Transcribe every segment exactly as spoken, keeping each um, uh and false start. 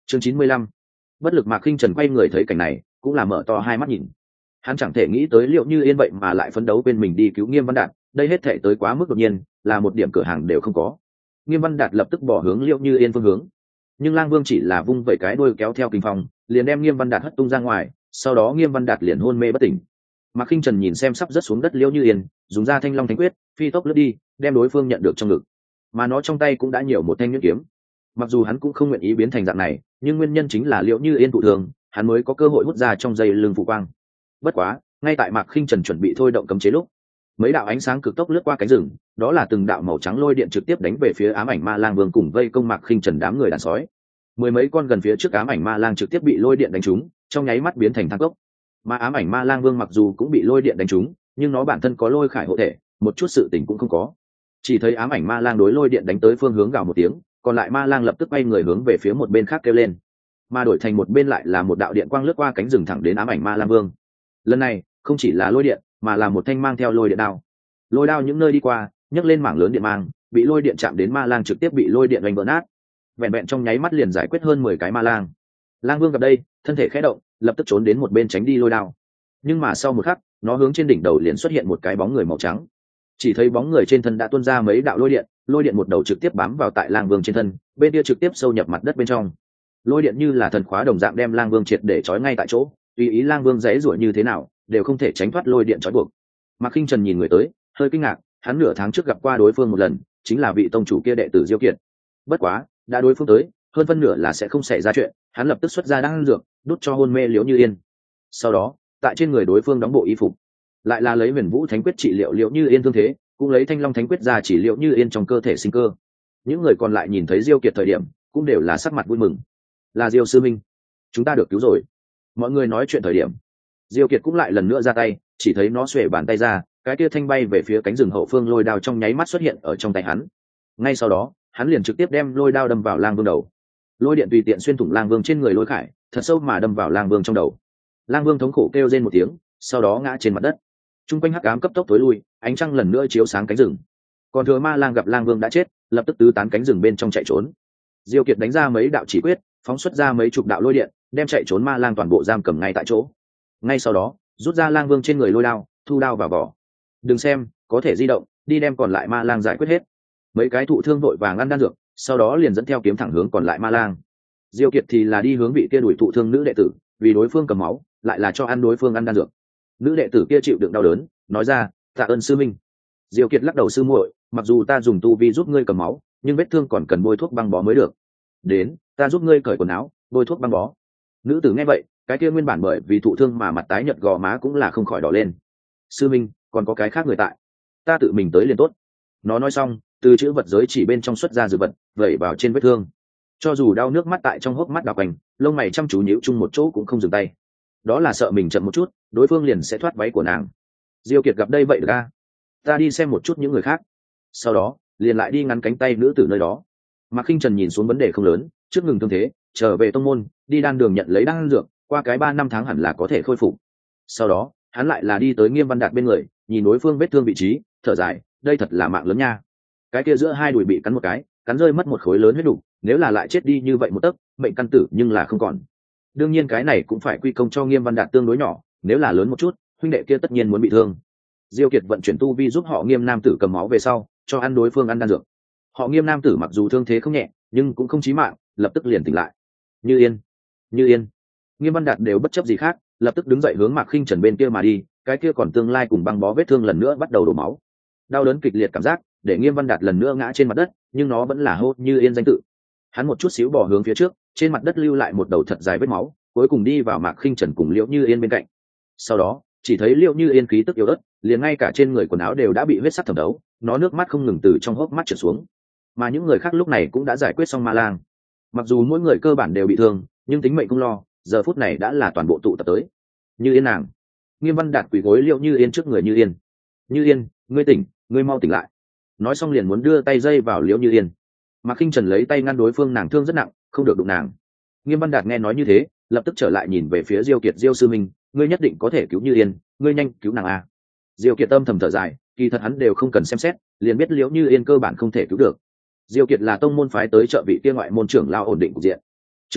chương chín mươi lăm. Bất lực Mạc Khinh Trần quay người thấy cảnh này cũng là mở to hai mắt nhìn. Hắn chẳng thể nghĩ tới Liệu Như Yên vậy mà lại phấn đấu bên mình đi cứu Nghiêm Văn Đạt, đây hết thể tới quá mức đột nhiên, là một điểm cửa hàng đều không có. Nghiêm Văn Đạt lập tức bỏ hướng Liệu Như Yên phương hướng, nhưng Lang Vương chỉ là vung vẩy cái đuôi kéo theo kinh phong, liền đem Nghiêm Văn Đạt hất tung ra ngoài, sau đó Nghiêm Văn Đạt liền hôn mê bất tỉnh. Mạc Khinh Trần nhìn xem sắp rớt xuống đất Liễu Như Yên, dùng ra Thanh Long Thánh Quyết, phi tốc lướt đi, đem đối phương nhận được trong ngực. Mà nó trong tay cũng đã nhiều một thanh nhuyễn kiếm. Mặc dù hắn cũng không nguyện ý biến thành dạng này, nhưng nguyên nhân chính là Liễu Như Yên thụ thường, hắn mới có cơ hội hút ra trong dây lưng phụ quang. Bất quá, ngay tại Mạc Khinh Trần chuẩn bị thôi động cấm chế lúc, mấy đạo ánh sáng cực tốc lướt qua cánh rừng, đó là từng đạo màu trắng lôi điện trực tiếp đánh về phía ám ảnh ma lang vương cùng vây công Mạc Khinh Trần đám người đàn sói. Mười mấy con gần phía trước ám ảnh ma lang trực tiếp bị lôi điện đánh trúng, trong nháy mắt biến thành thang cốc. Mà ám ảnh ma lang vương mặc dù cũng bị lôi điện đánh trúng, nhưng nó bản thân có lôi khải hộ thể, một chút sự tình cũng không có. Chỉ thấy ám ảnh ma lang đối lôi điện đánh tới phương hướng gào một tiếng, còn lại ma lang lập tức quay người hướng về phía một bên khác kêu lên. Mà đổi thành một bên lại là một đạo điện quang lướt qua cánh rừng thẳng đến ám ảnh ma lang vương. Lần này không chỉ là lôi điện, mà là một thanh mang theo lôi điện đao. Lôi đao những nơi đi qua, nhấc lên mảng lớn điện mang, bị lôi điện chạm đến ma lang trực tiếp bị lôi điện đánh vỡ nát. Vẹn vẹn trong nháy mắt liền giải quyết hơn mười cái ma lang. Lang vương gặp đây, thân thể khẽ động, lập tức trốn đến một bên tránh đi lôi đao. Nhưng mà sau một khắc, nó hướng trên đỉnh đầu liền xuất hiện một cái bóng người màu trắng. Chỉ thấy bóng người trên thân đã tuôn ra mấy đạo lôi điện, lôi điện một đầu trực tiếp bám vào tại lang vương trên thân, bên kia trực tiếp sâu nhập mặt đất bên trong. Lôi điện như là thần khóa đồng dạng đem lang vương triệt để trói ngay tại chỗ, tùy ý lang vương giãy giụa như thế nào, đều không thể tránh thoát lôi điện trói buộc. Mạc Khinh Trần nhìn người tới, hơi kinh ngạc, hắn nửa tháng trước gặp qua đối phương một lần, chính là vị tông chủ kia đệ tử Diêu Kiệt. Bất quá, đã đối phương tới, hơn phân nửa là sẽ không xảy ra chuyện, hắn lập tức xuất ra đan dược, đút cho hôn mê Liễu Như Yên. Sau đó, tại trên người đối phương đóng bộ y phục, lại là lấy Huyền Vũ Thánh Quyết trị liệu Liễu Như Yên thương thế, cũng lấy Thanh Long Thánh Quyết ra chỉ Liễu Như Yên trong cơ thể sinh cơ. Những người còn lại nhìn thấy Diêu Kiệt thời điểm, cũng đều là sắc mặt vui mừng. Là Diêu sư minh, chúng ta được cứu rồi. Mọi người nói chuyện thời điểm, Diêu Kiệt cũng lại lần nữa ra tay, chỉ thấy nó xuề bàn tay ra, cái kia thanh bay về phía cánh rừng hậu phương lôi đao trong nháy mắt xuất hiện ở trong tay hắn. Ngay sau đó, hắn liền trực tiếp đem lôi đao đâm vào lang vương đầu. Lôi điện tùy tiện xuyên thủng lang vương trên người lôi khải, thật sâu mà đâm vào lang vương trong đầu. Lang vương thống khổ kêu rên một tiếng, sau đó ngã trên mặt đất. Trung quanh hắc ám cấp tốc tối lui, ánh trăng lần nữa chiếu sáng cánh rừng. Còn thừa ma lang gặp lang vương đã chết, lập tức tứ tán cánh rừng bên trong chạy trốn. Diêu Kiệt đánh ra mấy đạo chỉ quyết, phóng xuất ra mấy chục đạo lôi điện, đem chạy trốn ma lang toàn bộ giam cầm ngay tại chỗ. Ngay sau đó, rút ra lang vương trên người lôi đao, thu đao vào vỏ. Đừng xem, có thể di động, đi đem còn lại ma lang giải quyết hết. Mấy cái thụ thương vội vàng ăn đan dược, sau đó liền dẫn theo kiếm thẳng hướng còn lại ma lang. Diêu Kiệt thì là đi hướng vị kia đuổi thụ thương nữ đệ tử, vì đối phương cầm máu, lại là cho ăn đối phương ăn đan dược. Nữ đệ tử kia chịu đựng đau đớn, nói ra, tạ ơn sư minh. Diêu Kiệt lắc đầu, sư muội, mặc dù ta dùng tu vi giúp ngươi cầm máu, nhưng vết thương còn cần bôi thuốc băng bó mới được. Đến, ta giúp ngươi cởi quần áo, bôi thuốc băng bó. Nữ tử nghe vậy, cái kia nguyên bản bởi vì thụ thương mà mặt tái nhợt gò má cũng là không khỏi đỏ lên. Sư minh, còn có cái khác người tại, ta tự mình tới liền tốt. Nó nói xong, từ chữ vật giới chỉ bên trong xuất ra dược vật, vẩy vào trên vết thương. Cho dù đau nước mắt tại trong hốc mắt đào quanh, lông mày chăm chú nhíu chung một chỗ cũng không dừng tay. Đó là sợ mình chậm một chút, đối phương liền sẽ thoát váy của nàng. Diêu Kiệt gặp đây vậy được a, ta đi xem một chút những người khác. Sau đó, liền lại đi ngắn cánh tay nữ tử nơi đó. Mạc Khinh Trần nhìn xuống vấn đề không lớn, trước ngừng thương thế, trở về tông môn, đi đan đường nhận lấy đan dược, qua cái ba năm tháng hẳn là có thể khôi phục. Sau đó, hắn lại là đi tới Nghiêm Văn Đạt bên người, nhìn đối phương vết thương vị trí, thở dài, đây thật là mạng lớn nha. Cái kia giữa hai đùi bị cắn một cái, cắn rơi mất một khối lớn huyết đủ, nếu là lại chết đi như vậy một tấc, mệnh căn tử nhưng là không còn. Đương nhiên cái này cũng phải quy công cho Nghiêm Văn Đạt tương đối nhỏ, nếu là lớn một chút, huynh đệ kia tất nhiên muốn bị thương. Diêu Kiệt vận chuyển tu vi giúp họ Nghiêm nam tử cầm máu về sau, cho ăn đối phương ăn đan dược. Họ Nghiêm nam tử mặc dù thương thế không nhẹ, nhưng cũng không chí mạng, lập tức liền tỉnh lại. Như Yên, Như Yên. Nghiêm Văn Đạt đều bất chấp gì khác, lập tức đứng dậy hướng Mạc Khinh Trần bên kia mà đi, cái kia còn tương lai cùng băng bó vết thương lần nữa bắt đầu đổ máu. Đau đớn kịch liệt cảm giác, để Nghiêm Văn Đạt lần nữa ngã trên mặt đất, nhưng nó vẫn là hô Như Yên danh tự. Hắn một chút xíu bò hướng phía trước, trên mặt đất lưu lại một đầu thật dài vết máu, cuối cùng đi vào Mạc Khinh Trần cùng Liễu Như Yên bên cạnh. Sau đó, chỉ thấy Liễu Như Yên khí tức yếu ớt, liền ngay cả trên người quần áo đều đã bị huyết sắc thẩm thấu, nó nước mắt không ngừng từ trong hốc mắt trượt xuống. Mà những người khác lúc này cũng đã giải quyết xong ma lang. Mặc dù mỗi người cơ bản đều bị thương, nhưng tính mệnh không lo, giờ phút này đã là toàn bộ tụ tập tới. Như Yên nàng. Nghiêm Văn Đạt quỳ gối Liễu Như Yên trước người Như Yên. Như Yên, ngươi tỉnh, ngươi mau tỉnh lại. Nói xong liền muốn đưa tay dây vào Liễu Như Yên. Mạc Khinh Trần lấy tay ngăn đối phương, nàng thương rất nặng, không được đụng nàng. Nghiêm Văn Đạt nghe nói như thế, lập tức trở lại nhìn về phía Diêu Kiệt, Diêu sư minh, ngươi nhất định có thể cứu Như Yên, ngươi nhanh cứu nàng a. Diêu Kiệt tâm thầm thở dài, kỳ thật hắn đều không cần xem xét, liền biết Liễu Như Yên cơ bản không thể cứu được. Diêu Kiệt là tông môn phái tới trợ vị kia ngoại môn trưởng lao ổn định cục diện. Trước đó,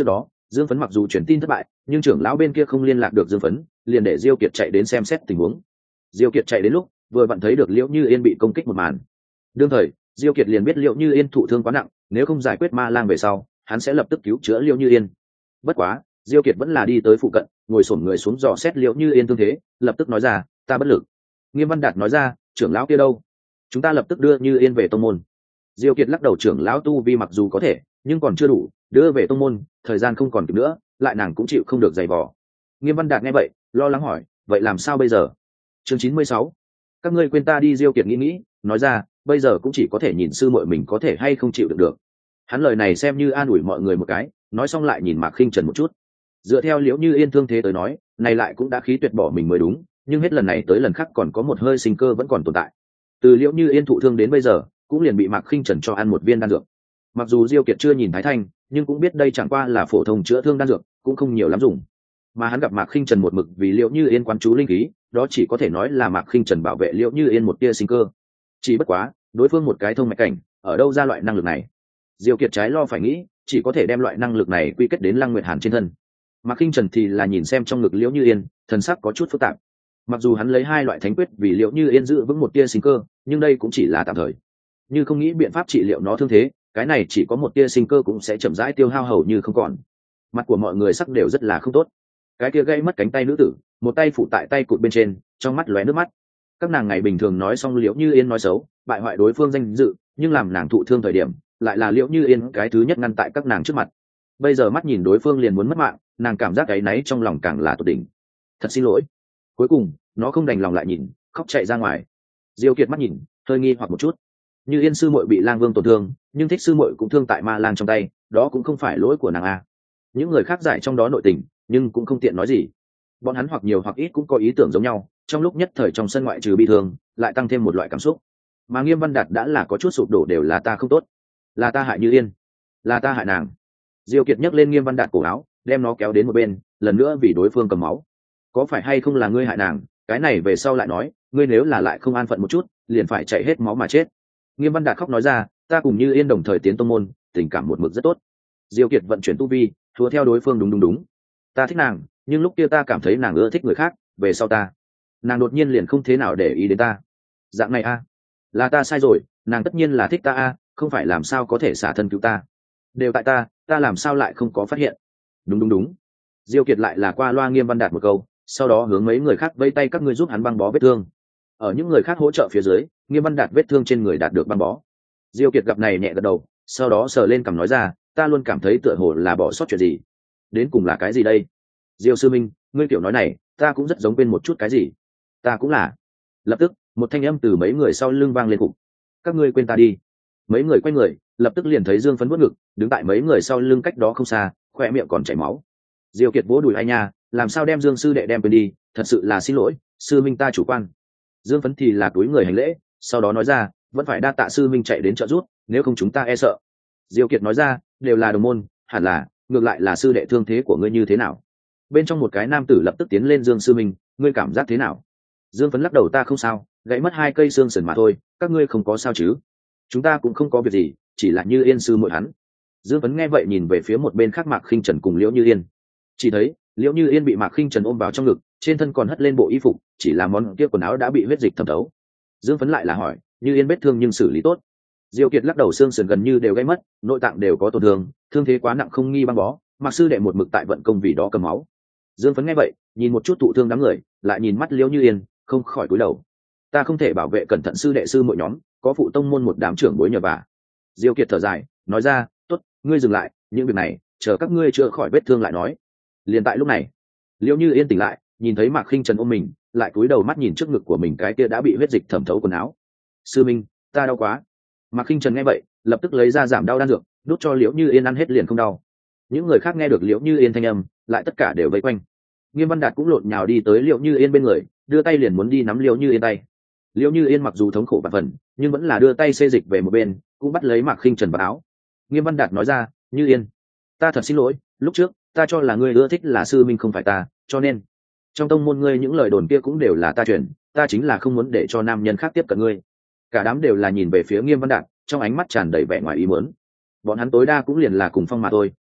Dương Phấn mặc dù truyền tin thất bại, nhưng trưởng lão bên kia không liên lạc được Dương Phấn, liền để Diêu Kiệt chạy đến xem xét tình huống. Diêu Kiệt chạy đến lúc vừa vặn thấy được Liễu Như Yên bị công kích một màn. Đương thời, Diêu Kiệt liền biết Liễu Như Yên thụ thương quá nặng, nếu không giải quyết ma lang về sau, hắn sẽ lập tức cứu chữa Liễu Như Yên. Bất quá, Diêu Kiệt vẫn là đi tới phụ cận, ngồi xổm người xuống dò xét Liễu Như Yên thương thế, lập tức nói ra, ta bất lực. Nghiêm Văn Đạt nói ra, trưởng lão kia đâu? Chúng ta lập tức đưa Như Yên về tông môn. Diêu Kiệt lắc đầu, trưởng lão tu vi mặc dù có thể, nhưng còn chưa đủ, đưa về tông môn, thời gian không còn kịp nữa, lại nàng cũng chịu không được dày vò. Nghiêm Văn Đạt nghe vậy, lo lắng hỏi, vậy làm sao bây giờ? Chương chín mươi sáu, các ngươi quên ta đi. Diêu Kiệt nghĩ nghĩ, nói ra, bây giờ cũng chỉ có thể nhìn sư muội mình có thể hay không chịu được được. Hắn lời này xem như an ủi mọi người một cái, nói xong lại nhìn Mạc Khinh Trần một chút. Dựa theo Liễu Như Yên thương thế tới nói, này lại cũng đã khí tuyệt bỏ mình mới đúng, nhưng hết lần này tới lần khác còn có một hơi sinh cơ vẫn còn tồn tại. Từ Liễu Như Yên thụ thương đến bây giờ, cũng liền bị Mạc Khinh Trần cho ăn một viên đan dược. Mặc dù Diêu Kiệt chưa nhìn Thái Thanh, nhưng cũng biết đây chẳng qua là phổ thông chữa thương đan dược, cũng không nhiều lắm dùng. Mà hắn gặp Mạc Khinh Trần một mực vì Liễu Như Yên quán chú linh khí, đó chỉ có thể nói là Mạc Khinh Trần bảo vệ Liễu Như Yên một tia sinh cơ. Chỉ bất quá, đối phương một cái thông mạch cảnh, ở đâu ra loại năng lực này? Diêu Kiệt trái lo phải nghĩ, chỉ có thể đem loại năng lực này quy kết đến Lăng Nguyệt Hàn trên thân. Mạc Khinh Trần thì là nhìn xem trong ngực Liễu Như Yên, thần sắc có chút phức tạp. Mặc dù hắn lấy hai loại thánh quyết vì Liễu Như Yên giữ vững một tia sinh cơ, nhưng đây cũng chỉ là tạm thời. Như không nghĩ biện pháp trị liệu nó thương thế, cái này chỉ có một tia sinh cơ cũng sẽ chậm rãi tiêu hao hầu như không còn. Mặt của mọi người sắc đều rất là không tốt. Cái kia gây mất cánh tay nữ tử, một tay phụ tại tay cụt bên trên, trong mắt lóe nước mắt. Các nàng ngày bình thường nói xong Liễu Như Yên nói xấu, bại hoại đối phương danh dự, nhưng làm nàng thụ thương thời điểm, lại là Liễu Như Yên cái thứ nhất ngăn tại các nàng trước mặt. Bây giờ mắt nhìn đối phương liền muốn mất mạng, nàng cảm giác cái náy trong lòng càng là tột đỉnh. Thật xin lỗi. Cuối cùng, nó không đành lòng lại nhìn, khóc chạy ra ngoài. Diêu Kiệt mắt nhìn, hơi nghi hoặc một chút. Như Yên sư muội bị Lang Vương tổn thương, nhưng Thích sư muội cũng thương tại ma lang trong tay, đó cũng không phải lỗi của nàng a. Những người khác giải trong đó nội tình, nhưng cũng không tiện nói gì. Bọn hắn hoặc nhiều hoặc ít cũng có ý tưởng giống nhau, trong lúc nhất thời trong sân ngoại trừ bị thương, lại tăng thêm một loại cảm xúc. Mà Nghiêm Văn Đạt đã là có chút sụp đổ, đều là ta không tốt, là ta hại Như Yên, là ta hại nàng. Diêu Kiệt nhấc lên Nghiêm Văn Đạt cổ áo, đem nó kéo đến một bên, lần nữa vì đối phương cầm máu. Có phải hay không là ngươi hại nàng, cái này về sau lại nói, ngươi nếu là lại không an phận một chút, liền phải chạy hết máu mà chết. Nghiêm Văn Đạt khóc nói ra, ta cùng Như Yên đồng thời tiến tông môn, tình cảm một mực rất tốt. Diêu Kiệt vận chuyển tu vi, thua theo đối phương, đúng đúng đúng. Ta thích nàng, nhưng lúc kia ta cảm thấy nàng ưa thích người khác, về sau ta, nàng đột nhiên liền không thế nào để ý đến ta. Dạng này a, à? Là ta sai rồi, nàng tất nhiên là thích ta a, à, không phải làm sao có thể xả thân cứu ta. Đều tại ta, ta làm sao lại không có phát hiện. Đúng đúng đúng. Diêu Kiệt lại là qua loa Nghiêm Văn Đạt một câu, sau đó hướng mấy người khác vây tay, các ngươi giúp hắn băng bó vết thương. Ở những người khác hỗ trợ phía dưới, Nghiêm Văn Đạt vết thương trên người đạt được băng bó. Diêu Kiệt gặp này nhẹ gật đầu, sau đó sờ lên cằm nói ra, ta luôn cảm thấy tựa hồ là bỏ sót chuyện gì. Đến cùng là cái gì đây? Diêu sư minh, ngươi tiểu nói này, ta cũng rất giống quên một chút cái gì. Ta cũng là. Lập tức, một thanh âm từ mấy người sau lưng vang lên cục. Các ngươi quên ta đi. Mấy người quay người, lập tức liền thấy Dương Phấn vuốt ngực, đứng tại mấy người sau lưng cách đó không xa, khỏe miệng còn chảy máu. Diêu Kiệt vỗ đùi ai nha, làm sao đem Dương sư đệ đem quên đi, thật sự là xin lỗi, sư minh ta chủ quan. Dương Phấn thì là túi người hành lễ, sau đó nói ra, vẫn phải đa tạ sư minh chạy đến trợ giúp, nếu không chúng ta e sợ. Diêu Kiệt nói ra, đều là đồng môn, hẳn là, ngược lại là sư đệ thương thế của ngươi như thế nào? Bên trong một cái nam tử lập tức tiến lên, Dương sư minh, ngươi cảm giác thế nào? Dương Phấn lắc đầu, ta không sao, gãy mất hai cây xương sườn mà thôi, các ngươi không có sao chứ? Chúng ta cũng không có việc gì, chỉ là Như Yên sư muội hắn. Dương Phấn nghe vậy nhìn về phía một bên khác Mạc Khinh Trần cùng Liễu Như Yên, chỉ thấy Liễu Như Yên bị Mạc Khinh Trần ôm vào trong ngực, trên thân còn hất lên bộ y phục, chỉ là món kia quần áo đã bị huyết dịch thấm thấu. Dương Phấn lại là hỏi, Như Yên vết thương nhưng xử lý tốt? Diêu Kiệt lắc đầu, xương sườn gần như đều gãy mất, nội tạng đều có tổn thương, thương thế quá nặng không nghi băng bó, Mạc sư đệ một mực tại vận công vì đó cầm máu. Dương Phấn nghe vậy, nhìn một chút thụ thương đám người, lại nhìn mắt Liễu Như Yên, không khỏi cúi đầu. Ta không thể bảo vệ cẩn thận sư đệ sư muội nhóm, có phụ tông môn một đám trưởng bối nhờ vả. Diêu Kiệt thở dài, nói ra, tốt, ngươi dừng lại, những việc này, chờ các ngươi chữa khỏi vết thương lại nói. Liền tại lúc này, Liễu Như Yên tỉnh lại, nhìn thấy Mạc Khinh Trần ôm mình, lại cúi đầu mắt nhìn trước ngực của mình cái kia đã bị huyết dịch thẩm thấu quần áo. Sư minh, ta đau quá. Mạc Khinh Trần nghe vậy, lập tức lấy ra giảm đau đan dược, đút cho Liễu Như Yên ăn hết liền không đau. Những người khác nghe được Liễu Như Yên thanh âm, lại tất cả đều vây quanh. Nghiêm Văn Đạt cũng lộn nhào đi tới Liễu Như Yên bên người, đưa tay liền muốn đi nắm Liễu Như Yên tay. Liễu Như Yên mặc dù thống khổ bạt phần, nhưng vẫn là đưa tay xê dịch về một bên, cũng bắt lấy Mạc Khinh Trần vào áo. Nghiêm Văn Đạt nói ra, Như Yên, ta thật xin lỗi, lúc trước ta cho là ngươi ưa thích là sư minh không phải ta, cho nên trong tông môn ngươi những lời đồn kia cũng đều là ta truyền, ta chính là không muốn để cho nam nhân khác tiếp cận ngươi. Cả đám đều là nhìn về phía Nghiêm Văn Đạt, trong ánh mắt tràn đầy vẻ ngoài ý muốn. Bọn hắn tối đa cũng liền là cùng phong mà thôi,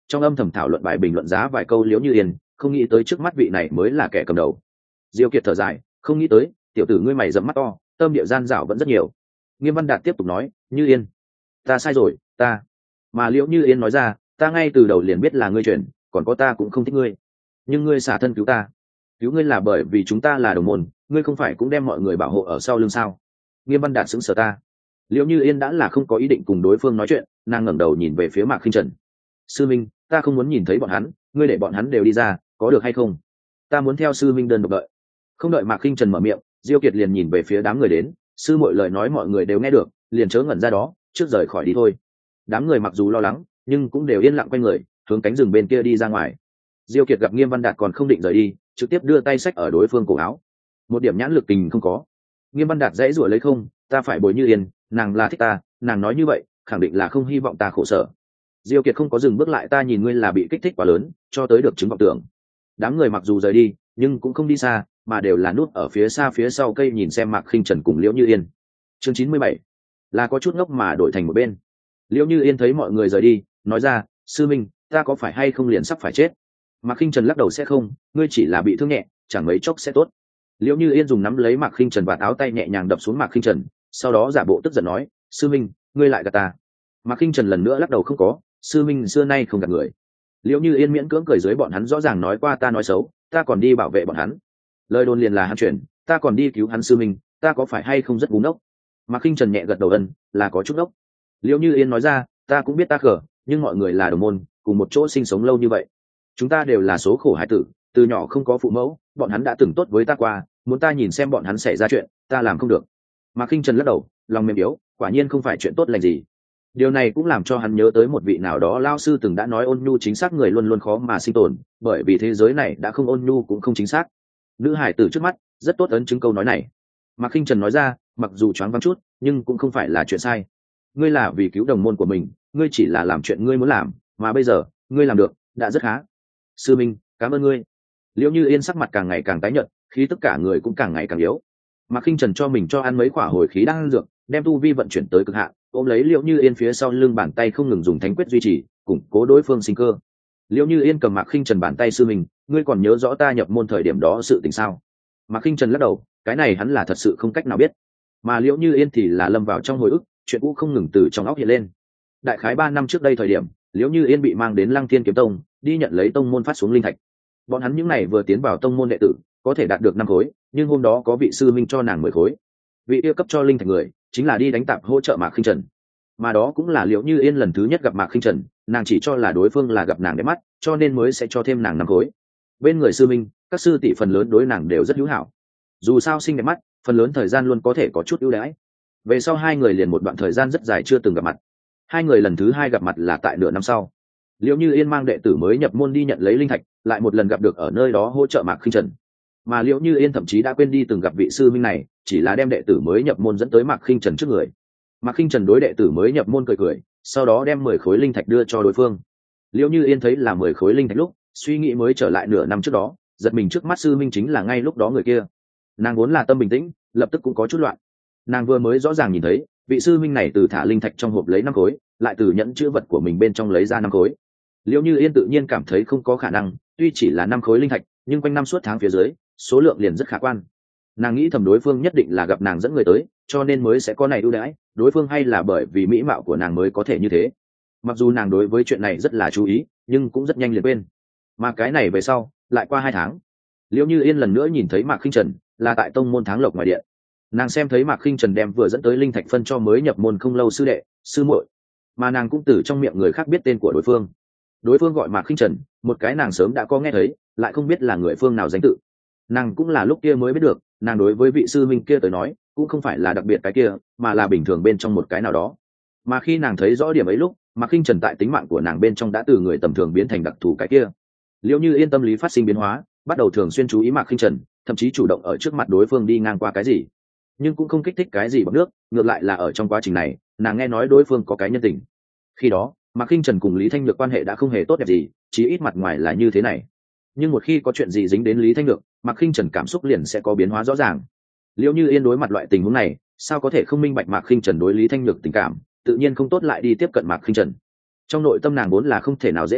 trong âm thầm thảo luận bài bình luận giá vài câu liễu như yên, không nghĩ tới trước mắt vị này mới là kẻ cầm đầu. Diêu Kiệt thở dài, không nghĩ tới tiểu tử ngươi mày dẫm mắt to, tâm địa gian dảo vẫn rất nhiều. Nghiêm Văn Đạt tiếp tục nói, như yên, ta sai rồi, ta. Mà liễu như yên nói ra, ta ngay từ đầu liền biết là ngươi chuyển, còn có ta cũng không thích ngươi, nhưng ngươi xả thân cứu ta, cứu ngươi là bởi vì chúng ta là đồng môn, ngươi không phải cũng đem mọi người bảo hộ ở sau lưng sao? Nghiêm Văn Đạt sững sờ ta. Liễu như yên đã là không có ý định cùng đối phương nói chuyện, nàng ngẩng đầu nhìn về phía Mạc Khinh Trần. Sư minh, ta không muốn nhìn thấy bọn hắn, ngươi để bọn hắn đều đi ra, có được hay không? Ta muốn theo sư minh đơn độc đợi. Không đợi Mạc Khinh Trần mở miệng, Diêu Kiệt liền nhìn về phía đám người đến, sư muội lời nói mọi người đều nghe được, liền chớ ngẩn ra đó, trước rời khỏi đi thôi. Đám người mặc dù lo lắng, nhưng cũng đều yên lặng quay người, hướng cánh rừng bên kia đi ra ngoài. Diêu Kiệt gặp Nghiêm Văn Đạt còn không định rời đi, trực tiếp đưa tay xách ở đối phương cổ áo. Một điểm nhãn lực tình không có. Nghiêm Văn Đạt dãy rủa lấy không, ta phải bồi như yên, nàng là thích ta, nàng nói như vậy, khẳng định là không hy vọng ta khổ sở. Diêu Kiệt không có dừng bước lại, ta nhìn ngươi là bị kích thích quá lớn, cho tới được chứng vọng tưởng. Đám người mặc dù rời đi, nhưng cũng không đi xa, mà đều là núp ở phía xa phía sau cây nhìn xem Mạc Khinh Trần cùng Liễu Như Yên. Chương chín mươi bảy là có chút ngốc mà đổi thành một bên. Liễu Như Yên thấy mọi người rời đi, nói ra, sư minh, ta có phải hay không liền sắp phải chết? Mạc Khinh Trần lắc đầu, sẽ không, ngươi chỉ là bị thương nhẹ, chẳng mấy chốc sẽ tốt. Liễu Như Yên dùng nắm lấy Mạc Khinh Trần và áo tay nhẹ nhàng đập xuống Mạc Khinh Trần, sau đó giả bộ tức giận nói, sư minh, ngươi lại gạt ta. Mạc Khinh Trần lần nữa lắc đầu, không có, sư minh xưa nay không gạt người. Liễu Như Yên miễn cưỡng cười dưới, bọn hắn rõ ràng nói qua ta nói xấu, ta còn đi bảo vệ bọn hắn. Lời đồn liền là hắn chuyển, ta còn đi cứu hắn, sư minh, ta có phải hay không rất búng ốc? Mạc Khinh Trần nhẹ gật đầu, ân, là có chút ốc. Liễu Như Yên nói ra, ta cũng biết ta khờ, nhưng mọi người là đồng môn, cùng một chỗ sinh sống lâu như vậy, chúng ta đều là số khổ hải tử, từ nhỏ không có phụ mẫu, bọn hắn đã từng tốt với ta qua, muốn ta nhìn xem bọn hắn xảy ra chuyện, ta làm không được. Mạc Khinh Trần lắc đầu, lòng mềm yếu, quả nhiên không phải chuyện tốt lành gì. Điều này cũng làm cho hắn nhớ tới một vị nào đó lao sư từng đã nói, ôn nhu chính xác người luôn luôn khó mà sinh tồn, bởi vì thế giới này đã không ôn nhu cũng không chính xác. Nữ hải tử trước mắt rất tốt ấn chứng câu nói này. Mạc Khinh Trần nói ra, mặc dù choáng váng chút, nhưng cũng không phải là chuyện sai. Ngươi là vì cứu đồng môn của mình, ngươi chỉ là làm chuyện ngươi muốn làm, mà bây giờ ngươi làm được, đã rất khá. Sư minh, cảm ơn ngươi. Liễu Như Yên sắc mặt càng ngày càng tái nhợt, khí tất cả người cũng càng ngày càng yếu. Mạc Khinh Trần cho mình cho ăn mấy quả hồi khí đang dược, đem tu vi vận chuyển tới cực hạn, ôm lấy Liễu Như Yên phía sau lưng, bàn tay không ngừng dùng thánh quyết duy trì, củng cố đối phương sinh cơ. Liễu Như Yên cầm Mạc Khinh Trần bàn tay, sư mình, ngươi còn nhớ rõ ta nhập môn thời điểm đó sự tình sao? Mạc Khinh Trần lắc đầu, cái này hắn là thật sự không cách nào biết. Mà Liễu Như Yên thì là lâm vào trong hồi ức, chuyện cũ không ngừng từ trong óc hiện lên. Đại khái ba năm trước đây thời điểm, Liễu Như Yên bị mang đến Lăng Thiên Kiếm Tông, đi nhận lấy tông môn phát xuống linh thạch. Bọn hắn những này vừa tiến vào tông môn đệ tử, có thể đạt được năm khối, nhưng hôm đó có vị sư minh cho nàng mười khối. Vị yêu cấp cho linh thạch người, chính là đi đánh tạp hỗ trợ Mạc Khinh Trần. Mà đó cũng là Liễu Như Yên lần thứ nhất gặp Mạc Khinh Trần, nàng chỉ cho là đối phương là gặp nàng đẹp mắt, cho nên mới sẽ cho thêm nàng năm khối. Bên người sư minh, các sư tỷ phần lớn đối nàng đều rất hữu hảo. Dù sao xinh đẹp mắt, phần lớn thời gian luôn có thể có chút ưu đãi. Về sau hai người liền một đoạn thời gian rất dài chưa từng gặp mặt. Hai người lần thứ hai gặp mặt là tại nửa năm sau. Liễu Như Yên mang đệ tử mới nhập môn đi nhận lấy linh thạch, lại một lần gặp được ở nơi đó hỗ trợ Mạc Khinh Trần. Mà Liễu Như Yên thậm chí đã quên đi từng gặp vị sư minh này, chỉ là đem đệ tử mới nhập môn dẫn tới Mạc Khinh Trần trước người. Mạc Khinh Trần đối đệ tử mới nhập môn cười cười, sau đó đem mười khối linh thạch đưa cho đối phương. Liễu Như Yên thấy là mười khối linh thạch lúc, suy nghĩ mới trở lại nửa năm trước đó, giật mình trước mắt sư minh chính là ngay lúc đó người kia. Nàng vốn là tâm bình tĩnh, lập tức cũng có chút loạn. Nàng vừa mới rõ ràng nhìn thấy vị sư minh này từ thả linh thạch trong hộp lấy năm khối, lại từ nhẫn chữ vật của mình bên trong lấy ra năm khối. Liễu Như Yên tự nhiên cảm thấy không có khả năng, tuy chỉ là năm khối linh thạch, nhưng quanh năm suốt tháng phía dưới, số lượng liền rất khả quan. Nàng nghĩ thầm đối phương nhất định là gặp nàng dẫn người tới, cho nên mới sẽ có này ưu đãi, đối phương hay là bởi vì mỹ mạo của nàng mới có thể như thế. Mặc dù nàng đối với chuyện này rất là chú ý, nhưng cũng rất nhanh liền quên. Mà cái này về sau, lại qua hai tháng, Liễu Như Yên lần nữa nhìn thấy Mạc Khinh Trần, là tại tông môn Tháng Lộc ngoài điện. Nàng xem thấy Mạc Khinh Trần đem vừa dẫn tới linh thạch phân cho mới nhập môn không lâu sư đệ, sư muội, mà nàng cũng từ trong miệng người khác biết tên của đối phương. Đối phương gọi Mạc Khinh Trần, một cái nàng sớm đã có nghe thấy, lại không biết là người phương nào danh tự. Nàng cũng là lúc kia mới biết được, nàng đối với vị sư minh kia tới nói, cũng không phải là đặc biệt cái kia, mà là bình thường bên trong một cái nào đó. Mà khi nàng thấy rõ điểm ấy lúc, Mạc Khinh Trần tại tính mạng của nàng bên trong đã từ người tầm thường biến thành đặc thù cái kia. Liễu Như Yên tâm lý phát sinh biến hóa, bắt đầu thường xuyên chú ý Mạc Khinh Trần, thậm chí chủ động ở trước mặt đối phương đi ngang qua cái gì, nhưng cũng không kích thích cái gì bằng nước, ngược lại là ở trong quá trình này, nàng nghe nói đối phương có cái nhân tình. Khi đó, Mạc Khinh Trần cùng Lý Thanh Nhược quan hệ đã không hề tốt đẹp gì, chí ít mặt ngoài là như thế này. Nhưng một khi có chuyện gì dính đến Lý Thanh Nhược, Mạc Khinh Trần cảm xúc liền sẽ có biến hóa rõ ràng. Liễu Như Yên đối mặt loại tình huống này, sao có thể không minh bạch Mạc Khinh Trần đối Lý Thanh Nhược tình cảm, tự nhiên không tốt lại đi tiếp cận Mạc Khinh Trần. Trong nội tâm nàng vốn là không thể nào dễ chịu,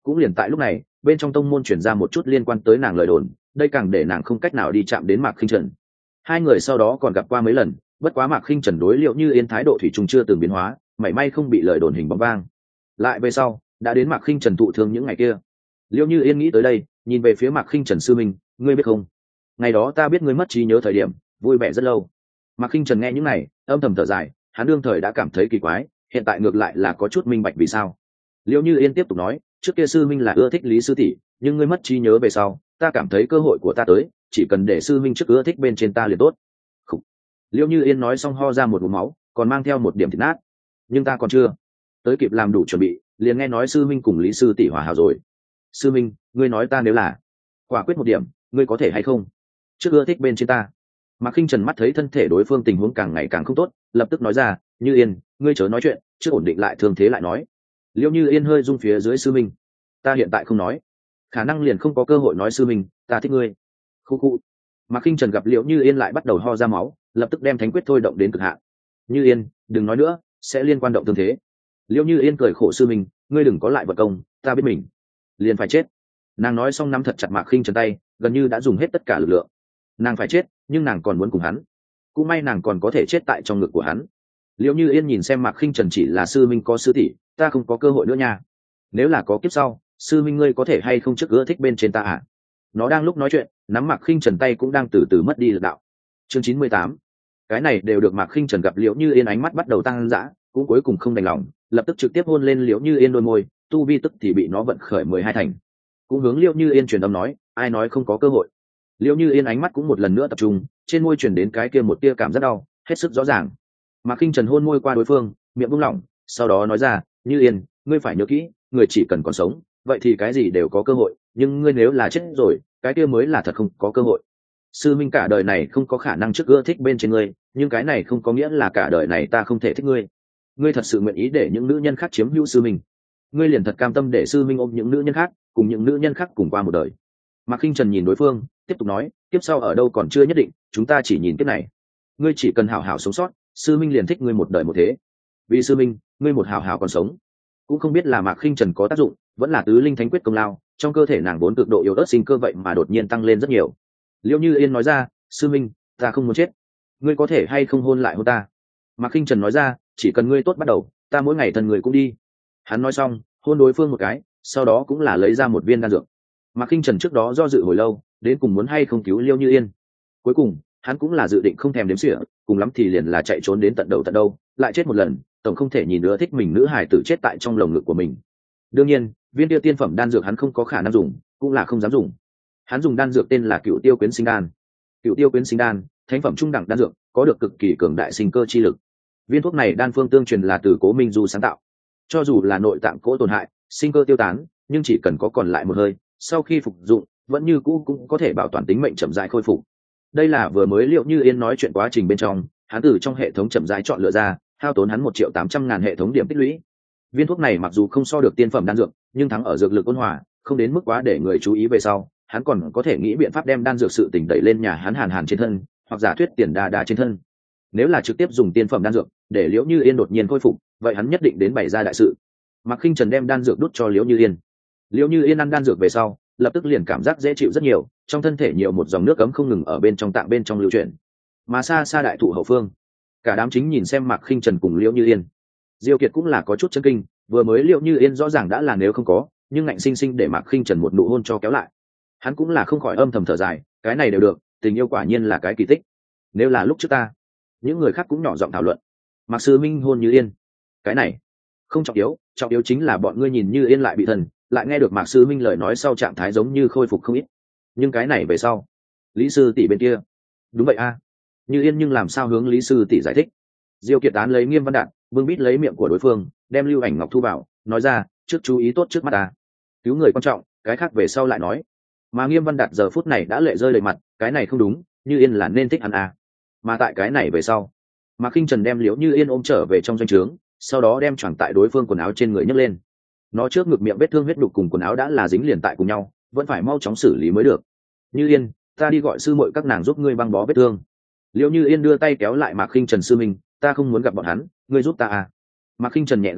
cũng liền tại lúc này bên trong tông môn chuyển ra một chút liên quan tới nàng lời đồn, đây càng để nàng không cách nào đi chạm đến Mạc Khinh Trần. Hai người sau đó còn gặp qua mấy lần, bất quá Mạc Khinh Trần đối Liệu Như Yên thái độ thủy chung chưa từng biến hóa, mảy may không bị lời đồn hình bóng vang. Lại về sau đã đến Mạc Khinh Trần thụ thương những ngày kia, Liệu Như Yên nghĩ tới đây, nhìn về phía Mạc Khinh Trần sư minh, ngươi biết không, ngày đó ta biết ngươi mất trí nhớ thời điểm vui vẻ rất lâu. Mạc Khinh Trần nghe những này âm thầm thở dài, hắn đương thời đã cảm thấy kỳ quái, hiện tại ngược lại là có chút minh bạch vì sao. Liệu Như Yên tiếp tục nói, trước kia sư minh là ưa thích Lý sư tỷ, nhưng ngươi mất trí nhớ về sau, ta cảm thấy cơ hội của ta tới, chỉ cần để sư minh trước ưa thích bên trên ta liền tốt. Khủ. Liệu Như Yên nói xong ho ra một ngụm máu, còn mang theo một điểm thịt nát. Nhưng ta còn chưa tới kịp làm đủ chuẩn bị, liền nghe nói sư minh cùng Lý sư tỷ hòa hảo rồi. Sư minh, ngươi nói ta nếu là quả quyết một điểm, ngươi có thể hay không trước ưa thích bên trên ta? Mạc Khinh Trần mắt thấy thân thể đối phương tình huống càng ngày càng không tốt, lập tức nói ra, Như Yên, ngươi chớ nói chuyện, trước ổn định lại thương thế lại nói. Liễu Như Yên hơi rung phía dưới sư minh, ta hiện tại không nói, khả năng liền không có cơ hội nói sư minh, ta thích ngươi. Khu khu. Mạc Khinh Trần gặp Liễu Như Yên lại bắt đầu ho ra máu, lập tức đem thánh quyết thôi động đến cực hạn. Như Yên, đừng nói nữa, sẽ liên quan động thương thế. Liễu Như Yên cười khổ, sư minh, ngươi đừng có lại vật công, ta biết mình liền phải chết. Nàng nói xong nắm thật chặt Mạc Khinh Trần tay, gần như đã dùng hết tất cả lực lượng. Nàng phải chết, nhưng nàng còn muốn cùng hắn. Cũng may nàng còn có thể chết tại trong ngực của hắn. Liễu Như Yên nhìn xem Mạc Khinh Trần, chỉ là sư minh có sư tỷ, ta không có cơ hội nữa nha. Nếu là có kiếp sau, sư minh ngươi có thể hay không trước ưa thích bên trên ta à? Nó đang lúc nói chuyện, nắm Mạc Khinh Trần tay cũng đang từ từ mất đi lực đạo. Chương chín mươi tám. Cái này đều được Mạc Khinh Trần gặp Liễu Như Yên ánh mắt bắt đầu tăng dã, cũng cuối cùng không đành lòng, lập tức trực tiếp hôn lên Liễu Như Yên đôi môi, tu vi tức thì bị nó vận khởi mười hai thành. Cũng hướng Liễu Như Yên truyền âm nói, ai nói không có cơ hội. Liễu Như Yên ánh mắt cũng một lần nữa tập trung, trên môi truyền đến cái kia một tia cảm giác đau, hết sức rõ ràng. Mạc Khinh Trần hôn môi qua đối phương, miệng buông lỏng, sau đó nói ra, Như Yên, ngươi phải nhớ kỹ, người chỉ cần còn sống, vậy thì cái gì đều có cơ hội, nhưng ngươi nếu là chết rồi, cái kia mới là thật không có cơ hội. Sư minh cả đời này không có khả năng trước ưa thích bên trên ngươi, nhưng cái này không có nghĩa là cả đời này ta không thể thích ngươi. Ngươi thật sự nguyện ý để những nữ nhân khác chiếm hữu sư minh? Ngươi liền thật cam tâm để sư minh ôm những nữ nhân khác, cùng những nữ nhân khác cùng qua một đời? Mạc Khinh Trần nhìn đối phương, tiếp tục nói, tiếp sau ở đâu còn chưa nhất định, chúng ta chỉ nhìn kiếp này. Ngươi chỉ cần hảo hảo sống sót, sư minh liền thích ngươi một đời một thế. Vì sư minh, ngươi một hảo hảo còn sống. Cũng không biết là Mạc Khinh Trần có tác dụng, vẫn là tứ linh thánh quyết công lao, trong cơ thể nàng vốn cực độ yếu ớt sinh cơ vậy mà đột nhiên tăng lên rất nhiều. Liễu Như Yên nói ra, sư minh, ta không muốn chết, ngươi có thể hay không hôn lại hôn ta? Mạc Khinh Trần nói ra, chỉ cần ngươi tốt bắt đầu, ta mỗi ngày thân người cũng đi. Hắn nói xong, hôn đối phương một cái, sau đó cũng là lấy ra một viên đan dược. Mạc Khinh Trần trước đó do dự hồi lâu, đến cùng muốn hay không cứu Liễu Như Yên. Cuối cùng, hắn cũng là dự định không thèm đếm xỉa, cùng lắm thì liền là chạy trốn đến tận đầu tận đâu, lại chết một lần, tổng không thể nhìn nữa thích mình nữ hài tử chết tại trong lồng ngực của mình. Đương nhiên, viên tiêu tiên phẩm đan dược hắn không có khả năng dùng, cũng là không dám dùng. Hắn dùng đan dược tên là Cựu Tiêu Quyến Sinh Đan. Cựu Tiêu Quyến Sinh Đan, thánh phẩm trung đẳng đan dược, có được cực kỳ cường đại sinh cơ chi lực. Viên thuốc này đan phương tương truyền là từ Cố Minh Du sáng tạo. Cho dù là nội tạng cỗ tổn hại, sinh cơ tiêu tán, nhưng chỉ cần có còn lại một hơi, sau khi phục dụng, vẫn như cũ cũng có thể bảo toàn tính mệnh chậm rãi khôi phục. Đây là vừa mới Liệu Như Yên nói chuyện quá trình bên trong, hắn từ trong hệ thống chậm rãi chọn lựa ra, hao tốn hắn một triệu tám trăm ngàn hệ thống điểm tích lũy. Viên thuốc này mặc dù không so được tiên phẩm đan dược, nhưng thắng ở dược lực ôn hòa, không đến mức quá để người chú ý về sau, hắn còn có thể nghĩ biện pháp đem đan dược sự tỉnh đẩy lên nhà hắn Hàn Hàn trên thân, hoặc giả thuyết tiền đa đa trên thân. Nếu là trực tiếp dùng tiên phẩm đan dược để Liễu Như Yên đột nhiên khôi phục, vậy hắn nhất định đến bày ra đại sự. Mạc Khinh Trần đem đan dược đút cho Liễu Như Yên. Liễu Như Yên ăn đan dược về sau, lập tức liền cảm giác dễ chịu rất nhiều, trong thân thể nhiều một dòng nước ấm không ngừng ở bên trong tạng bên trong lưu chuyển. Mà xa xa đại thụ hậu phương, cả đám chính nhìn xem Mạc Khinh Trần cùng Liễu Như Yên. Diêu Kiệt cũng là có chút chấn kinh, vừa mới Liễu Như Yên rõ ràng đã là nếu không có, nhưng ngạnh sinh sinh để Mạc Khinh Trần một nụ hôn cho kéo lại. Hắn cũng là không khỏi âm thầm thở dài, cái này đều được, tình yêu quả nhiên là cái kỳ tích. Nếu là lúc trước ta, những người khác cũng nhỏ giọng thảo luận. Mạc Sư Minh hôn Như Yên, cái này không trọng yếu, trọng yếu chính là bọn ngươi nhìn Như Yên lại bị thần, lại nghe được Mạc Sư Minh lời nói sau trạng thái giống như khôi phục không ít. Nhưng cái này về sau, Lý sư tỷ bên kia, đúng vậy a, à. Như Yên nhưng làm sao hướng Lý sư tỷ giải thích? Diêu Kiệt tán lấy Nghiêm Văn Đạn, vương bít lấy miệng của đối phương, đem Lưu Ảnh Ngọc thu vào, nói ra, trước chú ý tốt trước mắt ta, cứu người quan trọng, cái khác về sau lại nói. Mà Nghiêm Văn Đạt giờ phút này đã lệ rơi đầy mặt, cái này không đúng, Như Yên là nên thích hắn à. Mà tại cái này về sau, Mạc Khinh Trần đem Liễu Như Yên ôm trở về trong doanh trướng, sau đó đem choàng tại đối phương quần áo trên người nhấc lên. Nó trước ngực miệng vết thương huyết đục cùng quần áo đã là dính liền tại cùng nhau, vẫn phải mau chóng xử lý mới được. Như Yên, ta đi gọi sư muội các nàng giúp ngươi băng bó vết thương. Liễu Như Yên đưa tay kéo lại Mạc Khinh Trần sư minh, ta không muốn gặp bọn hắn, ngươi giúp ta à. Mạc Khinh Trần nhẹ gật đầu,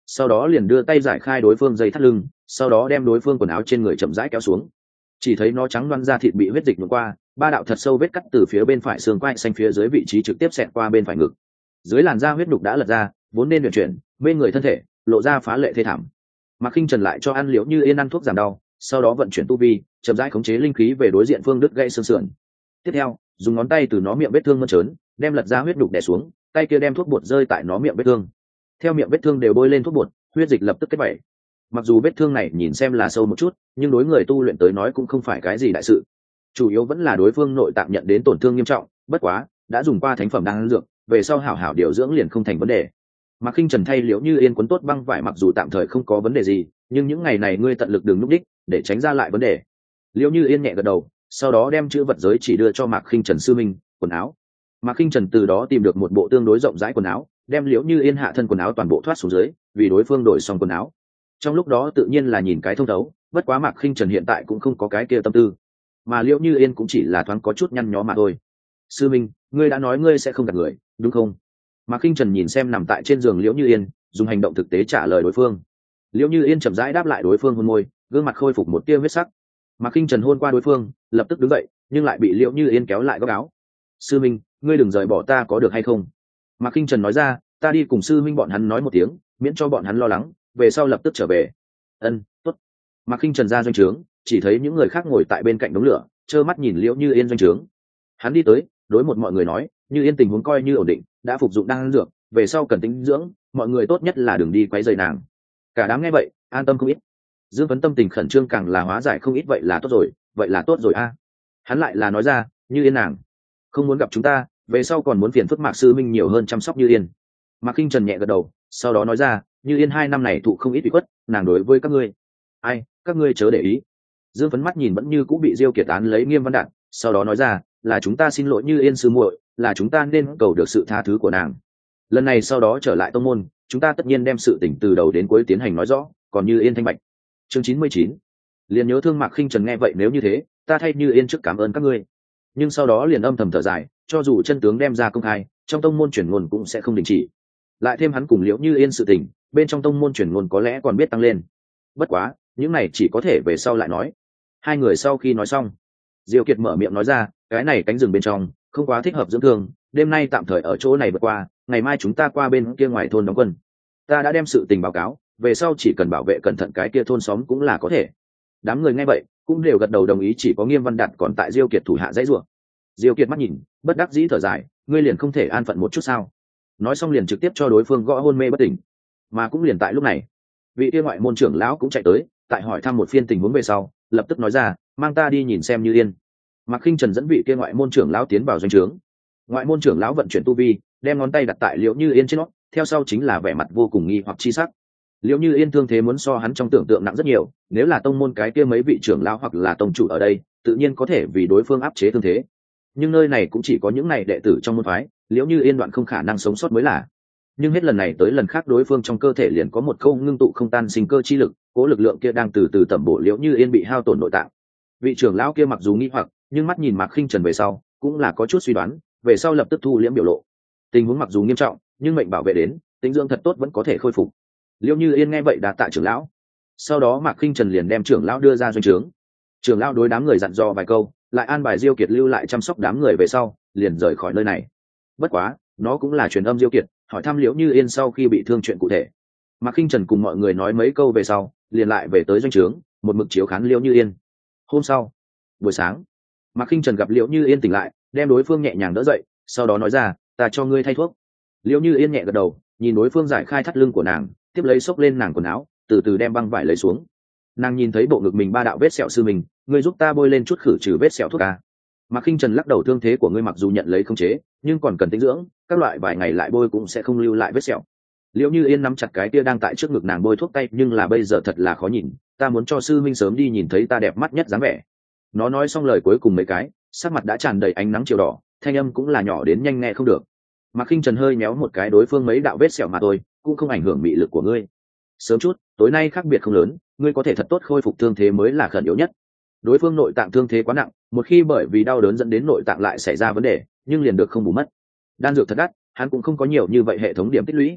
sau đó liền đưa tay giải khai đối phương dây thắt lưng, sau đó đem đối phương quần áo trên người chậm rãi kéo xuống. Chỉ thấy nó trắng loăn ra thịt bị huyết dịch nhuộm qua, ba đạo thật sâu vết cắt từ phía bên phải xương quai xanh phía dưới vị trí trực tiếp xẹt qua bên phải ngực. Dưới làn da huyết đục đã lật ra, vốn nên luyện chuyển bên người thân thể lộ ra phá lệ thê thảm. Mạc Khinh Trần lại cho ăn liễu như yên ăn thuốc giảm đau, sau đó vận chuyển tu vi, chậm rãi khống chế linh khí về đối diện phương đứt gãy xương sườn. Tiếp theo, dùng ngón tay từ nó miệng vết thương mơn trớn, đem lật ra huyết đục đè xuống, tay kia đem thuốc bột rơi tại nó miệng vết thương. Theo miệng vết thương đều bôi lên thuốc bột, huyết dịch lập tức kết vẩy. Mặc dù vết thương này nhìn xem là sâu một chút, nhưng đối người tu luyện tới nói cũng không phải cái gì đại sự. Chủ yếu vẫn là đối phương nội tạng nhận đến tổn thương nghiêm trọng, bất quá đã dùng qua thánh phẩm đan dược, về sau hảo hảo điều dưỡng liền không thành vấn đề. Mạc Khinh Trần thay liễu như yên quấn tốt băng vải, mặc dù tạm thời không có vấn đề gì, nhưng những ngày này ngươi tận lực đừng núp đích, để tránh ra lại vấn đề. Liễu như yên nhẹ gật đầu, sau đó đem chữ vật giới chỉ đưa cho Mạc Khinh Trần sư minh, quần áo. Mạc Khinh Trần từ đó tìm được một bộ tương đối rộng rãi quần áo, đem liễu như yên hạ thân quần áo toàn bộ thoát xuống dưới, vì đối phương đổi xong quần áo. Trong lúc đó tự nhiên là nhìn cái thông thấu, bất quá Mạc Khinh Trần hiện tại cũng không có cái kia tâm tư, mà liễu như yên cũng chỉ là thoáng có chút nhăn nhó mà thôi. Sư minh, ngươi đã nói ngươi sẽ không gạt người, đúng không? Mạc Khinh Trần nhìn xem nằm tại trên giường liễu như yên, dùng hành động thực tế trả lời đối phương. Liễu như yên chậm rãi đáp lại đối phương hôn môi, gương mặt khôi phục một tia huyết sắc. Mạc Khinh Trần hôn qua đối phương, lập tức đứng dậy, nhưng lại bị liễu như yên kéo lại góc áo. Sư minh, ngươi đừng rời bỏ ta có được hay không? Mạc Khinh Trần nói ra, ta đi cùng sư minh bọn hắn nói một tiếng, miễn cho bọn hắn lo lắng, về sau lập tức trở về. Ân, tốt. Mạc Khinh Trần ra doanh trướng, chỉ thấy những người khác ngồi tại bên cạnh đống lửa, trơ mắt nhìn liễu như yên doanh trướng. Hắn đi tới, đối một mọi người nói, như yên tình huống coi như ổn định, đã phục dụng đan dược, về sau cần tĩnh dưỡng, mọi người tốt nhất là đừng đi quấy rầy nàng. Cả đám nghe vậy, an tâm không ít. Dương Vấn tâm tình khẩn trương càng là hóa giải không ít, vậy là tốt rồi, vậy là tốt rồi a. Hắn lại là nói ra, như yên nàng không muốn gặp chúng ta, về sau còn muốn phiền phức Mạc sư minh nhiều hơn chăm sóc như yên. Mạc Khinh Trần nhẹ gật đầu, sau đó nói ra, như yên hai năm này thụ không ít ủy khuất, nàng đối với các ngươi, ai, các ngươi chớ để ý. Dương Vấn mắt nhìn vẫn như cũng bị Diêu Kiệt án lấy Nghiêm Văn Đạn, sau đó nói ra, là chúng ta xin lỗi như yên sư muội, là chúng ta nên cầu được sự tha thứ của nàng. Lần này sau đó trở lại tông môn, chúng ta tất nhiên đem sự tình từ đầu đến cuối tiến hành nói rõ, còn như yên thanh bạch. Chương chín mươi chín. Liền nhớ thương Mạc Khinh Trần nghe vậy, nếu như thế, ta thay như yên trước cảm ơn các ngươi. Nhưng sau đó liền âm thầm thở dài, cho dù chân tướng đem ra công khai, trong tông môn truyền ngôn cũng sẽ không đình chỉ. Lại thêm hắn cùng liễu như yên sự tình, bên trong tông môn truyền ngôn có lẽ còn biết tăng lên. Bất quá, những này chỉ có thể về sau lại nói. Hai người sau khi nói xong, Diêu Kiệt mở miệng nói ra, cái này cánh rừng bên trong không quá thích hợp dưỡng thương, đêm nay tạm thời ở chỗ này vượt qua, ngày mai chúng ta qua bên kia ngoài thôn đóng quân. Ta đã đem sự tình báo cáo, về sau chỉ cần bảo vệ cẩn thận cái kia thôn xóm cũng là có thể. Đám người nghe vậy cũng đều gật đầu đồng ý, chỉ có Nghiêm Văn Đạt còn tại Diêu Kiệt thủ hạ dãy rủa. Diêu Kiệt mắt nhìn, bất đắc dĩ thở dài, ngươi liền không thể an phận một chút sao? Nói xong liền trực tiếp cho đối phương gõ hôn mê bất tỉnh. Mà cũng liền tại lúc này, vị kia ngoại môn trưởng lão cũng chạy tới, tại hỏi thăm một phiên tình huống về sau, lập tức nói ra, mang ta đi nhìn xem như yên. Mạc Khinh Trần dẫn vị kia ngoại môn trưởng lão tiến vào doanh trướng. Ngoại môn trưởng lão vận chuyển tu vi, đem ngón tay đặt tại liễu như yên trên nó, theo sau chính là vẻ mặt vô cùng nghi hoặc chi sắc. Liễu như yên thương thế muốn so hắn trong tưởng tượng nặng rất nhiều, nếu là tông môn cái kia mấy vị trưởng lão hoặc là tông chủ ở đây, tự nhiên có thể vì đối phương áp chế thương thế. Nhưng nơi này cũng chỉ có những này đệ tử trong môn phái, liễu như yên đoạn không khả năng sống sót mới là. Nhưng hết lần này tới lần khác đối phương trong cơ thể liền có một câu ngưng tụ không tan sinh cơ chi lực, cố lực lượng kia đang từ từ tẩm bổ liễu như yên bị hao tổn nội tạng. Vị trưởng lão kia mặc dù nghi hoặc, nhưng mắt nhìn Mạc Khinh Trần về sau, cũng là có chút suy đoán, về sau lập tức thu liễm biểu lộ. Tình huống mặc dù nghiêm trọng, nhưng mệnh bảo vệ đến, tính dưỡng thật tốt vẫn có thể khôi phục. Liễu như yên nghe vậy đa tạ trưởng lão. Sau đó Mạc Khinh Trần liền đem trưởng lão đưa ra doanh trướng. Trưởng lão đối đám người dặn dò vài câu, lại an bài Diêu Kiệt lưu lại chăm sóc đám người về sau, liền rời khỏi nơi này. Bất quá, nó cũng là truyền âm Diêu Kiệt, hỏi thăm Liễu như yên sau khi bị thương chuyện cụ thể. Mạc Khinh Trần cùng mọi người nói mấy câu về sau, liền lại về tới doanh trướng, một mực chiếu khán Liễu như yên. Hôm sau, buổi sáng, Mạc Khinh Trần gặp Liễu như yên tỉnh lại, đem đối phương nhẹ nhàng đỡ dậy, sau đó nói ra, ta cho ngươi thay thuốc. Liễu như yên nhẹ gật đầu, nhìn đối phương giải khai thắt lưng của nàng, tiếp lấy xốc lên nàng quần áo, từ từ đem băng vải lấy xuống. Nàng nhìn thấy bộ ngực mình ba đạo vết sẹo, sư mình, ngươi giúp ta bôi lên chút khử trừ vết sẹo thuốc à? Mạc Khinh Trần lắc đầu, thương thế của ngươi mặc dù nhận lấy không chế, nhưng còn cần tĩnh dưỡng, các loại vài ngày lại bôi cũng sẽ không lưu lại vết sẹo. Liễu như yên nắm chặt cái tia đang tại trước ngực nàng bôi thuốc tay, nhưng là bây giờ thật là khó nhìn, ta muốn cho sư minh sớm đi nhìn thấy ta đẹp mắt nhất dáng vẻ. Nó nói xong lời cuối cùng mấy cái, sắc mặt đã tràn đầy ánh nắng chiều đỏ, thanh âm cũng là nhỏ đến nhanh nghe không được. Mạc Khinh Trần hơi méo một cái đối phương mấy đạo vết sẹo mà thôi, cũng không ảnh hưởng mị lực của ngươi. Sớm chút, tối nay khác biệt không lớn, ngươi có thể thật tốt khôi phục thương thế mới là khẩn yếu nhất. Đối phương nội tạng thương thế quá nặng, một khi bởi vì đau đớn dẫn đến nội tạng lại xảy ra vấn đề, nhưng liền được không bù mất. Đan dược thật đắt, hắn cũng không có nhiều như vậy hệ thống điểm tích lũy.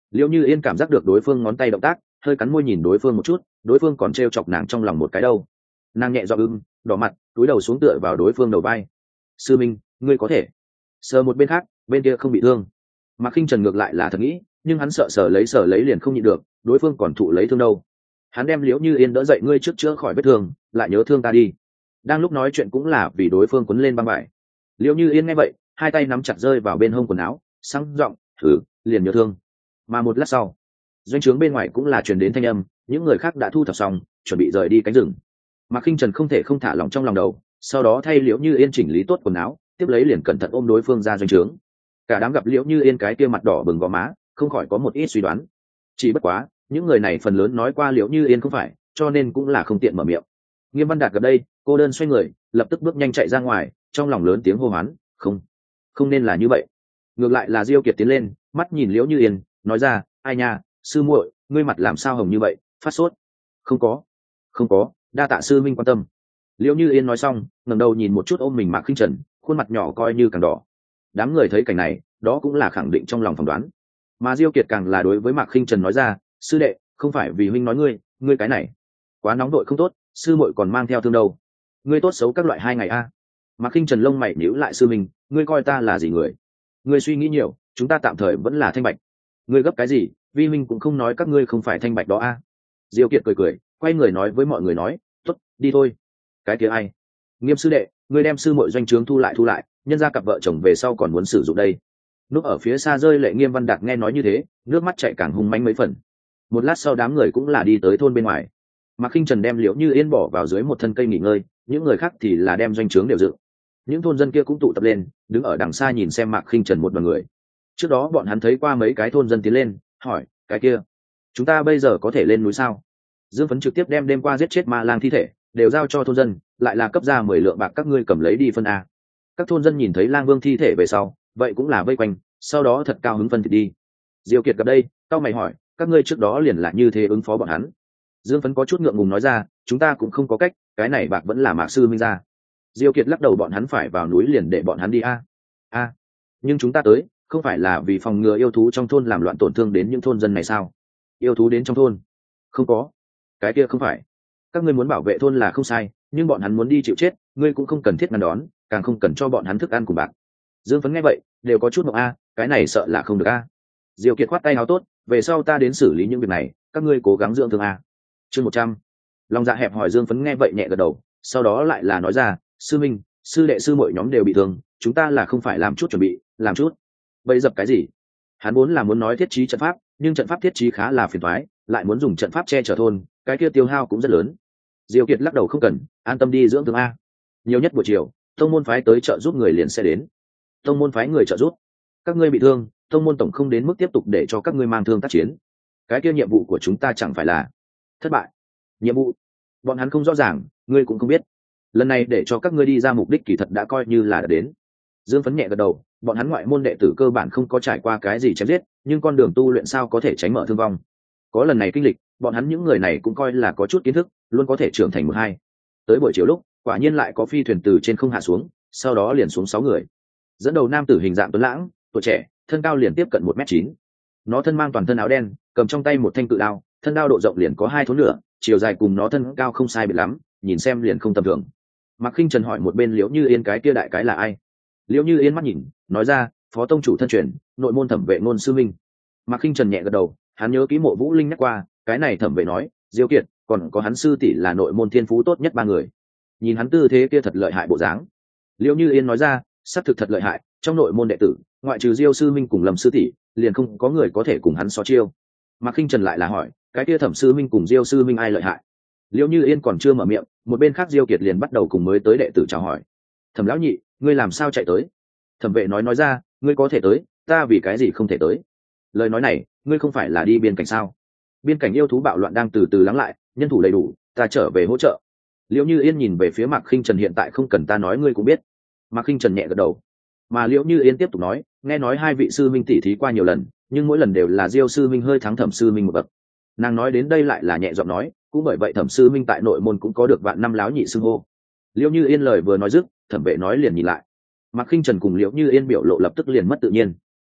Liễu Như Yên cảm giác được đối phương ngón tay động tác, hơi cắn môi nhìn đối phương một chút, đối phương còn trêu chọc nàng trong lòng một cái đâu. Nàng nhẹ giọng ưng, đỏ mặt, cúi đầu xuống tựa vào đối phương đầu vai. Sư minh, ngươi có thể sờ một bên khác, bên kia không bị thương. Mạc Khinh Trần ngược lại là thật nghĩ, nhưng hắn sợ sờ lấy sờ lấy liền không nhịn được, đối phương còn thụ lấy thương đâu. Hắn đem Liễu Như Yên đỡ dậy, ngươi trước chữa khỏi vết thương, lại nhớ thương ta đi. Đang lúc nói chuyện cũng là vì đối phương quấn lên băng vải. Liễu Như Yên nghe vậy, hai tay nắm chặt rơi vào bên hông quần áo, sang giọng, thử, liền nhớ thương. Mà một lát sau, doanh trướng bên ngoài cũng là truyền đến thanh âm, những người khác đã thu thập xong, chuẩn bị rời đi cánh rừng. Mạc Khinh Trần không thể không thả lỏng trong lòng đầu, sau đó thay Liễu Như Yên chỉnh lý tốt quần áo, tiếp lấy liền cẩn thận ôm đối phương ra doanh trướng. Cả đám gặp Liễu Như Yên cái kia mặt đỏ bừng gò má, không khỏi có một ít suy đoán. Chỉ bất quá, những người này phần lớn nói qua Liễu Như Yên không phải, cho nên cũng là không tiện mở miệng. Nghiêm Văn Đạt gặp đây, cô đơn xoay người, lập tức bước nhanh chạy ra ngoài, trong lòng lớn tiếng hô hoán, không, không nên là như vậy. Ngược lại là Diêu Kiệt tiến lên, mắt nhìn Liễu Như Yên, nói ra, ai nha, sư muội, ngươi mặt làm sao hồng như vậy, phát sốt? Không có, không có, đa tạ sư minh quan tâm. Liễu Như Yên nói xong, ngẩng đầu nhìn một chút ôm mình Mạc Khinh Trần, khuôn mặt nhỏ coi như càng đỏ. Đám người thấy cảnh này, đó cũng là khẳng định trong lòng phỏng đoán. Mà Diêu Kiệt càng là đối với Mạc Khinh Trần nói ra, sư đệ, không phải vì huynh nói ngươi, ngươi cái này quá nóng đội không tốt, sư muội còn mang theo thương đâu. Ngươi tốt xấu các loại hai ngày a. À. Mạc Khinh Trần lông mày nhíu lại, sư minh, ngươi coi ta là gì người? Ngươi suy nghĩ nhiều, chúng ta tạm thời vẫn là thanh bạch. Ngươi gấp cái gì? Vi minh cũng không nói các ngươi không phải thanh bạch đó a. À. Diêu Kiệt cười cười, quay người nói với mọi người nói, tốt, đi thôi. Cái kia ai? Nghiêm sư đệ, ngươi đem sư muội doanh trướng thu lại thu lại, nhân ra cặp vợ chồng về sau còn muốn sử dụng đây. Núp ở phía xa rơi lệ Nghiêm Văn Đạt nghe nói như thế, nước mắt chạy càng hung mãnh mấy phần. Một lát sau đám người cũng là đi tới thôn bên ngoài. Mạc Khinh Trần đem Liễu Như Yên bỏ vào dưới một thân cây nghỉ ngơi, những người khác thì là đem doanh trướng đều dựng. Những thôn dân kia cũng tụ tập lên, đứng ở đằng xa nhìn xem Mạc Khinh Trần một đoàn người. Trước đó bọn hắn thấy qua mấy cái thôn dân tiến lên, hỏi, cái kia, chúng ta bây giờ có thể lên núi sao? Dương Phấn trực tiếp đem đêm qua giết chết ma lang thi thể đều giao cho thôn dân, lại là cấp ra mười lượng bạc các ngươi cầm lấy đi phân a. Các thôn dân nhìn thấy Lang Vương thi thể về sau, vậy cũng là vây quanh, sau đó thật cao hứng phân thịt đi. Diêu Kiệt gặp đây, cao mày hỏi, các ngươi trước đó liền là như thế ứng phó bọn hắn? Dương Phấn có chút ngượng ngùng nói ra, chúng ta cũng không có cách, cái này bạc vẫn là Mạc sư minh ra. Diêu Kiệt lắc đầu, bọn hắn phải vào núi liền để bọn hắn đi a. A, nhưng chúng ta tới, không phải là vì phòng ngừa yêu thú trong thôn làm loạn tổn thương đến những thôn dân này sao? Yêu thú đến trong thôn? Không có. Cái kia không phải. Các ngươi muốn bảo vệ thôn là không sai, nhưng bọn hắn muốn đi chịu chết, ngươi cũng không cần thiết ngăn đón, càng không cần cho bọn hắn thức ăn cùng bạc. Dương Phấn nghe vậy, đều có chút mộng a, cái này sợ là không được a. Diêu Kiệt khoát tay áo, tốt, về sau ta đến xử lý những việc này, các ngươi cố gắng dưỡng thương a. Chương một trăm. Lòng dạ hẹp hỏi Dương Phấn nghe vậy nhẹ gật đầu, sau đó lại là nói ra, sư minh, sư đệ sư muội nhóm đều bị thương, chúng ta là không phải làm chút chuẩn bị, làm chút. Bậy dập cái gì? Hắn vốn là muốn nói thiết trí trận pháp, nhưng trận pháp thiết trí khá là phiền toái, lại muốn dùng trận pháp che chở thôn, cái kia tiêu hao cũng rất lớn. Diêu Kiệt lắc đầu, không cần, an tâm đi dưỡng thương a. Nhiều nhất buổi chiều, tông môn phái tới trợ giúp người liền sẽ đến. Tông môn phái người trợ giúp? Các ngươi bị thương, tông môn tổng không đến mức tiếp tục để cho các ngươi mang thương tác chiến. Cái kia nhiệm vụ của chúng ta chẳng phải là thất bại? Nhiệm vụ? Bọn hắn không rõ ràng, ngươi cũng không biết. Lần này để cho các ngươi đi ra mục đích kỳ thật đã coi như là đã đến. Dương Phấn nhẹ gật đầu, bọn hắn ngoại môn đệ tử cơ bản không có trải qua cái gì chém giết, nhưng con đường tu luyện sao có thể tránh mở thương vong. Có lần này kinh lịch, bọn hắn những người này cũng coi là có chút kiến thức, luôn có thể trưởng thành một hai. Tới buổi chiều lúc, quả nhiên lại có phi thuyền từ trên không hạ xuống, sau đó liền xuống sáu người. Dẫn đầu nam tử hình dạng tuấn lãng, tuổi trẻ, thân cao liền tiếp cận một mét chín. Nó thân mang toàn thân áo đen, cầm trong tay một thanh cự đao, thân đao độ rộng liền có hai thốn nửa, chiều dài cùng nó thân cao không sai biệt lắm, nhìn xem liền không tầm thường. Mạc Khinh Trần hỏi một bên Liễu Như Yên, cái kia đại cái là ai? Liễu Như Yên mắt nhìn, nói ra, phó tông chủ thân truyền, nội môn thẩm vệ ngôn sư minh. Mạc Khinh Trần nhẹ gật đầu, hắn nhớ ký Mộ Vũ Linh nhắc qua, cái này thẩm vệ nói, Diêu Kiệt, còn có hắn sư tỷ là nội môn thiên phú tốt nhất ba người. Nhìn hắn tư thế kia thật lợi hại bộ dáng. Liễu Như Yên nói ra, xác thực thật lợi hại, trong nội môn đệ tử, ngoại trừ Diêu sư minh cùng Lâm sư tỷ, liền không có người có thể cùng hắn so chiêu. Mạc Khinh Trần lại là hỏi, cái kia thẩm sư minh cùng Diêu sư minh ai lợi hại? Liễu Như Yên còn chưa mở miệng, một bên khác Diêu Kiệt liền bắt đầu cùng mới tới đệ tử chào hỏi. Thẩm lão nhị, ngươi làm sao chạy tới? Thẩm vệ nói nói ra, ngươi có thể tới, ta vì cái gì không thể tới? Lời nói này, ngươi không phải là đi biên cảnh sao? Biên cảnh yêu thú bạo loạn đang từ từ lắng lại, nhân thủ đầy đủ, ta trở về hỗ trợ. Liễu Như Yên nhìn về phía Mạc Khinh Trần, hiện tại không cần ta nói ngươi cũng biết. Mạc Khinh Trần nhẹ gật đầu. Mà Liễu Như Yên tiếp tục nói, nghe nói hai vị sư minh tỷ thí qua nhiều lần, nhưng mỗi lần đều là Diêu sư minh hơi thắng thẩm sư minh một bậc. Nàng nói đến đây lại là nhẹ giọng nói, cũng bởi vậy thẩm sư minh tại nội môn cũng có được vạn năm láo nhị xưng hô. Liễu Như Yên lời vừa nói dứt, thẩm vệ nói liền nhìn lại. Mạc Khinh Trần cùng Liễu Như Yên biểu lộ lập tức liền mất tự nhiên.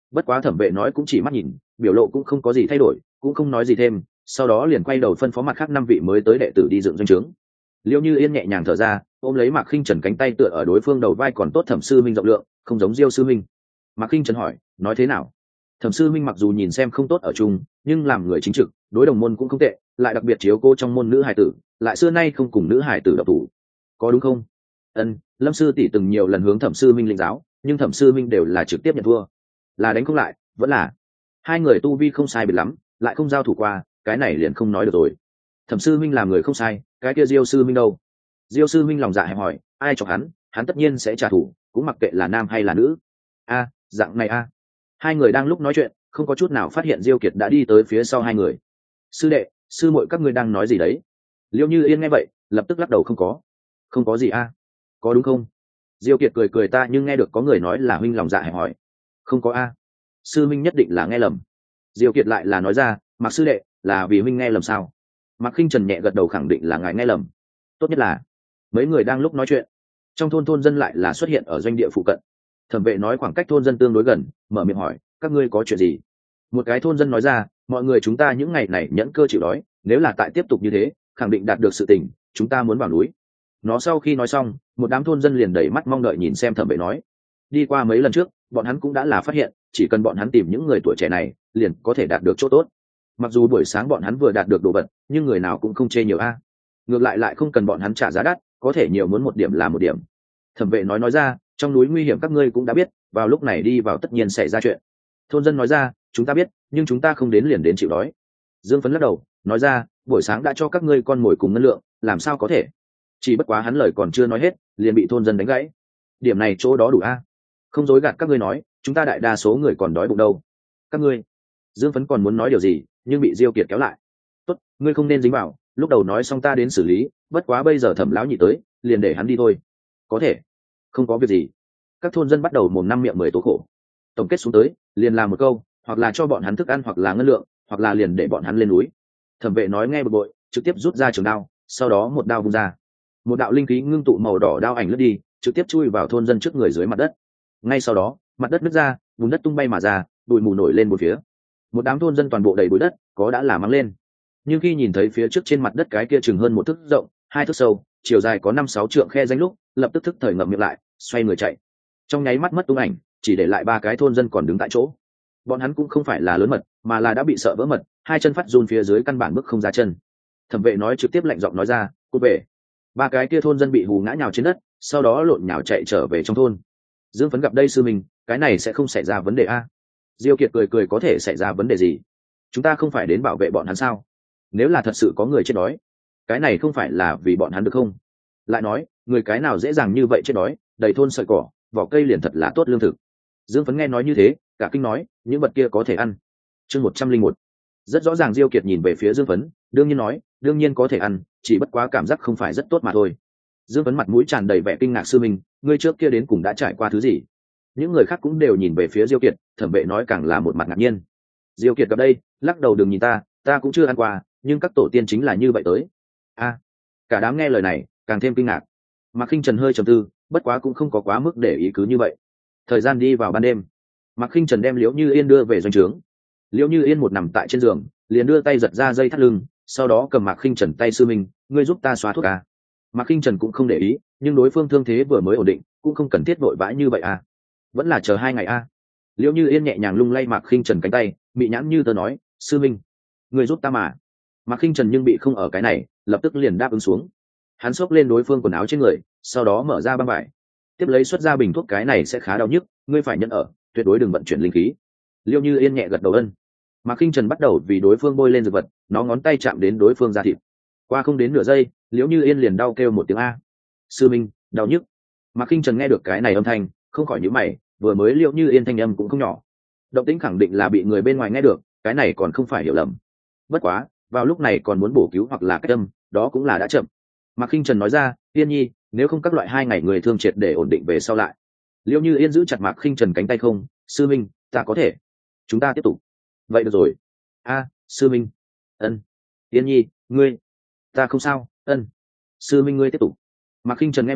bất quá thẩm vệ nói cũng chỉ mắt nhìn, biểu lộ cũng không có gì thay đổi, cũng không nói gì thêm, sau đó liền quay đầu phân phó mặt khác năm vị mới tới đệ tử đi dựng doanh trướng. Liễu Như Yên nhẹ nhàng thở ra, ôm lấy Mạc Khinh Trần cánh tay tựa ở đối phương đầu vai, còn tốt Thẩm sư minh rộng lượng, không giống Diêu sư minh. Mạc Khinh Trần hỏi, nói thế nào? Thẩm sư minh mặc dù nhìn xem không tốt ở chung, nhưng làm người chính trực, đối đồng môn cũng không tệ, lại đặc biệt chiếu cô trong môn nữ hải tử, lại xưa nay không cùng nữ hải tử độc thủ, có đúng không? Ân, Lâm sư tỷ từng nhiều lần hướng Thẩm sư minh lĩnh giáo, nhưng Thẩm sư minh đều là trực tiếp nhận thua, là đánh không lại, vẫn là hai người tu vi không sai biệt lắm, lại không giao thủ qua, cái này liền không nói được rồi. Thẩm sư minh làm người không sai, cái kia Diêu sư minh đâu? Diêu sư minh lòng dạ hẹp hỏi, ai chọc hắn, hắn tất nhiên sẽ trả thù, cũng mặc kệ là nam hay là nữ. A, dạng này a. Hai người đang lúc nói chuyện, không có chút nào phát hiện Diêu Kiệt đã đi tới phía sau hai người. Sư đệ, sư muội các ngươi đang nói gì đấy? Liễu Như Yên nghe vậy, lập tức lắc đầu, không có, không có gì a. Có đúng không? Diêu Kiệt cười cười, ta nhưng nghe được có người nói là huynh lòng dạ hẹp hỏi. Không có a. Sư minh nhất định là nghe lầm. Diêu Kiệt lại là nói ra, Mạc sư đệ, là vì huynh nghe lầm sao? Mạc Khinh Trần nhẹ gật đầu, khẳng định là ngài nghe lầm. Tốt nhất là mấy người đang lúc nói chuyện, trong thôn thôn dân lại là xuất hiện ở doanh địa phụ cận. Thẩm vệ nói khoảng cách thôn dân tương đối gần, mở miệng hỏi, các ngươi có chuyện gì? Một cái thôn dân nói ra, mọi người chúng ta những ngày này nhẫn cơ chịu đói, nếu là tại tiếp tục như thế, khẳng định đạt được sự tỉnh, chúng ta muốn vào núi. Nó sau khi nói xong, một đám thôn dân liền đẩy mắt mong đợi nhìn xem thẩm vệ nói. Đi qua mấy lần trước, bọn hắn cũng đã là phát hiện, chỉ cần bọn hắn tìm những người tuổi trẻ này, liền có thể đạt được chỗ tốt. Mặc dù buổi sáng bọn hắn vừa đạt được đồ vật, nhưng người nào cũng không chê nhiều a. Ngược lại lại không cần bọn hắn trả giá đắt, có thể nhiều muốn một điểm là một điểm. Thẩm vệ nói nói ra, trong núi nguy hiểm các ngươi cũng đã biết, vào lúc này đi vào tất nhiên xảy ra chuyện. Thôn dân nói ra, chúng ta biết, nhưng chúng ta không đến liền đến chịu đói. Dương Phấn lắc đầu, nói ra, buổi sáng đã cho các ngươi con mồi cùng ngân lượng, làm sao có thể? Chỉ bất quá hắn lời còn chưa nói hết, liền bị thôn dân đánh gãy. Điểm này chỗ đó đủ a. Không dối gạt các ngươi nói, chúng ta đại đa số người còn đói bụng đâu. Các ngươi. Dương Phấn còn muốn nói điều gì, nhưng bị Diêu Kiệt kéo lại. Tốt, ngươi không nên dính vào, lúc đầu nói xong ta đến xử lý, bất quá bây giờ Thẩm lão nhị tới, liền để hắn đi thôi. Có thể, không có việc gì. Các thôn dân bắt đầu mồm năm miệng mười tố khổ. Tổng kết xuống tới, liền làm một câu, hoặc là cho bọn hắn thức ăn, hoặc là ngân lượng, hoặc là liền để bọn hắn lên núi. Thẩm vệ nói nghe bực bội, trực tiếp rút ra trường đao, sau đó một đao vung ra. Một đạo linh khí ngưng tụ màu đỏ đao ảnh lướt đi, trực tiếp chui vào thôn dân trước người dưới mặt đất. Ngay sau đó, mặt đất nứt ra, bùn đất tung bay mà ra, bụi mù nổi lên một phía. Một đám thôn dân toàn bộ đầy bụi đất, có đã là mắng lên. Nhưng khi nhìn thấy phía trước trên mặt đất cái kia chừng hơn một thước rộng, hai thước sâu, chiều dài có năm sáu trượng khe danh lúc, lập tức thức thời ngậm miệng lại, xoay người chạy. Trong nháy mắt mất tung ảnh, chỉ để lại ba cái thôn dân còn đứng tại chỗ. Bọn hắn cũng không phải là lớn mật, mà là đã bị sợ vỡ mật, hai chân phát run phía dưới căn bản bước không ra chân. Thẩm vệ nói trực tiếp lạnh giọng nói ra, cút về. Ba cái kia thôn dân bị hù ngã nhào trên đất, sau đó lộn nhào chạy trở về trong thôn. Dương Phấn gặp đây sư mình, cái này sẽ không xảy ra vấn đề a. Diêu Kiệt cười cười, có thể xảy ra vấn đề gì? Chúng ta không phải đến bảo vệ bọn hắn sao? Nếu là thật sự có người chết đói, cái này không phải là vì bọn hắn được không? Lại nói, người cái nào dễ dàng như vậy chết đói, đầy thôn sợi cỏ, vỏ cây liền thật là tốt lương thực. Dương Phấn nghe nói như thế, cả kinh nói, những vật kia có thể ăn. Chương một trăm linh một. Rất rõ ràng Diêu Kiệt nhìn về phía Dương Phấn, đương nhiên nói, đương nhiên có thể ăn, chỉ bất quá cảm giác không phải rất tốt mà thôi. Dương Phấn mặt mũi tràn đầy vẻ kinh ngạc, sư minh, ngươi trước kia đến cùng đã trải qua thứ gì? Những người khác cũng đều nhìn về phía Diêu Kiệt, Thẩm vệ nói càng là một mặt ngạc nhiên. Diêu Kiệt gặp đây, lắc đầu, đừng nhìn ta, ta cũng chưa ăn qua, nhưng các tổ tiên chính là như vậy tới. A, cả đám nghe lời này, càng thêm kinh ngạc. Mạc Khinh Trần hơi trầm tư, bất quá cũng không có quá mức để ý, cứ như vậy. Thời gian đi vào ban đêm, Mạc Khinh Trần đem Liễu Như Yên đưa về doanh trướng. Liễu Như Yên một nằm tại trên giường, liền đưa tay giật ra dây thắt lưng, sau đó cầm Mạc Khinh Trần tay, sư minh, ngươi giúp ta xóa thuốc à? Mạc Khinh Trần cũng không để ý, nhưng đối phương thương thế vừa mới ổn định, cũng không cần thiết vội vã như vậy à? Vẫn là chờ hai ngày à? Liễu Như Yên nhẹ nhàng lung lay Mạc Khinh Trần cánh tay, mị nhãn như tơ nói, sư minh, ngươi giúp ta mà. Mạc Khinh Trần nhưng bị không ở cái này, lập tức liền đáp ứng xuống. Hắn xốc lên đối phương quần áo trên người, sau đó mở ra băng vải, tiếp lấy xuất ra bình thuốc, cái này sẽ khá đau nhức, ngươi phải nhận ở, tuyệt đối đừng vận chuyển linh khí. Liễu Như Yên nhẹ gật đầu ân. Mạc Khinh Trần bắt đầu vì đối phương bôi lên dược vật, nó ngón tay chạm đến đối phương da thịt. Qua không đến nửa giây, Liễu Như Yên liền đau kêu một tiếng a. Sư minh, đau nhức. Mạc Khinh Trần nghe được cái này âm thanh, không khỏi nhíu mày, vừa mới Liễu Như Yên thanh âm cũng không nhỏ, động tĩnh khẳng định là bị người bên ngoài nghe được, cái này còn không phải hiểu lầm. Bất quá, vào lúc này còn muốn bổ cứu hoặc là cách âm, đó cũng là đã chậm. Mạc Khinh Trần nói ra, Yên Nhi, nếu không các loại hai ngày người thương triệt để ổn định về sau lại. Liễu Như Yên giữ chặt Mạc Khinh Trần cánh tay, không, sư minh, ta có thể. Chúng ta tiếp tục. Vậy được rồi. A, sư minh. Ân. Yên Nhi, ngươi. Ta không sao, ân. Sư minh ngươi tiếp tục. Mạc Khinh Trần nghe vậy,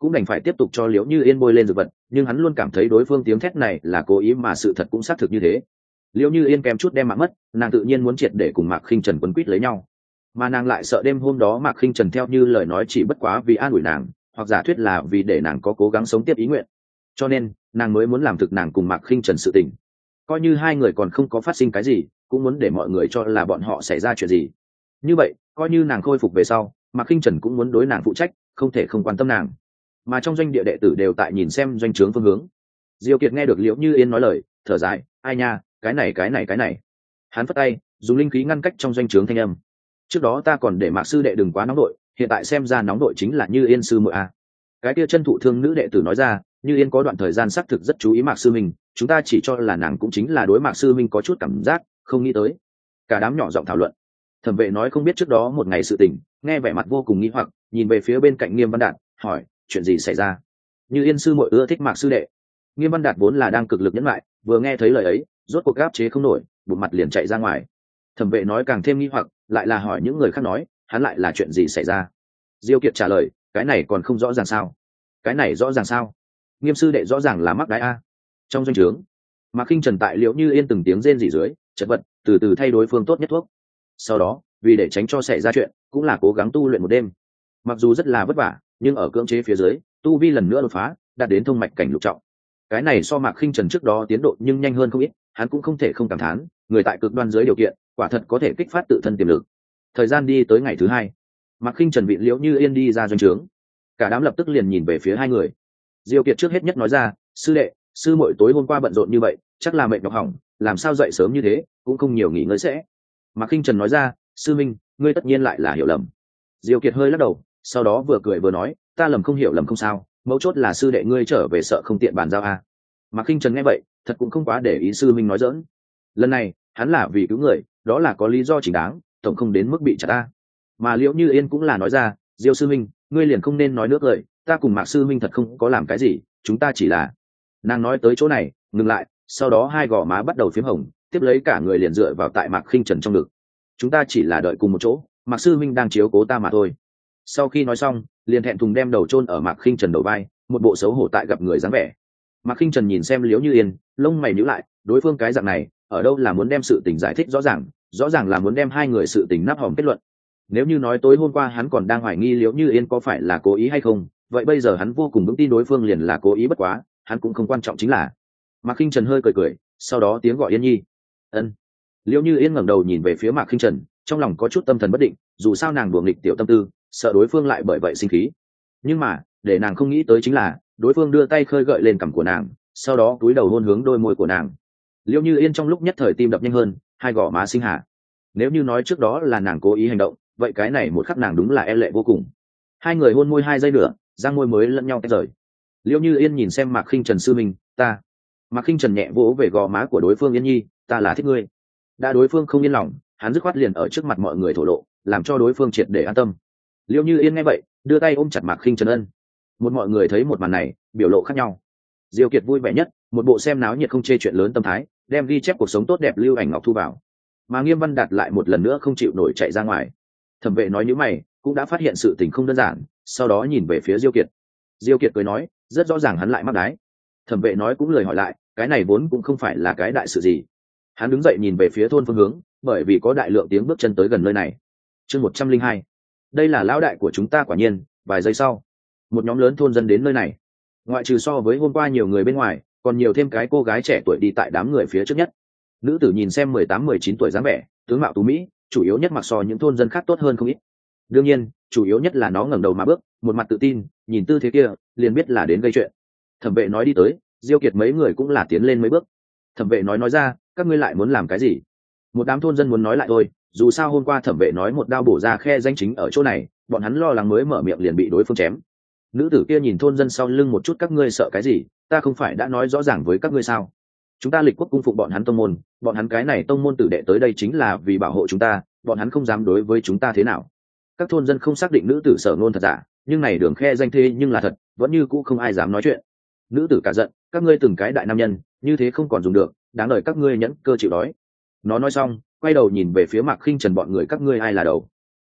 cũng đành phải tiếp tục cho liễu như yên bôi lên dược vật, nhưng hắn luôn cảm thấy đối phương tiếng thét này là cố ý, mà sự thật cũng xác thực như thế. Liễu như yên kém chút đem mạng mất, nàng tự nhiên muốn triệt để cùng Mạc Khinh Trần quấn quýt lấy nhau, mà nàng lại sợ đêm hôm đó Mạc Khinh Trần theo như lời nói chỉ bất quá vì an ủi nàng, hoặc giả thuyết là vì để nàng có cố gắng sống tiếp ý nguyện, cho nên nàng mới muốn làm thực nàng cùng Mạc Khinh Trần sự tình, coi như hai người còn không có phát sinh cái gì, cũng muốn để mọi người cho là bọn họ xảy ra chuyện gì. Như vậy coi như nàng khôi phục về sau, Mạc Khinh Trần cũng muốn đối nàng phụ trách, không thể không quan tâm nàng. Mà trong doanh địa đệ tử đều tại nhìn xem doanh trướng phương hướng. Diêu Kiệt nghe được Liễu Như Yên nói lời, thở dài, ai nha, cái này cái này cái này. Hắn phất tay, dùng linh khí ngăn cách trong doanh trướng thanh âm. Trước đó ta còn để Mạc sư đệ đừng quá nóng đội, hiện tại xem ra nóng đội chính là Như Yên sư muội a. Cái kia chân thụ thương nữ đệ tử nói ra, Như Yên có đoạn thời gian xác thực rất chú ý Mạc sư minh, chúng ta chỉ cho là nàng cũng chính là đối Mạc sư minh có chút cảm giác, không nghĩ tới. Cả đám nhỏ giọng thảo luận. Thẩm Vệ nói không biết trước đó một ngày sự tình, nghe vẻ mặt vô cùng nghi hoặc, nhìn về phía bên cạnh Nghiêm Văn Đạt, hỏi, chuyện gì xảy ra? Như Yên sư muội ưa thích Mạc sư đệ. Nghiêm Văn Đạt vốn là đang cực lực nhẫn lại, vừa nghe thấy lời ấy, rốt cuộc áp chế không nổi, bụt mặt liền chạy ra ngoài. Thẩm Vệ nói càng thêm nghi hoặc, lại là hỏi những người khác nói, hắn lại là chuyện gì xảy ra? Diêu Kiệt trả lời, cái này còn không rõ ràng sao? Cái này rõ ràng sao? Nghiêm sư đệ rõ ràng là mắc đái a. Trong doanh trướng, Mạc Khinh Trần tại Liễu Như Yên từng tiếng rên rỉ dưới, chật vật, từ từ thay đối phương tốt nhất thuốc. Sau đó, vì để tránh cho xảy ra chuyện, cũng là cố gắng tu luyện một đêm. Mặc dù rất là vất vả, nhưng ở cưỡng chế phía dưới, tu vi lần nữa đột phá, đạt đến thông mạch cảnh lục trọng. Cái này so Mạc Khinh Trần trước đó tiến độ nhưng nhanh hơn không ít, hắn cũng không thể không cảm thán, người tại cực đoan dưới điều kiện, quả thật có thể kích phát tự thân tiềm lực. Thời gian đi tới ngày thứ hai, Mạc Khinh Trần vị Liễu Như Yên đi ra doanh trướng, cả đám lập tức liền nhìn về phía hai người. Diêu Kiệt trước hết nhất nói ra, sư đệ, sư muội tối hôm qua bận rộn như vậy, chắc là mệt nhọc hỏng, làm sao dậy sớm như thế, cũng không nhiều nghỉ ngơi sẽ. Mạc Khinh Trần nói ra, sư minh, ngươi tất nhiên lại là hiểu lầm. Diêu Kiệt hơi lắc đầu, sau đó vừa cười vừa nói, ta lầm không hiểu lầm không sao, mấu chốt là sư đệ ngươi trở về sợ không tiện bàn giao à. Mạc Khinh Trần nghe vậy, thật cũng không quá để ý sư minh nói giỡn. Lần này, hắn là vì cứu người, đó là có lý do chính đáng, tổng không đến mức bị chặt ta. Mà Liễu Như Yên cũng là nói ra, Diêu sư minh, ngươi liền không nên nói nước lời, ta cùng Mạc sư minh thật không có làm cái gì, chúng ta chỉ là. Nàng nói tới chỗ này, ngừng lại, sau đó hai gò má bắt đầu phím hồng, tiếp lấy cả người liền dựa vào tại Mạc Khinh Trần trong ngực. Chúng ta chỉ là đợi cùng một chỗ, Mạc sư minh đang chiếu cố ta mà thôi. Sau khi nói xong, liền thẹn thùng đem đầu chôn ở Mạc Khinh Trần đầu vai, một bộ xấu hổ tại gặp người dáng vẻ. Mạc Khinh Trần nhìn xem Liễu Như Yên, lông mày nhíu lại, đối phương cái dạng này, ở đâu là muốn đem sự tình giải thích rõ ràng, rõ ràng là muốn đem hai người sự tình nắp hòm kết luận. Nếu như nói tối hôm qua hắn còn đang hoài nghi Liễu Như Yên có phải là cố ý hay không, vậy bây giờ hắn vô cùng vững tin đối phương liền là cố ý, bất quá, hắn cũng không quan trọng chính là. Mạc Khinh Trần hơi cười cười, sau đó tiếng gọi Yên Nhi. Ân. Liễu Như Yên ngẩng đầu nhìn về phía Mạc Khinh Trần, trong lòng có chút tâm thần bất định, dù sao nàng đùa nghịch tiểu tâm tư, sợ đối phương lại bởi vậy sinh khí. Nhưng mà, để nàng không nghĩ tới chính là, đối phương đưa tay khơi gợi lên cằm của nàng, sau đó cúi đầu hôn hướng đôi môi của nàng. Liễu Như Yên trong lúc nhất thời tim đập nhanh hơn, hai gò má sinh hạ. Nếu như nói trước đó là nàng cố ý hành động, vậy cái này một khắc nàng đúng là e lệ vô cùng. Hai người hôn môi hai giây nữa, răng môi mới lẫn nhau tách rời. Liễu Như Yên nhìn xem Mạc Khinh Trần sư minh, ta. Mạc Khinh Trần nhẹ vỗ về gò má của đối phương, Yên Nhi, ta là thích ngươi. Đã đối phương không yên lòng, hắn dứt khoát liền ở trước mặt mọi người thổ lộ, làm cho đối phương triệt để an tâm. Liễu Như Yên nghe vậy, đưa tay ôm chặt Mạc Khinh Trần ân. Một mọi người thấy một màn này, biểu lộ khác nhau. Diêu Kiệt vui vẻ nhất, một bộ xem náo nhiệt không chê chuyện lớn tâm thái, đem ghi chép cuộc sống tốt đẹp lưu ảnh ngọc thu vào. Mà Nghiêm Văn Đạt lại một lần nữa không chịu nổi chạy ra ngoài. Thẩm Vệ nói như mày, cũng đã phát hiện sự tình không đơn giản, sau đó nhìn về phía Diêu Kiệt. Diêu Kiệt cười nói, rất rõ ràng hắn lại mắc đái. Thẩm Vệ nói cũng lời hỏi lại, cái này vốn cũng không phải là cái đại sự gì. Hắn đứng dậy nhìn về phía thôn phương hướng, bởi vì có đại lượng tiếng bước chân tới gần nơi này. Chương một trăm linh hai, đây là lão đại của chúng ta quả nhiên. Vài giây sau, một nhóm lớn thôn dân đến nơi này. Ngoại trừ so với hôm qua nhiều người bên ngoài, còn nhiều thêm cái cô gái trẻ tuổi đi tại đám người phía trước nhất. Nữ tử nhìn xem mười tám mười chín tuổi dáng vẻ, tướng mạo tú mỹ, chủ yếu nhất mặc so những thôn dân khác tốt hơn không ít. Đương nhiên, chủ yếu nhất là nó ngẩng đầu mà bước, một mặt tự tin, nhìn tư thế kia, liền biết là đến gây chuyện. Thẩm Vệ nói đi tới, Diêu Kiệt mấy người cũng là tiến lên mấy bước. Thẩm Vệ nói nói ra, các ngươi lại muốn làm cái gì? Một đám thôn dân muốn nói lại thôi, dù sao hôm qua Thẩm Vệ nói một đao bổ ra khe danh chính ở chỗ này, bọn hắn lo lắng mới mở miệng liền bị đối phương chém. Nữ tử kia nhìn thôn dân sau lưng một chút, các ngươi sợ cái gì, ta không phải đã nói rõ ràng với các ngươi sao? Chúng ta Lịch Quốc cung phụng bọn hắn tông môn, bọn hắn cái này tông môn tử đệ tới đây chính là vì bảo hộ chúng ta, bọn hắn không dám đối với chúng ta thế nào. Các thôn dân không xác định nữ tử sở ngôn thật giả, nhưng này đường khe danh thế nhưng là thật, vẫn như cũ không ai dám nói chuyện. Nữ tử cả giận, các ngươi từng cái đại nam nhân, như thế không còn dùng được, đáng đời các ngươi nhẫn cơ chịu đói. Nó nói xong, quay đầu nhìn về phía Mạc Khinh Trần bọn người, các ngươi ai là đầu?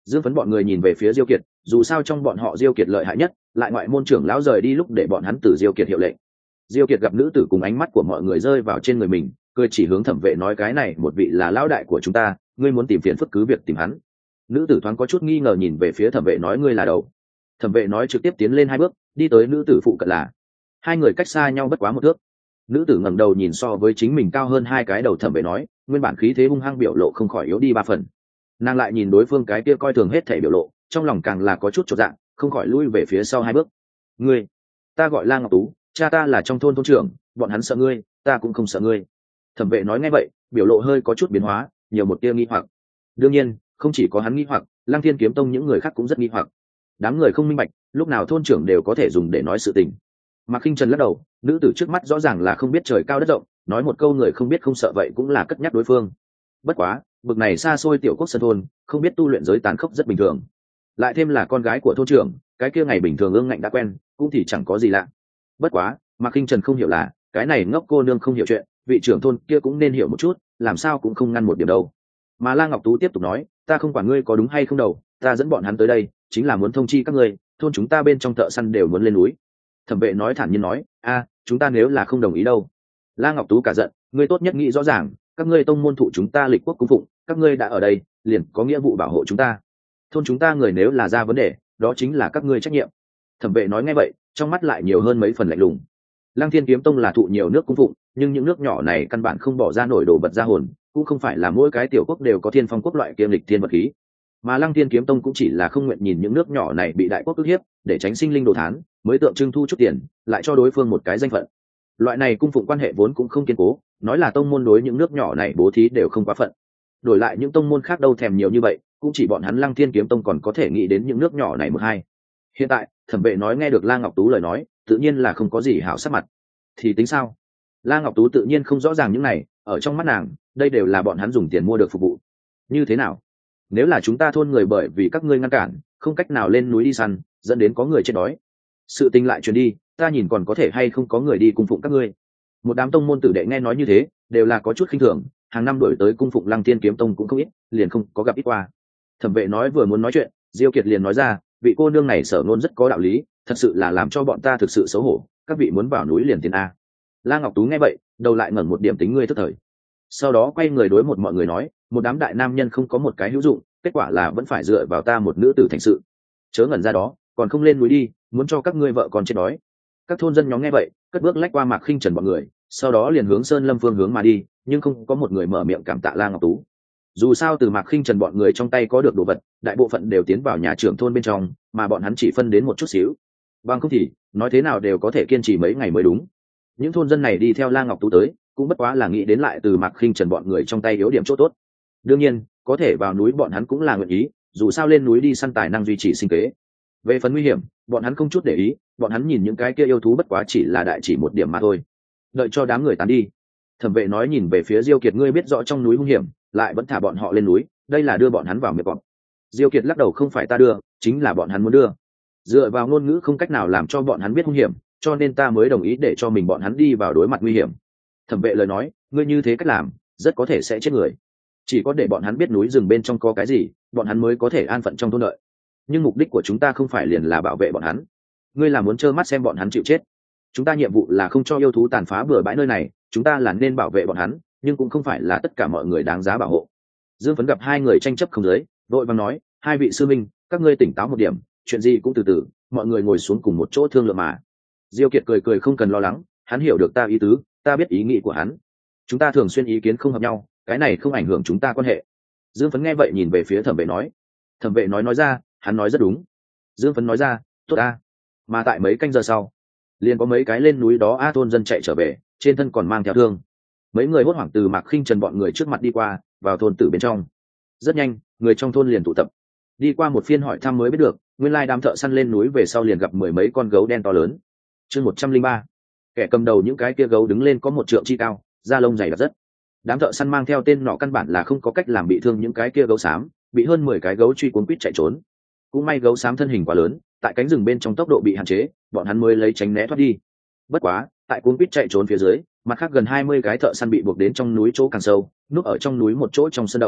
Dương Phấn bọn người nhìn về phía Diêu Kiệt, dù sao trong bọn họ Diêu Kiệt lợi hại nhất, lại ngoại môn trưởng lão rời đi lúc để bọn hắn từ Diêu Kiệt hiệu lệnh. Diêu Kiệt gặp nữ tử cùng ánh mắt của mọi người rơi vào trên người mình, cười chỉ hướng Thẩm Vệ nói cái này một vị là lão đại của chúng ta, ngươi muốn tìm phiền phức cứ việc tìm hắn. Nữ tử thoáng có chút nghi ngờ nhìn về phía Thẩm Vệ nói ngươi là đầu. Thẩm Vệ nói trực tiếp tiến lên hai bước, đi tới nữ tử phụ cận là. Hai người cách xa nhau bất quá một thước. Nữ tử ngẩng đầu nhìn so với chính mình cao hơn hai cái đầu Thẩm Vệ nói, nguyên bản khí thế hung hăng biểu lộ không khỏi yếu đi ba phần. Nàng lại nhìn đối phương cái kia coi thường hết thảy biểu lộ, trong lòng càng là có chút chột dạ, không khỏi lui về phía sau hai bước. Ngươi, ta gọi La Ngọc Tú, cha ta là trong thôn thôn trưởng, bọn hắn sợ ngươi, ta cũng không sợ ngươi. Thẩm Vệ nói nghe vậy, biểu lộ hơi có chút biến hóa, nhiều một tia nghi hoặc. Đương nhiên, không chỉ có hắn nghi hoặc, Lăng Thiên Kiếm Tông những người khác cũng rất nghi hoặc. Đám người không minh bạch, lúc nào thôn trưởng đều có thể dùng để nói sự tình. Mạc Khinh Trần lắc đầu, nữ tử trước mắt rõ ràng là không biết trời cao đất rộng, nói một câu người không biết không sợ vậy cũng là cất nhắc đối phương. Bất quá, bực này xa xôi tiểu quốc sân thôn, không biết tu luyện giới tàn khốc rất bình thường. Lại thêm là con gái của thôn trưởng, cái kia ngày bình thường ương ngạnh đã quen, cũng thì chẳng có gì lạ. Bất quá, Mạc Khinh Trần không hiểu là, cái này ngốc cô nương không hiểu chuyện, vị trưởng thôn kia cũng nên hiểu một chút, làm sao cũng không ngăn một điểm đâu. Mà La Ngọc Tú tiếp tục nói, ta không quản ngươi có đúng hay không đâu, ta dẫn bọn hắn tới đây, chính là muốn thông chi các ngươi, thôn chúng ta bên trong thợ săn đều muốn lên núi. Thẩm Vệ nói thản nhiên nói, a, chúng ta nếu là không đồng ý đâu. La Ngọc Tú cả giận, ngươi tốt nhất nghĩ rõ ràng, các ngươi tông môn thụ chúng ta lịch quốc cung phụng, các ngươi đã ở đây, liền có nghĩa vụ bảo hộ chúng ta. Thôn chúng ta người nếu là ra vấn đề, đó chính là các ngươi trách nhiệm. Thẩm Vệ nói nghe vậy, trong mắt lại nhiều hơn mấy phần lạnh lùng. Lăng Thiên Kiếm Tông là thụ nhiều nước cung phụng, nhưng những nước nhỏ này căn bản không bỏ ra nổi đồ vật ra hồn, cũng không phải là mỗi cái tiểu quốc đều có thiên phong quốc loại kiêm lịch thiên vật khí. Mà Lăng Thiên Kiếm Tông cũng chỉ là không nguyện nhìn những nước nhỏ này bị đại quốc ức hiếp, để tránh sinh linh đồ thán, mới tượng trưng thu chút tiền, lại cho đối phương một cái danh phận. Loại này cung phụng quan hệ vốn cũng không kiên cố, nói là tông môn đối những nước nhỏ này bố thí đều không quá phận. Đổi lại những tông môn khác đâu thèm nhiều như vậy, cũng chỉ bọn hắn Lăng Thiên Kiếm Tông còn có thể nghĩ đến những nước nhỏ này một hai. Hiện tại, Thẩm Vệ nói nghe được La Ngọc Tú lời nói, tự nhiên là không có gì hảo sắc mặt. Thì tính sao? La Ngọc Tú tự nhiên không rõ ràng những này, ở trong mắt nàng, đây đều là bọn hắn dùng tiền mua được phục vụ. Như thế nào? Nếu là chúng ta thôn người bởi vì các ngươi ngăn cản, không cách nào lên núi đi săn, dẫn đến có người chết đói. Sự tình lại truyền đi, ta nhìn còn có thể hay không có người đi cung phụng các ngươi. Một đám tông môn tử đệ nghe nói như thế, đều là có chút khinh thường, hàng năm đổi tới cung phụng Lăng Thiên Kiếm Tông cũng không ít, liền không có gặp ít qua. Thẩm Vệ nói vừa muốn nói chuyện, Diêu Kiệt liền nói ra, vị cô nương này sở ngôn rất có đạo lý, thật sự là làm cho bọn ta thực sự xấu hổ, các vị muốn vào núi liền tiền a. La Ngọc Tú nghe vậy, đầu lại ngẩng một điểm tính ngươi tức thời. Sau đó quay người đối một mọi người nói, một đám đại nam nhân không có một cái hữu dụng, kết quả là vẫn phải dựa vào ta một nữ tử thành sự. Chớ ngẩn ra đó, còn không lên núi đi, muốn cho các ngươi vợ con chết đói. Các thôn dân nhóm nghe vậy, cất bước lách qua Mạc Khinh Trần bọn người, sau đó liền hướng Sơn Lâm phương hướng mà đi, nhưng không có một người mở miệng cảm tạ La Ngọc Tú. Dù sao từ Mạc Khinh Trần bọn người trong tay có được đồ vật, đại bộ phận đều tiến vào nhà trưởng thôn bên trong, mà bọn hắn chỉ phân đến một chút xíu. Bằng không thì, nói thế nào đều có thể kiên trì mấy ngày mới đúng. Những thôn dân này đi theo La Ngọc Tú tới, cũng bất quá là nghĩ đến lại từ Mạc Khinh Trần bọn người trong tay yếu điểm chỗ tốt. Đương nhiên, có thể vào núi bọn hắn cũng là nguyện ý, dù sao lên núi đi săn tài năng duy trì sinh kế. Về phần nguy hiểm, bọn hắn không chút để ý, bọn hắn nhìn những cái kia yêu thú bất quá chỉ là đại chỉ một điểm mà thôi. Đợi cho đám người tán đi, Thẩm Vệ nói nhìn về phía Diêu Kiệt, ngươi biết rõ trong núi hung hiểm, lại vẫn thả bọn họ lên núi, đây là đưa bọn hắn vào miệng cọp. Diêu Kiệt lắc đầu, không phải ta đưa, chính là bọn hắn muốn đưa. Dựa vào ngôn ngữ không cách nào làm cho bọn hắn biết hung hiểm, cho nên ta mới đồng ý để cho mình bọn hắn đi vào đối mặt nguy hiểm. Thẩm Vệ lời nói, ngươi như thế cách làm, rất có thể sẽ chết người. Chỉ có để bọn hắn biết núi rừng bên trong có cái gì, bọn hắn mới có thể an phận trong thôn đợi. Nhưng mục đích của chúng ta không phải liền là bảo vệ bọn hắn. Ngươi là muốn trơ mắt xem bọn hắn chịu chết. Chúng ta nhiệm vụ là không cho yêu thú tàn phá bừa bãi nơi này, chúng ta là nên bảo vệ bọn hắn, nhưng cũng không phải là tất cả mọi người đáng giá bảo hộ. Dương Phấn gặp hai người tranh chấp không dưới, vội vàng nói, hai vị sư minh, các ngươi tỉnh táo một điểm, chuyện gì cũng từ từ, mọi người ngồi xuống cùng một chỗ thương lượng mà. Diêu Kiệt cười cười, không cần lo lắng, hắn hiểu được ta ý tứ, ta biết ý nghĩ của hắn. Chúng ta thường xuyên ý kiến không hợp nhau, cái này không ảnh hưởng chúng ta quan hệ. Dương Phấn nghe vậy nhìn về phía Thẩm Vệ nói. Thẩm Vệ nói nói ra, hắn nói rất đúng. Dương Phấn nói ra, tốt a. Mà tại mấy canh giờ sau, liền có mấy cái lên núi đó a thôn dân chạy trở về, trên thân còn mang theo thương. Mấy người hốt hoảng từ Mạc Khinh Trần bọn người trước mặt đi qua, vào thôn tử bên trong. Rất nhanh, người trong thôn liền tụ tập. Đi qua một phiên hỏi thăm mới biết được, nguyên lai đám thợ săn lên núi về sau liền gặp mười mấy con gấu đen to lớn. Chương một trăm linh ba. Kẻ cầm đầu những cái kia gấu đứng lên có một trượng chi cao, da lông dày đặc rất. Đám thợ săn mang theo tên nọ căn bản là không có cách làm bị thương những cái kia gấu xám, bị hơn mười cái gấu truy cuốn quýt chạy trốn. Cũng may gấu xám thân hình quá lớn, tại cánh rừng bên trong tốc độ bị hạn chế, bọn hắn mới lấy tránh né thoát đi. Bất quá, tại cuốn quýt chạy trốn phía dưới, mặt khác gần hai mươi cái thợ săn bị buộc đến trong núi chỗ càng sâu, núp ở trong núi một chỗ trong sân động.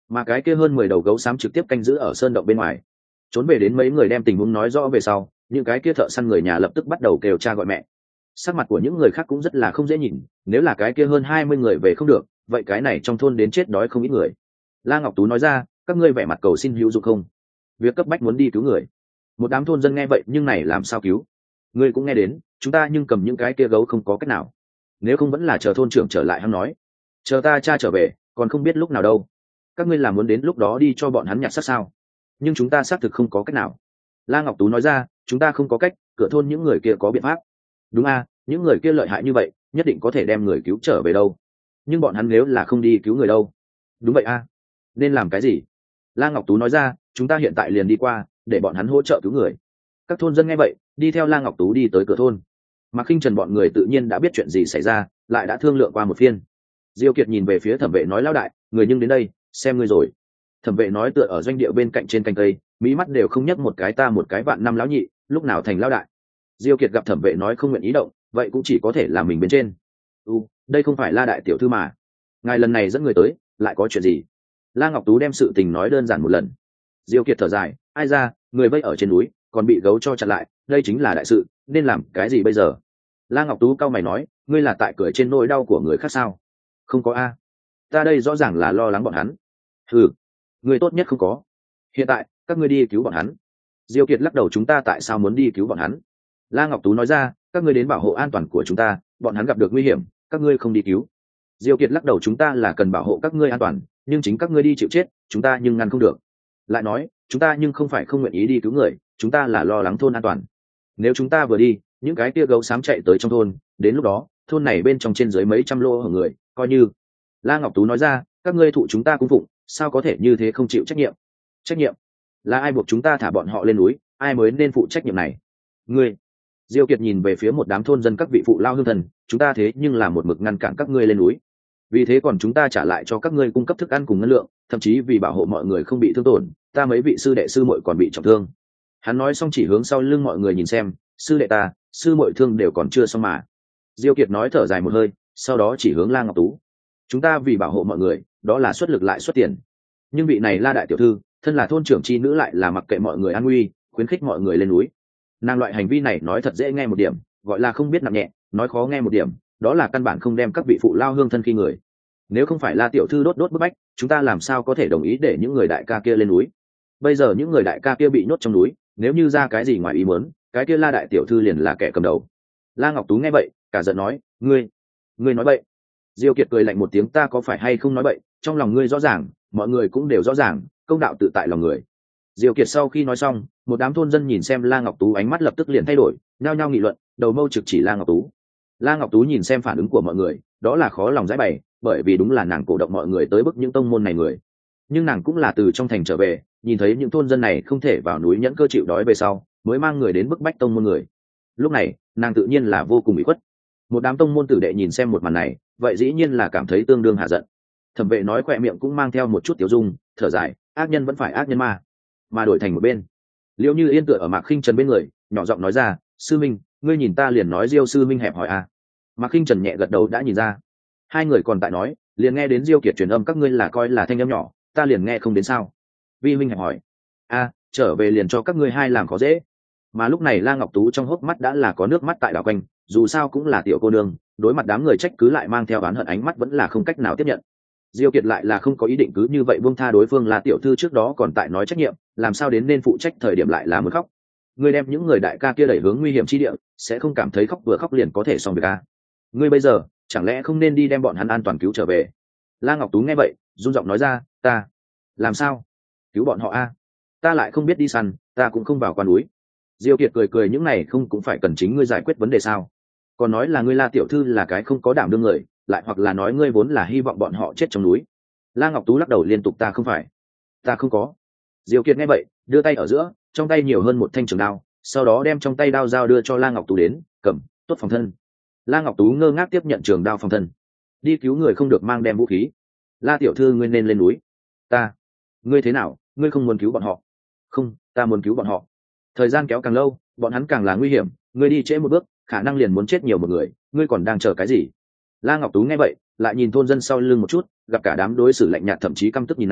mà cái kia hơn mười đầu gấu xám trực tiếp canh giữ ở sơn động bên ngoài. Trốn về đến mấy người đem tình huống nói rõ về sau, những cái kia thợ săn người nhà lập tức bắt đầu kêu cha gọi mẹ. Sắc mặt của những người khác cũng rất là không dễ nhìn, nếu là cái kia hơn hai mươi người về không được, vậy cái này trong thôn đến chết đói không ít người. La Ngọc Tú nói ra, các ngươi vẻ mặt cầu xin hữu dụng không? Việc cấp bách muốn đi cứu người. Một đám thôn dân nghe vậy, nhưng này làm sao cứu? Ngươi cũng nghe đến, chúng ta nhưng cầm những cái kia gấu không có cách nào. Nếu không vẫn là chờ thôn trưởng trở lại hắn nói. Chờ ta cha trở về, còn không biết lúc nào đâu. Các ngươi làm muốn đến lúc đó đi cho bọn hắn nhặt xác sao? Nhưng chúng ta xác thực không có cách nào. La Ngọc Tú nói ra, chúng ta không có cách, cửa thôn những người kia có biện pháp. Đúng a, những người kia lợi hại như vậy, nhất định có thể đem người cứu trở về đâu. Nhưng bọn hắn nếu là không đi cứu người đâu? Đúng vậy a. Nên làm cái gì? La Ngọc Tú nói ra, chúng ta hiện tại liền đi qua, để bọn hắn hỗ trợ cứu người. Các thôn dân nghe vậy, đi theo La Ngọc Tú đi tới cửa thôn. Mạc Khinh Trần bọn người tự nhiên đã biết chuyện gì xảy ra, lại đã thương lượng qua một phiên. Diêu Kiệt nhìn về phía Thẩm Vệ nói, lão đại, người nhưng đến đây, xem ngươi rồi. Thẩm Vệ nói tựa ở doanh địa bên cạnh trên cành cây, mỹ mắt đều không nhấc một cái, ta một cái vạn năm lão nhị, lúc nào thành lão đại. Diêu Kiệt gặp Thẩm Vệ nói không nguyện ý động, vậy cũng chỉ có thể là mình bên trên. U, đây không phải La đại tiểu thư mà. Ngài lần này dẫn người tới, lại có chuyện gì? La Ngọc Tú đem sự tình nói đơn giản một lần. Diêu Kiệt thở dài, ai ra, người vây ở trên núi, còn bị gấu cho chặn lại, đây chính là đại sự, nên làm cái gì bây giờ? La Ngọc Tú cau mày nói, ngươi là tại cười trên nỗi đau của người khác sao? Không có a, ta đây rõ ràng là lo lắng bọn hắn. Ừ, người tốt nhất không có. Hiện tại, các ngươi đi cứu bọn hắn. Diêu Kiệt lắc đầu, chúng ta tại sao muốn đi cứu bọn hắn? La Ngọc Tú nói ra, các ngươi đến bảo hộ an toàn của chúng ta, bọn hắn gặp được nguy hiểm, các ngươi không đi cứu. Diêu Kiệt lắc đầu, chúng ta là cần bảo hộ các ngươi an toàn, nhưng chính các ngươi đi chịu chết, chúng ta nhưng ngăn không được. Lại nói, chúng ta nhưng không phải không nguyện ý đi cứu người, chúng ta là lo lắng thôn an toàn. Nếu chúng ta vừa đi, những cái kia gấu xám chạy tới trong thôn, đến lúc đó, thôn này bên trong trên dưới mấy trăm lô hở người, coi như. La Ngọc Tú nói ra, các ngươi thụ chúng ta cung phụng, sao có thể như thế không chịu trách nhiệm? Trách nhiệm? Là ai buộc chúng ta thả bọn họ lên núi, ai mới nên phụ trách nhiệm này? Ngươi. Diêu Kiệt nhìn về phía một đám thôn dân các vị phụ lao hương thần, chúng ta thế nhưng là một mực ngăn cản các ngươi lên núi. Vì thế còn chúng ta trả lại cho các ngươi cung cấp thức ăn cùng ngân lượng, thậm chí vì bảo hộ mọi người không bị thương tổn, ta mấy vị sư đệ sư muội còn bị trọng thương. Hắn nói xong chỉ hướng sau lưng mọi người nhìn xem, sư đệ ta, sư muội thương đều còn chưa xong mà. Diêu Kiệt nói thở dài một hơi, sau đó chỉ hướng La Ngọc Tú. Chúng ta vì bảo hộ mọi người, đó là xuất lực lại xuất tiền. Nhưng vị này La đại tiểu thư, thân là thôn trưởng chi nữ lại là mặc kệ mọi người an nguy, khuyến khích mọi người lên núi. Nàng loại hành vi này nói thật dễ nghe một điểm, gọi là không biết nặng nhẹ, nói khó nghe một điểm, đó là căn bản không đem các vị phụ lao hương thân khi người. Nếu không phải La tiểu thư đốt đốt bức bách, chúng ta làm sao có thể đồng ý để những người đại ca kia lên núi? Bây giờ những người đại ca kia bị nhốt trong núi, nếu như ra cái gì ngoài ý muốn, cái kia La đại tiểu thư liền là kẻ cầm đầu. La Ngọc Tú nghe vậy, cả giận nói, ngươi, ngươi nói bậy. Diêu Kiệt cười lạnh một tiếng, ta có phải hay không nói bậy, trong lòng ngươi rõ ràng, mọi người cũng đều rõ ràng, công đạo tự tại lòng người. Diêu Kiệt sau khi nói xong, một đám thôn dân nhìn xem La Ngọc Tú, ánh mắt lập tức liền thay đổi, nhao nhao nghị luận, đầu mâu trực chỉ La Ngọc Tú. La Ngọc Tú nhìn xem phản ứng của mọi người, đó là khó lòng giải bày, bởi vì đúng là nàng cổ động mọi người tới bức những tông môn này người. Nhưng nàng cũng là từ trong thành trở về, nhìn thấy những thôn dân này không thể vào núi nhẫn cơ chịu đói về sau, mới mang người đến bức bách tông môn người. Lúc này, nàng tự nhiên là vô cùng bị khuất. Một đám tông môn tử đệ nhìn xem một màn này, vậy dĩ nhiên là cảm thấy tương đương hạ giận. Thẩm Vệ nói khỏe miệng cũng mang theo một chút tiểu dung, thở dài, ác nhân vẫn phải ác nhân mà, mà đổi thành một bên. Liễu Như Yên tựa ở Mạc Khinh Trần bên người, nhỏ giọng nói ra, sư minh, ngươi nhìn ta liền nói Diêu sư minh hẹp hỏi à? Mạc Khinh Trần nhẹ gật đầu đã nhìn ra. Hai người còn tại nói, liền nghe đến Diêu Kiệt truyền âm, các ngươi là coi là thanh âm nhỏ, ta liền nghe không đến sao? Vi huynh hẹp hỏi. A, trở về liền cho các ngươi hai làm khó dễ. Mà lúc này La Ngọc Tú trong hốc mắt đã là có nước mắt tại đảo quanh, dù sao cũng là tiểu cô nương, đối mặt đám người trách cứ lại mang theo oán hận ánh mắt vẫn là không cách nào tiếp nhận. Diêu Kiệt lại là không có ý định cứ như vậy buông tha đối phương, là tiểu thư trước đó còn tại nói trách nhiệm, làm sao đến nên phụ trách thời điểm lại là muốn khóc. Ngươi đem những người đại ca kia đẩy hướng nguy hiểm chi địa, sẽ không cảm thấy khóc vừa khóc liền có thể xong việc a? Ngươi bây giờ chẳng lẽ không nên đi đem bọn hắn an toàn cứu trở về? La Ngọc Tú nghe vậy, run giọng nói ra, ta làm sao cứu bọn họ a? Ta lại không biết đi săn, ta cũng không vào quan núi. Diêu Kiệt cười cười, những này không cũng phải cần chính ngươi giải quyết vấn đề sao? Còn nói là ngươi La tiểu thư là cái không có đảm đương người, lại hoặc là nói ngươi vốn là hy vọng bọn họ chết trong núi. La Ngọc Tú lắc đầu liên tục, ta không phải, ta không có. Diêu Kiệt nghe vậy, đưa tay ở giữa, trong tay nhiều hơn một thanh trường đao, sau đó đem trong tay đao dao đưa cho La Ngọc Tú, đến cầm, tốt phòng thân. La Ngọc Tú ngơ ngác tiếp nhận trường đao phòng thân. Đi cứu người không được mang đem vũ khí. La tiểu thư ngươi nên lên núi. Ta, ngươi thế nào, ngươi không muốn cứu bọn họ? Không, ta muốn cứu bọn họ. Thời gian kéo càng lâu, bọn hắn càng là nguy hiểm, ngươi đi trễ một bước, khả năng liền muốn chết nhiều một người, ngươi còn đang chờ cái gì? La Ngọc Tú nghe vậy, lại nhìn thôn dân sau lưng một chút, gặp cả đám đối xử lạnh nhạt thậm chí căm tức nhìn nàng,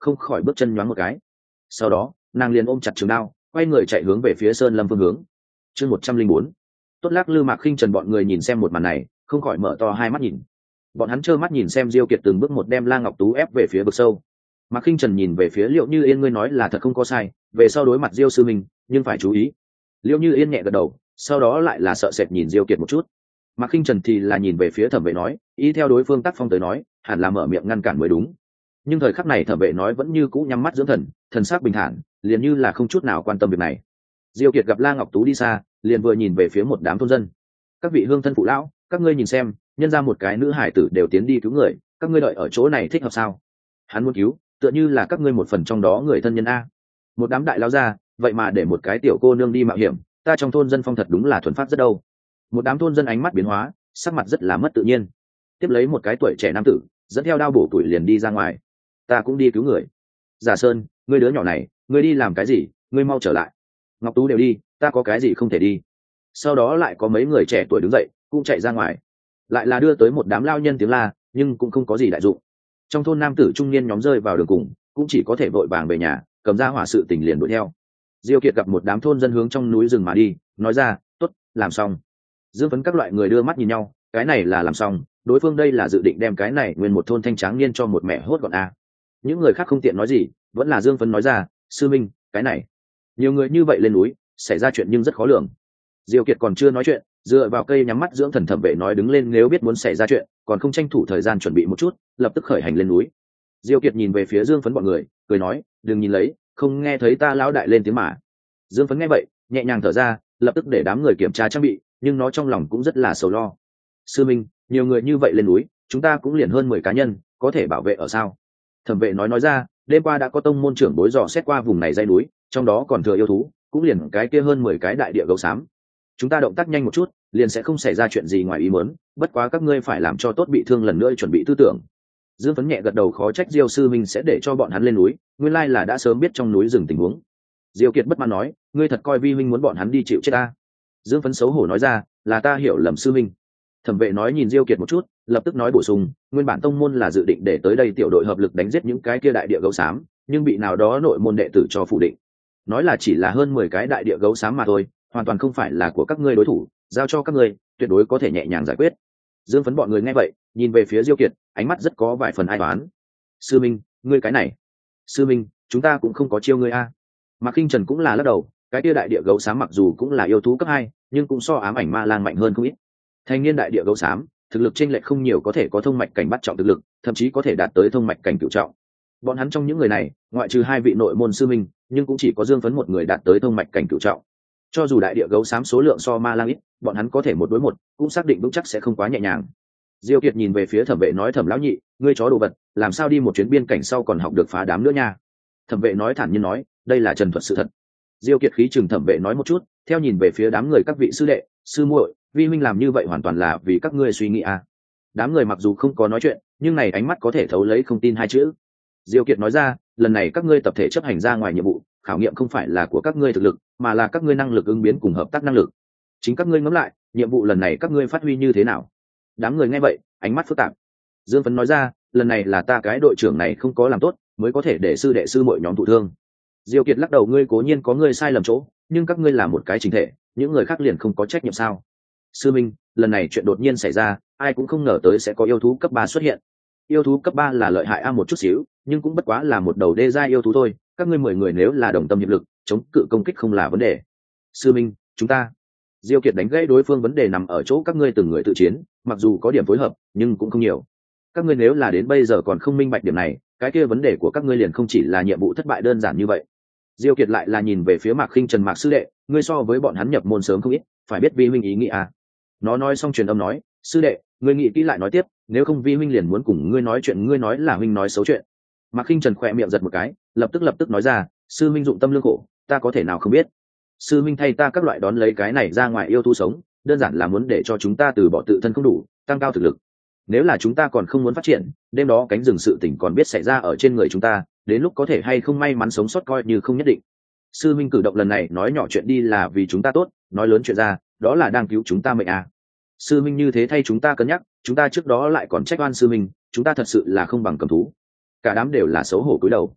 không khỏi bước chân nhoáng một cái. Sau đó nàng liền ôm chặt trường đao, quay người chạy hướng về phía sơn lâm phương hướng. Chương một trăm linh bốn. Tốt lắc lư Mạc Khinh Trần bọn người nhìn xem một màn này, không khỏi mở to hai mắt nhìn. Bọn hắn trơ mắt nhìn xem Diêu Kiệt từng bước một đem La Ngọc Tú ép về phía vực sâu. Mạc Khinh Trần nhìn về phía Liệu Như Yên, ngươi nói là thật không có sai, về sau đối mặt Diêu sư mình, nhưng phải chú ý. Liệu Như Yên nhẹ gật đầu, sau đó lại là sợ sệt nhìn Diêu Kiệt một chút. Mạc Khinh Trần thì là nhìn về phía Thẩm Vệ nói, y theo đối phương tác phong tới nói, hẳn là mở miệng ngăn cản mới đúng. Nhưng thời khắc này Thẩm Vệ nói vẫn như cũ nhắm mắt dưỡng thần, thần sắc bình thản, liền như là không chút nào quan tâm việc này. Diêu Kiệt gặp La Ngọc Tú đi xa, liền vừa nhìn về phía một đám thôn dân. Các vị hương thân phụ lão, các ngươi nhìn xem, nhân ra một cái nữ hải tử đều tiến đi cứu người, các ngươi đợi ở chỗ này thích hợp sao? Hắn muốn cứu, tựa như là các ngươi một phần trong đó người thân nhân a. Một đám đại lao ra, vậy mà để một cái tiểu cô nương đi mạo hiểm, ta trong thôn dân phong thật đúng là thuần phát rất đâu. Một đám thôn dân ánh mắt biến hóa, sắc mặt rất là mất tự nhiên. Tiếp lấy một cái tuổi trẻ nam tử, dẫn theo đao bổ tuổi liền đi ra ngoài. Ta cũng đi cứu người. Giả Sơn, ngươi đứa nhỏ này, ngươi đi làm cái gì? Ngươi mau trở lại. Ngọc Tú đều đi, ta có cái gì không thể đi? Sau đó lại có mấy người trẻ tuổi đứng dậy, cũng chạy ra ngoài. Lại là đưa tới một đám lao nhân tiếng la, nhưng cũng không có gì đại dụng. Trong thôn nam tử trung niên nhóm rơi vào đường cùng, cũng chỉ có thể vội vàng về nhà, cầm ra hỏa sự tình liền đuổi theo. Diêu Kiệt gặp một đám thôn dân hướng trong núi rừng mà đi, nói ra, tốt, làm xong. Dương Phấn các loại người đưa mắt nhìn nhau, cái này là làm xong, đối phương đây là dự định đem cái này nguyên một thôn thanh tráng niên cho một mẹ hốt gọn a. Những người khác không tiện nói gì, vẫn là Dương Phấn nói ra, sư minh, cái này, nhiều người như vậy lên núi, xảy ra chuyện nhưng rất khó lường. Diêu Kiệt còn chưa nói chuyện, dựa vào cây nhắm mắt dưỡng thần Thẩm Vệ nói đứng lên, nếu biết muốn xảy ra chuyện, còn không tranh thủ thời gian chuẩn bị một chút, lập tức khởi hành lên núi. Diêu Kiệt nhìn về phía Dương Phấn bọn người, cười nói, đừng nhìn lấy, không nghe thấy ta lão đại lên tiếng mà. Dương Phấn nghe vậy, nhẹ nhàng thở ra, lập tức để đám người kiểm tra trang bị, nhưng nó trong lòng cũng rất là sầu lo. Sư minh, nhiều người như vậy lên núi, chúng ta cũng liền hơn mười cá nhân, có thể bảo vệ ở sao? Thẩm Vệ nói nói ra, đêm qua đã có tông môn trưởng bối dò xét qua vùng này dãy núi, trong đó còn thừa yêu thú, cũng liền cái kia hơn mười cái đại địa gấu xám. Chúng ta động tác nhanh một chút, liền sẽ không xảy ra chuyện gì ngoài ý muốn, bất quá các ngươi phải làm cho tốt bị thương lần nữa chuẩn bị tư tưởng. Dương Phấn nhẹ gật đầu, khó trách Diêu sư minh sẽ để cho bọn hắn lên núi, nguyên lai là đã sớm biết trong núi rừng tình huống. Diêu Kiệt bất mãn nói, ngươi thật coi vi huynh muốn bọn hắn đi chịu chết ta? Dương Phấn xấu hổ nói ra, là ta hiểu lầm sư minh. Thẩm Vệ nói nhìn Diêu Kiệt một chút, lập tức nói bổ sung, nguyên bản tông môn là dự định để tới đây tiểu đội hợp lực đánh giết những cái kia đại địa gấu xám, nhưng bị nào đó nội môn đệ tử cho phủ định. Nói là chỉ là hơn mười cái đại địa gấu xám mà thôi, hoàn toàn không phải là của các ngươi đối thủ, giao cho các ngươi, tuyệt đối có thể nhẹ nhàng giải quyết. Dương Phấn bọn người nghe vậy, nhìn về phía Diêu Kiệt, ánh mắt rất có vài phần ai toán. Sư minh, ngươi cái này. Sư minh, chúng ta cũng không có chiêu ngươi a. Mạc Khinh Trần cũng là lắc đầu, cái kia đại địa gấu xám mặc dù cũng là yêu thú cấp hai, nhưng cũng so ám ảnh ma lang mạnh hơn không ít. Thanh niên đại địa gấu xám, thực lực chênh lệch không nhiều, có thể có thông mạch cảnh bắt trọng thực lực, thậm chí có thể đạt tới thông mạch cảnh cửu trọng. Bọn hắn trong những người này, ngoại trừ hai vị nội môn sư minh, nhưng cũng chỉ có Dương Phấn một người đạt tới thông mạch cảnh cửu trọng. Cho dù đại địa gấu xám số lượng so ma lang ít, bọn hắn có thể một đối một, cũng xác định vững chắc sẽ không quá nhẹ nhàng. Diêu Kiệt nhìn về phía Thẩm Vệ nói, Thẩm lão nhị, ngươi chó đồ vật, làm sao đi một chuyến biên cảnh sau còn học được phá đám nữa nha? Thẩm Vệ nói thản nhiên nói, đây là trần thuật sự thật. Diêu Kiệt khí chừng Thẩm Vệ nói một chút, theo nhìn về phía đám người các vị sư đệ, sư muội, vi huynh làm như vậy hoàn toàn là vì các ngươi suy nghĩ à? Đám người mặc dù không có nói chuyện, nhưng này ánh mắt có thể thấu lấy không tin hai chữ. Diêu Kiệt nói ra, lần này các ngươi tập thể chấp hành ra ngoài nhiệm vụ, khảo nghiệm không phải là của các ngươi thực lực, mà là các ngươi năng lực ứng biến cùng hợp tác năng lực. Chính các ngươi ngẫm lại, nhiệm vụ lần này các ngươi phát huy như thế nào? Đám người nghe vậy, ánh mắt phức tạp. Dương Phấn nói ra, lần này là ta cái đội trưởng này không có làm tốt, mới có thể để sư đệ sư muội nhóm thụ thương. Diêu Kiệt lắc đầu, ngươi cố nhiên có ngươi sai lầm chỗ, nhưng các ngươi là một cái chính thể, những người khác liền không có trách nhiệm sao? Sư minh, lần này chuyện đột nhiên xảy ra, ai cũng không ngờ tới sẽ có yêu thú cấp ba xuất hiện. Yêu thú cấp ba là lợi hại a một chút xíu, nhưng cũng bất quá là một đầu đê giai yêu thú thôi, các ngươi mười người nếu là đồng tâm hiệp lực, chống cự công kích không là vấn đề. Sư minh, chúng ta. Diêu Kiệt đánh gãy đối phương, vấn đề nằm ở chỗ các ngươi từng người tự chiến, mặc dù có điểm phối hợp, nhưng cũng không nhiều. Các ngươi nếu là đến bây giờ còn không minh bạch điểm này, cái kia vấn đề của các ngươi liền không chỉ là nhiệm vụ thất bại đơn giản như vậy. Diêu Kiệt lại là nhìn về phía Mạc Khinh Trần, Mạc sư đệ, ngươi so với bọn hắn nhập môn sớm không ít, phải biết vi huynh ý nghĩ à? Nó nói xong truyền âm nói, sư đệ, ngươi nghĩ kỹ lại nói tiếp, nếu không vi huynh liền muốn cùng ngươi nói chuyện, ngươi nói là huynh nói xấu chuyện. Mạc Khinh Trần khỏe miệng giật một cái, lập tức lập tức nói ra, sư huynh dụng tâm lương khổ, ta có thể nào không biết? Sư huynh thay ta các loại đón lấy cái này ra ngoài yêu thú sống, đơn giản là muốn để cho chúng ta từ bỏ tự thân không đủ, tăng cao thực lực. Nếu là chúng ta còn không muốn phát triển, đêm đó cánh rừng sự tình còn biết xảy ra ở trên người chúng ta, đến lúc có thể hay không may mắn sống sót coi như không nhất định. Sư huynh cử động lần này nói nhỏ chuyện đi là vì chúng ta tốt, nói lớn chuyện ra, đó là đang cứu chúng ta mệnh à. Sư huynh như thế thay chúng ta cân nhắc, chúng ta trước đó lại còn trách oan sư huynh, chúng ta thật sự là không bằng cầm thú. Cả đám đều là xấu hổ cúi đầu.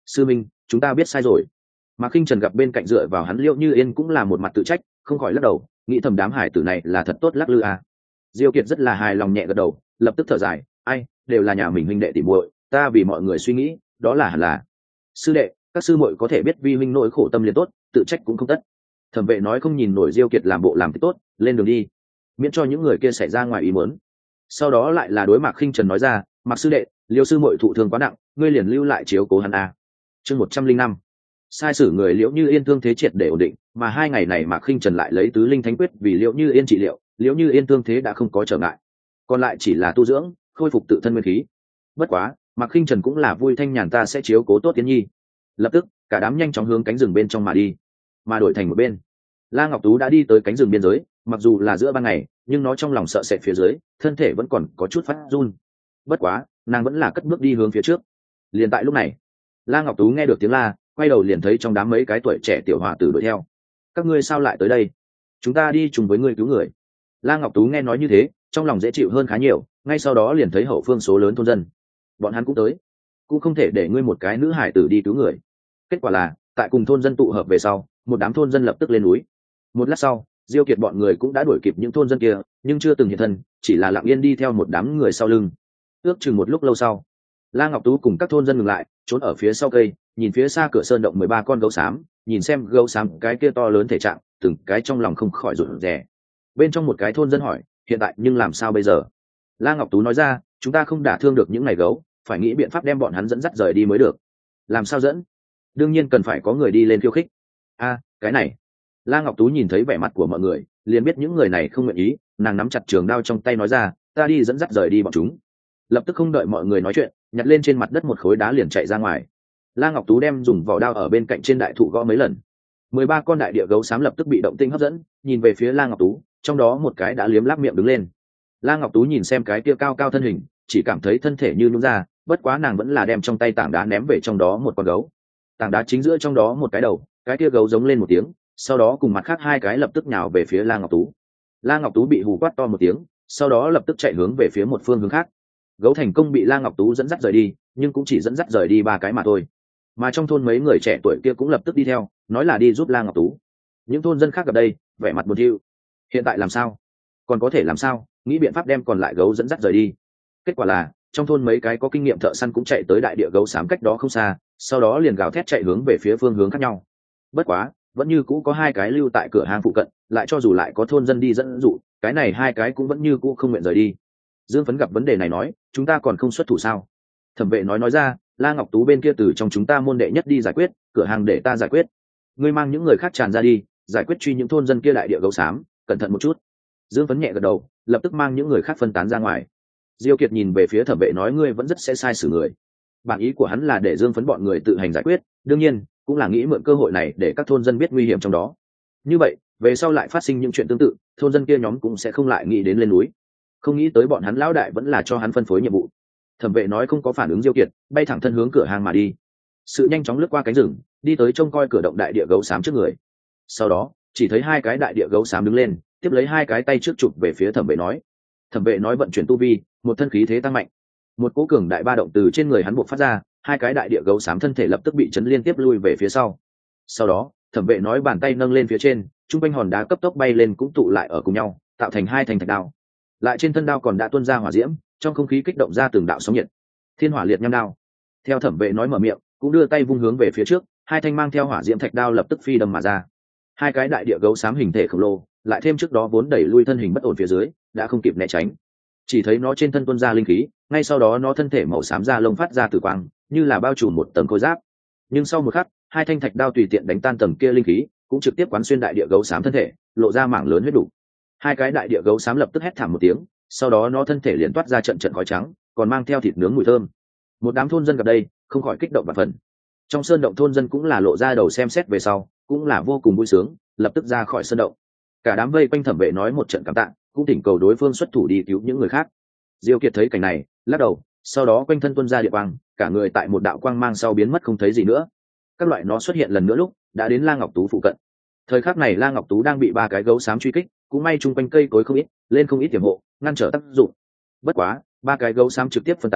sư minh, chúng ta biết sai rồi. Mạc Khinh Trần gặp bên cạnh dựa vào hắn Liễu Như Yên cũng là một mặt tự trách, không khỏi lắc đầu, nghĩ thầm đám hải tử này là thật tốt lắc lư à. Diêu Kiệt rất là hài lòng nhẹ gật đầu, lập tức thở dài, ai, đều là nhà mình huynh đệ tỉ muội, ta vì mọi người suy nghĩ, đó là hẳn là. Sư đệ, các sư muội có thể biết vi huynh nỗi khổ tâm liền tốt, tự trách cũng không tất. Thẩm Vệ nói không nhìn nổi Diêu Kiệt làm bộ làm cái tốt, lên đường đi, miễn cho những người kia xảy ra ngoài ý muốn. Sau đó lại là đối Mạc Khinh Trần nói ra, Mạc sư đệ, Liêu sư muội thụ thương quá nặng, ngươi liền lưu lại chiếu cố hắn a. Chương một trăm linh năm, sai sử người Liễu Như Yên thương thế triệt để ổn định, mà hai ngày này Mạc Khinh Trần lại lấy tứ linh thánh quyết vì Liễu Như Yên trị liệu, Liễu Như Yên thương thế đã không có trở ngại, còn lại chỉ là tu dưỡng, khôi phục tự thân nguyên khí. Bất quá, Mạc Khinh Trần cũng là vui thanh nhàn, ta sẽ chiếu cố tốt Tiến Nhi. Lập tức, cả đám nhanh chóng hướng cánh rừng bên trong mà đi, mà đổi thành một bên. La Ngọc Tú đã đi tới cánh rừng biên giới, mặc dù là giữa ban ngày, nhưng nó trong lòng sợ sệt phía dưới, thân thể vẫn còn có chút phát run. Bất quá, nàng vẫn là cất bước đi hướng phía trước. Liền tại lúc này, La Ngọc Tú nghe được tiếng la, quay đầu liền thấy trong đám mấy cái tuổi trẻ tiểu hòa tử đuổi theo. Các ngươi sao lại tới đây? Chúng ta đi chung với ngươi cứu người. La Ngọc Tú nghe nói như thế, trong lòng dễ chịu hơn khá nhiều, ngay sau đó liền thấy hậu phương số lớn thôn dân. Bọn hắn cũng tới, cũng không thể để ngươi một cái nữ hải tử đi cứu người. Kết quả là, tại cùng thôn dân tụ hợp về sau, một đám thôn dân lập tức lên núi. Một lát sau, Diêu Kiệt bọn người cũng đã đuổi kịp những thôn dân kia, nhưng chưa từng hiện thân, chỉ là lặng yên đi theo một đám người sau lưng. Ước chừng một lúc lâu sau, La Ngọc Tú cùng các thôn dân ngừng lại, trốn ở phía sau cây, nhìn phía xa cửa sơn động mười ba con gấu xám, nhìn xem gấu xám cái kia to lớn thể trạng, từng cái trong lòng không khỏi rụt rè. Bên trong một cái thôn dân hỏi, hiện tại nhưng làm sao bây giờ? La Ngọc Tú nói ra, chúng ta không đả thương được những này gấu, phải nghĩ biện pháp đem bọn hắn dẫn dắt rời đi mới được. Làm sao dẫn? Đương nhiên cần phải có người đi lên khiêu khích. A, cái này. La Ngọc Tú nhìn thấy vẻ mặt của mọi người, liền biết những người này không nguyện ý, nàng nắm chặt trường đao trong tay nói ra, ta đi dẫn dắt rời đi bọn chúng. Lập tức không đợi mọi người nói chuyện, nhặt lên trên mặt đất một khối đá liền chạy ra ngoài. La Ngọc Tú đem dùng vỏ đao ở bên cạnh trên đại thụ gõ mấy lần. mười ba con đại địa gấu xám lập tức bị động tinh hấp dẫn, nhìn về phía La Ngọc Tú, trong đó một cái đã liếm láp miệng đứng lên. La Ngọc Tú nhìn xem cái kia cao cao thân hình, chỉ cảm thấy thân thể như nhũn ra, bất quá nàng vẫn là đem trong tay tảng đá ném về trong đó một con gấu. Tảng đá chính giữa trong đó một cái đầu, cái kia gấu giống lên một tiếng, sau đó cùng mặt khác hai cái lập tức nhào về phía La Ngọc Tú. La Ngọc Tú bị hù quát to một tiếng, sau đó lập tức chạy hướng về phía một phương hướng khác. Gấu thành công bị La Ngọc Tú dẫn dắt rời đi, nhưng cũng chỉ dẫn dắt rời đi ba cái mà thôi. Mà trong thôn mấy người trẻ tuổi kia cũng lập tức đi theo, nói là đi giúp La Ngọc Tú. Những thôn dân khác gặp đây, vẻ mặt buồn thiu. Hiện tại làm sao? Còn có thể làm sao? Nghĩ biện pháp đem còn lại gấu dẫn dắt rời đi. Kết quả là, trong thôn mấy cái có kinh nghiệm thợ săn cũng chạy tới đại địa gấu xám cách đó không xa, sau đó liền gào thét chạy hướng về phía phương hướng khác nhau. Bất quá, vẫn như cũ có hai cái lưu tại cửa hàng phụ cận, lại cho dù lại có thôn dân đi dẫn dụ, cái này hai cái cũng vẫn như cũ không nguyện rời đi. Dương Phấn gặp vấn đề này nói, chúng ta còn không xuất thủ sao? Thẩm Vệ nói nói ra, La Ngọc Tú bên kia từ trong chúng ta môn đệ nhất đi giải quyết, cửa hàng để ta giải quyết. Ngươi mang những người khác tràn ra đi, giải quyết truy những thôn dân kia đại địa gấu xám, cẩn thận một chút. Dương Phấn nhẹ gật đầu, lập tức mang những người khác phân tán ra ngoài. Diêu Kiệt nhìn về phía Thẩm Vệ nói, ngươi vẫn rất sẽ sai xử người. Bản ý của hắn là để Dương Phấn bọn người tự hành giải quyết, đương nhiên cũng là nghĩ mượn cơ hội này để các thôn dân biết nguy hiểm trong đó. Như vậy, về sau lại phát sinh những chuyện tương tự, thôn dân kia nhóm cũng sẽ không lại nghĩ đến lên núi. Không nghĩ tới bọn hắn lão đại vẫn là cho hắn phân phối nhiệm vụ. Thẩm Vệ nói không có phản ứng Diêu Kiệt, bay thẳng thân hướng cửa hàng mà đi. Sự nhanh chóng lướt qua cánh rừng, đi tới trông coi cửa động đại địa gấu xám trước người. Sau đó, chỉ thấy hai cái đại địa gấu xám đứng lên, tiếp lấy hai cái tay trước chụp về phía Thẩm Vệ nói. Thẩm Vệ nói vận chuyển tu vi, một thân khí thế tăng mạnh. Một cỗ cường đại ba động từ trên người hắn buộc phát ra, hai cái đại địa gấu xám thân thể lập tức bị chấn liên tiếp lui về phía sau. Sau đó, Thẩm Vệ nói bàn tay nâng lên phía trên, trung quanh hòn đá cấp tốc bay lên cũng tụ lại ở cùng nhau, tạo thành hai thanh thạch đao. Lại trên thân đao còn đã tuôn ra hỏa diễm, trong không khí kích động ra từng đạo sóng nhiệt. Thiên hỏa liệt nham đao. Theo Thẩm Vệ nói mở miệng, cũng đưa tay vung hướng về phía trước, hai thanh mang theo hỏa diễm thạch đao lập tức phi đâm mà ra. Hai cái đại địa gấu xám hình thể khổng lồ, lại thêm trước đó vốn đẩy lui thân hình bất ổn phía dưới, đã không kịp né tránh. Chỉ thấy nó trên thân tuôn ra linh khí, ngay sau đó nó thân thể màu xám da lông phát ra tử quang, như là bao trùm một tầng khôi giáp. Nhưng sau một khắc, hai thanh thạch đao tùy tiện đánh tan tầng kia linh khí, cũng trực tiếp quán xuyên đại địa gấu xám thân thể, lộ ra mảng lớn huyết đủ. Hai cái đại địa gấu xám lập tức hét thảm một tiếng, sau đó nó thân thể liền toát ra trận trận khói trắng, còn mang theo thịt nướng mùi thơm. Một đám thôn dân gặp đây, không khỏi kích động và phần. Trong sơn động thôn dân cũng là lộ ra đầu xem xét về sau, cũng là vô cùng vui sướng, lập tức ra khỏi sơn động. Cả đám vây quanh Thẩm Vệ nói một trận cảm tạ, cũng thỉnh cầu đối phương xuất thủ đi cứu những người khác. Diêu Kiệt thấy cảnh này, lắc đầu, sau đó quanh thân tuôn ra địa quang, cả người tại một đạo quang mang sau biến mất không thấy gì nữa. Các loại nó xuất hiện lần nữa lúc đã đến La Ngọc Tú phụ cận. Thời khắc này La Ngọc Tú đang bị ba cái gấu xám truy kích, cũng may chung quanh cây cối không ít, lên không ít tiềm hộ, ngăn trở tác dụng. Bất quá, ba cái gấu xám trực tiếp phân tán,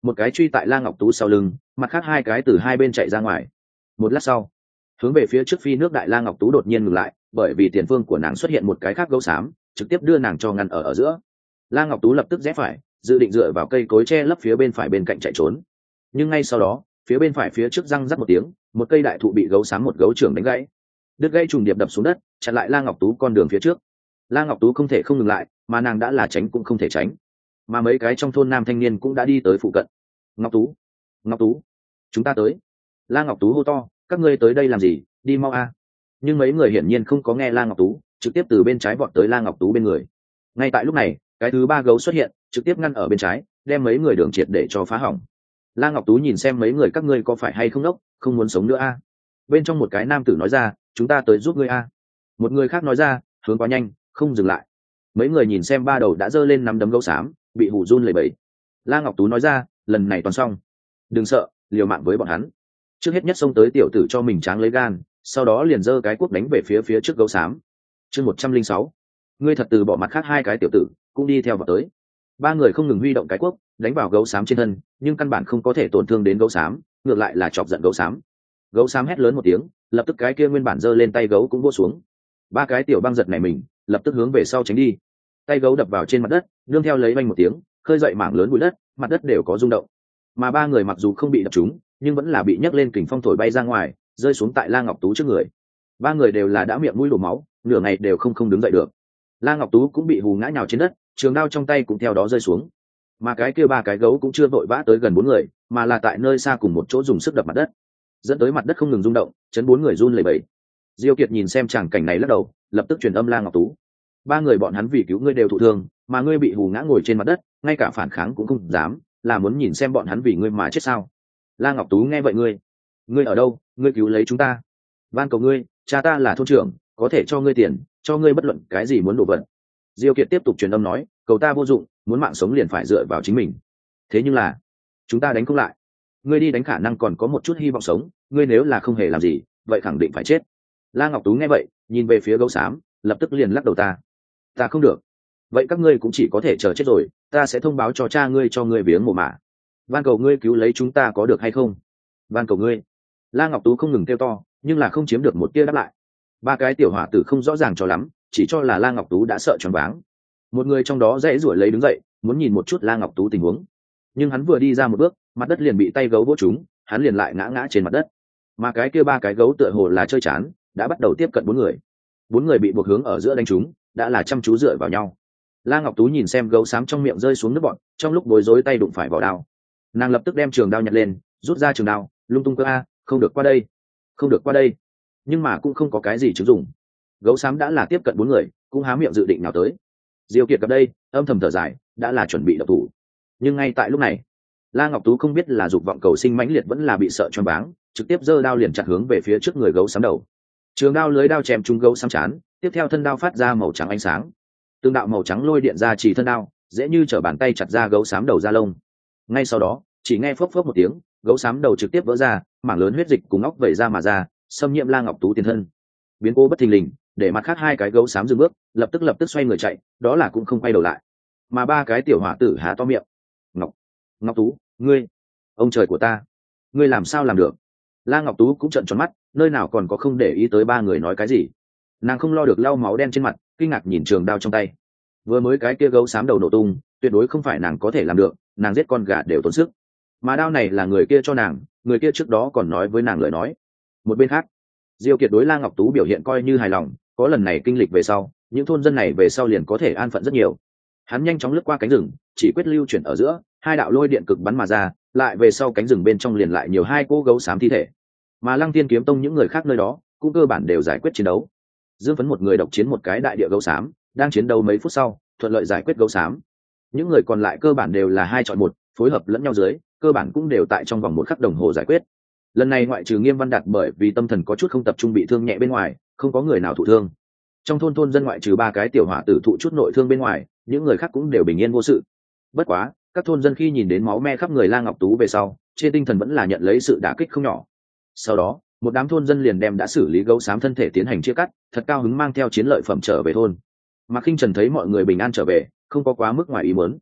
một cái truy tại La Ngọc Tú sau lưng, mặt khác hai cái từ hai bên chạy ra ngoài. Một lát sau, hướng về phía trước phi nước đại La Ngọc Tú đột nhiên ngừng lại, bởi vì tiền phương của nàng xuất hiện một cái khác gấu xám, trực tiếp đưa nàng cho ngăn ở ở giữa. La Ngọc Tú lập tức rẽ phải, dự định dựa vào cây cối che lấp phía bên phải bên cạnh chạy trốn. Nhưng ngay sau đó, phía bên phải phía trước răng rắc một tiếng, một cây đại thụ bị gấu xám một gấu trưởng đánh gãy. Đứt gãy trùng điệp đập xuống đất, chặn lại La Ngọc Tú con đường phía trước. La Ngọc Tú không thể không ngừng lại, mà nàng đã là tránh cũng không thể tránh. Mà mấy cái trong thôn nam thanh niên cũng đã đi tới phụ cận. Ngọc Tú, Ngọc Tú, chúng ta tới. La Ngọc Tú hô to, các ngươi tới đây làm gì, đi mau a. Nhưng mấy người hiển nhiên không có nghe La Ngọc Tú, trực tiếp từ bên trái vọt tới La Ngọc Tú bên người. Ngay tại lúc này, cái thứ ba gấu xuất hiện, trực tiếp ngăn ở bên trái, đem mấy người đường triệt để cho phá hỏng. La Ngọc Tú nhìn xem mấy người các ngươi có phải hay không đốc, không muốn sống nữa a. Bên trong một cái nam tử nói ra, chúng ta tới giúp ngươi a. Một người khác nói ra, hướng quá nhanh, không dừng lại. Mấy người nhìn xem ba đầu đã giơ lên nắm đấm gấu xám, bị hù run lẩy bẩy. La Ngọc Tú nói ra, lần này toàn xong, đừng sợ, liều mạng với bọn hắn. Trước hết nhất xông tới tiểu tử cho mình tráng lấy gan, sau đó liền giơ cái cuốc đánh về phía phía trước gấu xám. Chương một trăm linh sáu, ngươi thật từ bỏ mặt khác hai cái tiểu tử, cũng đi theo vào tới. Ba người không ngừng huy động cái cuốc, đánh vào gấu xám trên thân, nhưng căn bản không có thể tổn thương đến gấu xám, ngược lại là chọc giận gấu xám. Gấu xám hét lớn một tiếng, lập tức cái kia nguyên bản giơ lên tay gấu cũng vỗ xuống. Ba cái tiểu băng giật này mình, lập tức hướng về sau tránh đi. Tay gấu đập vào trên mặt đất, nương theo lấy vang một tiếng, khơi dậy mảng lớn bụi đất, mặt đất đều có rung động. Mà ba người mặc dù không bị đập trúng, nhưng vẫn là bị nhấc lên kình phong thổi bay ra ngoài, rơi xuống tại La Ngọc Tú trước người. Ba người đều là đã miệng mũi đổ máu, nửa ngày đều không không đứng dậy được. La Ngọc Tú cũng bị hù ngã nhào trên đất, trường đao trong tay cũng theo đó rơi xuống. Mà cái kia ba cái gấu cũng chưa vội vã tới gần bốn người, mà là tại nơi xa cùng một chỗ dùng sức đập mặt đất, dẫn tới mặt đất không ngừng rung động, chấn bốn người run lẩy bẩy. Diêu Kiệt nhìn xem tràng cảnh này lắc đầu, lập tức truyền âm La Ngọc Tú. Ba người bọn hắn vì cứu ngươi đều thụ thương, mà ngươi bị hù ngã ngồi trên mặt đất, ngay cả phản kháng cũng không dám, là muốn nhìn xem bọn hắn vì ngươi mà chết sao? La Ngọc Tú nghe vậy, ngươi, ngươi ở đâu? Ngươi cứu lấy chúng ta. Van cầu ngươi, cha ta là thôn trưởng, có thể cho ngươi tiền, cho ngươi bất luận cái gì muốn đổ vật. Diêu Kiệt tiếp tục truyền âm nói, cầu ta vô dụng, muốn mạng sống liền phải dựa vào chính mình. Thế nhưng là, chúng ta đánh không lại. Ngươi đi đánh khả năng còn có một chút hy vọng sống, ngươi nếu là không hề làm gì, vậy khẳng định phải chết. La Ngọc Tú nghe vậy, nhìn về phía gấu xám, lập tức liền lắc đầu, ta, ta không được. Vậy các ngươi cũng chỉ có thể chờ chết rồi, ta sẽ thông báo cho cha ngươi cho ngươi viếng mồ mả. Van cầu ngươi cứu lấy chúng ta có được hay không? Van cầu ngươi. La Ngọc Tú không ngừng kêu to, nhưng là không chiếm được một tia đáp lại. Ba cái tiểu hỏa tử không rõ ràng cho lắm, chỉ cho là La Ngọc Tú đã sợ choáng váng. Một người trong đó dãy rủi lấy đứng dậy, muốn nhìn một chút La Ngọc Tú tình huống. Nhưng hắn vừa đi ra một bước, mặt đất liền bị tay gấu vỗ trúng, hắn liền lại ngã ngã trên mặt đất. Mà cái kia ba cái gấu tựa hồ là chơi chán, đã bắt đầu tiếp cận bốn người. Bốn người bị buộc hướng ở giữa đánh trúng, đã là chăm chú dựa vào nhau. La Ngọc Tú nhìn xem gấu xám trong miệng rơi xuống nước bọt, trong lúc bối rối tay đụng phải vỏ đao. Nàng lập tức đem trường đao nhặt lên, rút ra trường đao, lung tung cơ a, không được qua đây, không được qua đây. Nhưng mà cũng không có cái gì chứng dụng. Gấu xám đã là tiếp cận bốn người, cũng há miệng dự định nào tới. Diêu Kiệt gặp đây, âm thầm thở dài, đã là chuẩn bị độc thủ. Nhưng ngay tại lúc này, La Ngọc Tú không biết là dục vọng cầu sinh mãnh liệt vẫn là bị sợ choáng váng, trực tiếp giơ đao liền chặt hướng về phía trước người gấu xám đầu. Trường đao lưới đao chém trúng gấu xám chán, tiếp theo thân đao phát ra màu trắng ánh sáng. Tương đạo màu trắng lôi điện ra chỉ thân đao, dễ như trở bàn tay chặt ra gấu xám đầu da lông. Ngay sau đó, chỉ nghe phốc phốc một tiếng, gấu xám đầu trực tiếp vỡ ra, mảng lớn huyết dịch cùng óc vẩy ra mà ra, xâm nhiễm La Ngọc Tú tiền thân. Biến cố bất thình lình, để mặt khác hai cái gấu xám dừng bước, lập tức lập tức xoay người chạy, đó là cũng không quay đầu lại. Mà ba cái tiểu hỏa tử há to miệng. Ngọc, Ngọc Tú, ngươi, ông trời của ta, ngươi làm sao làm được? La Ngọc Tú cũng trợn tròn mắt, nơi nào còn có không để ý tới ba người nói cái gì. Nàng không lo được lau máu đen trên mặt, kinh ngạc nhìn trường đao trong tay. Vừa mới cái kia gấu xám đầu nổ tung, tuyệt đối không phải nàng có thể làm được, nàng giết con gà đều tốn sức. Mà đao này là người kia cho nàng, người kia trước đó còn nói với nàng lời nói. Một bên khác, Diêu Kiệt đối La Ngọc Tú biểu hiện coi như hài lòng, có lần này kinh lịch về sau, những thôn dân này về sau liền có thể an phận rất nhiều. Hắn nhanh chóng lướt qua cánh rừng, chỉ quyết lưu chuyển ở giữa, hai đạo lôi điện cực bắn mà ra, lại về sau cánh rừng bên trong liền lại nhiều hai cô gấu xám thi thể. Mà Lăng Tiên Kiếm Tông những người khác nơi đó cũng cơ bản đều giải quyết chiến đấu. Dương Phấn một người độc chiến một cái đại địa gấu xám, đang chiến đấu mấy phút sau, thuận lợi giải quyết gấu xám. Những người còn lại cơ bản đều là hai chọn một, phối hợp lẫn nhau dưới, cơ bản cũng đều tại trong vòng một khắc đồng hồ giải quyết. Lần này ngoại trừ Nghiêm Văn Đạt bởi vì tâm thần có chút không tập trung bị thương nhẹ bên ngoài, không có người nào thụ thương. Trong thôn thôn dân ngoại trừ ba cái tiểu hỏa tử thụ chút nội thương bên ngoài, những người khác cũng đều bình yên vô sự. Bất quá, các thôn dân khi nhìn đến máu me khắp người La Ngọc Tú về sau, trên tinh thần vẫn là nhận lấy sự đả kích không nhỏ. Sau đó, một đám thôn dân liền đem đã xử lý gấu xám thân thể tiến hành chia cắt, thật cao hứng mang theo chiến lợi phẩm trở về thôn. Mạc Khinh Trần thấy mọi người bình an trở về, không có quá mức ngoài ý muốn.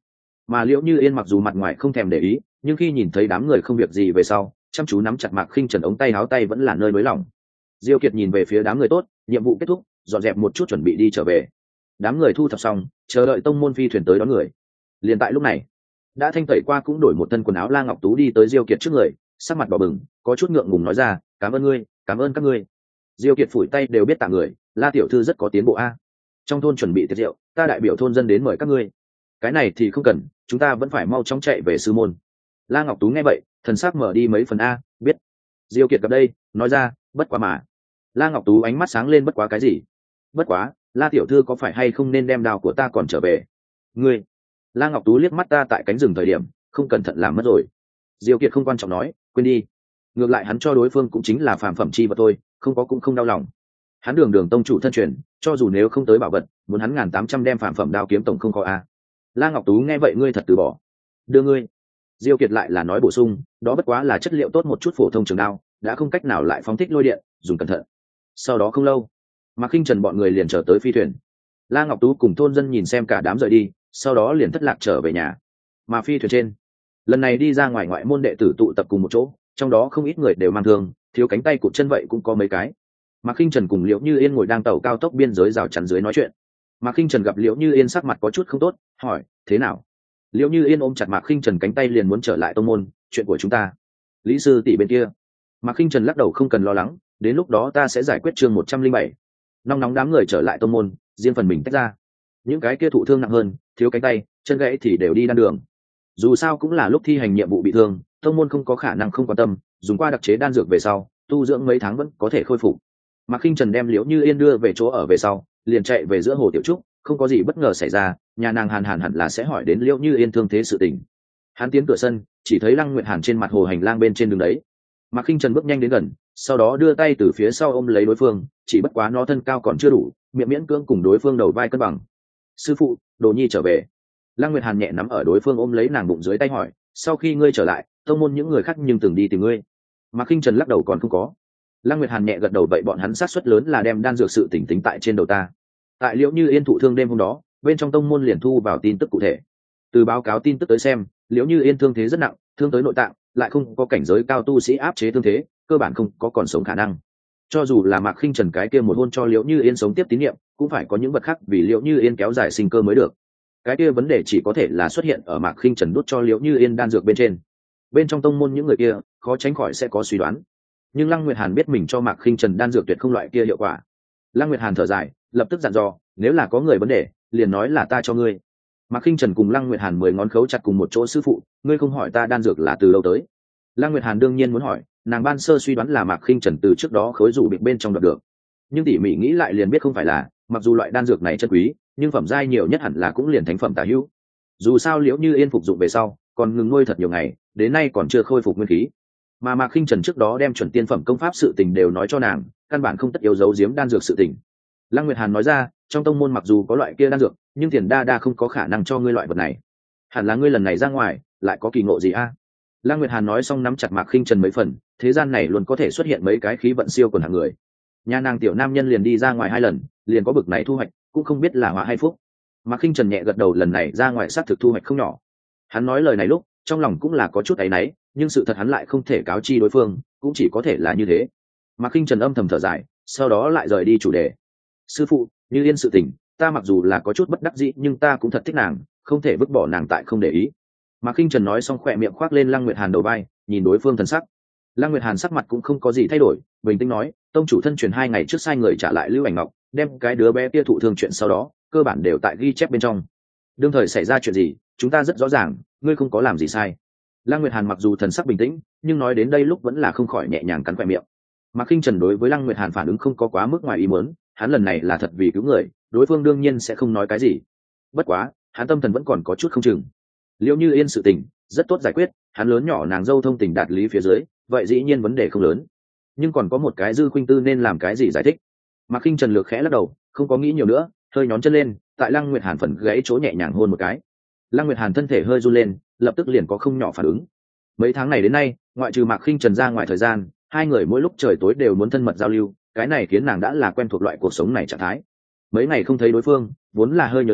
Mà Liễu Như Yên mặc dù mặt ngoài không thèm để ý, nhưng khi nhìn thấy đám người không việc gì về sau, chăm chú nắm chặt Mạc Khinh Trần ống tay áo tay vẫn là nơi nới lỏng. Diêu Kiệt nhìn về phía đám người tốt, nhiệm vụ kết thúc, dọn dẹp một chút chuẩn bị đi trở về. Đám người thu thập xong, chờ đợi tông môn phi thuyền tới đón người. Liền tại lúc này, đã thanh tẩy qua cũng đổi một thân quần áo La Ngọc Tú đi tới Diêu Kiệt trước người, sắc mặt đỏ bừng, có chút ngượng ngùng nói ra, cảm ơn ngươi, cảm ơn các ngươi. Diêu Kiệt phủi tay đều biết tạ người, La tiểu thư rất có tiến bộ a. Trong thôn chuẩn bị tiệc rượu, ta đại biểu thôn dân đến mời các ngươi. Cái này thì không cần, chúng ta vẫn phải mau chóng chạy về sư môn. La Ngọc Tú nghe vậy, thần sắc mở đi mấy phần a, biết. Diêu Kiệt gặp đây, nói ra, bất quá mà. La Ngọc Tú ánh mắt sáng lên, bất quá cái gì? Bất quá, La tiểu thư có phải hay không nên đem đao của ta còn trở về? Ngươi. La Ngọc Tú liếc mắt ta tại cánh rừng thời điểm, không cẩn thận làm mất rồi. Diêu Kiệt không quan trọng nói, quên đi. Ngược lại hắn cho đối phương cũng chính là phàm phẩm chi vật thôi, không có cũng không đau lòng. Hắn Đường Đường tông chủ thân truyền, cho dù nếu không tới bảo vật, muốn hắn ngàn tám trăm đem phàm phẩm đao kiếm tổng không có a. La Ngọc Tú nghe vậy ngươi thật từ bỏ. Đưa ngươi. Diêu Kiệt lại là nói bổ sung, đó bất quá là chất liệu tốt một chút phổ thông trường đao, đã không cách nào lại phóng thích lôi điện, dùng cẩn thận. Sau đó không lâu, Mạc Khinh Trần bọn người liền trở tới phi thuyền. La Ngọc Tú cùng thôn dân nhìn xem cả đám rời đi, sau đó liền thất lạc trở về nhà. Mà phi thuyền trên, lần này đi ra ngoài ngoại môn đệ tử tụ tập cùng một chỗ, trong đó không ít người đều mang thương, thiếu cánh tay cụt chân vậy cũng có mấy cái. Mạc Khinh Trần cùng Liễu Như Yên ngồi đang tàu cao tốc biên giới rào chắn dưới nói chuyện. Mạc Khinh Trần gặp Liễu Như Yên sắc mặt có chút không tốt, hỏi, thế nào? Liễu Như Yên ôm chặt Mạc Khinh Trần cánh tay liền muốn trở lại tông môn, chuyện của chúng ta. Lý sư tỷ bên kia. Mạc Khinh Trần lắc đầu không cần lo lắng, đến lúc đó ta sẽ giải quyết chương một trăm linh bảy. Nóng nóng đám người trở lại tông môn, riêng phần mình tách ra. Những cái kia thụ thương nặng hơn, thiếu cánh tay, chân gãy thì đều đi đan đường. Dù sao cũng là lúc thi hành nhiệm vụ bị thương, tông môn không có khả năng không quan tâm, dùng qua đặc chế đan dược về sau, tu dưỡng mấy tháng vẫn có thể khôi phục. Mạc Khinh Trần đem Liễu Như Yên đưa về chỗ ở về sau, liền chạy về giữa hồ tiểu trúc, không có gì bất ngờ xảy ra, nhà nàng Hàn Hàn hẳn là sẽ hỏi đến Liễu Như Yên thương thế sự tình. Hắn tiến cửa sân, chỉ thấy Lăng Nguyệt Hàn trên mặt hồ hành lang bên trên đường đấy. Mạc Khinh Trần bước nhanh đến gần, sau đó đưa tay từ phía sau ôm lấy đối phương, chỉ bất quá nó thân cao còn chưa đủ, miệng miễn cưỡng cùng đối phương đầu vai cân bằng. Sư phụ, Đồ Nhi trở về. Lăng Nguyệt Hàn nhẹ nắm ở đối phương ôm lấy nàng bụng dưới tay hỏi, sau khi ngươi trở lại, tông môn những người khác nhưng từng đi tìm ngươi. Mạc Khinh Trần lắc đầu còn không có. Lăng Nguyệt Hàn nhẹ gật đầu vậy bọn hắn sát suất lớn là đem đan dược sự tỉnh tính tại trên đầu ta. Tại Liễu Như Yên thụ thương đêm hôm đó, bên trong tông môn liền thu vào tin tức cụ thể. Từ báo cáo tin tức tới xem, Liễu Như Yên thương thế rất nặng, thương tới nội tạng, lại không có cảnh giới cao tu sĩ áp chế thương thế, cơ bản không có còn sống khả năng. Cho dù là Mạc Khinh Trần cái kia một hôn cho Liễu Như Yên sống tiếp tín nhiệm, cũng phải có những vật khác vì Liễu Như Yên kéo dài sinh cơ mới được. Cái kia vấn đề chỉ có thể là xuất hiện ở Mạc Khinh Trần đút cho Liễu Như Yên đan dược bên trên. Bên trong tông môn những người kia, khó tránh khỏi sẽ có suy đoán. Nhưng Lăng Nguyệt Hàn biết mình cho Mạc Khinh Trần đan dược tuyệt không loại kia hiệu quả. Lăng Nguyệt Hàn thở dài, lập tức dặn dò, nếu là có người vấn đề, liền nói là ta cho ngươi. Mạc Khinh Trần cùng Lăng Nguyệt Hàn mười ngón khấu chặt cùng một chỗ, sư phụ, ngươi không hỏi ta đan dược là từ lâu tới. Lăng Nguyệt Hàn đương nhiên muốn hỏi, nàng ban sơ suy đoán là Mạc Khinh Trần từ trước đó khối rủ bị bên trong đoạt được, nhưng tỉ mỉ nghĩ lại liền biết không phải là, mặc dù loại đan dược này chân quý, nhưng phẩm giai nhiều nhất hẳn là cũng liền thánh phẩm tả hữu. Dù sao Liễu Như Yên phục dụng về sau, còn ngừng nuôi thật nhiều ngày, đến nay còn chưa khôi phục nguyên khí. Mà Mạc Khinh Trần trước đó đem chuẩn tiên phẩm công pháp sự tình đều nói cho nàng, căn bản không tất yếu giấu giếm đan dược sự tình. Lăng Nguyệt Hàn nói ra, trong tông môn mặc dù có loại kia đan dược, nhưng tiền đa đa không có khả năng cho ngươi loại vật này. Hẳn là ngươi lần này ra ngoài, lại có kỳ ngộ gì a? Lăng Nguyệt Hàn nói xong nắm chặt Mạc Khinh Trần mấy phần, thế gian này luôn có thể xuất hiện mấy cái khí vận siêu quần hạng người. Nhà nàng tiểu nam nhân liền đi ra ngoài hai lần, liền có bực này thu hoạch, cũng không biết là họa hay phúc. Mạc Khinh Trần nhẹ gật đầu, lần này ra ngoài xác thực thu hoạch không nhỏ. Hắn nói lời này lúc, trong lòng cũng là có chút áy náy, nhưng sự thật hắn lại không thể cáo chi đối phương, cũng chỉ có thể là như thế. Mạc Khinh Trần âm thầm thở dài, sau đó lại rời đi chủ đề. Sư phụ, Như Yên sự tình, ta mặc dù là có chút bất đắc dĩ, nhưng ta cũng thật thích nàng, không thể vứt bỏ nàng tại không để ý. Mạc Khinh Trần nói xong khỏe miệng khoác lên Lăng Nguyệt Hàn đầu vai, nhìn đối phương thần sắc. Lăng Nguyệt Hàn sắc mặt cũng không có gì thay đổi, bình tĩnh nói, tông chủ thân truyền hai ngày trước sai người trả lại Lưu Ảnh Ngọc, đem cái đứa bé kia thụ thương chuyện sau đó, cơ bản đều tại ghi chép bên trong. Đương thời xảy ra chuyện gì, chúng ta rất rõ ràng, ngươi không có làm gì sai. Lăng Nguyệt Hàn mặc dù thần sắc bình tĩnh, nhưng nói đến đây lúc vẫn là không khỏi nhẹ nhàng cắn khóe miệng. Mạc Khinh Trần đối với Lăng Nguyệt Hàn phản ứng không có quá mức ngoài ý muốn, hắn lần này là thật vì cứu người, đối phương đương nhiên sẽ không nói cái gì. Bất quá, hắn tâm thần vẫn còn có chút không chừng. Liễu Như Yên sự tình rất tốt giải quyết, hắn lớn nhỏ nàng dâu thông tình đạt lý phía dưới, vậy dĩ nhiên vấn đề không lớn. Nhưng còn có một cái dư khuynh tư nên làm cái gì giải thích. Mạc Khinh Trần lược khẽ lắc đầu, không có nghĩ nhiều nữa, hơi nhón chân lên, tại Lăng Nguyệt Hàn phần gãy chỗ nhẹ nhàng hôn một cái. Lăng Nguyệt Hàn thân thể hơi run lên, lập tức liền có không nhỏ phản ứng. Mấy tháng này đến nay, ngoại trừ Mạc Khinh Trần ra ngoài thời gian, hai người mỗi lúc trời tối đều muốn thân mật giao lưu, cái này khiến nàng đã là quen thuộc loại cuộc sống này trạng thái. Mấy ngày không thấy đối phương, vốn là hơi nhớ nhung,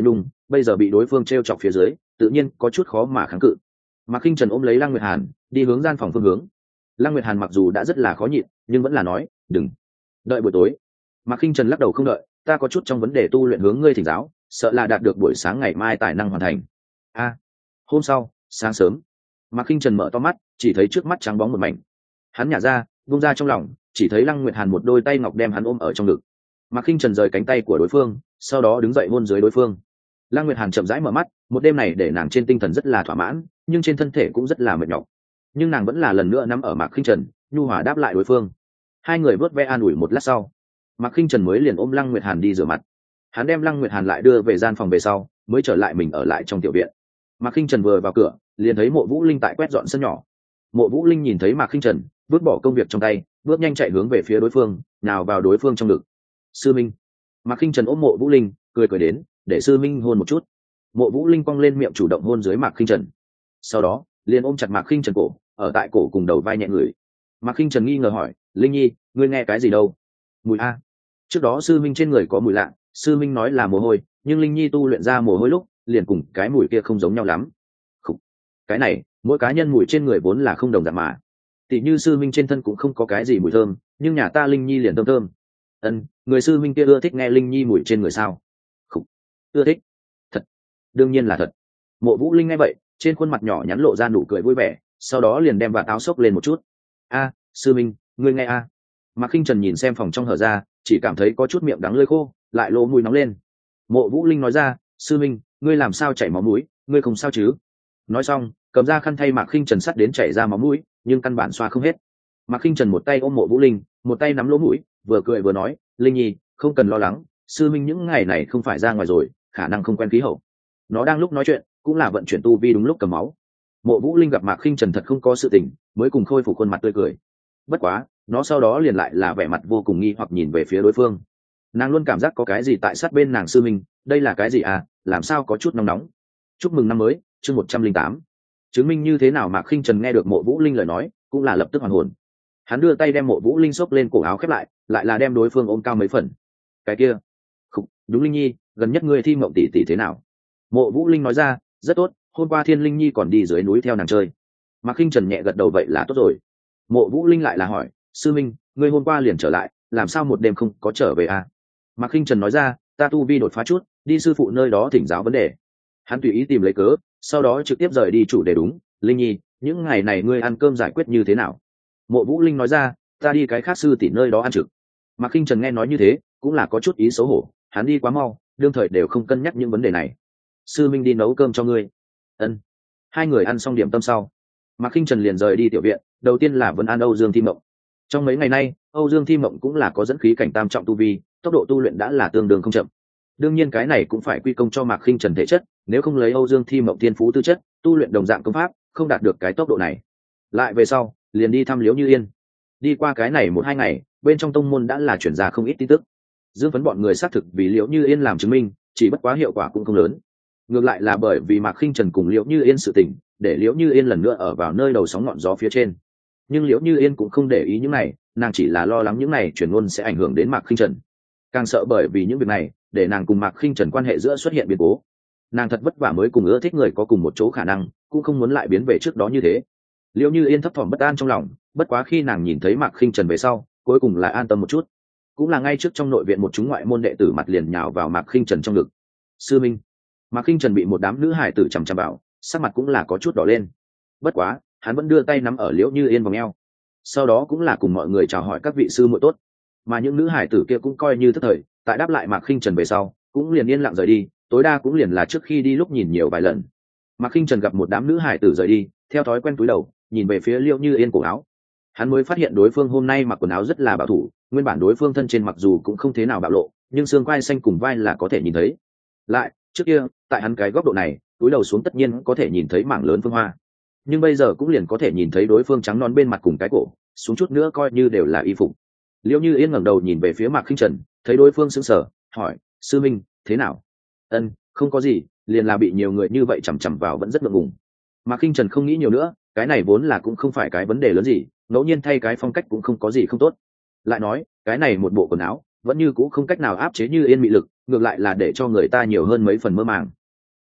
bây giờ bị đối phương t r e o chọc phía dưới tự nhiên có chút khó mà kháng cự. Mạc Khinh Trần ôm lấy Lăng Nguyệt Hàn đi hướng gian phòng phương hướng. Lăng Nguyệt Hàn mặc dù đã rất là khó nhịn nhưng vẫn là nói đừng đợi buổi tối. Mạc Khinh Trần lắc đầu không đợi, ta có chút trong vấn đề tu luyện hướng ngươi thỉnh giáo, sợ là đạt được buổi sáng ngày mai tài năng hoàn thành. A. Hôm sau sáng sớm, Mạc Khinh Trần mở to mắt, chỉ thấy trước mắt trắng bóng một mảnh. Hắn nhả ra vung ra trong lòng, chỉ thấy Lăng Nguyệt Hàn một đôi tay ngọc đem hắn ôm ở trong ngực. Mạc Khinh Trần rời cánh tay của đối phương, sau đó đứng dậy hôn dưới đối phương. Lăng Nguyệt Hàn chậm rãi mở mắt, một đêm này để nàng trên tinh thần rất là thỏa mãn, nhưng trên thân thể cũng rất là mệt nhọc. Nhưng nàng vẫn là lần nữa nắm ở Mạc Khinh Trần, nhu hòa đáp lại đối phương. Hai người vớt ve an ủi một lát sau, Mạc Khinh Trần mới liền ôm Lăng Nguyệt Hàn đi rửa mặt. Hắn đem Lăng Nguyệt Hàn lại đưa về gian phòng về sau, mới trở lại mình ở lại trong tiểu viện. Mạc Khinh Trần vừa vào cửa, liền thấy Mộ Vũ Linh tại quét dọn sân nhỏ. Mộ Vũ Linh nhìn thấy Mạc Khinh Trần, vứt bỏ công việc trong tay, bước nhanh chạy hướng về phía đối phương, nào vào đối phương trong ngực. Sư Minh. Mạc Khinh Trần ôm Mộ Vũ Linh, cười cười đến, để Sư Minh hôn một chút. Mộ Vũ Linh cong lên miệng chủ động hôn dưới Mạc Khinh Trần. Sau đó, liền ôm chặt Mạc Khinh Trần cổ, ở tại cổ cùng đầu vai nhẹ người. Mạc Khinh Trần nghi ngờ hỏi, Linh Nhi, ngươi nghe cái gì đâu? Mùi a. Trước đó Sư Minh trên người có mùi lạ, Sư Minh nói là mồ hôi, nhưng Linh Nhi tu luyện ra mồ hôi lúc, liền cùng cái mùi kia không giống nhau lắm. Khủ. Cái này, mỗi cá nhân mùi trên người vốn là không đồng dạng mà. Tỷ như Sư Minh trên thân cũng không có cái gì mùi thơm, nhưng nhà ta Linh Nhi liền thơm thơm. Ân, người Sư Minh kia ưa thích nghe Linh Nhi mùi trên người sao? Khủ. Ưa thích. Thật. Đương nhiên là thật. Mộ Vũ Linh nghe vậy, trên khuôn mặt nhỏ nhắn lộ ra nụ cười vui vẻ, sau đó liền đem vạt áo xốc lên một chút. A, Sư Minh, ngươi nghe a. Mạc Khinh Trần nhìn xem phòng trong hở ra, chỉ cảm thấy có chút miệng đắng lưỡi khô, lại lỗ mũi nóng lên. Mộ Vũ Linh nói ra, Sư Minh, ngươi làm sao chảy máu mũi, ngươi không sao chứ? Nói xong, cầm ra khăn thay Mạc Khinh Trần sắt đến chảy ra máu mũi, nhưng căn bản xoa không hết. Mạc Khinh Trần một tay ôm Mộ Vũ Linh, một tay nắm lỗ mũi, vừa cười vừa nói, Linh Nhi, không cần lo lắng, Sư Minh những ngày này không phải ra ngoài rồi, khả năng không quen khí hậu. Nó đang lúc nói chuyện, cũng là vận chuyển tu vi đúng lúc cầm máu. Mộ Vũ Linh gặp Mạc Khinh Trần thật không có sự tình, mới cùng khôi phục khuôn mặt tươi cười. Bất quá, nó sau đó liền lại là vẻ mặt vô cùng nghi hoặc nhìn về phía đối phương. Nàng luôn cảm giác có cái gì tại sát bên nàng Sư Minh, đây là cái gì à, làm sao có chút nóng nóng. Chúc mừng năm mới, chương một trăm linh tám. Chứng minh như thế nào Mạc Khinh Trần nghe được Mộ Vũ Linh lời nói, cũng là lập tức hoàn hồn. Hắn đưa tay đem Mộ Vũ Linh xốc lên cổ áo khép lại, lại là đem đối phương ôm cao mấy phần. Cái kia, không, đúng Linh Nhi, gần nhất ngươi thi mộng tỷ tỷ thế nào? Mộ Vũ Linh nói ra, rất tốt, hôm qua Thiên Linh Nhi còn đi dưới núi theo nàng chơi. Mạc Khinh Trần nhẹ gật đầu vậy là tốt rồi. Mộ Vũ Linh lại là hỏi, Sư Minh, ngươi hôm qua liền trở lại, làm sao một đêm không có trở về à? Mạc Khinh Trần nói ra, ta tu vi đột phá chút, đi sư phụ nơi đó thỉnh giáo vấn đề. Hắn tùy ý tìm lấy cớ, sau đó trực tiếp rời đi chủ đề đúng. Linh Nhi, những ngày này ngươi ăn cơm giải quyết như thế nào? Mộ Vũ Linh nói ra, ta đi cái khác sư tỷ nơi đó ăn trực. Mạc Khinh Trần nghe nói như thế, cũng là có chút ý xấu hổ, hắn đi quá mau, đương thời đều không cân nhắc những vấn đề này. Sư Minh đi nấu cơm cho ngươi. Ân. Hai người ăn xong điểm tâm sau, Mạc Khinh Trần liền rời đi tiểu viện, đầu tiên là vấn an Âu Dương Thi Mộng. Trong mấy ngày nay, Âu Dương Thi Mộng cũng là có dẫn khí cảnh tam trọng tu vi, tốc độ tu luyện đã là tương đương không chậm. Đương nhiên cái này cũng phải quy công cho Mạc Khinh Trần thể chất, nếu không lấy Âu Dương Thi Mộng thiên phú tư chất, tu luyện đồng dạng công pháp, không đạt được cái tốc độ này. Lại về sau, liền đi thăm Liễu Như Yên. Đi qua cái này một hai ngày, bên trong tông môn đã là chuyển ra không ít tin tức. Dương vấn bọn người xác thực vì Liễu Như Yên làm chứng minh, chỉ bất quá hiệu quả cũng không lớn. Ngược lại là bởi vì Mạc Khinh Trần cùng Liễu Như Yên sự tình, để Liễu Như Yên lần nữa ở vào nơi đầu sóng ngọn gió phía trên. Nhưng Liễu Như Yên cũng không để ý những này, nàng chỉ là lo lắng những này truyền ngôn sẽ ảnh hưởng đến Mạc Khinh Trần. Càng sợ bởi vì những việc này, để nàng cùng Mạc Khinh Trần quan hệ giữa xuất hiện biến cố. Nàng thật vất vả mới cùng ưa thích người có cùng một chỗ khả năng, cũng không muốn lại biến về trước đó như thế. Liễu Như Yên thấp thỏm bất an trong lòng, bất quá khi nàng nhìn thấy Mạc Khinh Trần về sau, cuối cùng là an tâm một chút. Cũng là ngay trước trong nội viện một chúng ngoại môn đệ tử mặt liền nhào vào Mạc Khinh Trần trong ngực. Sư Minh. Mạc Khinh Trần bị một đám nữ hải tử chằm chằm vào, sắc mặt cũng là có chút đỏ lên. Bất quá, hắn vẫn đưa tay nắm ở Liễu Như Yên vòng eo. Sau đó cũng là cùng mọi người chào hỏi các vị sư muội tốt. Mà những nữ hải tử kia cũng coi như tức thời, tại đáp lại Mạc Khinh Trần về sau, cũng liền yên lặng rời đi, tối đa cũng liền là trước khi đi lúc nhìn nhiều vài lần. Mạc Khinh Trần gặp một đám nữ hải tử rời đi, theo thói quen cúi đầu, nhìn về phía Liễu Như Yên cổ áo. Hắn mới phát hiện đối phương hôm nay mặc quần áo rất là bảo thủ, nguyên bản đối phương thân trên mặc dù cũng không thế nào bạo lộ, nhưng xương quai xanh cùng vai là có thể nhìn thấy. Lại, trước kia, tại hắn cái góc độ này, cúi đầu xuống tất nhiên có thể nhìn thấy mảng lớn phương hoa. Nhưng bây giờ cũng liền có thể nhìn thấy đối phương trắng non bên mặt cùng cái cổ, xuống chút nữa coi như đều là y phục. Liễu Như Yên ngẩng đầu nhìn về phía Mạc Khinh Trần, thấy đối phương sững sờ, hỏi, sư minh, thế nào? Ân, không có gì, liền là bị nhiều người như vậy chằm chằm vào vẫn rất ngượng ngùng. Mạc Khinh Trần không nghĩ nhiều nữa, cái này vốn là cũng không phải cái vấn đề lớn gì, ngẫu nhiên thay cái phong cách cũng không có gì không tốt. Lại nói, cái này một bộ quần áo, vẫn như cũ không cách nào áp chế Như Yên mị lực, ngược lại là để cho người ta nhiều hơn mấy phần mơ màng.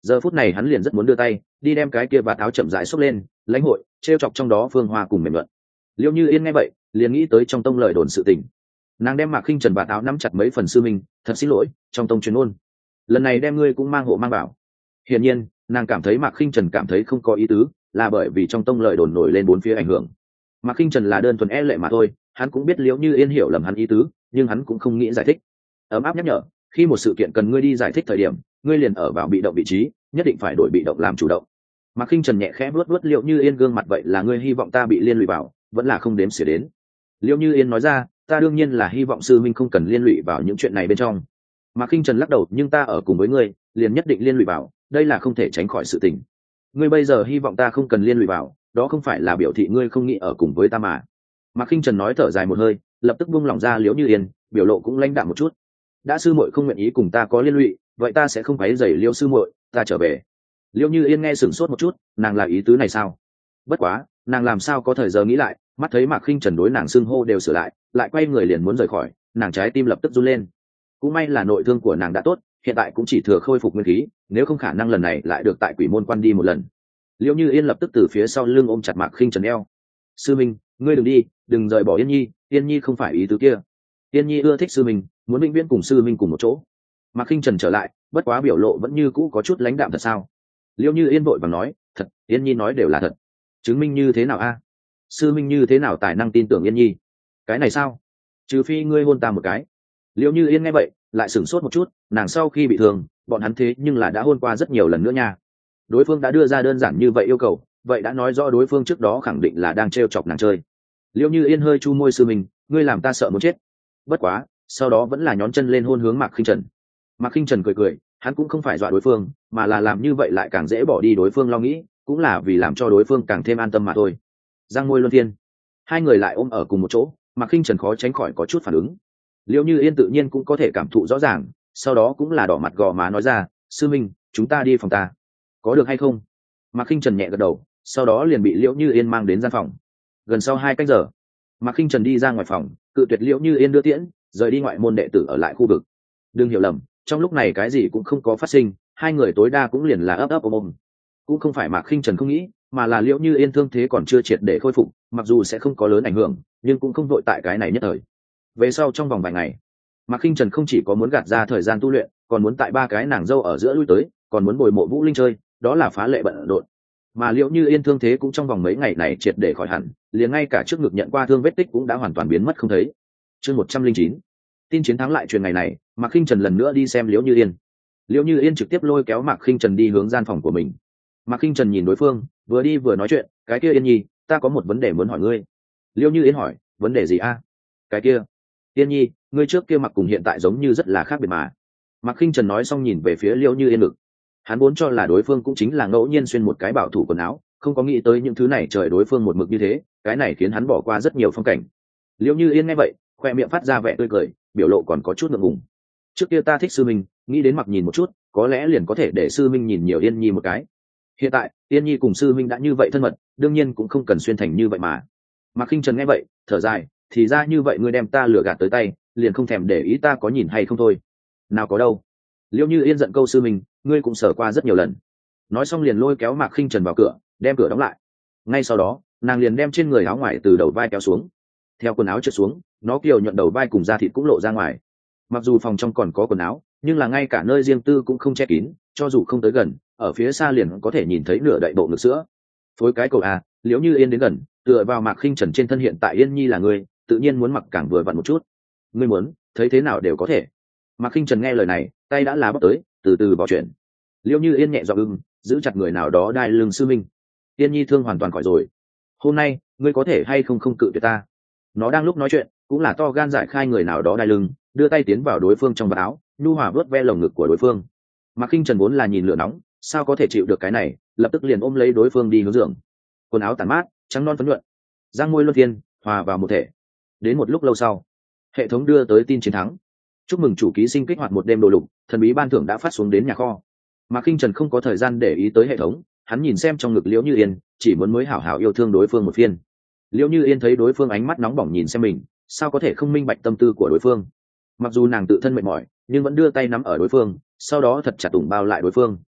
giờ phút này hắn liền rất muốn đưa tay đi đem cái kia vạt áo chậm rãi xốc lên lãnh hội trêu chọc trong đó phương hoa cùng mềm luận. Liễu Như Yên nghe vậy liền nghĩ tới trong tông lời đồn sự tình, nàng đem Mạc Khinh Trần vạt áo nắm chặt mấy phần. Sư minh, thật xin lỗi, trong tông truyền ôn lần này đem ngươi cũng mang hộ mang bảo. Hiển nhiên nàng cảm thấy Mạc Khinh Trần cảm thấy không có ý tứ, là bởi vì trong tông lời đồn nổi lên bốn phía ảnh hưởng. Mạc Khinh Trần là đơn thuần e lệ mà thôi, hắn cũng biết Liễu Như Yên hiểu lầm hắn ý tứ, nhưng hắn cũng không nghĩ giải thích. Ấm áp nhắc nhở, khi một sự kiện cần ngươi đi giải thích thời điểm, ngươi liền ở vào bị động vị trí, nhất định phải đổi bị động làm chủ động. Mạc Khinh Trần nhẹ khẽ vuốt vuốt Liễu Như Yên gương mặt, vậy là ngươi hy vọng ta bị liên lụy vào, vẫn là không đếm xỉa đến. Liễu Như Yên nói ra, ta đương nhiên là hy vọng sư minh không cần liên lụy vào những chuyện này bên trong. Mạc Khinh Trần lắc đầu, nhưng ta ở cùng với ngươi, liền nhất định liên lụy vào, đây là không thể tránh khỏi sự tình. Ngươi bây giờ hy vọng ta không cần liên lụy vào, đó không phải là biểu thị ngươi không nghĩ ở cùng với ta mà. Mạc Khinh Trần nói thở dài một hơi, lập tức buông lỏng ra Liễu Như Yên, biểu lộ cũng lãnh đạm một chút. Đã sư muội không nguyện ý cùng ta có liên lụy, vậy ta sẽ không quấy rầy Liễu sư muội, ta trở về. Liễu Như Yên nghe sửng sốt một chút, nàng là ý tứ này sao? Bất quá nàng làm sao có thời giờ nghĩ lại, mắt thấy Mạc Khinh Trần đối nàng xưng hô đều sửa lại, lại quay người liền muốn rời khỏi, nàng trái tim lập tức run lên. Cũng may là nội thương của nàng đã tốt, hiện tại cũng chỉ thừa khôi phục nguyên khí, nếu không khả năng lần này lại được tại Quỷ Môn Quan đi một lần. Liễu Như Yên lập tức từ phía sau lưng ôm chặt Mạc Khinh Trần eo. Sư minh, ngươi đừng đi, đừng rời bỏ Yên Nhi, Yên Nhi không phải ý tứ kia. Yên Nhi ưa thích sư minh, muốn vĩnh viễn cùng sư minh cùng một chỗ. Mạc Khinh Trần trở lại, bất quá biểu lộ vẫn như cũ có chút lãnh đạm. Thật sao? Liễu Như Yên vội vàng nói, thật, Yên Nhi nói đều là thật. Chứng minh như thế nào a? Sư minh như thế nào tài năng tin tưởng Yên Nhi? Cái này sao? Trừ phi ngươi hôn ta một cái. Liễu Như Yên nghe vậy lại sửng sốt một chút, nàng sau khi bị thương bọn hắn thế nhưng là đã hôn qua rất nhiều lần nữa nha. Đối phương đã đưa ra đơn giản như vậy yêu cầu, vậy đã nói rõ đối phương trước đó khẳng định là đang trêu chọc nàng chơi. Liễu Như Yên hơi chu môi, sư mình, ngươi làm ta sợ muốn chết. Bất quá sau đó vẫn là nhón chân lên hôn hướng Mạc Khinh Trần. Mạc Khinh Trần cười cười, hắn cũng không phải dọa đối phương, mà là làm như vậy lại càng dễ bỏ đi đối phương lo nghĩ, cũng là vì làm cho đối phương càng thêm an tâm mà thôi. Giang môi luân phiên, hai người lại ôm ở cùng một chỗ. Mạc Khinh Trần khó tránh khỏi có chút phản ứng, Liễu Như Yên tự nhiên cũng có thể cảm thụ rõ ràng, sau đó cũng là đỏ mặt gò má nói ra, sư minh, chúng ta đi phòng ta, có được hay không? Mạc Khinh Trần nhẹ gật đầu, sau đó liền bị Liễu Như Yên mang đến gian phòng. Gần sau hai cách giờ, Mạc Khinh Trần đi ra ngoài phòng, cự tuyệt Liễu Như Yên đưa tiễn, rời đi ngoại môn đệ tử ở lại khu vực. Đừng hiểu lầm, trong lúc này cái gì cũng không có phát sinh, hai người tối đa cũng liền là ấp ấp ôm ôm. Cũng không phải Mạc Khinh Trần không nghĩ, mà là Liễu Như Yên thương thế còn chưa triệt để khôi phục, mặc dù sẽ không có lớn ảnh hưởng, nhưng cũng không vội tại cái này nhất thời. Về sau trong vòng vài ngày, Mạc Khinh Trần không chỉ có muốn gạt ra thời gian tu luyện, còn muốn tại ba cái nàng dâu ở giữa lui tới, còn muốn bồi mộ Vũ Linh chơi, đó là phá lệ bận rộn. Mà Liễu Như Yên thương thế cũng trong vòng mấy ngày này triệt để khỏi hẳn, liền ngay cả trước ngực nhận qua thương vết tích cũng đã hoàn toàn biến mất không thấy. Chương một trăm linh chín, tin chiến thắng lại truyền ngày này, Mạc Khinh Trần lần nữa đi xem Liễu Như Yên. Liễu Như Yên trực tiếp lôi kéo Mạc Khinh Trần đi hướng gian phòng của mình. Mạc Khinh Trần nhìn đối phương, vừa đi vừa nói chuyện, cái kia Yên Nhi, ta có một vấn đề muốn hỏi ngươi. Liễu Như Yên hỏi, vấn đề gì a? Cái kia, Yên Nhi, ngươi trước kia mặc cùng hiện tại giống như rất là khác biệt mà. Mạc Khinh Trần nói xong nhìn về phía Liễu Như Yên ngực. Hắn vốn cho là đối phương cũng chính là ngẫu nhiên xuyên một cái bảo thủ quần áo, không có nghĩ tới những thứ này trời đối phương một mực như thế, cái này khiến hắn bỏ qua rất nhiều phong cảnh. Liễu Như Yên nghe vậy, khoe miệng phát ra vẻ tươi cười, biểu lộ còn có chút ngượng ngùng. Trước kia ta thích sư minh, nghĩ đến mặc nhìn một chút, có lẽ liền có thể để sư minh nhìn nhiều Yên Nhi một cái. Hiện tại, Yên Nhi cùng sư minh đã như vậy thân mật, đương nhiên cũng không cần xuyên thành như vậy mà. Mạc Khinh Trần nghe vậy, thở dài, thì ra như vậy ngươi đem ta lừa gạt tới tay, liền không thèm để ý ta có nhìn hay không thôi. Nào có đâu. Liễu Như Yên giận câu sư mình, ngươi cũng sở qua rất nhiều lần. Nói xong liền lôi kéo Mạc Khinh Trần vào cửa, đem cửa đóng lại. Ngay sau đó, nàng liền đem trên người áo ngoài từ đầu vai kéo xuống. Theo quần áo trượt xuống, nó kiều nhuận đầu vai cùng da thịt cũng lộ ra ngoài. Mặc dù phòng trong còn có quần áo, nhưng là ngay cả nơi riêng tư cũng không che kín, cho dù không tới gần, ở phía xa liền có thể nhìn thấy nửa đậy bộ ngực sữa. Phối cái cầu a, Liễu Như Yên đến gần, tựa vào Mạc Khinh Trần trên thân, hiện tại Yên Nhi là ngươi, tự nhiên muốn mặc càng vừa vặn một chút. Ngươi muốn, thấy thế nào đều có thể. Mạc Khinh Trần nghe lời này, tay đã là bóc tới, từ từ bỏ chuyện. Liễu Như Yên nhẹ giọng ưng, giữ chặt người nào đó đai lưng sư minh. Yên Nhi thương hoàn toàn khỏi rồi, hôm nay ngươi có thể hay không không cự tuyệt ta. Nó đang lúc nói chuyện, cũng là to gan giải khai người nào đó đai lưng, đưa tay tiến vào đối phương trong vạt áo, nhu hòa vớt ve lồng ngực của đối phương. Mạc Khinh Trần vốn là nhìn lửa nóng, sao có thể chịu được cái này, lập tức liền ôm lấy đối phương đi hướng giường. Quần áo tản mát, trắng non phấn nhuận, giang môi luân phiên, hòa vào một thể. Đến một lúc lâu sau, hệ thống đưa tới tin chiến thắng. Chúc mừng chủ ký sinh kích hoạt một đêm đồ lục, thần bí ban thưởng đã phát xuống đến nhà kho. Mạc Khinh Trần không có thời gian để ý tới hệ thống, hắn nhìn xem trong ngực Liễu Như Yên, chỉ muốn mới hảo hảo yêu thương đối phương một phiên. Liễu Như Yên thấy đối phương ánh mắt nóng bỏng nhìn xem mình, sao có thể không minh bạch tâm tư của đối phương. Mặc dù nàng tự thân mệt mỏi, nhưng vẫn đưa tay nắm ở đối phương, sau đó thật chặt tủng bao lại đối phương.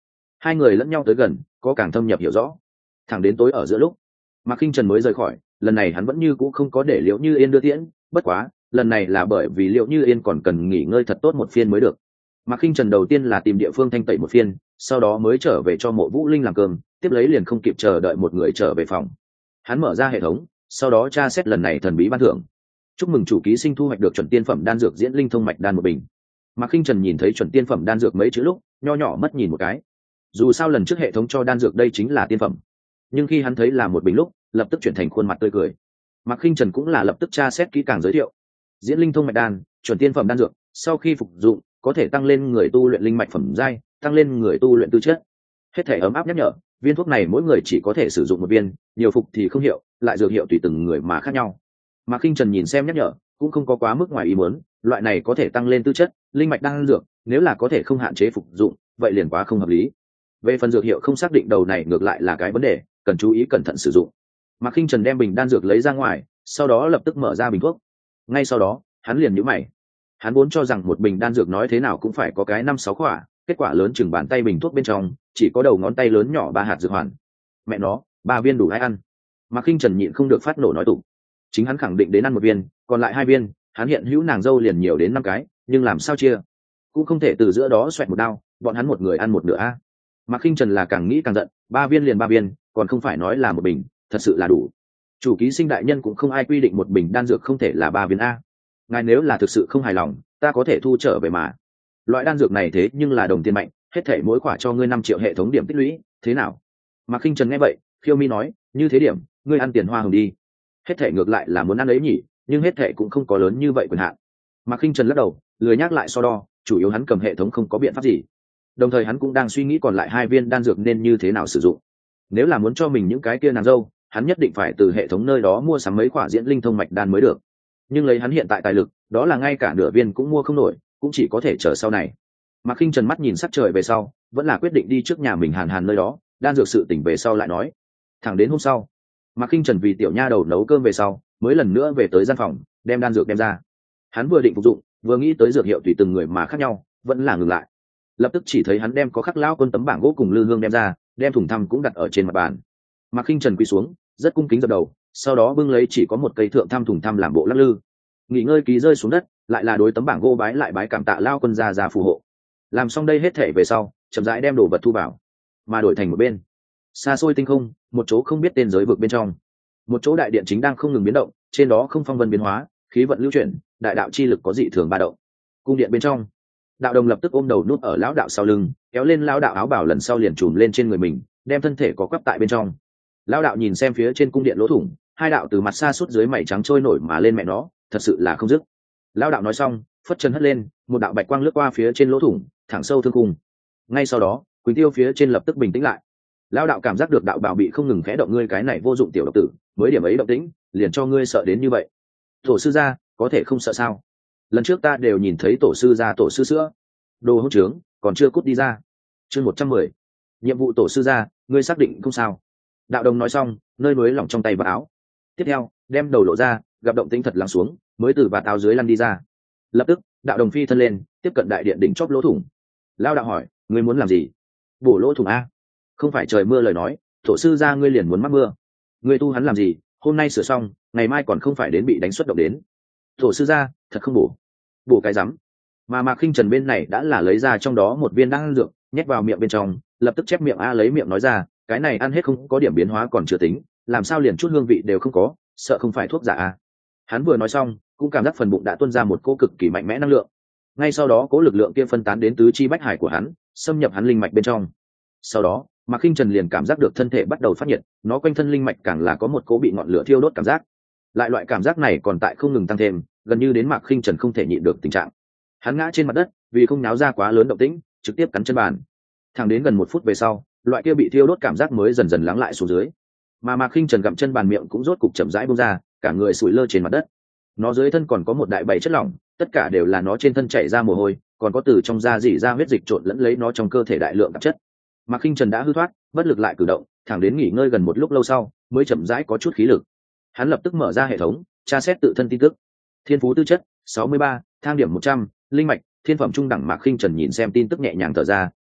hai người lẫn nhau tới gần, có càng thâm nhập hiểu rõ. Thẳng đến tối ở giữa lúc Mạc Khinh Trần mới rời khỏi, lần này hắn vẫn như cũ không có để Liễu Như Yên đưa tiễn, bất quá lần này là bởi vì Liễu Như Yên còn cần nghỉ ngơi thật tốt một phiên mới được. Mạc Khinh Trần đầu tiên là tìm địa phương thanh tẩy một phiên, sau đó mới trở về cho Mộ Vũ Linh làm cơm, tiếp lấy liền không kịp chờ đợi một người trở về phòng. Hắn mở ra hệ thống, sau đó tra xét lần này thần bí ban thưởng. Chúc mừng chủ ký sinh thu hoạch được chuẩn tiên phẩm đan dược diễn linh thông mạch đan một bình. Mạc Khinh Trần nhìn thấy chuẩn tiên phẩm đan dược mấy chữ lúc, nho nhỏ mất nhìn một cái. Dù sao lần trước hệ thống cho đan dược đây chính là tiên phẩm, nhưng khi hắn thấy là một bình lúc, lập tức chuyển thành khuôn mặt tươi cười. Mạc Khinh Trần cũng là lập tức tra xét kỹ càng giới thiệu. Diễn linh thông mạch đan, chuẩn tiên phẩm đan dược, sau khi phục dụng có thể tăng lên người tu luyện linh mạch phẩm giai, tăng lên người tu luyện tư chất. Hết thể ấm áp nhắc nhở, viên thuốc này mỗi người chỉ có thể sử dụng một viên, nhiều phục thì không hiệu, lại dược hiệu tùy từng người mà khác nhau. Mạc Khinh Trần nhìn xem nhắc nhở, cũng không có quá mức ngoài ý muốn, loại này có thể tăng lên tư chất, linh mạch đan dược, nếu là có thể không hạn chế phục dụng, vậy liền quá không hợp lý. Về phần dược hiệu không xác định đầu này ngược lại là cái vấn đề, cần chú ý cẩn thận sử dụng. Mạc Khinh Trần đem bình đan dược lấy ra ngoài, sau đó lập tức mở ra bình thuốc. Ngay sau đó, hắn liền nhíu mày. Hắn vốn cho rằng một bình đan dược nói thế nào cũng phải có cái năm sáu quả, kết quả lớn chừng bàn tay bình thuốc bên trong, chỉ có đầu ngón tay lớn nhỏ ba hạt dược hoàn. Mẹ nó, ba viên đủ ai ăn? Mạc Khinh Trần nhịn không được phát nổ nói tụng. Chính hắn khẳng định đến ăn một viên, còn lại hai viên, hắn hiện hữu nàng dâu liền nhiều đến năm cái, nhưng làm sao chia? Cũng không thể từ giữa đó xoẹt một đao, bọn hắn một người ăn một nửa a. Mạc Khinh Trần là càng nghĩ càng giận, ba viên liền ba viên, còn không phải nói là một bình, thật sự là đủ. Chủ ký sinh đại nhân cũng không ai quy định một bình đan dược không thể là ba viên a. Ngài nếu là thực sự không hài lòng, ta có thể thu trở về mà. Loại đan dược này thế nhưng là đồng tiền mạnh, hết thảy mỗi quả cho ngươi năm triệu hệ thống điểm tích lũy, thế nào? Mạc Khinh Trần nghe vậy, khiêu mi nói, như thế điểm, ngươi ăn tiền hoa hồng đi. Hết thảy ngược lại là muốn ăn ấy nhỉ, nhưng hết thảy cũng không có lớn như vậy quyền hạn. Mạc Khinh Trần lắc đầu, lười nhắc lại so đo, chủ yếu hắn cầm hệ thống không có biện pháp gì. Đồng thời hắn cũng đang suy nghĩ còn lại hai viên đan dược nên như thế nào sử dụng. Nếu là muốn cho mình những cái kia nàng dâu, hắn nhất định phải từ hệ thống nơi đó mua sắm mấy quả diễn linh thông mạch đan mới được. Nhưng lấy hắn hiện tại tài lực, đó là ngay cả nửa viên cũng mua không nổi, cũng chỉ có thể chờ sau này. Mạc Khinh Trần mắt nhìn sắc trời về sau, vẫn là quyết định đi trước nhà mình Hàn Hàn nơi đó, đan dược sự tỉnh về sau lại nói. Thẳng đến hôm sau, Mạc Khinh Trần vì tiểu nha đầu nấu cơm về sau, mới lần nữa về tới gian phòng, đem đan dược đem ra. Hắn vừa định phục dụng, vừa nghĩ tới dược hiệu tùy từng người mà khác nhau, vẫn là ngừng lại. Lập tức chỉ thấy hắn đem có khắc lão quân tấm bảng gỗ cùng lư hương đem ra, đem thùng thăm cũng đặt ở trên mặt bàn. Mạc Khinh Trần quỳ xuống, rất cung kính dập đầu, sau đó bưng lấy chỉ có một cây thượng thăm thùng thăm làm bộ lắc lư. Nghỉ ngơi ký rơi xuống đất, lại là đối tấm bảng gỗ bái lại bái cảm tạ lao quân gia gia phù hộ. Làm xong đây hết thể về sau, chậm rãi đem đồ vật thu vào, mà đổi thành một bên. Xa xôi tinh không, một chỗ không biết tên giới vực bên trong, một chỗ đại điện chính đang không ngừng biến động, trên đó không phong vân biến hóa, khí vận lưu chuyển, đại đạo chi lực có dị thường ba động. Cung điện bên trong, đạo đồng lập tức ôm đầu nút ở lão đạo sau lưng, kéo lên lão đạo áo bảo lần sau liền trùm lên trên người mình, đem thân thể có quắp tại bên trong. Lão đạo nhìn xem phía trên cung điện lỗ thủng, hai đạo từ mặt xa suốt dưới mảy trắng trôi nổi mà lên, mẹ nó thật sự là không dứt. Lão đạo nói xong, phất chân hất lên, một đạo bạch quang lướt qua phía trên lỗ thủng, thẳng sâu thương cung. Ngay sau đó, Quỳnh Tiêu phía trên lập tức bình tĩnh lại. Lão đạo cảm giác được đạo bảo bị không ngừng khẽ động, ngươi cái này vô dụng tiểu độc tử, mới điểm ấy động tĩnh, liền cho ngươi sợ đến như vậy. Tổ sư gia, có thể không sợ sao? Lần trước ta đều nhìn thấy tổ sư gia tổ sư sữa. Đồ hỗn trướng, còn chưa cút đi ra. Chương một trăm mười. Nhiệm vụ tổ sư gia, ngươi xác định không sao? Đạo đồng nói xong, nơi núi lỏng trong tay vào áo. Tiếp theo, đem đầu lộ ra, gặp động tĩnh thật lắng xuống, mới từ vạt áo dưới lăn đi ra. Lập tức, đạo đồng phi thân lên, tiếp cận đại điện đỉnh chóp lỗ thủng. Lao đạo hỏi, ngươi muốn làm gì? Bổ lỗ thủng a? Không phải trời mưa lời nói, tổ sư gia ngươi liền muốn mắc mưa. Ngươi tu hắn làm gì? Hôm nay sửa xong, ngày mai còn không phải đến bị đánh xuất động đến. Tổ sư gia, thật không bổ. Bổ cái rắm. Mà Mạc Khinh Trần bên này đã là lấy ra trong đó một viên đan dược, nhét vào miệng bên trong, lập tức chép miệng a lấy miệng nói ra, cái này ăn hết không có điểm biến hóa còn chưa tính, làm sao liền chút hương vị đều không có, sợ không phải thuốc giả a. Hắn vừa nói xong, cũng cảm giác phần bụng đã tuôn ra một cỗ cực kỳ mạnh mẽ năng lượng. Ngay sau đó cỗ lực lượng kia phân tán đến tứ chi bách hải của hắn, xâm nhập hắn linh mạch bên trong. Sau đó, Mạc Khinh Trần liền cảm giác được thân thể bắt đầu phát nhiệt, nó quanh thân linh mạch càng là có một cỗ bị ngọn lửa thiêu đốt cảm giác. Lại loại cảm giác này còn tại không ngừng tăng thêm, gần như đến Mạc Khinh Trần không thể nhịn được tình trạng. Hắn ngã trên mặt đất, vì không náo ra quá lớn động tĩnh, trực tiếp cắn chân bàn. Thẳng đến gần một phút về sau, loại kia bị thiêu đốt cảm giác mới dần dần lắng lại xuống dưới. Mà Mạc Khinh Trần gặm chân bàn miệng cũng rốt cục chậm rãi buông ra, cả người sủi lơ trên mặt đất. Nó dưới thân còn có một đại bầy chất lỏng, tất cả đều là nó trên thân chảy ra mồ hôi, còn có từ trong da rỉ ra huyết dịch trộn lẫn lấy nó trong cơ thể đại lượng tạp chất. Mạc Khinh Trần đã hư thoát, bất lực lại cử động, thẳng đến nghỉ ngơi gần một lúc lâu sau, mới chậm rãi có chút khí lực. Hắn lập tức mở ra hệ thống, tra xét tự thân tin tức. Thiên phú tư chất sáu mươi ba, thang điểm một trăm, linh mạch thiên phẩm trung đẳng. Mạc Khinh Trần nhìn xem tin tức nhẹ nhàng thở ra,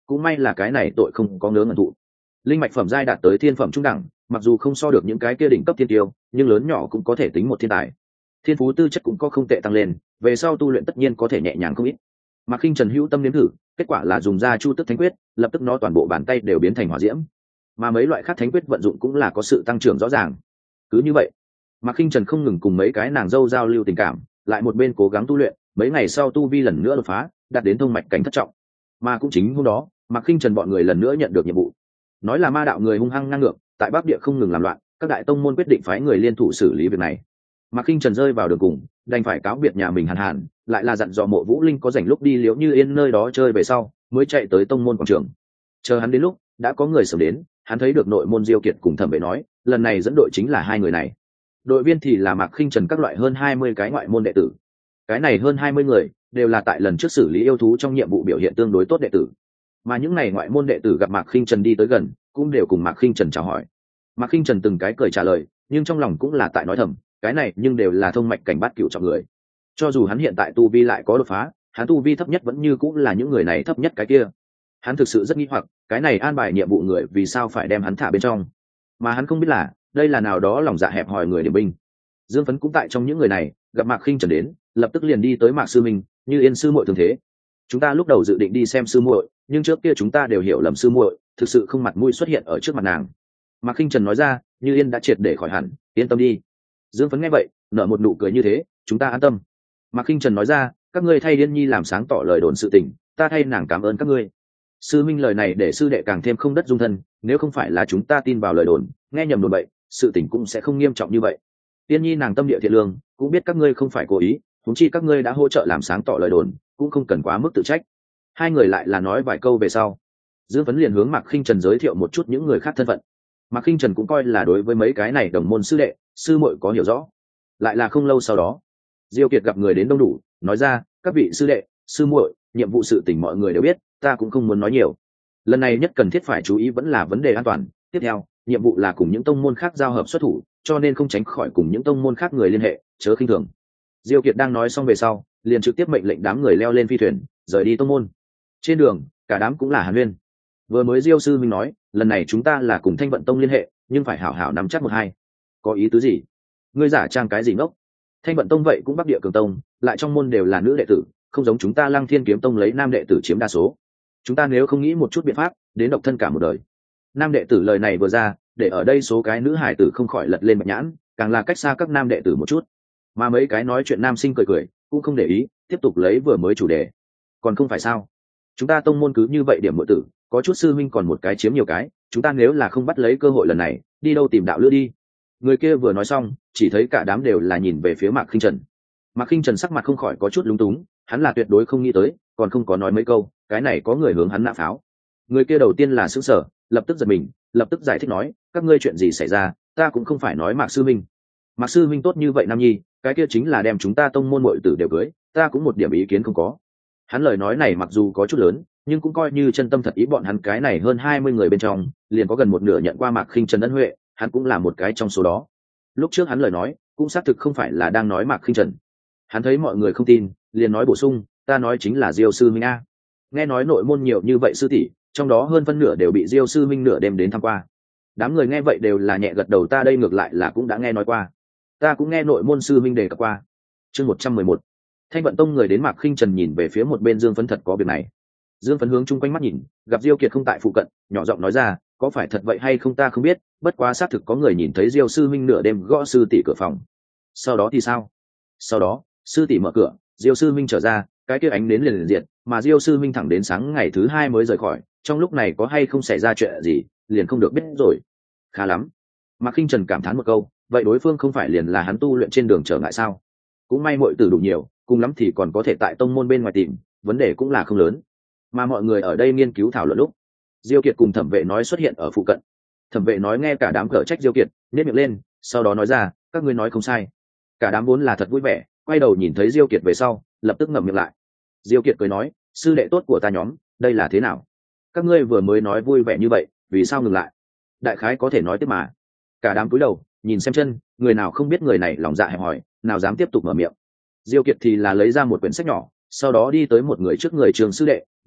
cũng may là cái này tội không có ngớ ngẩn thụ. Linh mạch phẩm giai đạt tới thiên phẩm trung đẳng, mặc dù không so được những cái kia đỉnh cấp thiên tiêu, nhưng lớn nhỏ cũng có thể tính một thiên tài. Thiên phú tư chất cũng có không tệ tăng lên, về sau tu luyện tất nhiên có thể nhẹ nhàng không ít. Mạc Khinh Trần hữu tâm nếm thử, kết quả là dùng ra Chu Tức Thánh Quyết, lập tức nó toàn bộ bàn tay đều biến thành hỏa diễm. Mà mấy loại khác thánh quyết vận dụng cũng là có sự tăng trưởng rõ ràng. Cứ như vậy, Mạc Khinh Trần không ngừng cùng mấy cái nàng dâu giao lưu tình cảm, lại một bên cố gắng tu luyện, mấy ngày sau tu vi lần nữa đột phá, đạt đến thông mạch cảnh thất trọng. Mà cũng chính hôm đó, Mạc Khinh Trần bọn người lần nữa nhận được nhiệm vụ. Nói là ma đạo người hung hăng ngang ngược, tại Bắc Địa không ngừng làm loạn, các đại tông môn quyết định phái người liên thủ xử lý việc này. Mạc Khinh Trần rơi vào đường cùng, đành phải cáo biệt nhà mình Hàn Hàn, lại là dặn dò Mộ Vũ Linh có rảnh lúc đi Liễu Như Yên nơi đó chơi về sau, mới chạy tới tông môn quảng trường. Chờ hắn đến lúc, đã có người sớm đến, hắn thấy được nội môn Diêu Kiệt cùng Thẩm Vệ nói, lần này dẫn đội chính là hai người này. Đội viên thì là Mạc Khinh Trần các loại hơn hai mươi cái ngoại môn đệ tử. Cái này hơn hai mươi người đều là tại lần trước xử lý yêu thú trong nhiệm vụ biểu hiện tương đối tốt đệ tử. Mà những này ngoại môn đệ tử gặp Mạc Khinh Trần đi tới gần, cũng đều cùng Mạc Khinh Trần chào hỏi. Mạc Khinh Trần từng cái cười trả lời, nhưng trong lòng cũng là tại nói thầm, cái này nhưng đều là thông mạch cảnh bát cửu trọng người. Cho dù hắn hiện tại tu vi lại có đột phá, hắn tu vi thấp nhất vẫn như cũng là những người này thấp nhất cái kia. Hắn thực sự rất nghi hoặc, cái này an bài nhiệm vụ người vì sao phải đem hắn thả bên trong, mà hắn không biết là đây là nào đó lòng dạ hẹp hòi người điểm binh. Dương Phấn cũng tại trong những người này, gặp Mạc Khinh Trần đến, lập tức liền đi tới Mạc sư minh, Như Yên sư muội thường thế. Chúng ta lúc đầu dự định đi xem sư muội, nhưng trước kia chúng ta đều hiểu lầm sư muội, thực sự không mặt mũi xuất hiện ở trước mặt nàng. Mạc Khinh Trần nói ra, Như Yên đã triệt để khỏi hẳn, yên tâm đi. Dương Phấn nghe vậy, nở một nụ cười như thế, chúng ta an tâm. Mạc Khinh Trần nói ra, các ngươi thay Yên Nhi làm sáng tỏ lời đồn sự tình, ta thay nàng cảm ơn các ngươi. Sư minh lời này để sư đệ càng thêm không đất dung thân, nếu không phải là chúng ta tin vào lời đồn, nghe nhầm đồn bậy, sự tình cũng sẽ không nghiêm trọng như vậy. Yên Nhi nàng tâm địa thiện lương, cũng biết các ngươi không phải cố ý, huống chi các ngươi đã hỗ trợ làm sáng tỏ lời đồn, cũng không cần quá mức tự trách. Hai người lại là nói vài câu về sau, Dương Phấn liền hướng Mạc Khinh Trần giới thiệu một chút những người khác thân phận. Mạc Khinh Trần cũng coi là đối với mấy cái này đồng môn sư đệ, sư muội có hiểu rõ. Lại là không lâu sau đó, Diêu Kiệt gặp người đến đông đủ, nói ra, các vị sư đệ, sư muội, nhiệm vụ sự tình mọi người đều biết, ta cũng không muốn nói nhiều. Lần này nhất cần thiết phải chú ý vẫn là vấn đề an toàn. Tiếp theo, nhiệm vụ là cùng những tông môn khác giao hợp xuất thủ, cho nên không tránh khỏi cùng những tông môn khác người liên hệ, chớ khinh thường. Diêu Kiệt đang nói xong về sau, liền trực tiếp mệnh lệnh đám người leo lên phi thuyền, rời đi tông môn. Trên đường, cả đám cũng là hàn huyên. Vừa mới Diêu sư minh nói, lần này chúng ta là cùng Thanh Vận Tông liên hệ, nhưng phải hảo hảo nắm chắc một hai. Có ý tứ gì? Ngươi giả trang cái gì ngốc? Thanh Vận Tông vậy cũng Bắc Địa cường tông, lại trong môn đều là nữ đệ tử, không giống chúng ta Lăng Thiên Kiếm Tông lấy nam đệ tử chiếm đa số. Chúng ta nếu không nghĩ một chút biện pháp, đến độc thân cả một đời. Nam đệ tử lời này vừa ra, để ở đây số cái nữ hải tử không khỏi lật lên bạch nhãn, càng là cách xa các nam đệ tử một chút. Mà mấy cái nói chuyện nam sinh cười cười, cũng không để ý, tiếp tục lấy vừa mới chủ đề. Còn không phải sao? Chúng ta tông môn cứ như vậy điểm muội tử, có chút sư minh còn một cái chiếm nhiều cái, chúng ta nếu là không bắt lấy cơ hội lần này, đi đâu tìm đạo lữ đi. Người kia vừa nói xong, chỉ thấy cả đám đều là nhìn về phía Mạc Khinh Trần. Mạc Khinh Trần sắc mặt không khỏi có chút lúng túng, hắn là tuyệt đối không nghĩ tới, còn không có nói mấy câu, cái này có người hướng hắn nã pháo. Người kia đầu tiên là sững sờ, lập tức giật mình, lập tức giải thích nói, các ngươi chuyện gì xảy ra, ta cũng không phải nói Mạc sư minh. Mạc sư minh tốt như vậy nam nhi, cái kia chính là đem chúng ta tông môn muội tử đều cưới, ta cũng một điểm ý kiến không có. Hắn lời nói này mặc dù có chút lớn, nhưng cũng coi như chân tâm thật ý, bọn hắn cái này hơn hai mươi người bên trong, liền có gần một nửa nhận qua Mạc Khinh Trần ân huệ, hắn cũng là một cái trong số đó. Lúc trước hắn lời nói, cũng xác thực không phải là đang nói Mạc Khinh Trần. Hắn thấy mọi người không tin, liền nói bổ sung, ta nói chính là Diêu sư minh a. Nghe nói nội môn nhiều như vậy sư tỷ, trong đó hơn phân nửa đều bị Diêu sư minh nửa đêm đến thăm qua. Đám người nghe vậy đều là nhẹ gật đầu, ta đây ngược lại là cũng đã nghe nói qua. Ta cũng nghe nội môn sư minh đề cập qua. Chương một trăm mười một. Thanh Vận Tông người đến, Mạc Khinh Trần nhìn về phía một bên Dương Phấn, thật có việc này. Dương Phấn hướng chung quanh mắt nhìn, gặp Diêu Kiệt không tại phụ cận, nhỏ giọng nói ra, có phải thật vậy hay không ta không biết, bất quá xác thực có người nhìn thấy Diêu sư minh nửa đêm gõ sư tỷ cửa phòng. Sau đó thì sao? Sau đó, sư tỷ mở cửa, Diêu sư minh trở ra, cái kia ánh đến liền liền diệt, mà Diêu sư minh thẳng đến sáng ngày thứ hai mới rời khỏi, trong lúc này có hay không xảy ra chuyện gì, liền không được biết rồi. Khá lắm. Mạc Khinh Trần cảm thán một câu, vậy đối phương không phải liền là hắn tu luyện trên đường trở ngại sao? Cũng may muội tử đủ nhiều, cùng lắm thì còn có thể tại tông môn bên ngoài tìm, vấn đề cũng là không lớn. Mà mọi người ở đây nghiên cứu thảo luận lúc, Diêu Kiệt cùng Thẩm Vệ nói xuất hiện ở phụ cận. Thẩm Vệ nói nghe cả đám cở trách Diêu Kiệt, nhếch miệng lên, sau đó nói ra, các ngươi nói không sai. Cả đám vốn là thật vui vẻ, quay đầu nhìn thấy Diêu Kiệt về sau, lập tức ngậm miệng lại. Diêu Kiệt cười nói, sư đệ tốt của ta nhóm, đây là thế nào? Các ngươi vừa mới nói vui vẻ như vậy, vì sao ngừng lại? Đại khái có thể nói tiếp mà. Cả đám cúi đầu, nhìn xem chân, người nào không biết người này lòng dạ hẹp hòi, nào dám tiếp tục mở miệng. Diêu Kiệt thì là lấy ra một quyển sách nhỏ, sau đó đi tới một người trước người Trường sư đệ,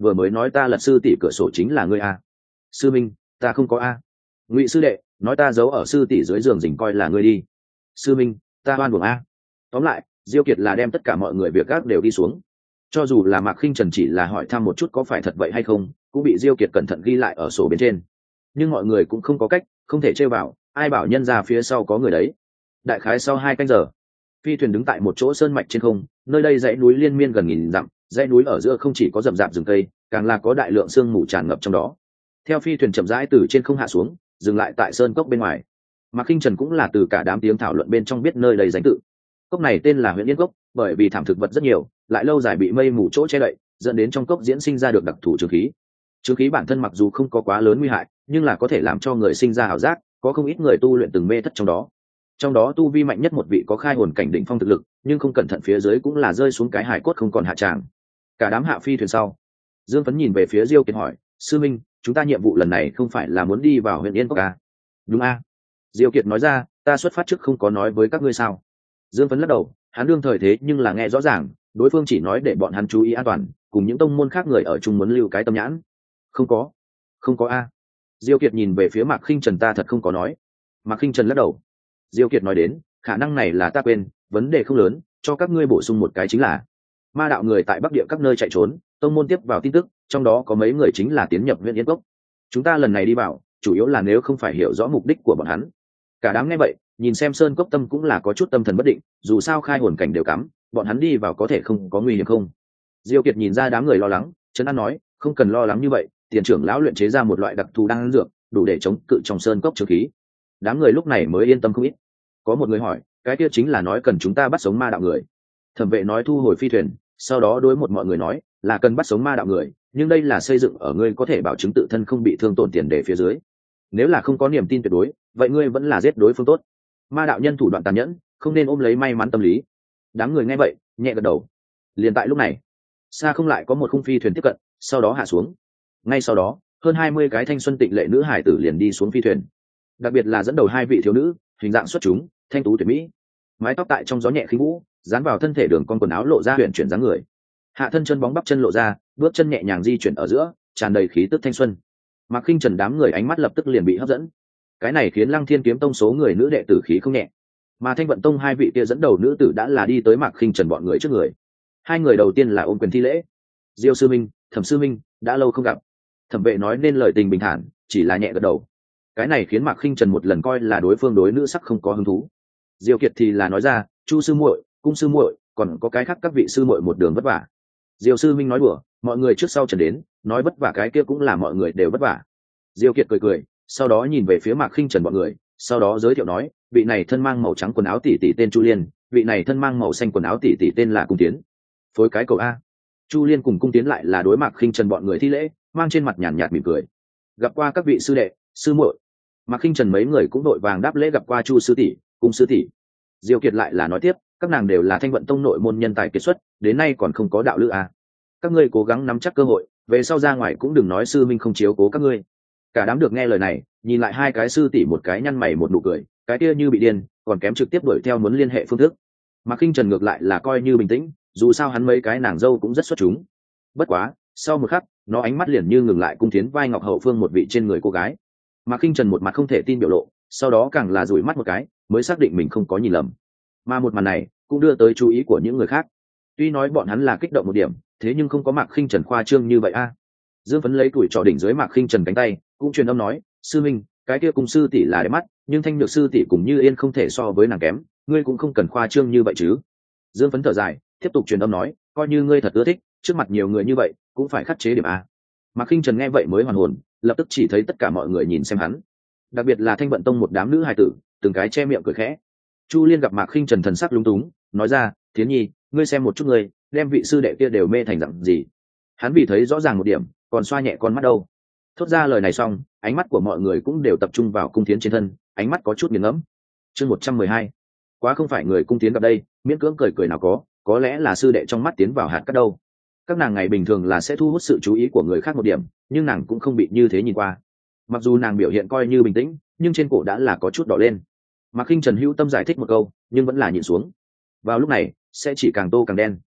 vừa mới nói ta lật sư tỷ cửa sổ chính là ngươi a. Sư minh, ta không có a. Ngụy sư đệ nói ta giấu ở sư tỷ dưới giường dình coi là ngươi đi. Sư minh, ta oan buồng a. Tóm lại Diêu Kiệt là đem tất cả mọi người việc gác đều đi xuống, cho dù là Mạc Khinh Trần chỉ là hỏi thăm một chút có phải thật vậy hay không cũng bị Diêu Kiệt cẩn thận ghi lại ở sổ bên trên. Nhưng mọi người cũng không có cách, không thể trêu vào, ai bảo nhân ra phía sau có người đấy. Đại khái sau hai canh giờ, phi thuyền đứng tại một chỗ sơn mạch trên không, nơi đây dãy núi liên miên gần nghìn dặm, dãy núi ở giữa không chỉ có rậm rạp rừng cây, càng là có đại lượng sương mù tràn ngập trong đó. Theo phi thuyền chậm rãi từ trên không hạ xuống, dừng lại tại sơn cốc bên ngoài. Mạc Khinh Trần cũng là từ cả đám tiếng thảo luận bên trong biết nơi đây danh tự. Cốc này tên là Huyền Yên Cốc, bởi vì thảm thực vật rất nhiều, lại lâu dài bị mây mù chỗ che đậy, dẫn đến trong cốc diễn sinh ra được đặc thù trường khí. Trường khí bản thân mặc dù không có quá lớn nguy hại, nhưng là có thể làm cho người sinh ra ảo giác, có không ít người tu luyện từng mê thất trong đó. Trong đó tu vi mạnh nhất một vị có khai hồn cảnh đỉnh phong thực lực, nhưng không cẩn thận phía dưới cũng là rơi xuống cái hải cốt không còn hạ tràng. Cả đám hạ phi thuyền sau, Dương Phấn nhìn về phía Diêu Kiệt hỏi, sư minh, chúng ta nhiệm vụ lần này không phải là muốn đi vào Huyền Yên Cốc à? Đúng a. À? Diêu Kiệt nói ra, ta xuất phát trước không có nói với các ngươi sao? Dương Phấn lắc đầu, hắn đương thời thế nhưng là nghe rõ ràng, đối phương chỉ nói để bọn hắn chú ý an toàn, cùng những tông môn khác người ở chung muốn lưu cái tâm nhãn. Không có, không có a. À? Diêu Kiệt nhìn về phía Mạc Khinh Trần, ta thật không có nói. Mạc Khinh Trần lắc đầu. Diêu Kiệt nói đến, khả năng này là ta quên, vấn đề không lớn, cho các ngươi bổ sung một cái chính là ma đạo người tại Bắc Địa các nơi chạy trốn, tông môn tiếp vào tin tức, trong đó có mấy người chính là tiến nhập Huyền Yên Cốc. Chúng ta lần này đi vào, chủ yếu là nếu không phải hiểu rõ mục đích của bọn hắn. Cả đám nghe vậy, nhìn xem Sơn Cốc Tâm cũng là có chút tâm thần bất định, dù sao khai hồn cảnh đều cắm, bọn hắn đi vào có thể không có nguy hiểm không? Diêu Kiệt nhìn ra đám người lo lắng, trấn an nói, không cần lo lắng như vậy, tiền trưởng lão luyện chế ra một loại đặc thù đan dược, đủ để chống cự trong sơn cốc trường khí. Đám người lúc này mới yên tâm không ít. Có một người hỏi, cái kia chính là nói cần chúng ta bắt sống ma đạo người. Thẩm vệ nói thu hồi phi thuyền, sau đó đối một mọi người nói, là cần bắt sống ma đạo người, nhưng đây là xây dựng ở ngươi có thể bảo chứng tự thân không bị thương tổn tiền đề phía dưới. Nếu là không có niềm tin tuyệt đối, vậy ngươi vẫn là giết đối phương tốt. Ma đạo nhân thủ đoạn tàn nhẫn, không nên ôm lấy may mắn tâm lý. Đám người nghe vậy, nhẹ gật đầu. Liền tại lúc này, xa không lại có một khung phi thuyền tiếp cận, sau đó hạ xuống. Ngay sau đó, hơn hai mươi cái thanh xuân tịnh lệ nữ hải tử liền đi xuống phi thuyền. Đặc biệt là dẫn đầu hai vị thiếu nữ, hình dạng xuất chúng, thanh tú tuyệt mỹ, mái tóc tại trong gió nhẹ khinh vũ, dán vào thân thể đường con quần áo lộ ra huyền chuyển dáng người. Hạ thân chân bóng bắp chân lộ ra, bước chân nhẹ nhàng di chuyển ở giữa, tràn đầy khí tức thanh xuân. Mạc Khinh Trần đám người ánh mắt lập tức liền bị hấp dẫn. Cái này khiến Lăng Thiên Kiếm Tông số người nữ đệ tử khí không nhẹ. Mà Thanh Vận Tông hai vị kia dẫn đầu nữ tử đã là đi tới Mạc Khinh Trần bọn người trước người. Hai người đầu tiên là ôm quyền thi lễ. Diêu sư minh, Thẩm sư minh, đã lâu không gặp. Thẩm vệ nói nên lời tình bình thản, chỉ là nhẹ gật đầu. Cái này khiến Mạc Khinh Trần một lần coi là đối phương đối nữ sắc không có hứng thú. Diêu Kiệt thì là nói ra, Chu sư muội, Cung sư muội, còn có cái khác các vị sư muội một đường vất vả. Diêu sư minh nói đùa, mọi người trước sau trần đến, nói vất vả cái kia cũng là mọi người đều vất vả. Diêu Kiệt cười cười, sau đó nhìn về phía Mạc Khinh Trần bọn người, sau đó giới thiệu nói, vị này thân mang màu trắng quần áo tỷ tỷ tên Chu Liên, vị này thân mang màu xanh quần áo tỷ tỷ tên là Cung Tiến. Phối cái cầu a. Chu Liên cùng Cung Tiến lại là đối Mạc Khinh Trần bọn người thi lễ, mang trên mặt nhàn nhạt mỉm cười. Gặp qua các vị sư đệ, sư muội. Mạc Khinh Trần mấy người cũng đội vàng đáp lễ gặp qua Chu sư tỷ, Cung sư tỷ. Diêu Kiệt lại là nói tiếp, các nàng đều là Thanh Vận Tông nội môn nhân tài kiệt xuất, đến nay còn không có đạo lữ a. Các ngươi cố gắng nắm chắc cơ hội, về sau ra ngoài cũng đừng nói sư minh không chiếu cố các ngươi. Cả đám được nghe lời này, nhìn lại hai cái sư tỷ một cái nhăn mày một nụ cười, cái kia như bị điên, còn kém trực tiếp đuổi theo muốn liên hệ phương thức. Mạc Khinh Trần ngược lại là coi như bình tĩnh, dù sao hắn mấy cái nàng dâu cũng rất xuất chúng. Bất quá, sau một khắc, nó ánh mắt liền như ngừng lại Cung Tiến vai ngọc hậu phương một vị trên người cô gái. Mạc Khinh Trần một mặt không thể tin biểu lộ, sau đó càng là dụi mắt một cái, mới xác định mình không có nhìn lầm. Mà một màn này cũng đưa tới chú ý của những người khác. Tuy nói bọn hắn là kích động một điểm, thế nhưng không có Mạc Khinh Trần khoa trương như vậy a. Dương Phấn lấy tuổi trò đỉnh dưới Mạc Khinh Trần cánh tay, cũng truyền âm nói, sư minh, cái kia cùng sư tỷ là đẹp mắt, nhưng Thanh Nhược sư tỷ cùng Như Yên không thể so với nàng kém, ngươi cũng không cần khoa trương như vậy chứ. Dương Phấn thở dài, tiếp tục truyền âm nói, coi như ngươi thật ưa thích, trước mặt nhiều người như vậy, cũng phải khắc chế điểm a. Mạc Khinh Trần nghe vậy mới hoàn hồn, lập tức chỉ thấy tất cả mọi người nhìn xem hắn, đặc biệt là Thanh Vận Tông một đám nữ hài tử, từng cái che miệng cười khẽ. Chu Liên gặp Mạc Khinh Trần thần sắc lúng túng, nói ra, Thiến Nhi, ngươi xem một chút ngươi, đem vị sư đệ kia đều mê thành dạng gì. Hắn vì thấy rõ ràng một điểm, còn xoa nhẹ con mắt đâu. Thốt ra lời này xong, ánh mắt của mọi người cũng đều tập trung vào Cung Thiến trên thân, ánh mắt có chút nghiền ngẫm. Chương một trăm mười hai, quá không phải người Cung Thiến gặp đây, miễn cưỡng cười cười nào có, có lẽ là sư đệ trong mắt tiến vào hạt cát đâu. Các nàng ngày bình thường là sẽ thu hút sự chú ý của người khác một điểm, nhưng nàng cũng không bị như thế nhìn qua. Mặc dù nàng biểu hiện coi như bình tĩnh, nhưng trên cổ đã là có chút đỏ lên. Mạc Khinh Trần hữu tâm giải thích một câu, nhưng vẫn là nhịn xuống. Vào lúc này, sẽ chỉ càng tô càng đen.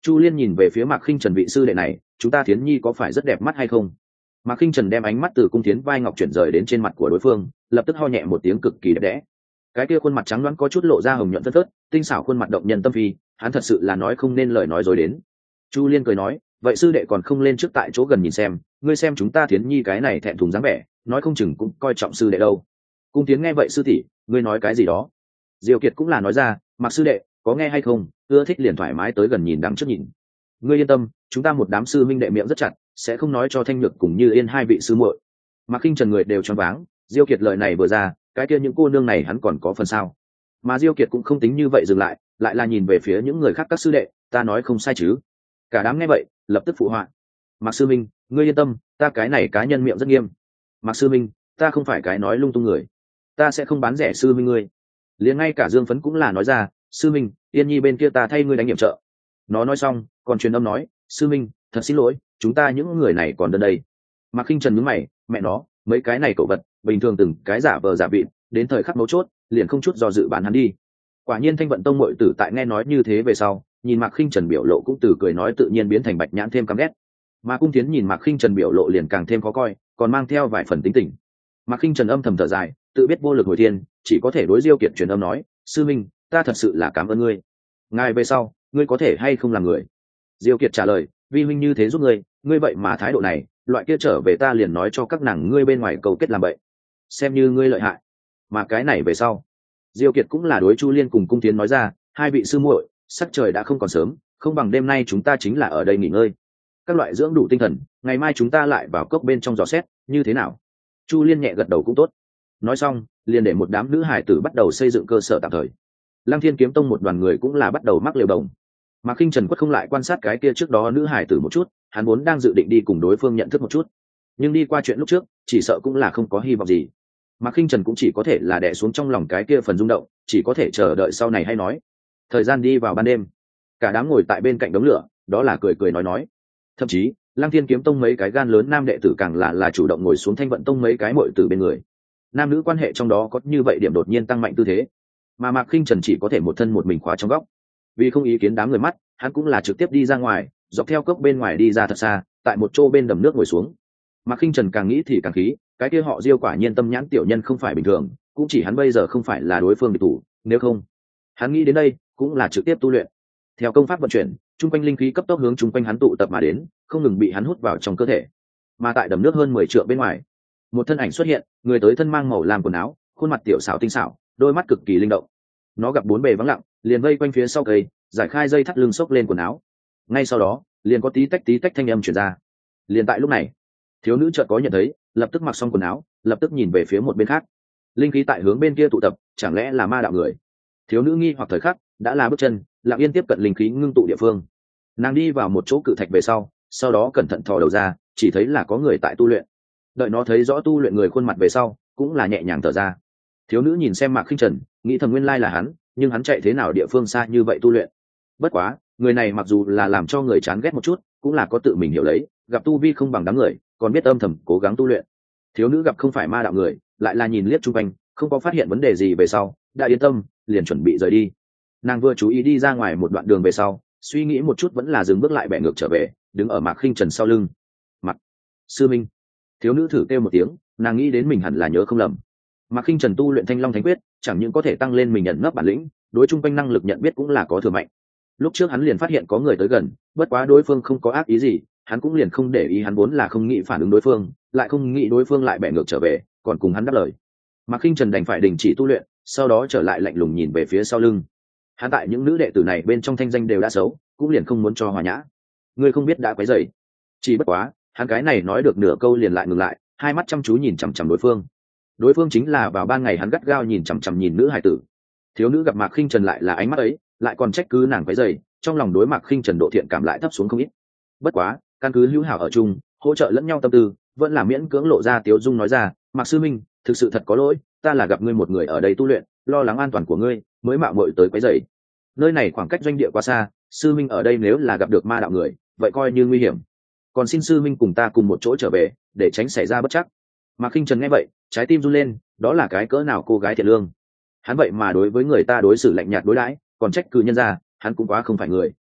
Chu Liên nhìn về phía Mạc Khinh Trần vị sư đệ này, chúng ta Thiến Nhi có phải rất đẹp mắt hay không? Mạc Khinh Trần đem ánh mắt từ cung Thiến vai ngọc chuyển rời đến trên mặt của đối phương, lập tức ho nhẹ một tiếng cực kỳ đẹp đẽ. Cái kia khuôn mặt trắng nõn có chút lộ ra hồng nhuận phớt phớt, tinh xảo khuôn mặt động nhân tâm phi, hắn thật sự là nói không nên lời nói dối đến. Chu Liên cười nói, vậy sư đệ còn không lên trước tại chỗ gần nhìn xem, ngươi xem chúng ta Thiến Nhi cái này thẹn thùng dáng vẻ, nói không chừng cũng coi trọng sư đệ đâu. Cung Thiến nghe vậy sư tỷ, ngươi nói cái gì đó? Diêu Kiệt cũng là nói ra, Mạc sư đệ, có nghe hay không, ưa thích liền thoải mái tới gần nhìn đằng trước nhìn. Ngươi yên tâm, chúng ta một đám sư minh đệ miệng rất chặt, sẽ không nói cho Thanh Nhược cùng Như Yên hai vị sư muội. Mạc Khinh Trần người đều choáng váng, Diêu Kiệt lời này vừa ra, cái kia những cô nương này hắn còn có phần sao? Mà Diêu Kiệt cũng không tính như vậy dừng lại, lại là nhìn về phía những người khác các sư đệ, ta nói không sai chứ? Cả đám nghe vậy, lập tức phụ họa. Mạc sư minh, ngươi yên tâm, ta cái này cá nhân miệng rất nghiêm. Mạc sư minh, ta không phải cái nói lung tung người, ta sẽ không bán rẻ sư minh ngươi. Liền ngay cả Dương Phấn cũng là nói ra, sư minh, Yên Nhi bên kia ta thay ngươi đánh nhiệm trợ. Nó nói xong, còn truyền âm nói, sư minh, thật xin lỗi, chúng ta những người này còn đơn đây. Mạc Khinh Trần nhướng mày, mẹ nó, mấy cái này cậu vật, bình thường từng cái giả vờ giả vịt, đến thời khắc mấu chốt, liền không chút do dự bán hắn đi. Quả nhiên Thanh Vận Tông muội tử tại nghe nói như thế về sau, nhìn Mạc Khinh Trần biểu lộ cũng từ cười nói tự nhiên biến thành bạch nhãn thêm căm ghét. Mà Cung Thiến nhìn Mạc Khinh Trần biểu lộ liền càng thêm khó coi, còn mang theo vài phần tính tình. Mạc Khinh Trần âm thầm thở dài, tự biết vô lực hồi thiên, chỉ có thể đối Diêu Kiệt truyền âm nói, sư minh, ta thật sự là cảm ơn ngươi. Ngài về sau, ngươi có thể hay không làm người? Diêu Kiệt trả lời, vi huynh như thế giúp ngươi, ngươi vậy mà thái độ này, loại kia trở về ta liền nói cho các nàng ngươi bên ngoài cầu kết làm vậy, xem như ngươi lợi hại. Mà cái này về sau, Diêu Kiệt cũng là đối Chu Liên cùng Cung Thiến nói ra, hai vị sư muội, sắc trời đã không còn sớm, không bằng đêm nay chúng ta chính là ở đây nghỉ ngơi, các loại dưỡng đủ tinh thần, ngày mai chúng ta lại vào cốc bên trong dò xét, như thế nào? Chu Liên nhẹ gật đầu cũng tốt. Nói xong, liền để một đám nữ hải tử bắt đầu xây dựng cơ sở tạm thời. Lăng Thiên Kiếm Tông một đoàn người cũng là bắt đầu mắc liều đồng. Mà Khinh Trần quất không lại quan sát cái kia trước đó nữ hải tử một chút, hắn vốn đang dự định đi cùng đối phương nhận thức một chút, nhưng đi qua chuyện lúc trước, chỉ sợ cũng là không có hy vọng gì. Mà Khinh Trần cũng chỉ có thể là đè xuống trong lòng cái kia phần rung động, chỉ có thể chờ đợi sau này hay nói. Thời gian đi vào ban đêm, cả đám ngồi tại bên cạnh đống lửa, đó là cười cười nói nói. Thậm chí, Lăng Thiên Kiếm Tông mấy cái gan lớn nam đệ tử càng là là chủ động ngồi xuống Thanh Vận Tông mấy cái muội tử bên người. Nam nữ quan hệ trong đó có như vậy điểm đột nhiên tăng mạnh tư thế, mà Mạc Khinh Trần chỉ có thể một thân một mình khóa trong góc. Vì không ý kiến đám người mắt, hắn cũng là trực tiếp đi ra ngoài, dọc theo cốc bên ngoài đi ra thật xa, tại một chỗ bên đầm nước ngồi xuống. Mạc Khinh Trần càng nghĩ thì càng khí, cái kia họ Diêu quả nhiên tâm nhãn tiểu nhân không phải bình thường, cũng chỉ hắn bây giờ không phải là đối phương địch thủ, nếu không, hắn nghĩ đến đây, cũng là trực tiếp tu luyện. Theo công pháp vận chuyển, trung quanh linh khí cấp tốc hướng trung quanh hắn tụ tập mà đến, không ngừng bị hắn hút vào trong cơ thể. Mà tại đầm nước hơn mười trượng bên ngoài, một thân ảnh xuất hiện, người tới thân mang màu làm quần áo, khuôn mặt tiểu xảo tinh xảo, đôi mắt cực kỳ linh động. Nó gặp bốn bề vắng lặng, liền vây quanh phía sau cây, giải khai dây thắt lưng xốc lên quần áo. Ngay sau đó, liền có tí tách tí tách thanh âm truyền ra. Liền tại lúc này, thiếu nữ chợt có nhận thấy, lập tức mặc xong quần áo, lập tức nhìn về phía một bên khác. Linh khí tại hướng bên kia tụ tập, chẳng lẽ là ma đạo người? Thiếu nữ nghi hoặc thời khắc, đã là bước chân, lặng yên tiếp cận linh khí ngưng tụ địa phương. Nàng đi vào một chỗ cự thạch về sau, sau đó cẩn thận thò đầu ra, chỉ thấy là có người tại tu luyện. Đợi nó thấy rõ tu luyện người khuôn mặt về sau, cũng là nhẹ nhàng thở ra. Thiếu nữ nhìn xem Mạc Khinh Trần, nghĩ thầm nguyên lai là hắn, nhưng hắn chạy thế nào địa phương xa như vậy tu luyện. Bất quá, người này mặc dù là làm cho người chán ghét một chút, cũng là có tự mình hiểu lấy, gặp tu vi không bằng đám người, còn biết âm thầm cố gắng tu luyện. Thiếu nữ gặp không phải ma đạo người, lại là nhìn liếc chung quanh, không có phát hiện vấn đề gì về sau, đã yên tâm, liền chuẩn bị rời đi. Nàng vừa chú ý đi ra ngoài một đoạn đường về sau, suy nghĩ một chút vẫn là dừng bước lại bẻ ngược trở về, đứng ở Mạc Khinh Trần sau lưng. Mặt, sư minh. Thiếu nữ thử kêu một tiếng, nàng nghĩ đến mình hẳn là nhớ không lầm. Mạc Khinh Trần tu luyện Thanh Long Thánh Quyết, chẳng những có thể tăng lên mình nhận nấp bản lĩnh, đối chung quanh năng lực nhận biết cũng là có thừa mạnh. Lúc trước hắn liền phát hiện có người tới gần, bất quá đối phương không có ác ý gì, hắn cũng liền không để ý, hắn vốn là không nghĩ phản ứng đối phương, lại không nghĩ đối phương lại bẻ ngược trở về, còn cùng hắn đáp lời. Mạc Khinh Trần đành phải đình chỉ tu luyện, sau đó trở lại lạnh lùng nhìn về phía sau lưng. Hắn tại những nữ đệ tử này bên trong thanh danh đều đã xấu, cũng liền không muốn cho hòa nhã. Ngươi không biết đã quấy rầy. Chỉ bất quá, hắn cái này nói được nửa câu liền lại ngừng lại, hai mắt chăm chú nhìn chằm chằm đối phương. Đối phương chính là vào ban ngày hắn gắt gao nhìn chằm chằm nhìn nữ hải tử. Thiếu nữ gặp Mạc Khinh Trần lại là ánh mắt ấy, lại còn trách cứ nàng quấy rầy, trong lòng đối Mạc Khinh Trần độ thiện cảm lại thấp xuống không ít. Bất quá, căn cứ hữu hảo ở chung, hỗ trợ lẫn nhau tâm tư, vẫn là miễn cưỡng lộ ra tiếu dung nói ra, Mạc sư minh, thực sự thật có lỗi, ta là gặp ngươi một người ở đây tu luyện, lo lắng an toàn của ngươi, mới mạo muội tới quấy rầy. Nơi này khoảng cách doanh địa quá xa, sư minh ở đây nếu là gặp được ma đạo người, vậy coi như nguy hiểm. Còn xin sư minh cùng ta cùng một chỗ trở về, để tránh xảy ra bất trắc. Mạc Khinh Trần nghe vậy, trái tim run lên, đó là cái cỡ nào cô gái thiện lương. Hắn vậy mà đối với người ta đối xử lạnh nhạt đối đãi, còn trách cứ nhân ra, hắn cũng quá không phải người.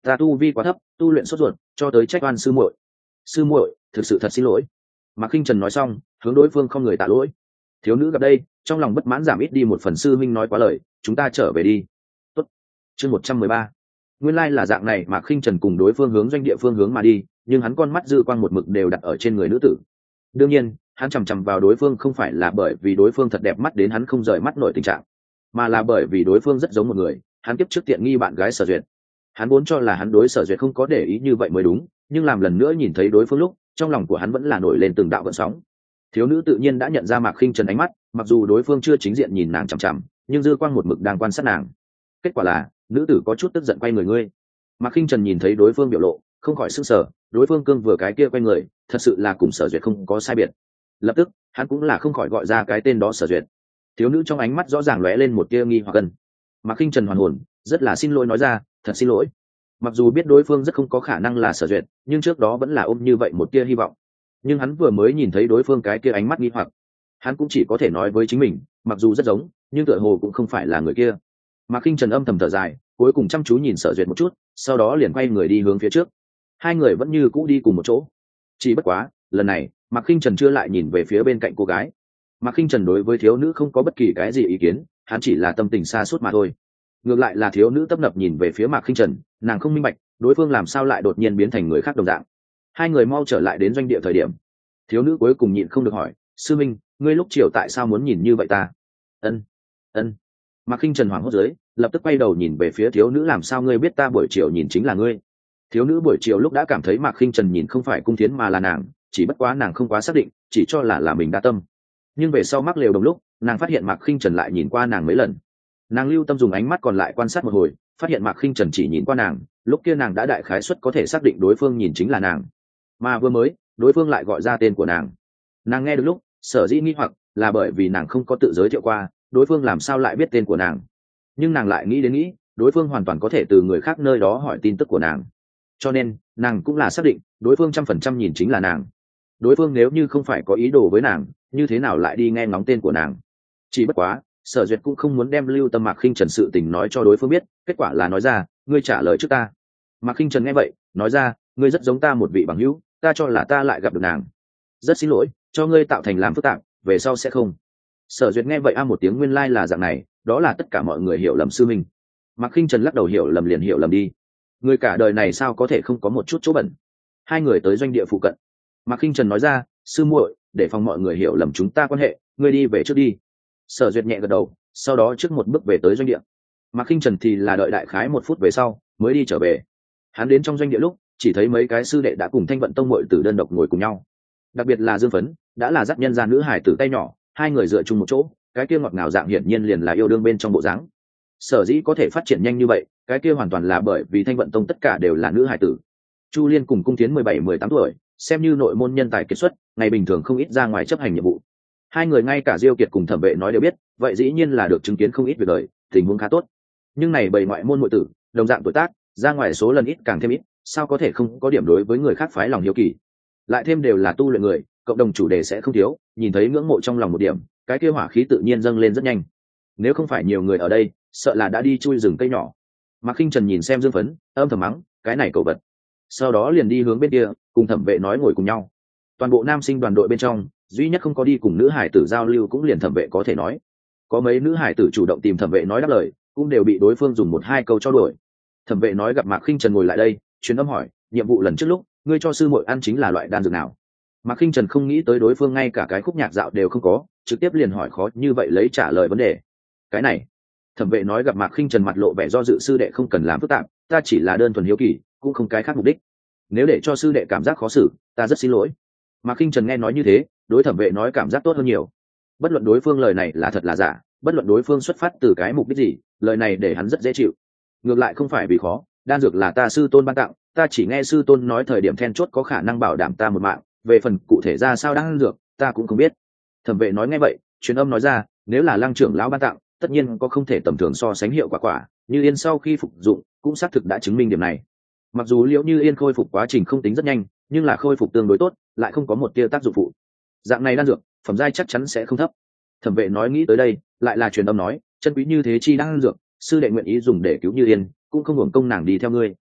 ta tu vi quá thấp, tu luyện sốt ruột, cho tới trách oan sư muội. Sư muội, thực sự thật xin lỗi. Mạc Khinh Trần nói xong, hướng đối phương không người tạ lỗi. Thiếu nữ gặp đây, trong lòng bất mãn giảm ít đi một phần, sư minh nói quá lời, chúng ta trở về đi. Tốt. Chương một trăm mười ba. Nguyên lai là dạng này, Mạc Khinh Trần cùng đối phương hướng doanh địa phương hướng mà đi, nhưng hắn con mắt dư quang một mực đều đặt ở trên người nữ tử. Đương nhiên, hắn chằm chằm vào đối phương không phải là bởi vì đối phương thật đẹp mắt đến hắn không rời mắt nổi tình trạng, mà là bởi vì đối phương rất giống một người, hắn kiếp trước tiện nghi bạn gái Sở Duyệt. Hắn vốn cho là hắn đối Sở Duyệt không có để ý như vậy mới đúng, nhưng làm lần nữa nhìn thấy đối phương lúc, trong lòng của hắn vẫn là nổi lên từng đạo gợn sóng. Thiếu nữ tự nhiên đã nhận ra Mạc Khinh Trần ánh mắt, mặc dù đối phương chưa chính diện nhìn nàng chằm chằm, nhưng dư quang một mực đang quan sát nàng. Kết quả là, nữ tử có chút tức giận quay người ngươi. Mạc Khinh Trần nhìn thấy đối phương biểu lộ, không khỏi sửng sở, đối phương cương vừa cái kia quay người, thật sự là cùng Sở Duyệt không có sai biệt. Lập tức, hắn cũng là không khỏi gọi ra cái tên đó, Sở Duyệt. Thiếu nữ trong ánh mắt rõ ràng lóe lên một tia nghi hoặc gần. Mạc Khinh Trần hoàn hồn, rất là xin lỗi nói ra, thật xin lỗi. Mặc dù biết đối phương rất không có khả năng là Sở Duyệt, nhưng trước đó vẫn là ôm như vậy một tia hy vọng. Nhưng hắn vừa mới nhìn thấy đối phương cái kia ánh mắt nghi hoặc, hắn cũng chỉ có thể nói với chính mình, mặc dù rất giống, nhưng tựa hồ cũng không phải là người kia. Mạc Khinh Trần âm thầm thở dài, cuối cùng chăm chú nhìn Sở Duyệt một chút, sau đó liền quay người đi hướng phía trước. Hai người vẫn như cũ đi cùng một chỗ. Chỉ bất quá, lần này, Mạc Khinh Trần chưa lại nhìn về phía bên cạnh cô gái. Mạc Khinh Trần đối với thiếu nữ không có bất kỳ cái gì ý kiến, hắn chỉ là tâm tình xa suốt mà thôi. Ngược lại là thiếu nữ tấp nập nhìn về phía Mạc Khinh Trần, nàng không minh bạch, đối phương làm sao lại đột nhiên biến thành người khác đồng dạng. Hai người mau trở lại đến doanh địa thời điểm, thiếu nữ cuối cùng nhịn không được hỏi, sư minh, ngươi lúc chiều tại sao muốn nhìn như vậy ta? Ân, ân. Mạc Khinh Trần hoảng hốt dưới, lập tức quay đầu nhìn về phía thiếu nữ, làm sao ngươi biết ta buổi chiều nhìn chính là ngươi? Thiếu nữ buổi chiều lúc đã cảm thấy Mạc Khinh Trần nhìn không phải Cung Thiến mà là nàng, chỉ bất quá nàng không quá xác định, chỉ cho là là mình đa tâm. Nhưng về sau mắc lều đồng lúc, nàng phát hiện Mạc Khinh Trần lại nhìn qua nàng mấy lần. Nàng lưu tâm dùng ánh mắt còn lại quan sát một hồi, phát hiện Mạc Khinh Trần chỉ nhìn qua nàng, lúc kia nàng đã đại khái suất có thể xác định đối phương nhìn chính là nàng. Mà vừa mới, đối phương lại gọi ra tên của nàng. Nàng nghe được lúc, sở dĩ nghi hoặc là bởi vì nàng không có tự giới thiệu qua, đối phương làm sao lại biết tên của nàng. Nhưng nàng lại nghĩ đến nghĩ, đối phương hoàn toàn có thể từ người khác nơi đó hỏi tin tức của nàng. Cho nên, nàng cũng là xác định, đối phương trăm phần trăm nhìn chính là nàng. Đối phương nếu như không phải có ý đồ với nàng, như thế nào lại đi nghe ngóng tên của nàng. Chỉ bất quá, Sở Duyệt cũng không muốn đem lưu tâm Mạc Khinh Trần sự tình nói cho đối phương biết, kết quả là nói ra, ngươi trả lời trước ta. Mạc Khinh Trần nghe vậy, nói ra, ngươi rất giống ta một vị bằng hữu, ta cho là ta lại gặp được nàng. Rất xin lỗi, cho ngươi tạo thành làm phức tạp, về sau sẽ không. Sở Duyệt nghe vậy a một tiếng, nguyên lai là dạng này, đó là tất cả mọi người hiểu lầm sư minh. Mạc Khinh Trần lắc đầu, hiểu lầm liền hiểu lầm đi. Người cả đời này sao có thể không có một chút chỗ bẩn. Hai người tới doanh địa phụ cận. Mạc Khinh Trần nói ra, sư muội, để phòng mọi người hiểu lầm chúng ta quan hệ, ngươi đi về trước đi. Sở Duyệt nhẹ gật đầu, sau đó trước một bước về tới doanh địa. Mạc Khinh Trần thì là đợi đại khái một phút về sau mới đi trở về. Hắn đến trong doanh địa lúc, chỉ thấy mấy cái sư đệ đã cùng Thanh Vận Tông muội tử đơn độc ngồi cùng nhau. Đặc biệt là Dương Phấn, đã là dắt nhân gia nữ hải tử tay nhỏ, hai người dựa chung một chỗ, cái kia ngọt ngào dạng hiển nhiên liền là yêu đương bên trong bộ dáng. Sở dĩ có thể phát triển nhanh như vậy, cái kia hoàn toàn là bởi vì Thanh Vận Tông tất cả đều là nữ hải tử. Chu Liên cùng Cung Thiến mười bảy mười tám tuổi, xem như nội môn nhân tài kiệt xuất, ngày bình thường không ít ra ngoài chấp hành nhiệm vụ. Hai người ngay cả Diêu Kiệt cùng Thẩm Vệ nói đều biết, vậy dĩ nhiên là được chứng kiến không ít việc đời, tình huống khá tốt. Nhưng này bầy ngoại môn muội tử, đồng dạng tuổi tác, ra ngoài số lần ít càng thêm ít, sao có thể không có điểm đối với người khác phái lòng hiếu kỳ. Lại thêm đều là tu luyện người, cộng đồng chủ đề sẽ không thiếu, nhìn thấy ngưỡng mộ trong lòng một điểm, cái kia hỏa khí tự nhiên dâng lên rất nhanh. Nếu không phải nhiều người ở đây, sợ là đã đi chui rừng cây nhỏ. Mạc Khinh Trần nhìn xem Dương Phấn, âm thầm mắng, cái này cẩu vật. Sau đó liền đi hướng bên kia, cùng Thẩm Vệ nói ngồi cùng nhau. Toàn bộ nam sinh đoàn đội bên trong, duy nhất không có đi cùng nữ hải tử giao lưu cũng liền Thẩm Vệ có thể nói. Có mấy nữ hải tử chủ động tìm Thẩm Vệ nói đáp lời, cũng đều bị đối phương dùng một hai câu cho đuổi. Thẩm Vệ nói gặp Mạc Khinh Trần ngồi lại đây, truyền âm hỏi, nhiệm vụ lần trước lúc, ngươi cho sư muội ăn chính là loại đan dược nào? Mạc Khinh Trần không nghĩ tới đối phương ngay cả cái khúc nhạc dạo đều không có, trực tiếp liền hỏi khó như vậy lấy trả lời vấn đề. Cái này, Thẩm Vệ nói gặp Mạc Khinh Trần mặt lộ vẻ do dự, sư đệ không cần làm phức tạp, ta chỉ là đơn thuần hiếu kỳ, cũng không cái khác mục đích. Nếu để cho sư đệ cảm giác khó xử, ta rất xin lỗi. Mạc Khinh Trần nghe nói như thế, đối Thẩm Vệ nói cảm giác tốt hơn nhiều. Bất luận đối phương lời này là thật là giả, bất luận đối phương xuất phát từ cái mục đích gì, lời này để hắn rất dễ chịu. Ngược lại không phải vì khó, đan dược là ta sư tôn ban tặng, ta chỉ nghe sư tôn nói thời điểm then chốt có khả năng bảo đảm ta một mạng, về phần cụ thể ra sao đan dược, ta cũng không biết. Thẩm Vệ nói nghe vậy, truyền âm nói ra, nếu là Lăng trưởng lão ban tặng, tất nhiên có không thể tầm thường so sánh hiệu quả quả, Như Yên sau khi phục dụng, cũng xác thực đã chứng minh điểm này. Mặc dù Liễu Như Yên khôi phục quá trình không tính rất nhanh, nhưng là khôi phục tương đối tốt, lại không có một tia tác dụng phụ. Dạng này đan dược, phẩm giai chắc chắn sẽ không thấp. Thẩm Vệ nói nghĩ tới đây, lại là truyền âm nói, chân quý như thế chi đan dược, sư đệ nguyện ý dùng để cứu Như Yên, cũng không hưởng công nàng đi theo ngươi.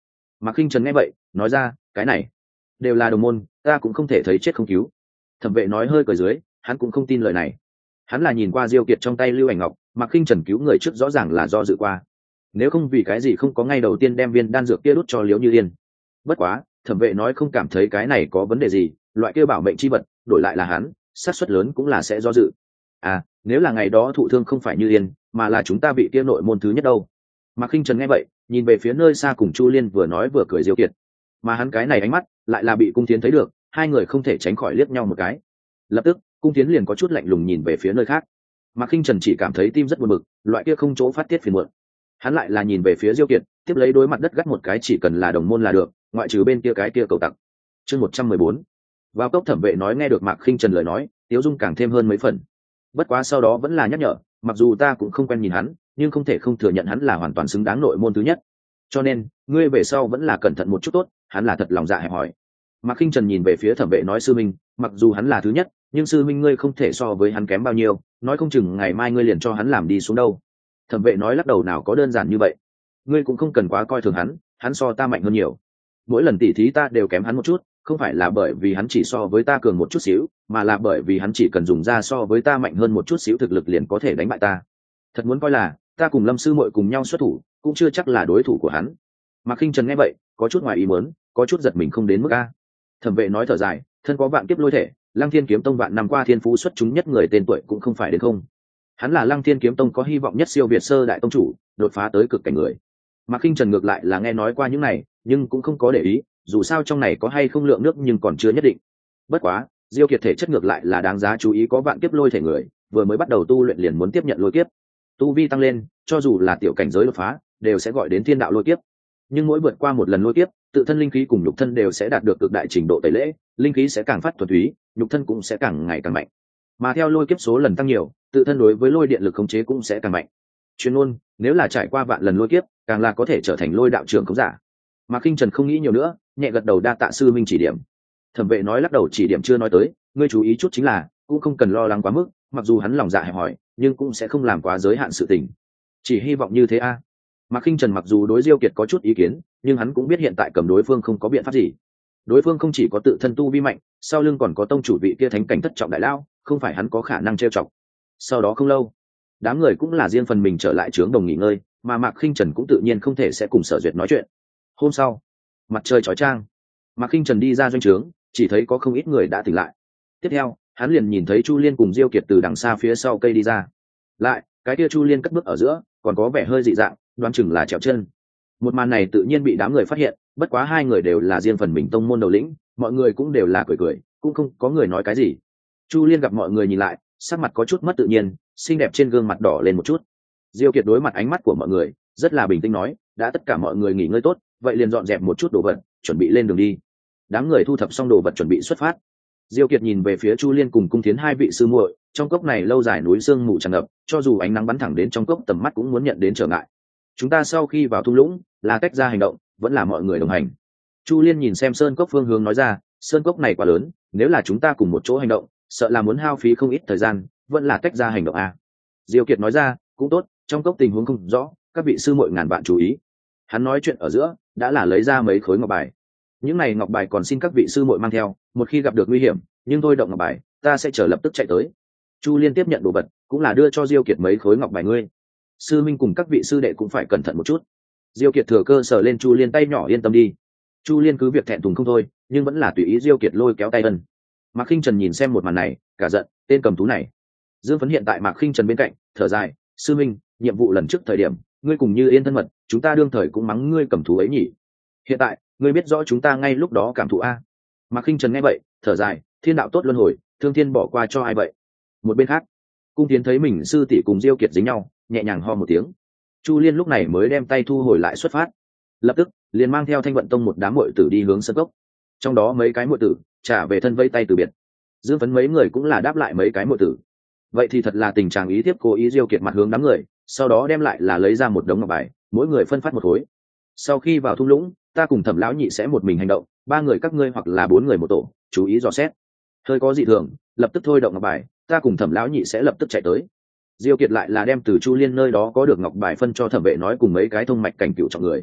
Mạc Khinh Trần nghe vậy nói ra, cái này đều là đồng môn, ta cũng không thể thấy chết không cứu. Thẩm vệ nói hơi cười dưới, hắn cũng không tin lời này. Hắn là nhìn qua Diêu Kiệt trong tay lưu ảnh ngọc, Mạc Khinh Trần cứu người trước rõ ràng là do dự qua, nếu không vì cái gì không có ngay đầu tiên đem viên đan dược kia đút cho Liễu Như Yên. Bất quá thẩm vệ nói không cảm thấy cái này có vấn đề gì, loại kia bảo mệnh chi vật đổi lại là hắn, xác suất lớn cũng là sẽ do dự. À, nếu là ngày đó thụ thương không phải Như Yên mà là chúng ta bị kia nội môn thứ nhất đâu. Mạc Khinh Trần nghe vậy nhìn về phía nơi xa cùng Chu Liên vừa nói vừa cười Diêu Kiệt, mà hắn cái này ánh mắt lại là bị Cung Thiến thấy được, hai người không thể tránh khỏi liếc nhau một cái. Lập tức Cung Thiến liền có chút lạnh lùng nhìn về phía nơi khác. Mạc Khinh Trần chỉ cảm thấy tim rất buồn bực, loại kia không chỗ phát tiết phiền muộn. Hắn lại là nhìn về phía Diêu Kiệt, tiếp lấy đối mặt đất gắt một cái, chỉ cần là đồng môn là được, ngoại trừ bên kia cái kia cầu tặc. Chương một trăm mười bốn. Vào cốc thẩm vệ nói nghe được Mạc Khinh Trần lời nói, Tiếu Dung càng thêm hơn mấy phần. Bất quá sau đó vẫn là nhắc nhở, mặc dù ta cũng không quen nhìn hắn, nhưng không thể không thừa nhận hắn là hoàn toàn xứng đáng nội môn thứ nhất. Cho nên, ngươi về sau vẫn là cẩn thận một chút tốt, hắn là thật lòng dạ hẹp hỏi. Mạc Khinh Trần nhìn về phía thẩm vệ nói, sư minh, mặc dù hắn là thứ nhất, nhưng sư minh ngươi không thể so với hắn kém bao nhiêu, nói không chừng ngày mai ngươi liền cho hắn làm đi xuống đâu. Thẩm vệ nói lắc đầu, nào có đơn giản như vậy, ngươi cũng không cần quá coi thường hắn, hắn so ta mạnh hơn nhiều. Mỗi lần tỉ thí ta đều kém hắn một chút, không phải là bởi vì hắn chỉ so với ta cường một chút xíu, mà là bởi vì hắn chỉ cần dùng ra so với ta mạnh hơn một chút xíu thực lực liền có thể đánh bại ta. Thật muốn coi là ta cùng Lâm sư muội cùng nhau xuất thủ, cũng chưa chắc là đối thủ của hắn. Mạc Khinh Trần nghe vậy có chút ngoài ý muốn, có chút giật mình không đến mức a. Thẩm vệ nói thở dài, thân có vạn kiếp lôi thể, Lăng Thiên kiếm tông vạn năm qua thiên phú xuất chúng nhất người tên tuổi cũng không phải đến không. Hắn là Lăng Thiên kiếm tông có hy vọng nhất siêu việt sơ đại tông chủ, đột phá tới cực cảnh người. Mạc Khinh Trần ngược lại là nghe nói qua những này, nhưng cũng không có để ý, dù sao trong này có hay không lượng nước nhưng còn chưa nhất định. Bất quá Diêu Kiệt thể chất ngược lại là đáng giá chú ý, có vạn kiếp lôi thể người, vừa mới bắt đầu tu luyện liền muốn tiếp nhận lôi kiếp, tu vi tăng lên, cho dù là tiểu cảnh giới đột phá đều sẽ gọi đến thiên đạo lôi kiếp. Nhưng mỗi vượt qua một lần lôi kiếp, tự thân linh khí cùng nhục thân đều sẽ đạt được cực đại trình độ tẩy lễ, linh khí sẽ càng phát thuần túy, nhục thân cũng sẽ càng ngày càng mạnh. Mà theo lôi kiếp số lần tăng nhiều, tự thân đối với lôi điện lực khống chế cũng sẽ càng mạnh. Chuyên môn, nếu là trải qua vạn lần lôi kiếp, càng là có thể trở thành lôi đạo trưởng khống giả. Mạc Khinh Trần không nghĩ nhiều nữa, nhẹ gật đầu đa tạ sư minh chỉ điểm. Thẩm vệ nói lắc đầu, chỉ điểm chưa nói tới, ngươi chú ý chút chính là, cũng không cần lo lắng quá mức, mặc dù hắn lòng dạ hẹp hòi, nhưng cũng sẽ không làm quá giới hạn sự tình. Chỉ hy vọng như thế a. À. Mạc Khinh Trần mặc dù đối Diêu Kiệt có chút ý kiến, nhưng hắn cũng biết hiện tại cầm đối phương không có biện pháp gì. Đối phương không chỉ có tự thân tu vi mạnh, sau lưng còn có tông chủ vị kia thánh cảnh thất trọng đại lao, không phải hắn có khả năng trêu chọc. Sau đó không lâu, đám người cũng là riêng phần mình trở lại trướng đồng nghỉ ngơi, mà Mạc Khinh Trần cũng tự nhiên không thể sẽ cùng Sở Duyệt nói chuyện. Hôm sau, mặt trời chói chang, Mạc Khinh Trần đi ra doanh trướng, chỉ thấy có không ít người đã tỉnh lại. Tiếp theo, hắn liền nhìn thấy Chu Liên cùng Diêu Kiệt từ đằng xa phía sau cây đi ra. Lại, cái kia Chu Liên cất bước ở giữa, còn có vẻ hơi dị dạng, đoán chừng là trèo chân. Một màn này tự nhiên bị đám người phát hiện, bất quá hai người đều là riêng phần mình tông môn đầu lĩnh, mọi người cũng đều là cười cười, cũng không có người nói cái gì. Chu Liên gặp mọi người nhìn lại, sắc mặt có chút mất tự nhiên, xinh đẹp trên gương mặt đỏ lên một chút. Diêu Kiệt đối mặt ánh mắt của mọi người, rất là bình tĩnh nói, đã tất cả mọi người nghỉ ngơi tốt, vậy liền dọn dẹp một chút đồ vật, chuẩn bị lên đường đi. Đám người thu thập xong đồ vật chuẩn bị xuất phát. Diêu Kiệt nhìn về phía Chu Liên cùng Cung Thiến hai vị sư muội, trong cốc này lâu dài núi sương mù tràn ngập, cho dù ánh nắng bắn thẳng đến trong cốc tầm mắt cũng muốn nhận đến trở ngại. Chúng ta sau khi vào thung lũng, là cách ra hành động, vẫn là mọi người đồng hành. Chu Liên nhìn xem sơn cốc phương hướng nói ra, sơn cốc này quá lớn, nếu là chúng ta cùng một chỗ hành động, sợ là muốn hao phí không ít thời gian, vẫn là cách ra hành động à. Diêu Kiệt nói ra, cũng tốt, trong cốc tình huống không rõ, các vị sư muội ngàn vạn chú ý. Hắn nói chuyện ở giữa, đã là lấy ra mấy khối ngọc bài. Những này ngọc bài còn xin các vị sư muội mang theo, một khi gặp được nguy hiểm, nhưng tôi động ngọc bài, ta sẽ chờ lập tức chạy tới. Chu Liên tiếp nhận đồ vật, cũng là đưa cho Diêu Kiệt mấy khối ngọc bài ngươi. Sư minh cùng các vị sư đệ cũng phải cẩn thận một chút. Diêu Kiệt thừa cơ sờ lên Chu Liên tay nhỏ, yên tâm đi. Chu Liên cứ việc thẹn thùng không thôi, nhưng vẫn là tùy ý Diêu Kiệt lôi kéo tay ân. Mạc Khinh Trần nhìn xem một màn này, cả giận, tên cầm thú này. Dương Phấn hiện tại Mạc Khinh Trần bên cạnh, thở dài, sư minh, nhiệm vụ lần trước thời điểm, ngươi cùng Như Yên thân mật, chúng ta đương thời cũng mắng ngươi cầm thú ấy nhỉ. Hiện tại, ngươi biết rõ chúng ta ngay lúc đó cảm thụ a. Mạc Khinh Trần nghe vậy, thở dài, thiên đạo tốt luân hồi, thương thiên bỏ qua cho ai vậy. Một bên khác, Cung Tiến thấy mình sư tỷ cùng Diêu Kiệt dính nhau, nhẹ nhàng ho một tiếng. Chu Liên lúc này mới đem tay thu hồi lại xuất phát, lập tức liền mang theo Thanh Vận Tông một đám muội tử đi hướng sân cốc. Trong đó mấy cái muội tử trả về thân vây tay từ biệt. Dương Phấn mấy người cũng là đáp lại mấy cái muội tử. Vậy thì thật là tình trạng ý tiếp cố ý Diêu Kiệt mặt hướng đám người, sau đó đem lại là lấy ra một đống ngọc bài, mỗi người phân phát một khối. Sau khi vào thung lũng, ta cùng Thẩm lão nhị sẽ một mình hành động, ba người các ngươi hoặc là bốn người một tổ, chú ý dò xét. Hơi có dị thường, lập tức thôi động ngọc bài, ta cùng Thẩm lão nhị sẽ lập tức chạy tới. Diêu Kiệt lại là đem từ Chu Liên nơi đó có được ngọc bài phân cho Thẩm vệ nói cùng mấy cái thông mạch cảnh cựu trọng người.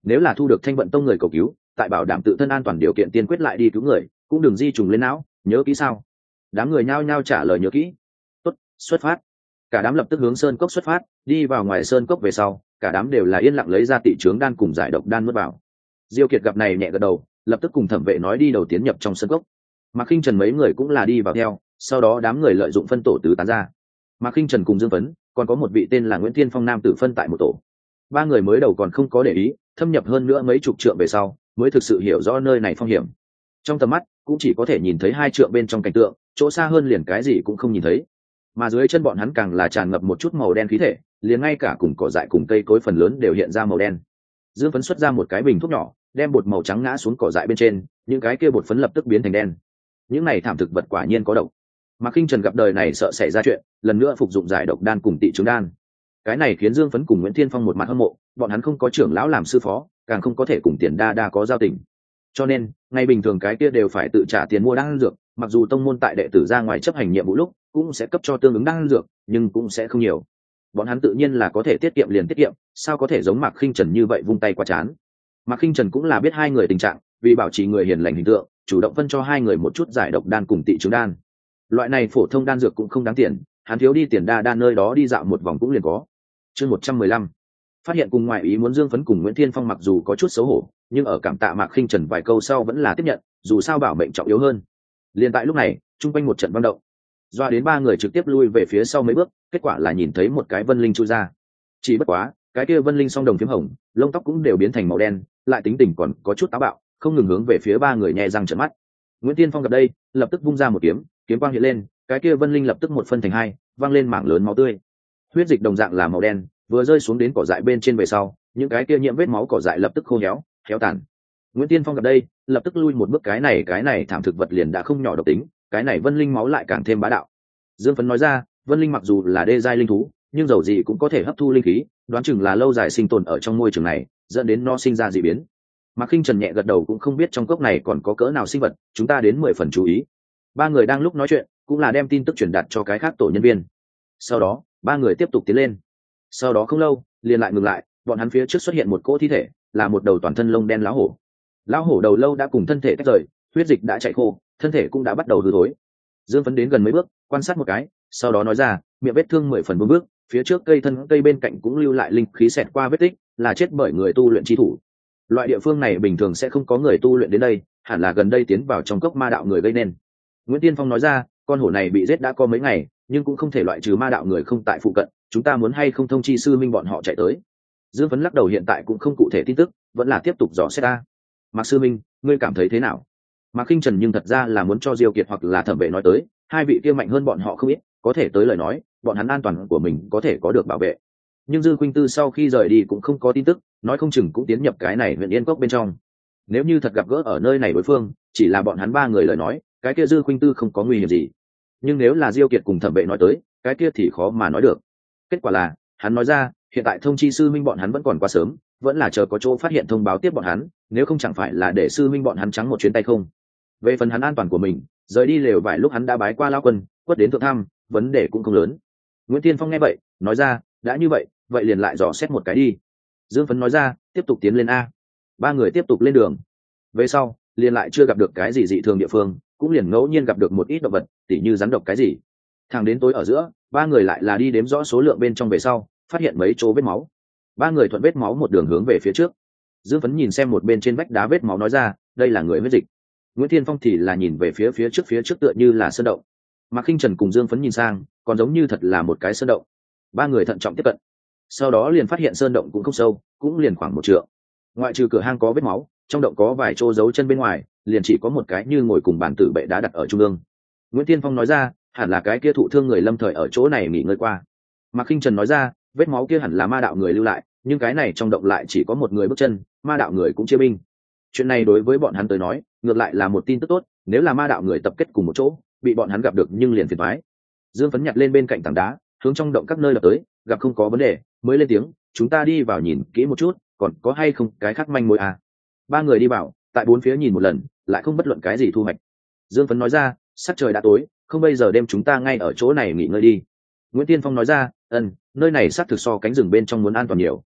nếu là thu được thanh vận tông người cầu cứu, tại bảo đảm tự thân an toàn điều kiện tiên quyết lại đi cứu người, cũng đừng di trùng lên não, nhớ kỹ sao? Đám người nhao nhao trả lời nhớ kỹ. Tốt, xuất phát. Cả đám lập tức hướng sơn cốc xuất phát, đi vào ngoài sơn cốc về sau, cả đám đều là yên lặng lấy ra tị trướng đan cùng giải độc đan nuốt vào. Diêu Kiệt gặp này nhẹ gật đầu, lập tức cùng thẩm vệ nói đi đầu tiến nhập trong sơn cốc. Mạc Khinh Trần mấy người cũng là đi vào theo, sau đó đám người lợi dụng phân tổ tứ tán ra. Mạc Khinh Trần cùng Dương Vấn, còn có một vị tên là Nguyễn Thiên Phong nam tử phân tại một tổ. Ba người mới đầu còn không có để ý, thâm nhập hơn nữa mấy chục trượng về sau, mới thực sự hiểu rõ nơi này phong hiểm. Trong tầm mắt cũng chỉ có thể nhìn thấy hai trượng bên trong cảnh tượng, chỗ xa hơn liền cái gì cũng không nhìn thấy. Mà dưới chân bọn hắn càng là tràn ngập một chút màu đen khí thể, liền ngay cả cùng cỏ dại cùng cây cối phần lớn đều hiện ra màu đen. Dương Phấn xuất ra một cái bình thuốc nhỏ, đem bột màu trắng ngã xuống cỏ dại bên trên, những cái kia bột phấn lập tức biến thành đen. Những này thảm thực vật quả nhiên có độc. Mạc Khinh Trần gặp đời này sợ xảy ra chuyện, lần nữa phục dụng giải độc đan cùng tị trướng đan. Cái này khiến Dương Phấn cùng Nguyễn Thiên Phong một mặt hâm mộ, bọn hắn không có trưởng lão làm sư phó, càng không có thể cùng Tiền Đa Đa có giao tình. Cho nên, ngày bình thường cái kia đều phải tự trả tiền mua đan dược, mặc dù tông môn tại đệ tử ra ngoài chấp hành nhiệm vụ lúc, cũng sẽ cấp cho tương ứng đan dược, nhưng cũng sẽ không nhiều. Bọn hắn tự nhiên là có thể tiết kiệm liền tiết kiệm, sao có thể giống Mạc Khinh Trần như vậy vung tay qua chán. Mạc Khinh Trần cũng là biết hai người tình trạng, vì bảo trì người hiền lành hình tượng, chủ động phân cho hai người một chút giải độc đan cùng tị trướng đan. Loại này phổ thông đan dược cũng không đáng tiền, hắn thiếu đi Tiền Đa Đa nơi đó đi dạo một vòng cũng liền có. Chương một trăm mười lăm. Phát hiện cùng ngoại ý muốn Dương Phấn cùng Nguyễn Thiên Phong mặc dù có chút xấu hổ, nhưng ở cảm tạ Mạc Khinh Trần vài câu sau vẫn là tiếp nhận, dù sao bảo mệnh trọng yếu hơn. Liên tại lúc này, trung quanh một trận băng động, doa đến ba người trực tiếp lui về phía sau mấy bước, kết quả là nhìn thấy một cái vân linh chui ra. Chỉ bất quá, cái kia vân linh song đồng phiếm hồng, lông tóc cũng đều biến thành màu đen, lại tính tình còn có chút táo bạo, không ngừng hướng về phía ba người nhẹ răng trợn mắt. Nguyễn Thiên Phong gặp đây, lập tức vung ra một kiếm, kiếm quang hiện lên, cái kia vân linh lập tức một phân thành hai, văng lên mảng lớn máu tươi. Huyết dịch đồng dạng là màu đen, vừa rơi xuống đến cỏ dại bên trên về sau, những cái kia nhiễm vết máu cỏ dại lập tức khô héo, héo tàn. Nguyễn Tiên Phong gặp đây, lập tức lui một bước, cái này cái này thảm thực vật liền đã không nhỏ độc tính, cái này vân linh máu lại càng thêm bá đạo. Dương Phấn nói ra, vân linh mặc dù là đê giai linh thú, nhưng dầu gì cũng có thể hấp thu linh khí, đoán chừng là lâu dài sinh tồn ở trong môi trường này, dẫn đến nó sinh ra dị biến. Mạc Khinh Trần nhẹ gật đầu, cũng không biết trong cốc này còn có cỡ nào sinh vật, chúng ta đến mười phần chú ý. Ba người đang lúc nói chuyện, cũng là đem tin tức truyền đạt cho cái khác tổ nhân viên. Sau đó, ba người tiếp tục tiến lên. Sau đó không lâu, liền lại ngừng lại, bọn hắn phía trước xuất hiện một cỗ thi thể, là một đầu toàn thân lông đen lão hổ. Lão hổ đầu lâu đã cùng thân thể tách rời, huyết dịch đã chảy khô, thân thể cũng đã bắt đầu hư thối. Dương Phấn đến gần mấy bước, quan sát một cái, sau đó nói ra, miệng vết thương mười phần bốn bước, phía trước cây thân cây bên cạnh cũng lưu lại linh khí xẹt qua vết tích, là chết bởi người tu luyện chi thủ. Loại địa phương này bình thường sẽ không có người tu luyện đến đây, hẳn là gần đây tiến vào trong cốc ma đạo người gây nên. Nguyễn Tiên Phong nói ra, con hổ này bị giết đã có mấy ngày, nhưng cũng không thể loại trừ ma đạo người không tại phụ cận, chúng ta muốn hay không thông chi sư minh bọn họ chạy tới. Dương Phấn lắc đầu, hiện tại cũng không cụ thể tin tức, vẫn là tiếp tục dò xét ta. Mạc sư minh, ngươi cảm thấy thế nào? Mạc Khinh Trần nhưng thật ra là muốn cho Diêu Kiệt hoặc là thẩm vệ nói tới, hai vị kia mạnh hơn bọn họ không ít, có thể tới lời nói, bọn hắn an toàn của mình có thể có được bảo vệ. Nhưng Dư Khuynh Tư sau khi rời đi cũng không có tin tức, nói không chừng cũng tiến nhập cái này huyện Yên Cốc bên trong. Nếu như thật gặp gỡ ở nơi này đối phương, chỉ là bọn hắn ba người lời nói, cái kia Dư Khuynh Tư không có nguy hiểm gì. Nhưng nếu là Diêu Kiệt cùng thẩm vệ nói tới, cái kia thì khó mà nói được. Kết quả là, hắn nói ra, hiện tại thông chi sư minh bọn hắn vẫn còn quá sớm, vẫn là chờ có chỗ phát hiện thông báo tiếp bọn hắn, nếu không chẳng phải là để sư minh bọn hắn trắng một chuyến tay không. Về phần hắn an toàn của mình, rời đi lều vài lúc hắn đã bái qua lao quân, quất đến thượng thăm, vấn đề cũng không lớn. Nguyễn Tiên Phong nghe vậy, nói ra, đã như vậy, vậy liền lại dò xét một cái đi. Dương Phấn nói ra, tiếp tục tiến lên a. Ba người tiếp tục lên đường. Về sau, liền lại chưa gặp được cái gì dị thường địa phương, cũng liền ngẫu nhiên gặp được một ít động vật, tỉ như rắn độc cái gì. Thẳng đến tối ở giữa, ba người lại là đi đếm rõ số lượng bên trong về sau, phát hiện mấy chỗ vết máu. Ba người thuận vết máu một đường hướng về phía trước. Dương Phấn nhìn xem một bên trên vách đá vết máu nói ra, đây là người huyết dịch. Nguyễn Thiên Phong thì là nhìn về phía phía trước phía trước tựa như là sơn động. Mạc Khinh Trần cùng Dương Phấn nhìn sang, còn giống như thật là một cái sơn động. Ba người thận trọng tiếp cận. Sau đó liền phát hiện sơn động cũng không sâu, cũng liền khoảng một trượng. Ngoại trừ cửa hang có vết máu, trong động có vài chỗ dấu chân bên ngoài, liền chỉ có một cái như ngồi cùng bàn tử bệ đá đặt ở trung ương. Nguyễn Thiên Phong nói ra, hẳn là cái kia thụ thương người lâm thời ở chỗ này nghỉ ngơi qua. Mạc Khinh Trần nói ra, vết máu kia hẳn là ma đạo người lưu lại, nhưng cái này trong động lại chỉ có một người bước chân, ma đạo người cũng chia binh. Chuyện này đối với bọn hắn tới nói, ngược lại là một tin tức tốt, nếu là ma đạo người tập kết cùng một chỗ, bị bọn hắn gặp được nhưng liền phiền toái. Dương Phấn nhặt lên bên cạnh tảng đá, hướng trong động các nơi lập tới, gặp không có vấn đề, mới lên tiếng, chúng ta đi vào nhìn kỹ một chút, còn có hay không cái khác manh mối à? Ba người đi vào, tại bốn phía nhìn một lần, lại không bất luận cái gì thu hoạch. Dương Phấn nói ra, sắc trời đã tối, không bây giờ đêm chúng ta ngay ở chỗ này nghỉ ngơi đi. Nguyễn Tiên Phong nói ra, ừm, nơi này xác thực so cánh rừng bên trong muốn an toàn nhiều.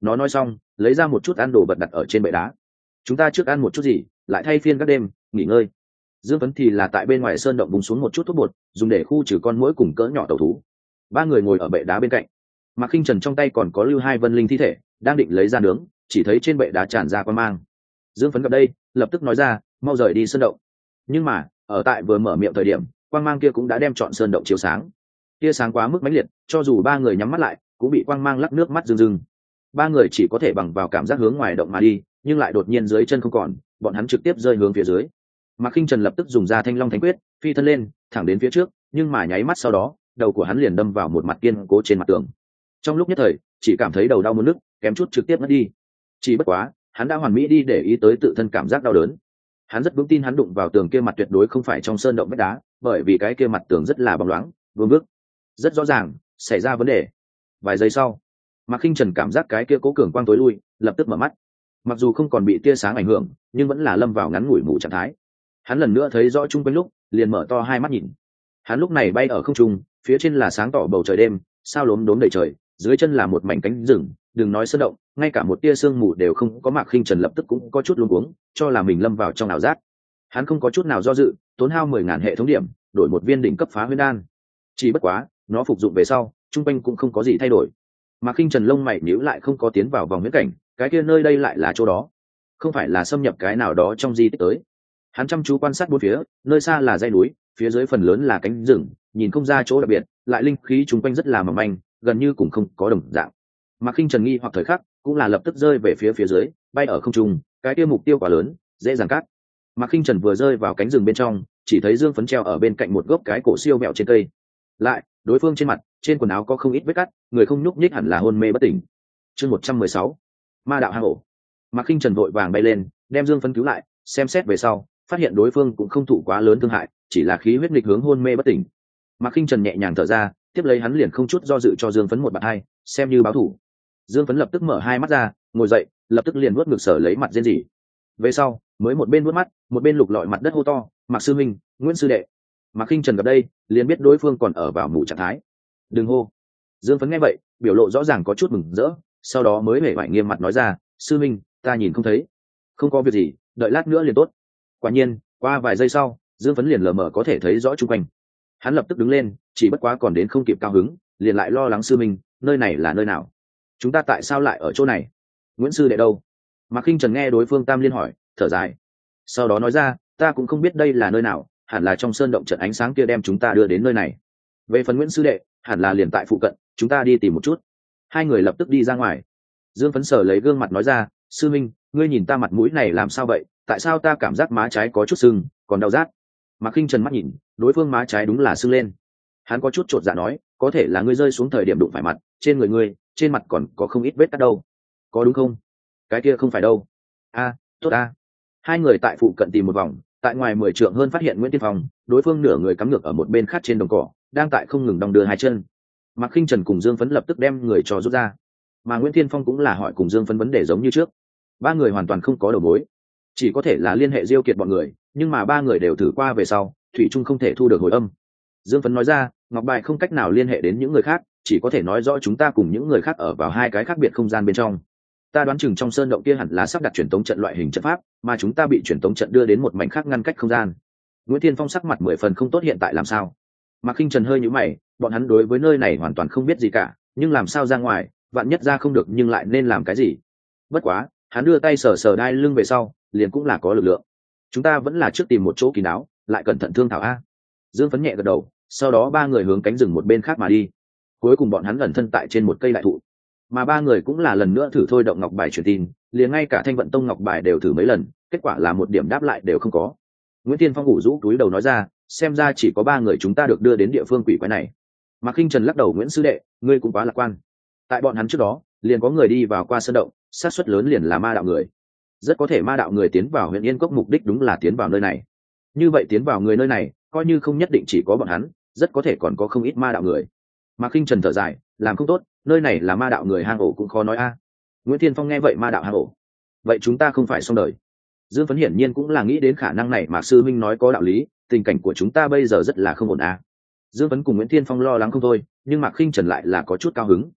nó nói xong lấy ra một chút ăn đồ vật đặt ở trên bệ đá. Chúng ta trước ăn một chút gì, lại thay phiên các đêm nghỉ ngơi. Dương Vấn thì là tại bên ngoài sơn động búng xuống một chút thuốc bột, dùng để khu trừ con muỗi cùng cỡ nhỏ tẩu thú. Ba người ngồi ở bệ đá bên cạnh. Mạc Khinh Trần trong tay còn có lưu hai vân linh thi thể, đang định lấy ra nướng, chỉ thấy trên bệ đá tràn ra quang mang. Dương Phấn gặp đây, lập tức nói ra, mau rời đi sơn động. Nhưng mà, ở tại vừa mở miệng thời điểm, quang mang kia cũng đã đem trọn sơn động chiếu sáng. Tia sáng quá mức mãnh liệt, cho dù ba người nhắm mắt lại, cũng bị quang mang lắc nước mắt rưng rưng. Ba người chỉ có thể bằng vào cảm giác hướng ngoài động mà đi, nhưng lại đột nhiên dưới chân không còn, bọn hắn trực tiếp rơi hướng phía dưới. Mạc Khinh Trần lập tức dùng ra Thanh Long Thánh Quyết, phi thân lên, thẳng đến phía trước, nhưng mà nháy mắt sau đó, đầu của hắn liền đâm vào một mặt kiên cố trên mặt tường. Trong lúc nhất thời, chỉ cảm thấy đầu đau muốn nức, kém chút trực tiếp mất đi. Chỉ bất quá, hắn đã hoàn mỹ đi để ý tới tự thân cảm giác đau đớn. Hắn rất vững tin hắn đụng vào tường kia mặt tuyệt đối không phải trong sơn động vách đá, bởi vì cái kia mặt tường rất là bóng loáng, vương bước, rất rõ ràng, xảy ra vấn đề. Vài giây sau, Mạc Khinh Trần cảm giác cái kia cố cường quang tối lui, lập tức mở mắt. Mặc dù không còn bị tia sáng ảnh hưởng, nhưng vẫn là lâm vào ngắn ngủi mù trạng thái. Hắn lần nữa thấy rõ chung quanh lúc, liền mở to hai mắt nhìn. Hắn lúc này bay ở không trung, phía trên là sáng tỏ bầu trời đêm, sao lốm đốm đầy trời, dưới chân là một mảnh cánh rừng, đừng nói sơn động, ngay cả một tia sương mù đều không có. Mạc Khinh Trần lập tức cũng có chút luống cuống, cho là mình lâm vào trong ảo giác. Hắn không có chút nào do dự, tốn hao mười ngàn hệ thống điểm, đổi một viên đỉnh cấp phá huyễn đan. Chỉ bất quá, nó phục dụng về sau, trung quanh cũng không có gì thay đổi. Mạc Khinh Trần lông mày nhíu lại, không có tiến vào vòng huyễn cảnh, cái kia nơi đây lại là chỗ đó, không phải là xâm nhập cái nào đó trong di tích tới. Hắn chăm chú quan sát bốn phía, nơi xa là dãy núi, phía dưới phần lớn là cánh rừng, nhìn không ra chỗ đặc biệt, lại linh khí chung quanh rất là mỏng manh, gần như cũng không có đồng dạng. Mạc Khinh Trần nghi hoặc thời khắc, cũng là lập tức rơi về phía phía dưới, bay ở không trung, cái kia mục tiêu quá lớn, dễ dàng cắt. Mạc Khinh Trần vừa rơi vào cánh rừng bên trong, chỉ thấy Dương Phấn treo ở bên cạnh một gốc cái cổ siêu mẹo trên cây. Lại, đối phương trên mặt, trên quần áo có không ít vết cắt, người không nhúc nhích hẳn là hôn mê bất tỉnh. Chương một trăm mười sáu, Ma đạo hang ổ. Mạc Khinh Trần vội vàng bay lên, đem Dương Phấn cứu lại, xem xét về sau, phát hiện đối phương cũng không thụ quá lớn thương hại, chỉ là khí huyết nghịch hướng hôn mê bất tỉnh. Mạc Khinh Trần nhẹ nhàng thở ra, tiếp lấy hắn liền không chút do dự cho Dương Phấn một bạt hai, xem như báo thủ. Dương Phấn lập tức mở hai mắt ra, ngồi dậy, lập tức liền vuốt ngực sở lấy mặt rên rỉ. Về sau, mới một bên vuốt mắt, một bên lục lọi mặt đất hô to, Mạc sư minh, Nguyễn sư đệ. Mạc Khinh Trần gặp đây, liền biết đối phương còn ở vào mù trạng thái. Đừng hô. Dương Phấn nghe vậy, biểu lộ rõ ràng có chút mừng rỡ, sau đó mới hề vải nghiêm mặt nói ra, sư minh, ta nhìn không thấy. Không có việc gì, đợi lát nữa liền tốt. Quả nhiên, qua vài giây sau, Dương Phấn liền lờ mờ có thể thấy rõ chung quanh. Hắn lập tức đứng lên, chỉ bất quá còn đến không kịp cao hứng, liền lại lo lắng sư minh, nơi này là nơi nào? Chúng ta tại sao lại ở chỗ này? Nguyễn sư đệ đâu? Mạc Khinh Trần nghe đối phương Tam Liên hỏi, thở dài. Sau đó nói ra, ta cũng không biết đây là nơi nào, hẳn là trong sơn động trận ánh sáng kia đem chúng ta đưa đến nơi này. Về phần Nguyễn sư đệ, hẳn là liền tại phụ cận, chúng ta đi tìm một chút. Hai người lập tức đi ra ngoài. Dương Phấn sờ lấy gương mặt nói ra, sư minh, ngươi nhìn ta mặt mũi này làm sao vậy? Tại sao ta cảm giác má trái có chút sưng, còn đau rát? Mạc Khinh Trần mắt nhìn, đối phương má trái đúng là sưng lên. Hắn có chút chột dạ nói, có thể là ngươi rơi xuống thời điểm đụng phải mặt, trên người ngươi, trên mặt còn có không ít vết cắt đâu. Có đúng không? Cái kia không phải đâu. A, tốt a. Hai người tại phụ cận tìm một vòng, tại ngoài mười trượng hơn phát hiện Nguyễn Tiên Phong, đối phương nửa người cắm ngược ở một bên khác trên đồng cỏ, đang tại không ngừng đong đưa hai chân. Mạc Khinh Trần cùng Dương Phấn lập tức đem người cho rút ra, mà Nguyễn Tiên Phong cũng là hỏi cùng Dương Phấn vấn đề giống như trước. Ba người hoàn toàn không có đầu mối, chỉ có thể là liên hệ Diêu Kiệt bọn người, nhưng mà ba người đều thử qua về sau, thủy chung không thể thu được hồi âm. Dương Phấn nói ra, ngọc bài không cách nào liên hệ đến những người khác, chỉ có thể nói rõ chúng ta cùng những người khác ở vào hai cái khác biệt không gian bên trong. Ta đoán chừng trong sơn động kia hẳn là sắp đặt truyền tống trận loại hình trận pháp, mà chúng ta bị truyền tống trận đưa đến một mảnh khác ngăn cách không gian. Nguyễn Thiên Phong sắc mặt mười phần không tốt, hiện tại làm sao? Mạc Khinh Trần hơi nhíu mày, bọn hắn đối với nơi này hoàn toàn không biết gì cả, nhưng làm sao ra ngoài, vạn nhất ra không được nhưng lại nên làm cái gì? Bất quá, hắn đưa tay sờ sờ đai lưng về sau, liền cũng là có lực lượng. Chúng ta vẫn là trước tìm một chỗ kín đáo, lại cẩn thận thương thảo a. Dương Phấn nhẹ gật đầu, sau đó ba người hướng cánh rừng một bên khác mà đi. Cuối cùng bọn hắn ẩn thân tại trên một cây đại thụ, mà ba người cũng là lần nữa thử thôi động ngọc bài truyền tin, liền ngay cả Thanh Vận Tông ngọc bài đều thử mấy lần, kết quả là một điểm đáp lại đều không có. Nguyễn Tiên Phong ngủ rũ túi đầu nói ra, xem ra chỉ có ba người chúng ta được đưa đến địa phương quỷ quái này. Mạc Khinh Trần lắc đầu, Nguyễn sư đệ, ngươi cũng quá lạc quan. Tại bọn hắn trước đó, liền có người đi vào qua sơn động, xác suất lớn liền là ma đạo người. Rất có thể ma đạo người tiến vào huyện Yên Cốc mục đích đúng là tiến vào nơi này. Như vậy tiến vào người nơi này, coi như không nhất định chỉ có bọn hắn, rất có thể còn có không ít ma đạo người. Mạc Khinh Trần thở dài, làm không tốt, nơi này là ma đạo người hang ổ cũng khó nói a. Nguyễn Thiên Phong nghe vậy, ma đạo hang ổ, vậy chúng ta không phải xong đời. Dương Phấn hiển nhiên cũng là nghĩ đến khả năng này, mà sư minh nói có đạo lý, tình cảnh của chúng ta bây giờ rất là không ổn a. Dương Phấn cùng Nguyễn Thiên Phong lo lắng không thôi, nhưng Mạc Khinh Trần lại là có chút cao hứng.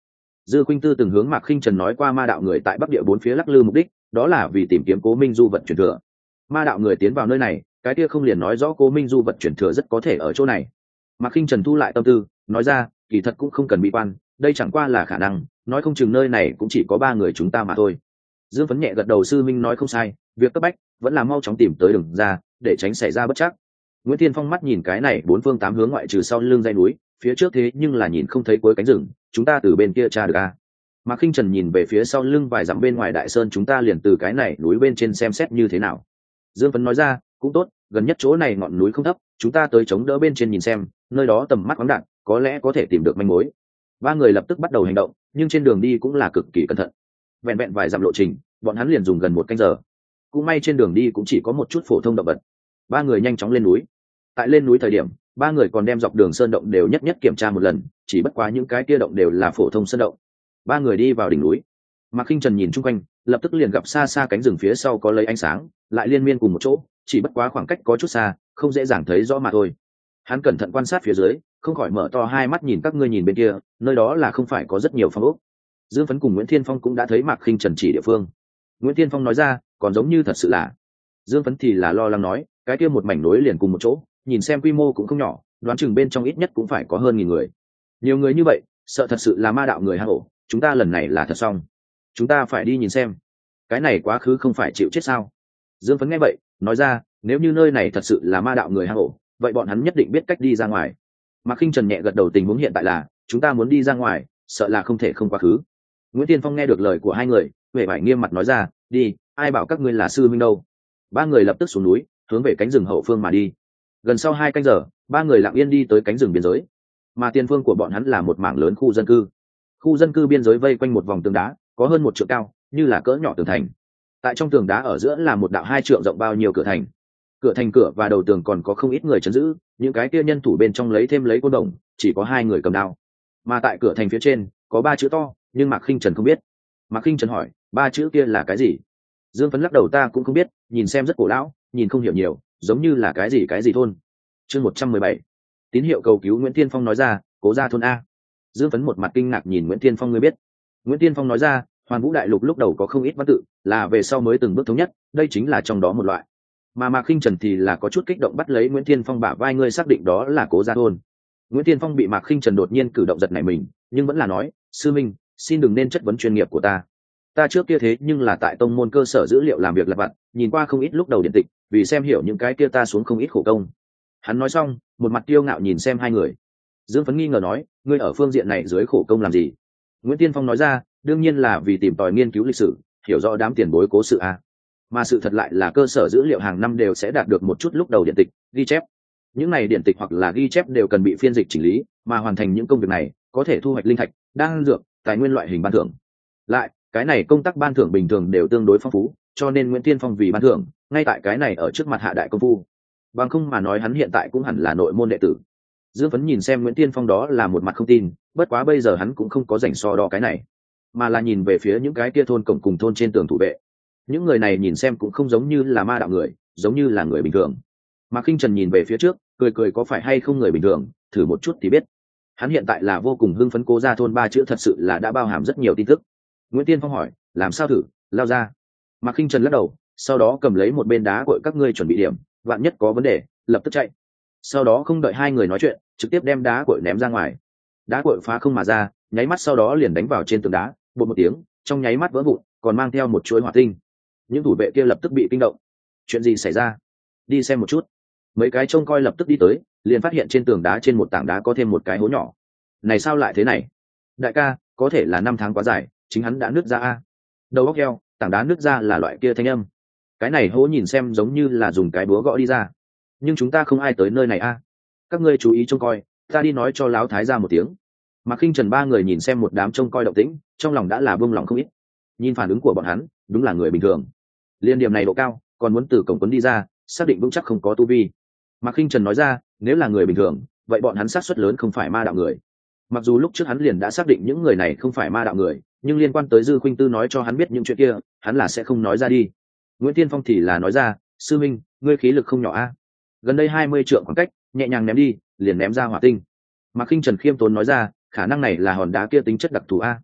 Dư Khuynh Tư từng hướng Mạc Khinh Trần nói qua ma đạo người tại Bắc Địa bốn phía lắc lư mục đích, đó là vì tìm kiếm Cố Minh Du vật truyền thừa. Ma đạo người tiến vào nơi này, cái kia không liền nói rõ Cố Minh Du vật truyền thừa rất có thể ở chỗ này. Mạc Khinh Trần thu lại tâm tư, nói ra, kỳ thật cũng không cần bị quan, đây chẳng qua là khả năng, nói không chừng nơi này cũng chỉ có ba người chúng ta mà thôi. Dương Phấn nhẹ gật đầu, sư minh nói không sai, việc cấp bách vẫn là mau chóng tìm tới đường ra, để tránh xảy ra bất trắc. Nguyễn Thiên Phong mắt nhìn cái này bốn phương tám hướng ngoại trừ sau lưng dãy núi, phía trước thế nhưng là nhìn không thấy cuối cánh rừng, chúng ta từ bên kia tra được à? Mạc Khinh Trần nhìn về phía sau lưng vài dặm bên ngoài đại sơn, chúng ta liền từ cái này núi bên trên xem xét như thế nào. Dương Phấn nói ra, cũng tốt, gần nhất chỗ này ngọn núi không thấp, chúng ta tới chống đỡ bên trên nhìn xem, nơi đó tầm mắt khoáng đạt, có lẽ có thể tìm được manh mối. Ba người lập tức bắt đầu hành động, nhưng trên đường đi cũng là cực kỳ cẩn thận. Vẹn vẹn vài dặm lộ trình, bọn hắn liền dùng gần một canh giờ. Cũng may trên đường đi cũng chỉ có một chút phổ thông động vật. Ba người nhanh chóng lên núi. Tại lên núi thời điểm, ba người còn đem dọc đường sơn động đều nhất nhất kiểm tra một lần, chỉ bất quá những cái kia động đều là phổ thông sơn động. Ba người đi vào đỉnh núi. Mạc Khinh Trần nhìn chung quanh, lập tức liền gặp xa xa cánh rừng phía sau có lấy ánh sáng, lại liên miên cùng một chỗ, chỉ bất quá khoảng cách có chút xa, không dễ dàng thấy rõ mà thôi. Hắn cẩn thận quan sát phía dưới, không khỏi mở to hai mắt nhìn các ngươi nhìn bên kia, nơi đó là không phải có rất nhiều phong ốc. Dương Phấn cùng Nguyễn Thiên Phong cũng đã thấy Mạc Khinh Trần chỉ địa phương. Nguyễn Thiên Phong nói ra, còn giống như thật sự là. Dương Phấn thì là lo lắng nói, cái kia một mảnh núi liền cùng một chỗ, nhìn xem quy mô cũng không nhỏ, đoán chừng bên trong ít nhất cũng phải có hơn nghìn người. Nhiều người như vậy, sợ thật sự là ma đạo người hang ổ, chúng ta lần này là thật xong. Chúng ta phải đi nhìn xem. Cái này quá khứ không phải chịu chết sao? Dương Phấn nghe vậy, nói ra, nếu như nơi này thật sự là ma đạo người hang ổ, vậy bọn hắn nhất định biết cách đi ra ngoài. Mạc Khinh Trần nhẹ gật đầu, tình huống hiện tại là, chúng ta muốn đi ra ngoài, sợ là không thể không quá khứ. Nguyễn Tiên Phong nghe được lời của hai người, vẻ vải nghiêm mặt nói ra, đi, ai bảo các ngươi là sư minh đâu. Ba người lập tức xuống núi, hướng về cánh rừng hậu phương mà đi. Gần sau hai canh giờ, ba người lặng yên đi tới cánh rừng biên giới, mà tiền phương của bọn hắn là một mảng lớn khu dân cư. Khu dân cư biên giới vây quanh một vòng tường đá, có hơn một trượng cao, như là cỡ nhỏ tường thành. Tại trong tường đá ở giữa là một đạo hai trượng rộng bao nhiêu cửa thành. Cửa thành cửa và đầu tường còn có không ít người trấn giữ, những cái kia nhân thủ bên trong lấy thêm lấy côn đồng, chỉ có hai người cầm đao. Mà tại cửa thành phía trên có ba chữ to, nhưng Mạc Khinh Trần không biết. Mạc Khinh Trần hỏi, ba chữ kia là cái gì? Dương Phấn lắc đầu, ta cũng không biết, nhìn xem rất cổ lão, nhìn không hiểu nhiều, giống như là cái gì cái gì thôn. Chương một trăm mười bảy, tín hiệu cầu cứu. Nguyễn Tiên Phong nói ra, Cố Gia thôn a. Dương Phấn một mặt kinh ngạc nhìn Nguyễn Tiên Phong, ngươi biết? Nguyễn Tiên Phong nói ra, Hoàn Vũ Đại Lục lúc đầu có không ít văn tự, là về sau mới từng bước thống nhất, đây chính là trong đó một loại. Mà Mạc Khinh Trần thì là có chút kích động, bắt lấy Nguyễn Tiên Phong bả vai, ngươi xác định đó là Cố Gia thôn? Nguyễn Tiên Phong bị Mạc Khinh Trần đột nhiên cử động giật nảy mình, nhưng vẫn là nói, sư minh, xin đừng nên chất vấn chuyên nghiệp của ta. Ta trước kia thế nhưng là tại tông môn cơ sở dữ liệu làm việc lặt vặt, nhìn qua không ít lúc đầu điện tịch, vì xem hiểu những cái kia ta xuống không ít khổ công. Hắn nói xong, một mặt kiêu ngạo nhìn xem hai người. Dương Phấn nghi ngờ nói, ngươi ở phương diện này dưới khổ công làm gì? Nguyễn Tiên Phong nói ra, đương nhiên là vì tìm tòi nghiên cứu lịch sử, hiểu rõ đám tiền bối cố sự a. Mà sự thật lại là cơ sở dữ liệu hàng năm đều sẽ đạt được một chút lúc đầu điện tịch ghi chép. Những này điện tịch hoặc là ghi chép đều cần bị phiên dịch chỉnh lý, mà hoàn thành những công việc này có thể thu hoạch linh thạch, đan dược, tài nguyên loại hình ban thưởng. Lại, cái này công tác ban thưởng bình thường đều tương đối phong phú, cho nên Nguyễn Tiên Phong vì ban thưởng, ngay tại cái này ở trước mặt hạ đại công phu. Bằng không mà nói hắn hiện tại cũng hẳn là nội môn đệ tử. Dương Phấn nhìn xem Nguyễn Tiên Phong đó là một mặt không tin, bất quá bây giờ hắn cũng không có rảnh so đo cái này, mà là nhìn về phía những cái kia thôn cổng cùng thôn trên tường thủ vệ. Những người này nhìn xem cũng không giống như là ma đạo người, giống như là người bình thường. Mạc Khinh Trần nhìn về phía trước, cười cười, có phải hay không người bình thường, thử một chút thì biết. Hắn hiện tại là vô cùng hưng phấn, Cố Gia thôn ba chữ thật sự là đã bao hàm rất nhiều tin tức. Nguyễn Tiên Phong hỏi, làm sao thử? Lao ra. Mạc Khinh Trần lắc đầu, sau đó cầm lấy một bên đá cội, các ngươi chuẩn bị điểm, vạn nhất có vấn đề, lập tức chạy. Sau đó không đợi hai người nói chuyện, trực tiếp đem đá cội ném ra ngoài. Đá cội phá không mà ra, nháy mắt sau đó liền đánh vào trên tường đá, bột một tiếng, trong nháy mắt vỡ vụn, còn mang theo một chuỗi hỏa tinh. Những thủ vệ kia lập tức bị kinh động. Chuyện gì xảy ra? Đi xem một chút. Mấy cái trông coi lập tức đi tới, liền phát hiện trên tường đá trên một tảng đá có thêm một cái hố nhỏ. Này sao lại thế này? Đại ca, có thể là năm tháng quá dài, chính hắn đã nứt ra a. Đầu óc heo, tảng đá nứt ra là loại kia thanh âm. Cái này hố nhìn xem giống như là dùng cái búa gõ đi ra. Nhưng chúng ta không ai tới nơi này a. Các ngươi chú ý trông coi, ta đi nói cho Lão Thái ra một tiếng. Mạc Khinh Trần ba người nhìn xem một đám trông coi động tĩnh, trong lòng đã là buông lòng không ít. Nhìn phản ứng của bọn hắn, đúng là người bình thường. Liên điểm này độ cao, còn muốn từ cổng quấn đi ra, xác định vững chắc không có tu vi. Mạc Khinh Trần nói ra, nếu là người bình thường, vậy bọn hắn xác suất lớn không phải ma đạo người. Mặc dù lúc trước hắn liền đã xác định những người này không phải ma đạo người, nhưng liên quan tới Dư Khuynh Tư nói cho hắn biết những chuyện kia, hắn là sẽ không nói ra đi. Nguyễn Tiên Phong thì là nói ra, sư minh, ngươi khí lực không nhỏ a. Gần đây hai mươi trượng khoảng cách, nhẹ nhàng ném đi, liền ném ra hỏa tinh. Mạc Khinh Trần khiêm tốn nói ra, khả năng này là hòn đá kia tính chất đặc thù a.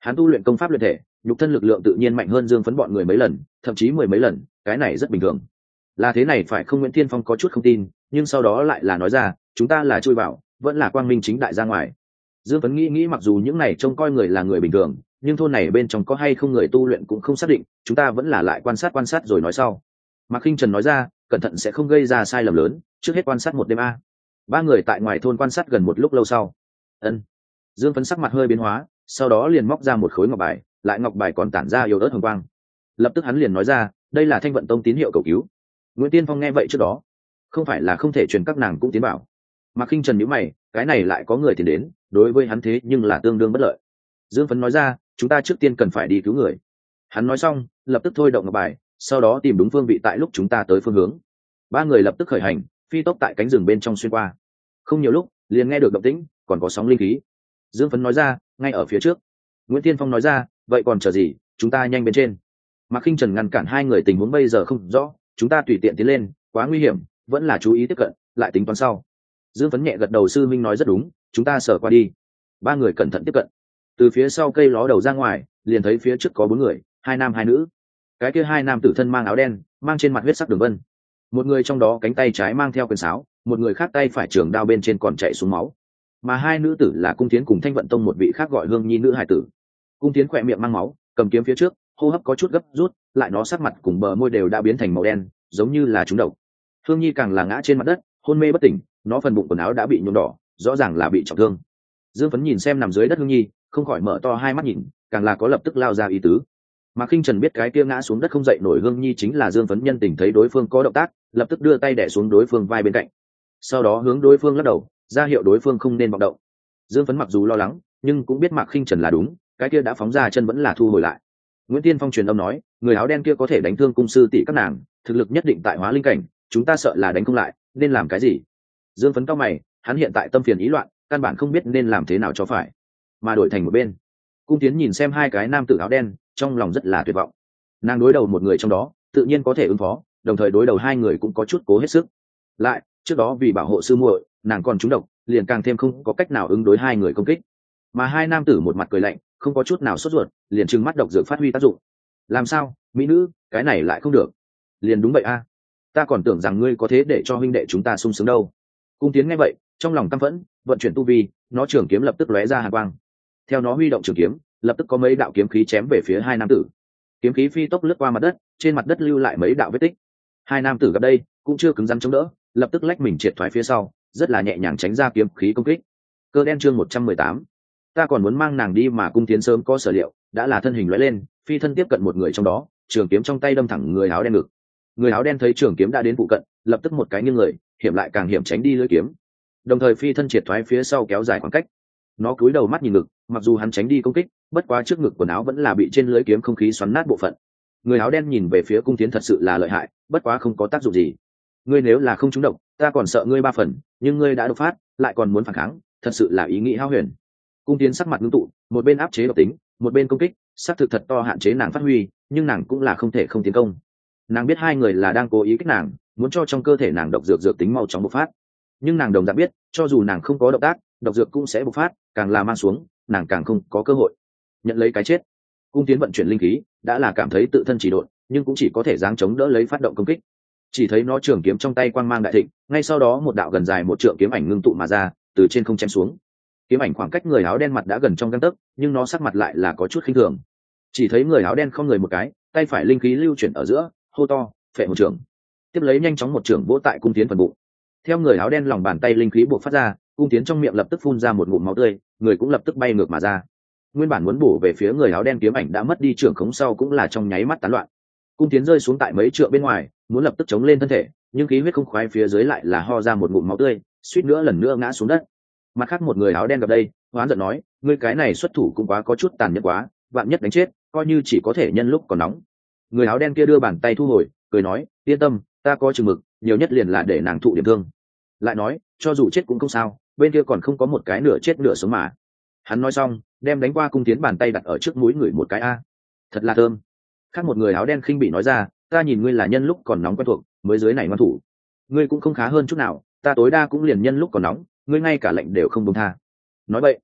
Hắn tu luyện công pháp luyện thể, nhục thân lực lượng tự nhiên mạnh hơn Dương Phấn bọn người mấy lần, thậm chí mười mấy lần, cái này rất bình thường. Là thế này phải không? Nguyễn Thiên Phong có chút không tin, nhưng sau đó lại là nói ra, chúng ta là chui vào, vẫn là quang minh chính đại ra ngoài. Dương Phấn nghĩ nghĩ, mặc dù những này trông coi người là người bình thường, nhưng thôn này bên trong có hay không người tu luyện cũng không xác định, chúng ta vẫn là lại quan sát quan sát rồi nói sau. Mạc Khinh Trần nói ra, cẩn thận sẽ không gây ra sai lầm lớn, trước hết quan sát một đêm a. Ba người tại ngoài thôn quan sát gần một lúc lâu sau. Ân. Dương Phấn sắc mặt hơi biến hóa, sau đó liền móc ra một khối ngọc bài, lại ngọc bài còn tản ra yếu ớt hồng quang. Lập tức hắn liền nói ra, đây là Thanh Vận Tông tín hiệu cầu cứu. Nguyễn Tiên Phong nghe vậy trước đó, không phải là không thể truyền các nàng cũng tiến bảo. Mạc Khinh Trần nhíu mày, cái này lại có người tìm đến, đối với hắn thế nhưng là tương đương bất lợi. Dương Phấn nói ra, chúng ta trước tiên cần phải đi cứu người. Hắn nói xong, lập tức thôi động ngọc bài, sau đó tìm đúng phương vị tại lúc chúng ta tới phương hướng. Ba người lập tức khởi hành, phi tốc tại cánh rừng bên trong xuyên qua. Không nhiều lúc, liền nghe được động tĩnh, còn có sóng linh khí. Dương Phấn nói ra, ngay ở phía trước. Nguyễn Tiên Phong nói ra, vậy còn chờ gì, chúng ta nhanh bên trên. Mạc Khinh Trần ngăn cản hai người, tình huống bây giờ không rõ, chúng ta tùy tiện tiến lên, quá nguy hiểm, vẫn là chú ý tiếp cận, lại tính toán sau. Dương Phấn nhẹ gật đầu, sư minh nói rất đúng, chúng ta sở qua đi. Ba người cẩn thận tiếp cận, từ phía sau cây ló đầu ra ngoài, liền thấy phía trước có bốn người, hai nam hai nữ. Cái kia hai nam tử thân mang áo đen, mang trên mặt huyết sắc đường vân. Một người trong đó cánh tay trái mang theo quyền sáo, một người khác tay phải trường đao bên trên còn chảy xuống máu. Mà hai nữ tử là Cung Thiến cùng Thanh Vận Tông một vị khác gọi Hương Nhi nữ hài tử. Cung Thiến khỏe miệng mang máu, cầm kiếm phía trước, hô hấp có chút gấp rút, lại nó sắc mặt cùng bờ môi đều đã biến thành màu đen, giống như là trúng độc. Hương Nhi càng là ngã trên mặt đất, hôn mê bất tỉnh, nó phần bụng quần áo đã bị nhuộm đỏ, rõ ràng là bị trọng thương. Dương Phấn nhìn xem nằm dưới đất Hương Nhi, không khỏi mở to hai mắt nhìn, càng là có lập tức lao ra ý tứ. Mạc Khinh Trần biết cái kia ngã xuống đất không dậy nổi Hương Nhi chính là Dương Phấn, nhân tình thấy đối phương có động tác, lập tức đưa tay đè xuống đối phương vai bên cạnh, sau đó hướng đối phương lắc đầu, ra hiệu đối phương không nên vọng động. Dương Phấn mặc dù lo lắng, nhưng cũng biết Mạc Khinh Trần là đúng, cái kia đã phóng ra chân vẫn là thu hồi lại. Nguyễn Tiên Phong truyền âm nói, người áo đen kia có thể đánh thương cung sư tỷ các nàng, thực lực nhất định tại hóa linh cảnh, chúng ta sợ là đánh không lại, nên làm cái gì? Dương Phấn cau mày, hắn hiện tại tâm phiền ý loạn, căn bản không biết nên làm thế nào cho phải, mà đổi thành một bên. Cung Tiến nhìn xem hai cái nam tử áo đen, trong lòng rất là tuyệt vọng. Nàng đối đầu một người trong đó, tự nhiên có thể ứng phó, đồng thời đối đầu hai người cũng có chút cố hết sức. Lại, trước đó vì bảo hộ sư muội, nàng còn trúng độc, liền càng thêm không có cách nào ứng đối hai người công kích. Mà hai nam tử một mặt cười lạnh, không có chút nào sốt ruột, liền trừng mắt độc dược phát huy tác dụng. Làm sao, mỹ nữ, cái này lại không được? Liền đúng vậy a, ta còn tưởng rằng ngươi có thế để cho huynh đệ chúng ta sung sướng đâu. Cung Tiến nghe vậy, trong lòng căm phẫn, vận chuyển tu vi, nó trường kiếm lập tức lóe ra hàn quang. Theo nó huy động trường kiếm, lập tức có mấy đạo kiếm khí chém về phía hai nam tử. Kiếm khí phi tốc lướt qua mặt đất, trên mặt đất lưu lại mấy đạo vết tích. Hai nam tử gặp đây, cũng chưa cứng rắn chống đỡ, lập tức lách mình triệt thoái phía sau, rất là nhẹ nhàng tránh ra kiếm khí công kích. Cơ đen chương một trăm mười tám, ta còn muốn mang nàng đi mà Cung Tiến sớm có sở liệu, đã là thân hình lóe lên, phi thân tiếp cận một người trong đó, trường kiếm trong tay đâm thẳng người áo đen ngực. Người áo đen thấy trường kiếm đã đến phụ cận, lập tức một cái nghiêng người, hiểm lại càng hiểm tránh đi lưỡi kiếm, đồng thời phi thân triệt thoái phía sau kéo dài khoảng cách. Nó cúi đầu mắt nhìn ngực, mặc dù hắn tránh đi công kích, bất quá trước ngực quần áo vẫn là bị trên lưỡi kiếm không khí xoắn nát bộ phận. Người áo đen nhìn về phía Cung Tiến thật sự là lợi hại, bất quá không có tác dụng gì. Ngươi nếu là không trúng độc, ta còn sợ ngươi ba phần, nhưng ngươi đã độc phát, lại còn muốn phản kháng, thật sự là ý nghĩ hao huyền. Cung Tiến sắc mặt ngưng tụ, một bên áp chế độc tính, một bên công kích, sát thực thật to hạn chế nàng phát huy, nhưng nàng cũng là không thể không tiến công. Nàng biết hai người là đang cố ý kích nàng, muốn cho trong cơ thể nàng độc dược dược tính mau chóng bộc phát, nhưng nàng đồng dạng biết, cho dù nàng không có động tác, độc dược cũng sẽ bộc phát, càng là mang xuống, nàng càng không có cơ hội nhận lấy cái chết. Cung Tiến vận chuyển linh khí, đã là cảm thấy tự thân chỉ độn, nhưng cũng chỉ có thể giáng chống đỡ lấy phát động công kích. Chỉ thấy nó trường kiếm trong tay quang mang đại thịnh, ngay sau đó một đạo gần dài một trượng kiếm ảnh ngưng tụ mà ra, từ trên không chém xuống. Kiếm ảnh khoảng cách người áo đen mặt đã gần trong gang tấc, nhưng nó sắc mặt lại là có chút khinh thường. Chỉ thấy người áo đen không người một cái, tay phải linh khí lưu chuyển ở giữa, hô to, phệ một trường. Tiếp lấy nhanh chóng một trường vỗ tại Cung Tiến phần bụng. Theo người áo đen lòng bàn tay linh khí buộc phát ra, Cung Tiến trong miệng lập tức phun ra một ngụm máu tươi, người cũng lập tức bay ngược mà ra. Nguyên bản muốn bổ về phía người áo đen kiếm ảnh đã mất đi trưởng khống sau cũng là trong nháy mắt tán loạn. Cung Tiến rơi xuống tại mấy trượng bên ngoài, muốn lập tức chống lên thân thể, nhưng khí huyết không khoái phía dưới lại là ho ra một ngụm máu tươi, suýt nữa lần nữa ngã xuống đất. Mặt khác một người áo đen gặp đây, hoán giận nói, ngươi cái này xuất thủ cũng quá có chút tàn nhẫn quá, vạn nhất đánh chết, coi như chỉ có thể nhân lúc còn nóng. Người áo đen kia đưa bàn tay thu hồi, cười nói, yên tâm, ta có chừng mực, nhiều nhất liền là để nàng thụ điểm thương. Lại nói, cho dù chết cũng không sao, bên kia còn không có một cái nửa chết nửa sống mà. Hắn nói xong, đem đánh qua Cung Tiến bàn tay đặt ở trước mũi người một cái a, thật là thơm. Khác một người áo đen khinh bị nói ra, ta nhìn ngươi là nhân lúc còn nóng quen thuộc, mới dưới này ngoan thủ. Ngươi cũng không khá hơn chút nào, ta tối đa cũng liền nhân lúc còn nóng, ngươi ngay cả lệnh đều không buông tha. Nói vậy,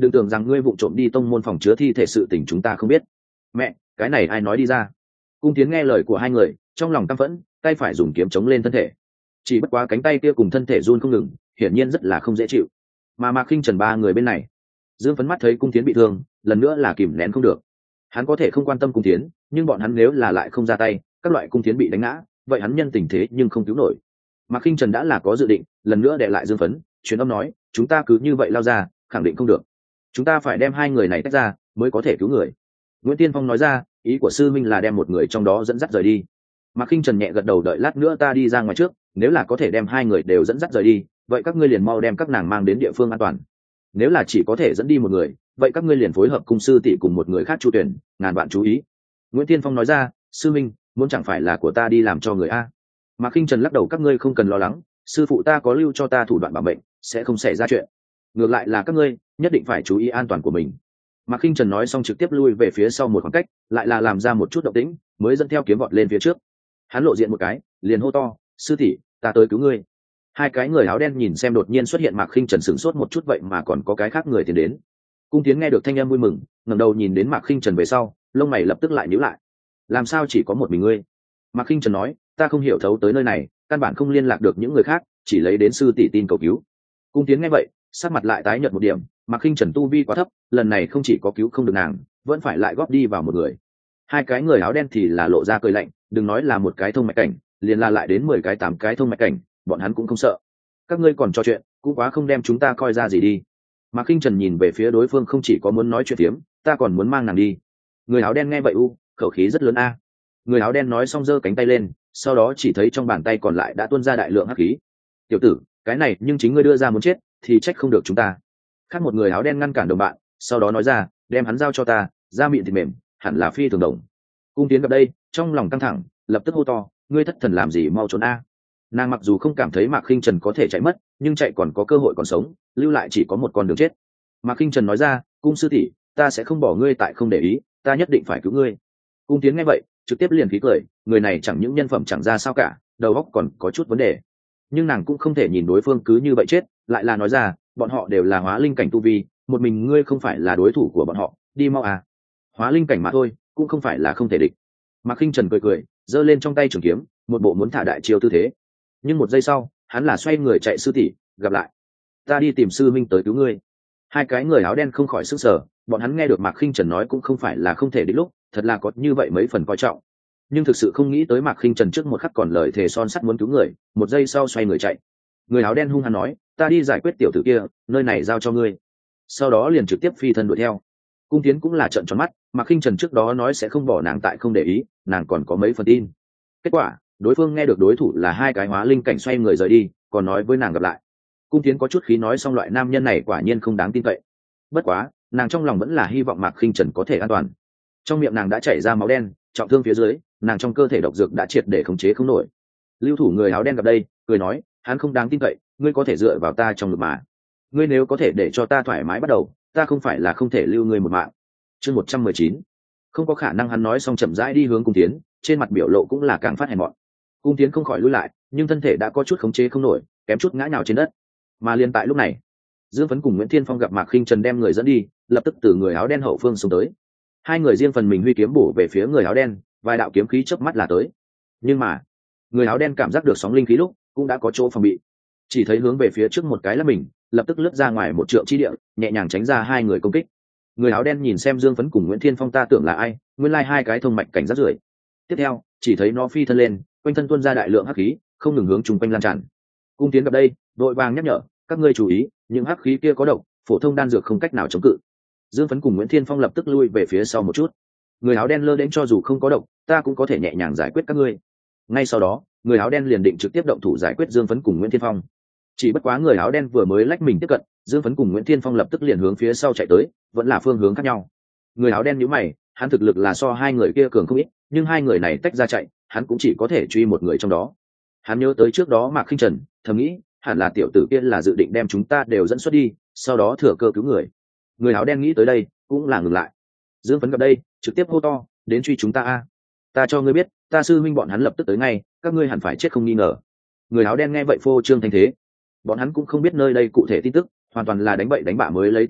đừng tưởng rằng ngươi vụng trộm đi tông môn phòng chứa thi thể sự tình chúng ta không biết. Mẹ, cái này ai nói đi ra? Cung Tiến nghe lời của hai người, trong lòng căm phẫn, tay phải dùng kiếm chống lên thân thể. Chỉ bất quá cánh tay kia cùng thân thể run không ngừng, hiển nhiên rất là không dễ chịu. Mà Mạc Khinh Trần ba người bên này, Dương Phấn mắt thấy Cung Tiến bị thương, lần nữa là kìm nén không được. Hắn có thể không quan tâm Cung Tiến, nhưng bọn hắn nếu là lại không ra tay, các loại Cung Tiến bị đánh ngã, vậy hắn nhân tình thế nhưng không cứu nổi. Mạc Khinh Trần đã là có dự định, lần nữa đè lại Dương Phấn, truyền âm nói, chúng ta cứ như vậy lao ra, khẳng định không được. Chúng ta phải đem hai người này tách ra, mới có thể cứu người. Nguyễn Tiên Phong nói ra, ý của sư minh là đem một người trong đó dẫn dắt rời đi. Mạc Khinh Trần nhẹ gật đầu, đợi lát nữa ta đi ra ngoài trước, nếu là có thể đem hai người đều dẫn dắt rời đi, vậy các ngươi liền mau đem các nàng mang đến địa phương an toàn. Nếu là chỉ có thể dẫn đi một người, vậy các ngươi liền phối hợp cung sư tỷ cùng một người khác chu tuyển, ngàn vạn chú ý. Nguyễn Tiên Phong nói ra, sư minh, muốn chẳng phải là của ta đi làm cho người a? Mạc Khinh Trần lắc đầu, các ngươi không cần lo lắng, sư phụ ta có lưu cho ta thủ đoạn bảo mệnh, sẽ không xảy ra chuyện. Ngược lại là các ngươi nhất định phải chú ý an toàn của mình. Mạc Khinh Trần nói xong trực tiếp lui về phía sau một khoảng cách, lại là làm ra một chút động tĩnh, mới dẫn theo kiếm vọt lên phía trước. Hắn lộ diện một cái, liền hô to, sư tỷ, ta tới cứu ngươi. Hai cái người áo đen nhìn xem đột nhiên xuất hiện Mạc Khinh Trần sửng sốt một chút, vậy mà còn có cái khác người tiến đến. Cung Tiến nghe được thanh âm vui mừng, ngẩng đầu nhìn đến Mạc Khinh Trần về sau, lông mày lập tức lại nhíu lại. Làm sao chỉ có một mình ngươi? Mạc Khinh Trần nói, ta không hiểu thấu tới nơi này, căn bản không liên lạc được những người khác, chỉ lấy đến sư tỷ tin cầu cứu. Cung Tiến nghe vậy, sắc mặt lại tái nhợt một điểm, Mạc Khinh Trần tu vi quá thấp, lần này không chỉ có cứu không được nàng, vẫn phải lại góp đi vào một người. Hai cái người áo đen thì là lộ ra cười lạnh, đừng nói là một cái thông mạch cảnh, liền là lại đến mười cái tám cái thông mạch cảnh, bọn hắn cũng không sợ. Các ngươi còn trò chuyện, cũng quá không đem chúng ta coi ra gì đi. Mạc Khinh Trần nhìn về phía đối phương, không chỉ có muốn nói chuyện tiếm, ta còn muốn mang nàng đi. Người áo đen nghe vậy u, khẩu khí rất lớn a. Người áo đen nói xong giơ cánh tay lên, sau đó chỉ thấy trong bàn tay còn lại đã tuôn ra đại lượng hắc khí. Tiểu tử, cái này nhưng chính ngươi đưa ra muốn chết, thì trách không được chúng ta. Khác một người áo đen ngăn cản đồng bạn, sau đó nói ra, đem hắn giao cho ta, da miệng thịt mềm, hẳn là phi thường đồng. Cung Tiến gặp đây, trong lòng căng thẳng, lập tức hô to, ngươi thất thần làm gì, mau trốn a. Nàng mặc dù không cảm thấy Mạc Khinh Trần có thể chạy mất, nhưng chạy còn có cơ hội còn sống, lưu lại chỉ có một con đường chết. Mạc Khinh Trần nói ra, cung sư tỷ, ta sẽ không bỏ ngươi tại không để ý, ta nhất định phải cứu ngươi. Cung Tiến nghe vậy, trực tiếp liền khí cười, người này chẳng những nhân phẩm chẳng ra sao cả, đầu óc còn có chút vấn đề. Nhưng nàng cũng không thể nhìn đối phương cứ như vậy chết, lại là nói ra, bọn họ đều là hóa linh cảnh tu vi, một mình ngươi không phải là đối thủ của bọn họ, đi mau à. Hóa linh cảnh mà thôi, cũng không phải là không thể địch. Mạc Khinh Trần cười cười, giơ lên trong tay trường kiếm, một bộ muốn thả đại chiêu tư thế. Nhưng một giây sau, hắn là xoay người chạy, sư tỷ, gặp lại. Ta đi tìm sư minh tới cứu ngươi. Hai cái người áo đen không khỏi sức sở, bọn hắn nghe được Mạc Khinh Trần nói cũng không phải là không thể địch lúc, thật là có như vậy mấy phần coi trọng. Nhưng thực sự không nghĩ tới Mạc Khinh Trần trước một khắc còn lời thề son sắt muốn cứu người, một giây sau xoay người chạy. Người áo đen hung hăng nói, ta đi giải quyết tiểu tử kia, nơi này giao cho ngươi. Sau đó liền trực tiếp phi thân đuổi theo. Cung Tiến cũng là trợn tròn mắt, Mạc Khinh Trần trước đó nói sẽ không bỏ nàng tại không để ý, nàng còn có mấy phần tin. Kết quả, đối phương nghe được đối thủ là hai cái hóa linh cảnh, xoay người rời đi, còn nói với nàng gặp lại. Cung Tiến có chút khí nói, xong loại nam nhân này quả nhiên không đáng tin cậy. Bất quá, nàng trong lòng vẫn là hy vọng Mạc Khinh Trần có thể an toàn. Trong miệng nàng đã chảy ra máu đen, trọng thương phía dưới, nàng trong cơ thể độc dược đã triệt để khống chế không nổi. Lưu thủ người áo đen gặp đây, cười nói, hắn không đáng tin cậy, ngươi có thể dựa vào ta trong ngực mà. Ngươi nếu có thể để cho ta thoải mái bắt đầu, ta không phải là không thể lưu ngươi một mạng. Chương một trăm mười chín, không có khả năng. Hắn nói xong chậm rãi đi hướng Cung Tiến, trên mặt biểu lộ cũng là càng phát hèn mọn. Cung Tiến không khỏi lùi lại, nhưng thân thể đã có chút khống chế không nổi, kém chút ngã nhào trên đất. Mà liên tại lúc này, Dương Phấn cùng Nguyễn Thiên Phong gặp Mạc Khinh Trần đem người dẫn đi, lập tức từ người áo đen hậu phương xông tới. Hai người riêng phần mình huy kiếm bổ về phía người áo đen, vài đạo kiếm khí chớp mắt là tới. Nhưng mà, người áo đen cảm giác được sóng linh khí lúc, cũng đã có chỗ phòng bị. Chỉ thấy hướng về phía trước một cái là mình, lập tức lướt ra ngoài một trượng chi địa, nhẹ nhàng tránh ra hai người công kích. Người áo đen nhìn xem Dương Phấn cùng Nguyễn Thiên Phong, ta tưởng là ai, nguyên lai hai cái thông mạch cảnh rất rưởi. Tiếp theo, chỉ thấy nó phi thân lên, quanh thân tuôn ra đại lượng hắc khí, không ngừng hướng chung quanh lan tràn. Cung Tiến gặp đây, đội vàng nhắc nhở, các ngươi chú ý, những hắc khí kia có độc, phổ thông đan dược không cách nào chống cự. Dương Phấn cùng Nguyễn Thiên Phong lập tức lui về phía sau một chút. Người áo đen lơ đến, cho dù không có độc, ta cũng có thể nhẹ nhàng giải quyết các ngươi. Ngay sau đó, người áo đen liền định trực tiếp động thủ giải quyết Dương Phấn cùng Nguyễn Thiên Phong. Chỉ bất quá người áo đen vừa mới lách mình tiếp cận, Dương Phấn cùng Nguyễn Thiên Phong lập tức liền hướng phía sau chạy tới, vẫn là phương hướng khác nhau. Người áo đen nhíu mày, hắn thực lực là so hai người kia cường không ít, nhưng hai người này tách ra chạy, hắn cũng chỉ có thể truy một người trong đó. Hắn nhớ tới trước đó Mạc Khinh Trần, thầm nghĩ, hẳn là tiểu tử kia là dự định đem chúng ta đều dẫn xuất đi, sau đó thừa cơ cứu người. Người áo đen nghĩ tới đây, cũng là ngừng lại. Dương Phấn gặp đây, trực tiếp hô to, đến truy chúng ta a! Ta cho ngươi biết, ta sư huynh bọn hắn lập tức tới ngay, các ngươi hẳn phải chết không nghi ngờ. Người áo đen nghe vậy phô trương thanh thế. Bọn hắn cũng không biết nơi đây cụ thể tin tức, hoàn toàn là đánh bậy đánh bạ mới lấy tiền đến,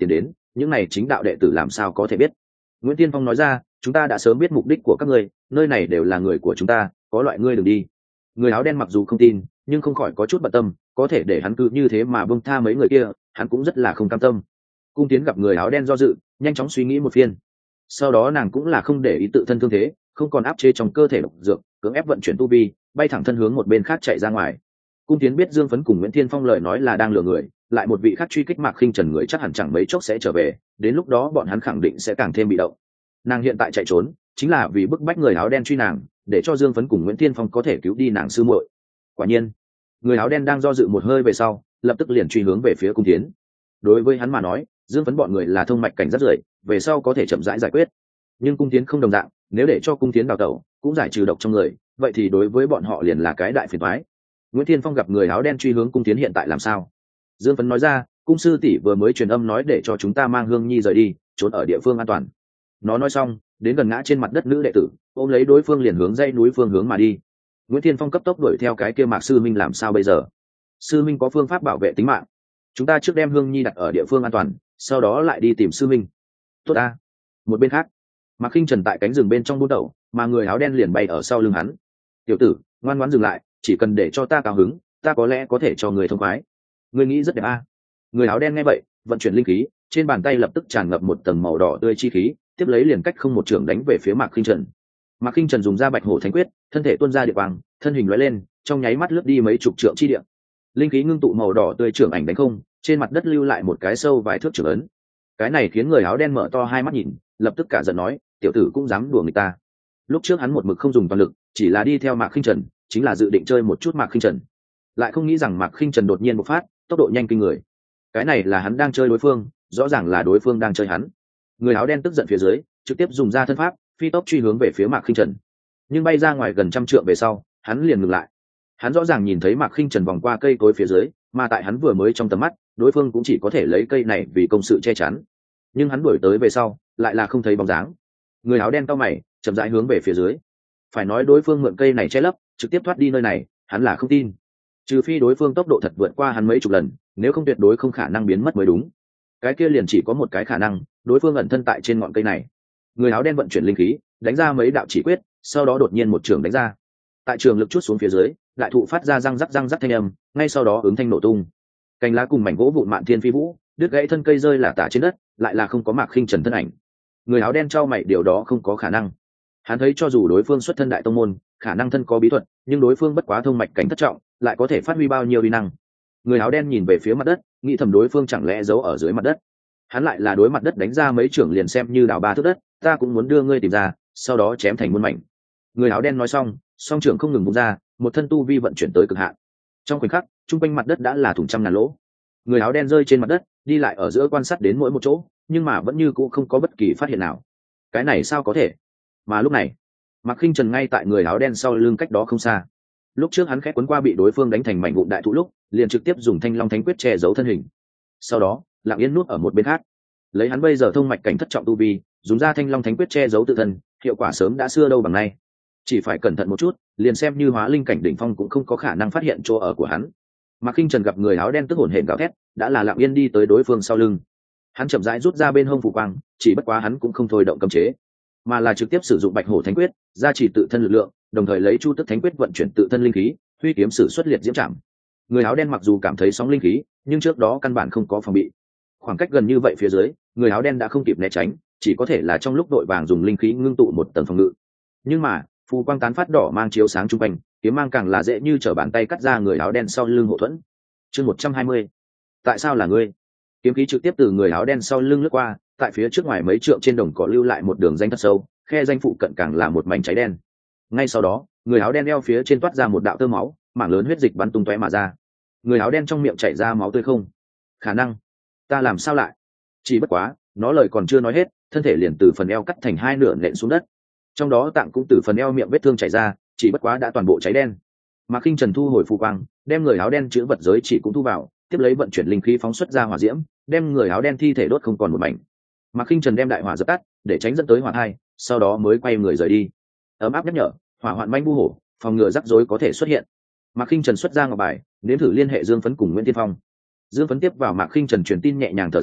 những này chính đạo đệ tử làm sao có thể biết. Nguyễn Tiên Phong nói ra, chúng ta đã sớm biết mục đích của các ngươi, nơi này đều là người của chúng ta, có loại ngươi đừng đi. Người áo đen mặc dù không tin, nhưng không khỏi có chút bận tâm, có thể để hắn cứ như thế mà bông tha mấy người kia, hắn cũng rất là không cam tâm. Cung Tiến gặp người áo đen do dự, nhanh chóng suy nghĩ một phiên. Sau đó nàng cũng là không để ý tự thân thương thế, không còn áp chế trong cơ thể độc dược, cưỡng ép vận chuyển tu vi, bay thẳng thân hướng một bên khác chạy ra ngoài. Cung Tiến biết Dương Phấn cùng Nguyễn Thiên Phong lời nói là đang lừa người, lại một vị khác truy kích Mạc Khinh Trần người chắc hẳn chẳng mấy chốc sẽ trở về, đến lúc đó bọn hắn khẳng định sẽ càng thêm bị động. Nàng hiện tại chạy trốn, chính là vì bức bách người áo đen truy nàng, để cho Dương Phấn cùng Nguyễn Thiên Phong có thể cứu đi nàng sư muội. Quả nhiên, người áo đen đang do dự một hơi về sau, lập tức liền truy hướng về phía Cung Tiến. Đối với hắn mà nói, Dương Phấn bọn người là thông mạch cảnh rất rưỡi, về sau có thể chậm rãi giải quyết. Nhưng Cung Tiến không đồng dạng, nếu để cho Cung Tiến đào tẩu, cũng giải trừ độc trong người, vậy thì đối với bọn họ liền là cái đại phiền toái. Nguyễn Thiên Phong gặp người áo đen truy hướng Cung Tiến hiện tại làm sao? Dương Phấn nói ra, cung sư tỷ vừa mới truyền âm nói để cho chúng ta mang Hương Nhi rời đi, trốn ở địa phương an toàn. Nó nói xong, đến gần ngã trên mặt đất nữ đệ tử, ôm lấy đối phương liền hướng dãy núi phương hướng mà đi. Nguyễn Thiên Phong cấp tốc đuổi theo cái kia Mạc sư minh làm sao bây giờ? Sư minh có phương pháp bảo vệ tính mạng. Chúng ta trước đem Hương Nhi đặt ở địa phương an toàn, sau đó lại đi tìm sư minh. Tốt a. Một bên khác, Mạc Khinh Trần tại cánh rừng bên trong buôn đầu, mà người áo đen liền bay ở sau lưng hắn. Tiểu tử, ngoan ngoãn dừng lại, chỉ cần để cho ta cao hứng, ta có lẽ có thể cho người thông khoái. Người nghĩ rất đẹp a. Người áo đen nghe vậy, vận chuyển linh khí, trên bàn tay lập tức tràn ngập một tầng màu đỏ tươi chi khí, tiếp lấy liền cách không một trường đánh về phía Mạc Khinh Trần. Mạc Khinh Trần dùng ra Bạch Hổ Thánh Quyết, thân thể tuôn ra địa quang, thân hình lóe lên, trong nháy mắt lướt đi mấy chục trượng chi địa. Linh khí ngưng tụ màu đỏ tươi trưởng ảnh đánh không, trên mặt đất lưu lại một cái sâu vài thước trưởng ấn. Cái này khiến người áo đen mở to hai mắt nhìn, lập tức cả giận nói, tiểu tử cũng dám đùa người ta. Lúc trước hắn một mực không dùng toàn lực, chỉ là đi theo Mạc Khinh Trần, chính là dự định chơi một chút Mạc Khinh Trần. Lại không nghĩ rằng Mạc Khinh Trần đột nhiên bộc phát, tốc độ nhanh kinh người. Cái này là hắn đang chơi đối phương, rõ ràng là đối phương đang chơi hắn. Người áo đen tức giận phía dưới, trực tiếp dùng ra thân pháp, phi tốc truy hướng về phía Mạc Khinh Trần. Nhưng bay ra ngoài gần trăm trượng về sau, hắn liền ngừng lại. Hắn rõ ràng nhìn thấy Mạc Khinh Trần vòng qua cây cối phía dưới, mà tại hắn vừa mới trong tầm mắt, đối phương cũng chỉ có thể lấy cây này vì công sự che chắn. Nhưng hắn đuổi tới về sau, lại là không thấy bóng dáng. Người áo đen cau mày, chậm rãi hướng về phía dưới. Phải nói đối phương mượn cây này che lấp, trực tiếp thoát đi nơi này, hắn là không tin. Trừ phi đối phương tốc độ thật vượt qua hắn mấy chục lần, nếu không tuyệt đối không khả năng biến mất mới đúng. Cái kia liền chỉ có một cái khả năng, đối phương ẩn thân tại trên ngọn cây này. Người áo đen vận chuyển linh khí, đánh ra mấy đạo chỉ quyết, sau đó đột nhiên một trường đánh ra. Tại trường lực chút xuống phía dưới, đại thụ phát ra răng rắc răng rắc thanh âm, ngay sau đó ứng thanh nổ tung. Cành lá cùng mảnh gỗ vụn mạn thiên phi vũ, đứt gãy thân cây rơi là tả trên đất, lại là không có Mạc Khinh Trần thân ảnh. Người áo đen trao mày, điều đó không có khả năng. Hắn thấy cho dù đối phương xuất thân đại tông môn, khả năng thân có bí thuật, nhưng đối phương bất quá thông mạch cảnh thất trọng, lại có thể phát huy bao nhiêu uy năng. Người áo đen nhìn về phía mặt đất, nghĩ thầm đối phương chẳng lẽ giấu ở dưới mặt đất. Hắn lại là đối mặt đất đánh ra mấy trưởng liền xem như đào ba thước đất, ta cũng muốn đưa ngươi tìm ra, sau đó chém thành muôn mảnh. Người áo đen nói xong, song trưởng không ngừng bung ra, một thân tu vi vận chuyển tới cực hạn. Trong khoảnh khắc, trung quanh mặt đất đã là thủng trăm ngàn lỗ. Người áo đen rơi trên mặt đất, đi lại ở giữa quan sát đến mỗi một chỗ, nhưng mà vẫn như cũ không có bất kỳ phát hiện nào. Cái này sao có thể? Mà lúc này, Mạc Khinh Trần ngay tại người áo đen sau lưng cách đó không xa. Lúc trước hắn khẽ cuốn qua bị đối phương đánh thành mảnh vụn đại thụ lúc, liền trực tiếp dùng Thanh Long Thánh Quyết che giấu thân hình. Sau đó, lặng yên núp ở một bên khác. Lấy hắn bây giờ thông mạch cảnh thất trọng tu vi, dùng ra Thanh Long Thánh Quyết che giấu tự thân, hiệu quả sớm đã xưa đâu bằng nay. Chỉ phải cẩn thận một chút, liền xem như hóa linh cảnh đỉnh phong cũng không có khả năng phát hiện chỗ ở của hắn. Mạc Khinh Trần gặp người áo đen tức hổn hển gào thét, đã là lặng yên đi tới đối phương sau lưng. Hắn chậm rãi rút ra bên hông phù quang, chỉ bất quá hắn cũng không thôi động cấm chế, mà là trực tiếp sử dụng Bạch Hổ Thánh Quyết, gia trì tự thân lực lượng, đồng thời lấy Chu Tức Thánh Quyết vận chuyển tự thân linh khí, huy kiếm sử xuất liệt diễm trảm. Người áo đen mặc dù cảm thấy sóng linh khí, nhưng trước đó căn bản không có phòng bị. Khoảng cách gần như vậy phía dưới, người áo đen đã không kịp né tránh, chỉ có thể là trong lúc đội vàng dùng linh khí ngưng tụ một tầng phòng ngự. Nhưng mà, phù quang tán phát đỏ mang chiếu sáng trung quanh, kiếm mang càng là dễ như trở bàn tay cắt ra người áo đen sau lưng hộ thuẫn. Chương một trăm hai mươi. Tại sao là ngươi? Kiếm khí trực tiếp từ người áo đen sau lưng lướt qua, tại phía trước ngoài mấy trượng trên đồng cỏ lưu lại một đường danh thật sâu, khe danh phụ cận càng là một mảnh cháy đen. Ngay sau đó, người áo đen eo phía trên toát ra một đạo tơ máu, mảng lớn huyết dịch bắn tung tóe mà ra. Người áo đen trong miệng chảy ra máu tươi không? Khả năng, ta làm sao lại? Chỉ bất quá, nó lời còn chưa nói hết, thân thể liền từ phần eo cắt thành hai nửa nện xuống đất. Trong đó tạng cũng từ phần eo miệng vết thương chảy ra, chỉ bất quá đã toàn bộ cháy đen. Mạc Khinh Trần thu hồi phù quang, đem người áo đen chứa vật giới chỉ cũng thu vào, tiếp lấy vận chuyển linh khí phóng xuất ra hỏa diễm, đem người áo đen thi thể đốt không còn một mảnh. Mạc Khinh Trần đem đại hỏa dập tắt, để tránh dẫn tới hỏa hai, sau đó mới quay người rời đi. Ấm áp nhắc nhở, hỏa hoạn manh bu hổ, phòng ngừa rắc rối có thể xuất hiện. Mạc Khinh Trần xuất ra ngọc bài, nếm thử liên hệ Dương Phấn cùng Nguyễn Tiên Phong. Dương Phấn tiếp vào Mạc Khinh Trần truyền tin nhẹ nhàng thở ra,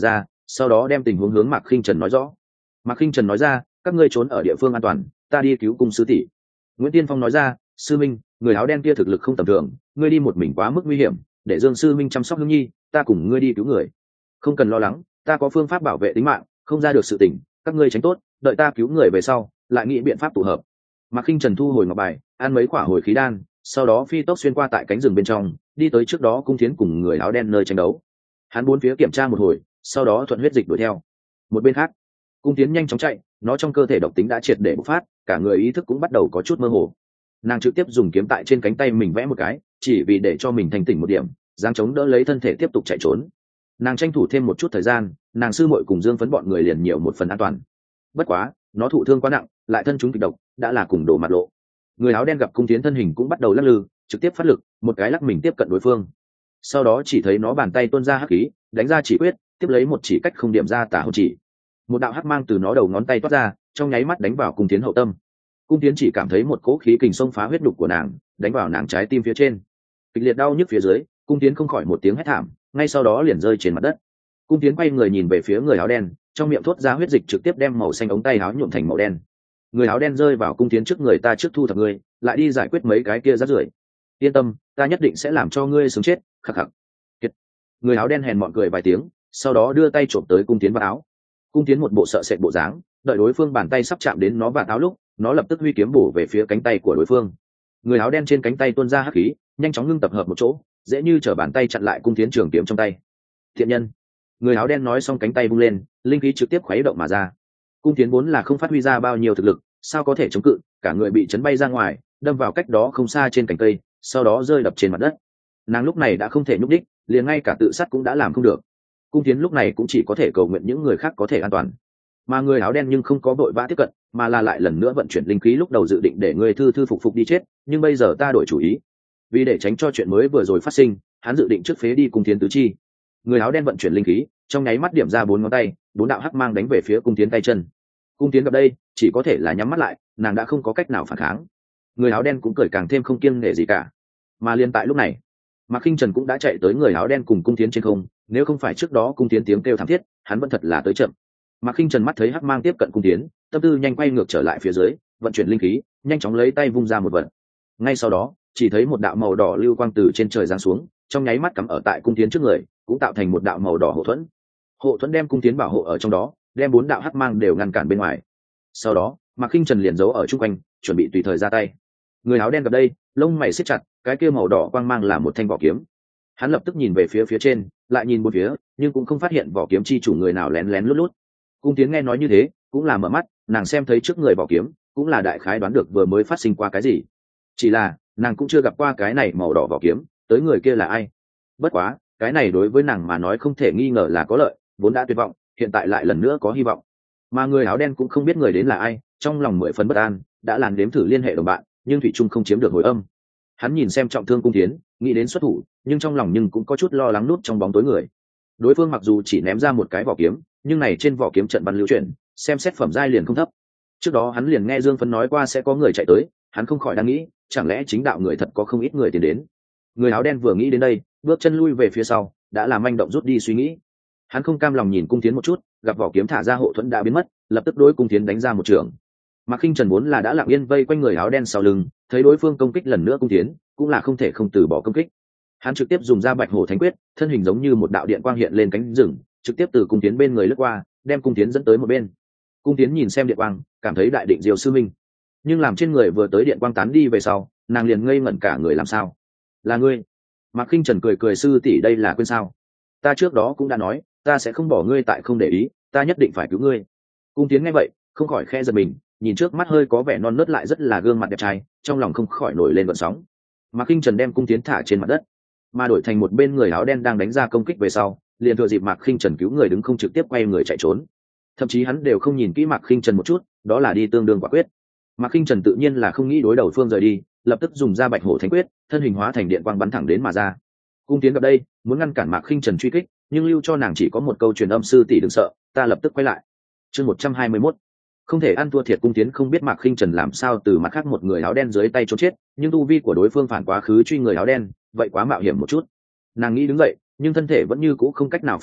sau đó đem tình huống hướng Mạc Khinh Trần nói rõ. Mạc Khinh Trần nói ra, các ngươi trốn ở địa phương an toàn, ta đi cứu cung sư tỷ. Nguyễn Tiên Phong nói ra, sư minh, người áo đen kia thực lực không tầm thường, ngươi đi một mình quá mức nguy hiểm, để Dương sư minh chăm sóc Hương Nhi, ta cùng ngươi đi cứu người. Không cần lo lắng, ta có phương pháp bảo vệ tính mạng, không ra được sự tình, các ngươi tránh tốt, đợi ta cứu người về sau, lại nghĩ biện pháp tụ hợp. Mạc Khinh Trần thu hồi ngọc bài, ăn mấy quả hồi khí đan, sau đó phi tốc xuyên qua tại cánh rừng bên trong, đi tới trước đó cung thiến cùng người áo đen nơi tranh đấu. Hắn bốn phía kiểm tra một hồi, sau đó thuận huyết dịch đuổi theo. Một bên khác, cung thiến nhanh chóng chạy, nó trong cơ thể độc tính đã triệt để bộc phát, cả người ý thức cũng bắt đầu có chút mơ hồ. Nàng trực tiếp dùng kiếm tại trên cánh tay mình vẽ một cái, chỉ vì để cho mình thành tỉnh một điểm, giáng chống đỡ lấy thân thể tiếp tục chạy trốn. Nàng tranh thủ thêm một chút thời gian, nàng sư muội cùng Dương Phấn bọn người liền nhiều một phần an toàn. Bất quá, nó thụ thương quá nặng, lại thân chúng kịch độc, đã là cùng đổ mặt lộ. Người áo đen gặp cung tiến thân hình cũng bắt đầu lắc lư, trực tiếp phát lực, một cái lắc mình tiếp cận đối phương. Sau đó chỉ thấy nó bàn tay tuôn ra hắc khí, đánh ra chỉ quyết, tiếp lấy một chỉ cách không điểm ra tả hồn chỉ. Một đạo hắc mang từ nó đầu ngón tay toát ra, trong nháy mắt đánh vào cung tiến hậu tâm. Cung tiến chỉ cảm thấy một cỗ khí kình xông phá huyết đục của nàng, đánh vào nàng trái tim phía trên. Kịch liệt đau nhức phía dưới, cung tiến không khỏi một tiếng hét thảm, ngay sau đó liền rơi trên mặt đất. Cung tiến quay người nhìn về phía người áo đen, trong miệng thốt ra huyết dịch trực tiếp đem màu xanh ống tay áo nhuộm thành màu đen. Người áo đen rơi vào cung tiến trước người ta trước thu thập ngươi, lại đi giải quyết mấy cái kia rác rưởi. Yên tâm, ta nhất định sẽ làm cho ngươi sống chết. Khắc khắc. Kiệt. Người áo đen hèn mọn cười vài tiếng, sau đó đưa tay trộm tới cung tiến vào áo. Cung tiến một bộ sợ sệt bộ dáng, đợi đối phương bàn tay sắp chạm đến nó và áo lúc, nó lập tức huy kiếm bổ về phía cánh tay của đối phương. Người áo đen trên cánh tay tuôn ra hắc khí, nhanh chóng ngưng tập hợp một chỗ, dễ như trở bàn tay chặn lại cung tiến trường kiếm trong tay. Thiện nhân. Người áo đen nói xong cánh tay vung lên, linh khí trực tiếp khuấy động mà ra. Cung tiến vốn là không phát huy ra bao nhiêu thực lực, sao có thể chống cự, cả người bị chấn bay ra ngoài, đâm vào cách đó không xa trên cành cây, sau đó rơi đập trên mặt đất. Nàng lúc này đã không thể nhúc đích, liền ngay cả tự sát cũng đã làm không được. Cung tiến lúc này cũng chỉ có thể cầu nguyện những người khác có thể an toàn. Mà người áo đen nhưng không có vội vã tiếp cận, mà là lại lần nữa vận chuyển linh khí, lúc đầu dự định để người thư thư phục phục đi chết, nhưng bây giờ ta đổi chủ ý. Vì để tránh cho chuyện mới vừa rồi phát sinh, hắn dự định trước phế đi cung tiến tứ chi. Người áo đen vận chuyển linh khí, trong nháy mắt điểm ra bốn ngón tay, bốn đạo hắc mang đánh về phía cung tiến tay chân. Cung tiến gặp đây, chỉ có thể là nhắm mắt lại, nàng đã không có cách nào phản kháng. Người áo đen cũng cười càng thêm không kiêng nể gì cả. Mà liên tại lúc này, Mạc Khinh Trần cũng đã chạy tới người áo đen cùng cung tiến trên không, nếu không phải trước đó cung tiến tiếng kêu thảm thiết, hắn vẫn thật là tới chậm. Mạc Khinh Trần mắt thấy hắc mang tiếp cận cung tiến, tâm tư nhanh quay ngược trở lại phía dưới, vận chuyển linh khí, nhanh chóng lấy tay vung ra một vật. Ngay sau đó, chỉ thấy một đạo màu đỏ lưu quang từ trên trời giáng xuống, trong nháy mắt cắm ở tại cung tiến trước người, cũng tạo thành một đạo màu đỏ hộ thuẫn. Hộ thuẫn đem cung tiến bảo hộ ở trong đó, đem bốn đạo hắc mang đều ngăn cản bên ngoài. Sau đó, Mạc Khinh Trần liền giấu ở chung quanh, chuẩn bị tùy thời ra tay. Người áo đen gặp đây, lông mày siết chặt, cái kia màu đỏ quang mang là một thanh vỏ kiếm. Hắn lập tức nhìn về phía phía trên, lại nhìn bốn phía, nhưng cũng không phát hiện vỏ kiếm chi chủ người nào lén lén lút lút. Cung tiến nghe nói như thế, cũng là mở mắt, nàng xem thấy trước người vỏ kiếm, cũng là đại khái đoán được vừa mới phát sinh qua cái gì. Chỉ là, nàng cũng chưa gặp qua cái này màu đỏ vỏ kiếm, tới người kia là ai. Bất quá, cái này đối với nàng mà nói không thể nghi ngờ là có lợi, vốn đã tuyệt vọng, hiện tại lại lần nữa có hy vọng. Mà người áo đen cũng không biết người đến là ai, trong lòng mười phần bất an, đã làm đếm thử liên hệ đồng bạn, nhưng thủy trung không chiếm được hồi âm. Hắn nhìn xem trọng thương cung tiến, nghĩ đến xuất thủ, nhưng trong lòng nhưng cũng có chút lo lắng nút trong bóng tối người. Đối phương mặc dù chỉ ném ra một cái vỏ kiếm, nhưng này trên vỏ kiếm trận bắn lưu chuyển, xem xét phẩm giai liền không thấp. Trước đó hắn liền nghe Dương Phấn nói qua sẽ có người chạy tới, hắn không khỏi đang nghĩ, chẳng lẽ chính đạo người thật có không ít người tiến đến. Người áo đen vừa nghĩ đến đây, bước chân lui về phía sau, đã làm manh động rút đi suy nghĩ. Hắn không cam lòng nhìn cung tiến một chút, gặp vỏ kiếm thả ra hộ thuẫn đã biến mất, lập tức đối cung tiến đánh ra một trường. Mạc Khinh Trần vốn là đã lặng yên vây quanh người áo đen sau lưng, thấy đối phương công kích lần nữa cung tiến, cũng là không thể không từ bỏ công kích. Hắn trực tiếp dùng ra Bạch Hổ Thánh Quyết, thân hình giống như một đạo điện quang hiện lên cánh rừng, trực tiếp từ cung tiến bên người lướt qua, đem cung tiến dẫn tới một bên. Cung tiến nhìn xem điện quang, cảm thấy đại định diệu sư minh, nhưng làm trên người vừa tới điện quang tán đi về sau, nàng liền ngây ngẩn cả người. Làm sao? Là ngươi? Mạc Khinh Trần cười cười, sư tỷ đây là quên sao? Ta trước đó cũng đã nói, ta sẽ không bỏ ngươi tại không để ý, ta nhất định phải cứu ngươi. Cung tiến nghe vậy, không khỏi khe giật mình, nhìn trước mắt hơi có vẻ non nớt lại rất là gương mặt đẹp trai, trong lòng không khỏi nổi lên gợn sóng. Mạc Khinh Trần đem cung tiến thả trên mặt đất, mà đổi thành một bên người áo đen đang đánh ra công kích về sau, liền thừa dịp Mạc Khinh Trần cứu người đứng không trực tiếp quay người chạy trốn. Thậm chí hắn đều không nhìn kỹ Mạc Khinh Trần một chút, đó là đi tương đương quả quyết. Mạc Khinh Trần tự nhiên là không nghĩ đối đầu phương rời đi, lập tức dùng ra Bạch Hổ Thánh Quyết, thân hình hóa thành điện quang bắn thẳng đến mà ra. Cung tiến gặp đây, muốn ngăn cản Mạc Khinh Trần truy kích, nhưng lưu cho nàng chỉ có một câu truyền âm, sư tỷ đừng sợ, ta lập tức quay lại. Chương một trăm hai mươi mốt, không thể ăn thua thiệt. Cung tiến không biết Mạc Khinh Trần làm sao từ mặt khác một người áo đen dưới tay trốn chết, nhưng tu vi của đối phương phản quá khứ truy người áo đen, vậy quá mạo hiểm một chút. Nàng nghĩ đứng dậy, nhưng thân thể vẫn như cũ không cách nào phát lực,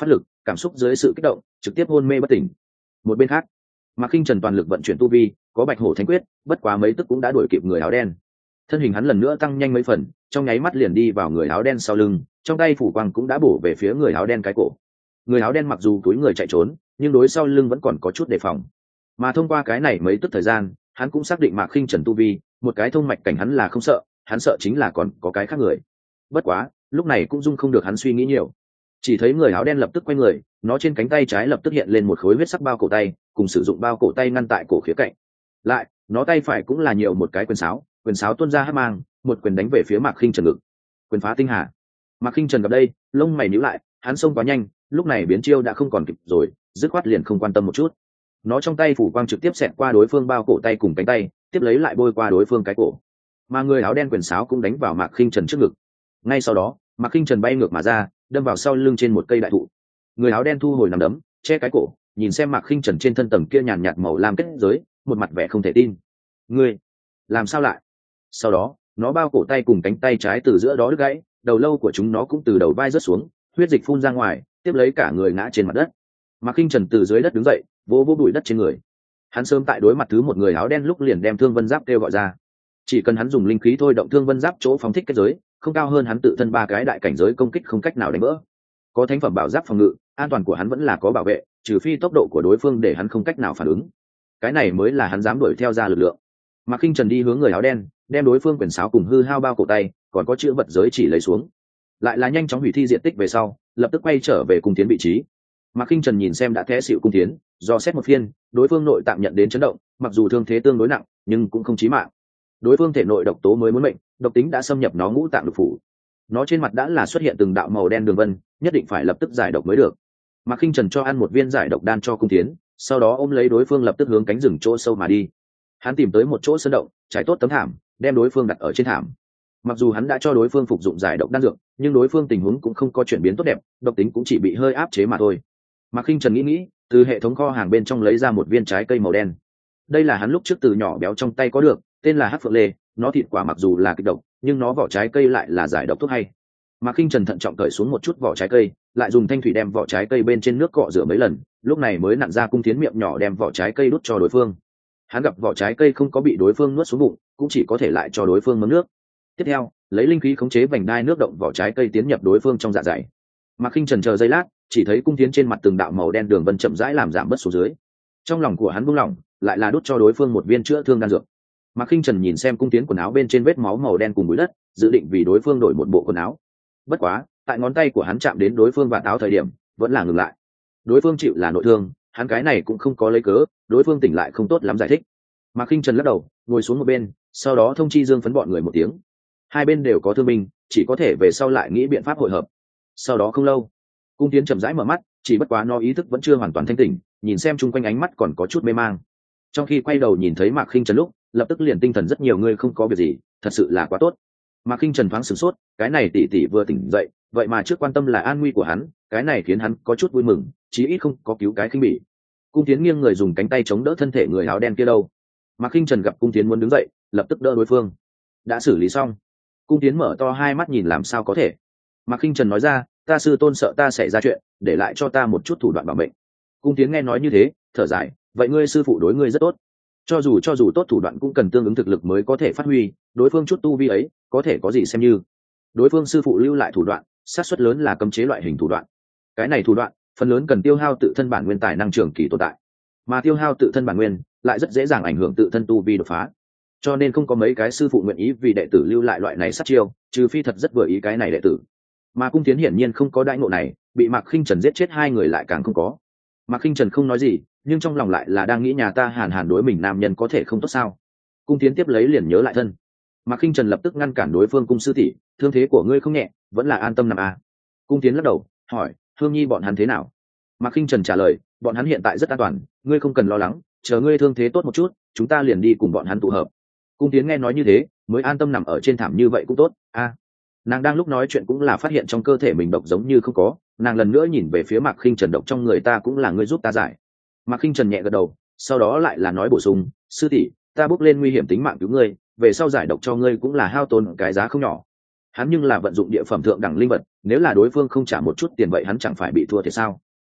cảm xúc dưới sự kích động trực tiếp hôn mê bất tỉnh. Một bên khác, Mạc Khinh Trần toàn lực vận chuyển tu vi, có Bạch Hổ Thánh Quyết, bất quá mấy tức cũng đã đuổi kịp người áo đen. Thân hình hắn lần nữa tăng nhanh mấy phần, trong nháy mắt liền đi vào người áo đen sau lưng, trong tay phủ quang cũng đã bổ về phía người áo đen cái cổ. Người áo đen mặc dù túi người chạy trốn, nhưng đối sau lưng vẫn còn có chút đề phòng. Mà thông qua cái này mấy tức thời gian, hắn cũng xác định Mạc Khinh Trần tu vi, một cái thông mạch cảnh hắn là không sợ, hắn sợ chính là còn có cái khác người. Bất quá, lúc này cũng dung không được hắn suy nghĩ nhiều. Chỉ thấy người áo đen lập tức quay người, nó trên cánh tay trái lập tức hiện lên một khối huyết sắc bao cổ tay, cùng sử dụng bao cổ tay ngăn tại cổ khía cạnh. Lại, nó tay phải cũng là nhiều một cái quyền sáo, quyền sáo tuôn ra hắc mang, một quyền đánh về phía Mạc Khinh Trần ngực. Quyền phá tinh hà. Mạc Khinh Trần gặp đây, lông mày nhíu lại, hắn xông quá nhanh, lúc này biến chiêu đã không còn kịp rồi, dứt khoát liền không quan tâm một chút. Nó trong tay phủ quang trực tiếp xẹt qua đối phương bao cổ tay cùng cánh tay, tiếp lấy lại bôi qua đối phương cái cổ. Mà người áo đen quyền sáo cũng đánh vào Mạc Khinh Trần trước ngực. Ngay sau đó, Mạc Khinh Trần bay ngược mà ra, đâm vào sau lưng trên một cây đại thụ. Người áo đen thu hồi nằm đấm, che cái cổ, nhìn xem Mạc Khinh Trần trên thân tầng kia nhàn nhạt màu lam kết giới, một mặt vẻ không thể tin. Ngươi, làm sao lại? Sau đó, nó bao cổ tay cùng cánh tay trái từ giữa đó đứt gãy, đầu lâu của chúng nó cũng từ đầu vai rớt xuống, huyết dịch phun ra ngoài, tiếp lấy cả người ngã trên mặt đất. Mạc Khinh Trần từ dưới đất đứng dậy, vỗ vỗ bụi đất trên người. Hắn sớm tại đối mặt thứ một người áo đen lúc liền đem Thương Vân Giáp kêu gọi ra. Chỉ cần hắn dùng linh khí thôi động Thương Vân Giáp chỗ phóng thích kết giới, không cao hơn hắn tự thân ba cái đại cảnh giới công kích không cách nào đánh vỡ. Có thánh phẩm bảo giáp phòng ngự, an toàn của hắn vẫn là có bảo vệ, trừ phi tốc độ của đối phương để hắn không cách nào phản ứng. Cái này mới là hắn dám đuổi theo ra lực lượng. Mạc Khinh Trần đi hướng người áo đen, đem đối phương quyền sáo cùng hư hao bao cổ tay, còn có chữ vật giới chỉ lấy xuống. Lại là nhanh chóng hủy thi diện tích về sau, lập tức quay trở về cung tiến vị trí. Mạc Khinh Trần nhìn xem đã té xỉu cung tiến, do xét một phiên, đối phương nội tạng nhận đến chấn động, mặc dù thương thế tương đối nặng, nhưng cũng không chí mạng. Đối phương thể nội độc tố mới muốn mệnh, độc tính đã xâm nhập nó ngũ tạng lục phủ. Nó trên mặt đã là xuất hiện từng đạo màu đen đường vân, nhất định phải lập tức giải độc mới được. Mạc Khinh Trần cho ăn một viên giải độc đan cho cung tiến, sau đó ôm lấy đối phương lập tức hướng cánh rừng chỗ sâu mà đi. Hắn tìm tới một chỗ sơn động, trải tốt tấm thảm, đem đối phương đặt ở trên thảm. Mặc dù hắn đã cho đối phương phục dụng giải độc đan dược, nhưng đối phương tình huống cũng không có chuyển biến tốt đẹp, độc tính cũng chỉ bị hơi áp chế mà thôi. Mạc Khinh Trần nghĩ nghĩ, từ hệ thống kho hàng bên trong lấy ra một viên trái cây màu đen. Đây là hắn lúc trước từ nhỏ béo trong tay có được, tên là Hắc Phượng Lê, nó thịt quả mặc dù là kịch độc, nhưng nó vỏ trái cây lại là giải độc thuốc hay. Mạc Khinh Trần thận trọng cởi xuống một chút vỏ trái cây, lại dùng thanh thủy đem vỏ trái cây bên trên nước cọ rửa mấy lần, lúc này mới nặn ra cung tiến miệng nhỏ đem vỏ trái cây đút cho đối phương. Hắn gặp vỏ trái cây không có bị đối phương nuốt xuống bụng, cũng chỉ có thể lại cho đối phương mớm nước. Tiếp theo, lấy linh khí khống chế vành đai nước động vỏ trái cây tiến nhập đối phương trong dạ dày. Mạc Khinh Trần chờ giây lát, chỉ thấy cung tiến trên mặt từng đạo màu đen đường vân chậm rãi làm giảm bớt xuống dưới. Trong lòng của hắn buông lỏng, lại là đút cho đối phương một viên chữa thương đan dược. Mạc Khinh Trần nhìn xem cung tiến quần áo bên trên vết máu màu đen cùng bụi đất, dự định vì đối phương đổi một bộ quần áo. Bất quá, tại ngón tay của hắn chạm đến đối phương và áo thời điểm, vẫn là ngừng lại. Đối phương chịu là nội thương, hắn cái này cũng không có lấy cớ, đối phương tỉnh lại không tốt lắm giải thích. Mạc Khinh Trần lắc đầu, ngồi xuống một bên, sau đó thông chi Dương Phấn bọn người một tiếng. Hai bên đều có thương binh, chỉ có thể về sau lại nghĩ biện pháp hội hợp. Sau đó không lâu, cung tiến chậm rãi mở mắt, chỉ bất quá nó ý thức vẫn chưa hoàn toàn thanh tỉnh, nhìn xem chung quanh ánh mắt còn có chút mê mang. Trong khi quay đầu nhìn thấy Mạc Khinh Trần lúc, lập tức liền tinh thần rất nhiều, người không có việc gì, thật sự là quá tốt. Mạc Khinh Trần thoáng sửng sốt, cái này tỷ tỷ vừa tỉnh dậy, vậy mà trước quan tâm là an nguy của hắn, cái này khiến hắn có chút vui mừng, chí ít không có cứu cái khinh bỉ. Cung tiến nghiêng người dùng cánh tay chống đỡ thân thể người áo đen kia đâu. Mạc Khinh Trần gặp cung tiến muốn đứng dậy, lập tức đỡ đối phương. Đã xử lý xong. Cung tiến mở to hai mắt nhìn làm sao có thể. Mạc Khinh Trần nói ra, ta sư tôn sợ ta xảy ra chuyện, để lại cho ta một chút thủ đoạn bảo mệnh. Cung tiến nghe nói như thế, thở dài, vậy ngươi sư phụ đối ngươi rất tốt. Cho dù cho dù tốt thủ đoạn cũng cần tương ứng thực lực mới có thể phát huy, đối phương chút tu vi ấy, có thể có gì xem như. Đối phương sư phụ lưu lại thủ đoạn, xác suất lớn là cấm chế loại hình thủ đoạn. Cái này thủ đoạn, phần lớn cần tiêu hao tự thân bản nguyên tài năng trường kỳ tồn tại, mà tiêu hao tự thân bản nguyên lại rất dễ dàng ảnh hưởng tự thân tu vi đột phá. Cho nên không có mấy cái sư phụ nguyện ý vì đệ tử lưu lại loại này sát chiêu, trừ phi thật rất vừa ý cái này đệ tử. Mà cung tiến hiển nhiên không có đãi ngộ này, bị Mạc Khinh Trần giết chết hai người lại càng không có. Mạc Khinh Trần không nói gì, nhưng trong lòng lại là đang nghĩ nhà ta Hàn Hàn đối mình nam nhân có thể không tốt sao. Cung tiến tiếp lấy liền nhớ lại thân. Mạc Khinh Trần lập tức ngăn cản đối phương, cung sư tỷ, thương thế của ngươi không nhẹ, vẫn là an tâm nằm à. Cung tiến lắc đầu, hỏi, Hương Nhi bọn hắn thế nào? Mạc Khinh Trần trả lời, bọn hắn hiện tại rất an toàn, ngươi không cần lo lắng, chờ ngươi thương thế tốt một chút, chúng ta liền đi cùng bọn hắn tụ hợp. Cung tiến nghe nói như thế, mới an tâm nằm ở trên thảm như vậy cũng tốt. A, à, nàng đang lúc nói chuyện cũng là phát hiện trong cơ thể mình độc giống như không có, nàng lần nữa nhìn về phía Mạc Khinh Trần, độc trong người ta cũng là ngươi giúp ta giải. Mạc Khinh Trần nhẹ gật đầu, sau đó lại là nói bổ sung, sư tỷ, ta bước lên nguy hiểm tính mạng cứu ngươi, về sau giải độc cho ngươi cũng là hao tốn cái giá không nhỏ. Hắn nhưng là vận dụng địa phẩm thượng đẳng linh vật, nếu là đối phương không trả một chút tiền vậy hắn chẳng phải bị thua thì sao?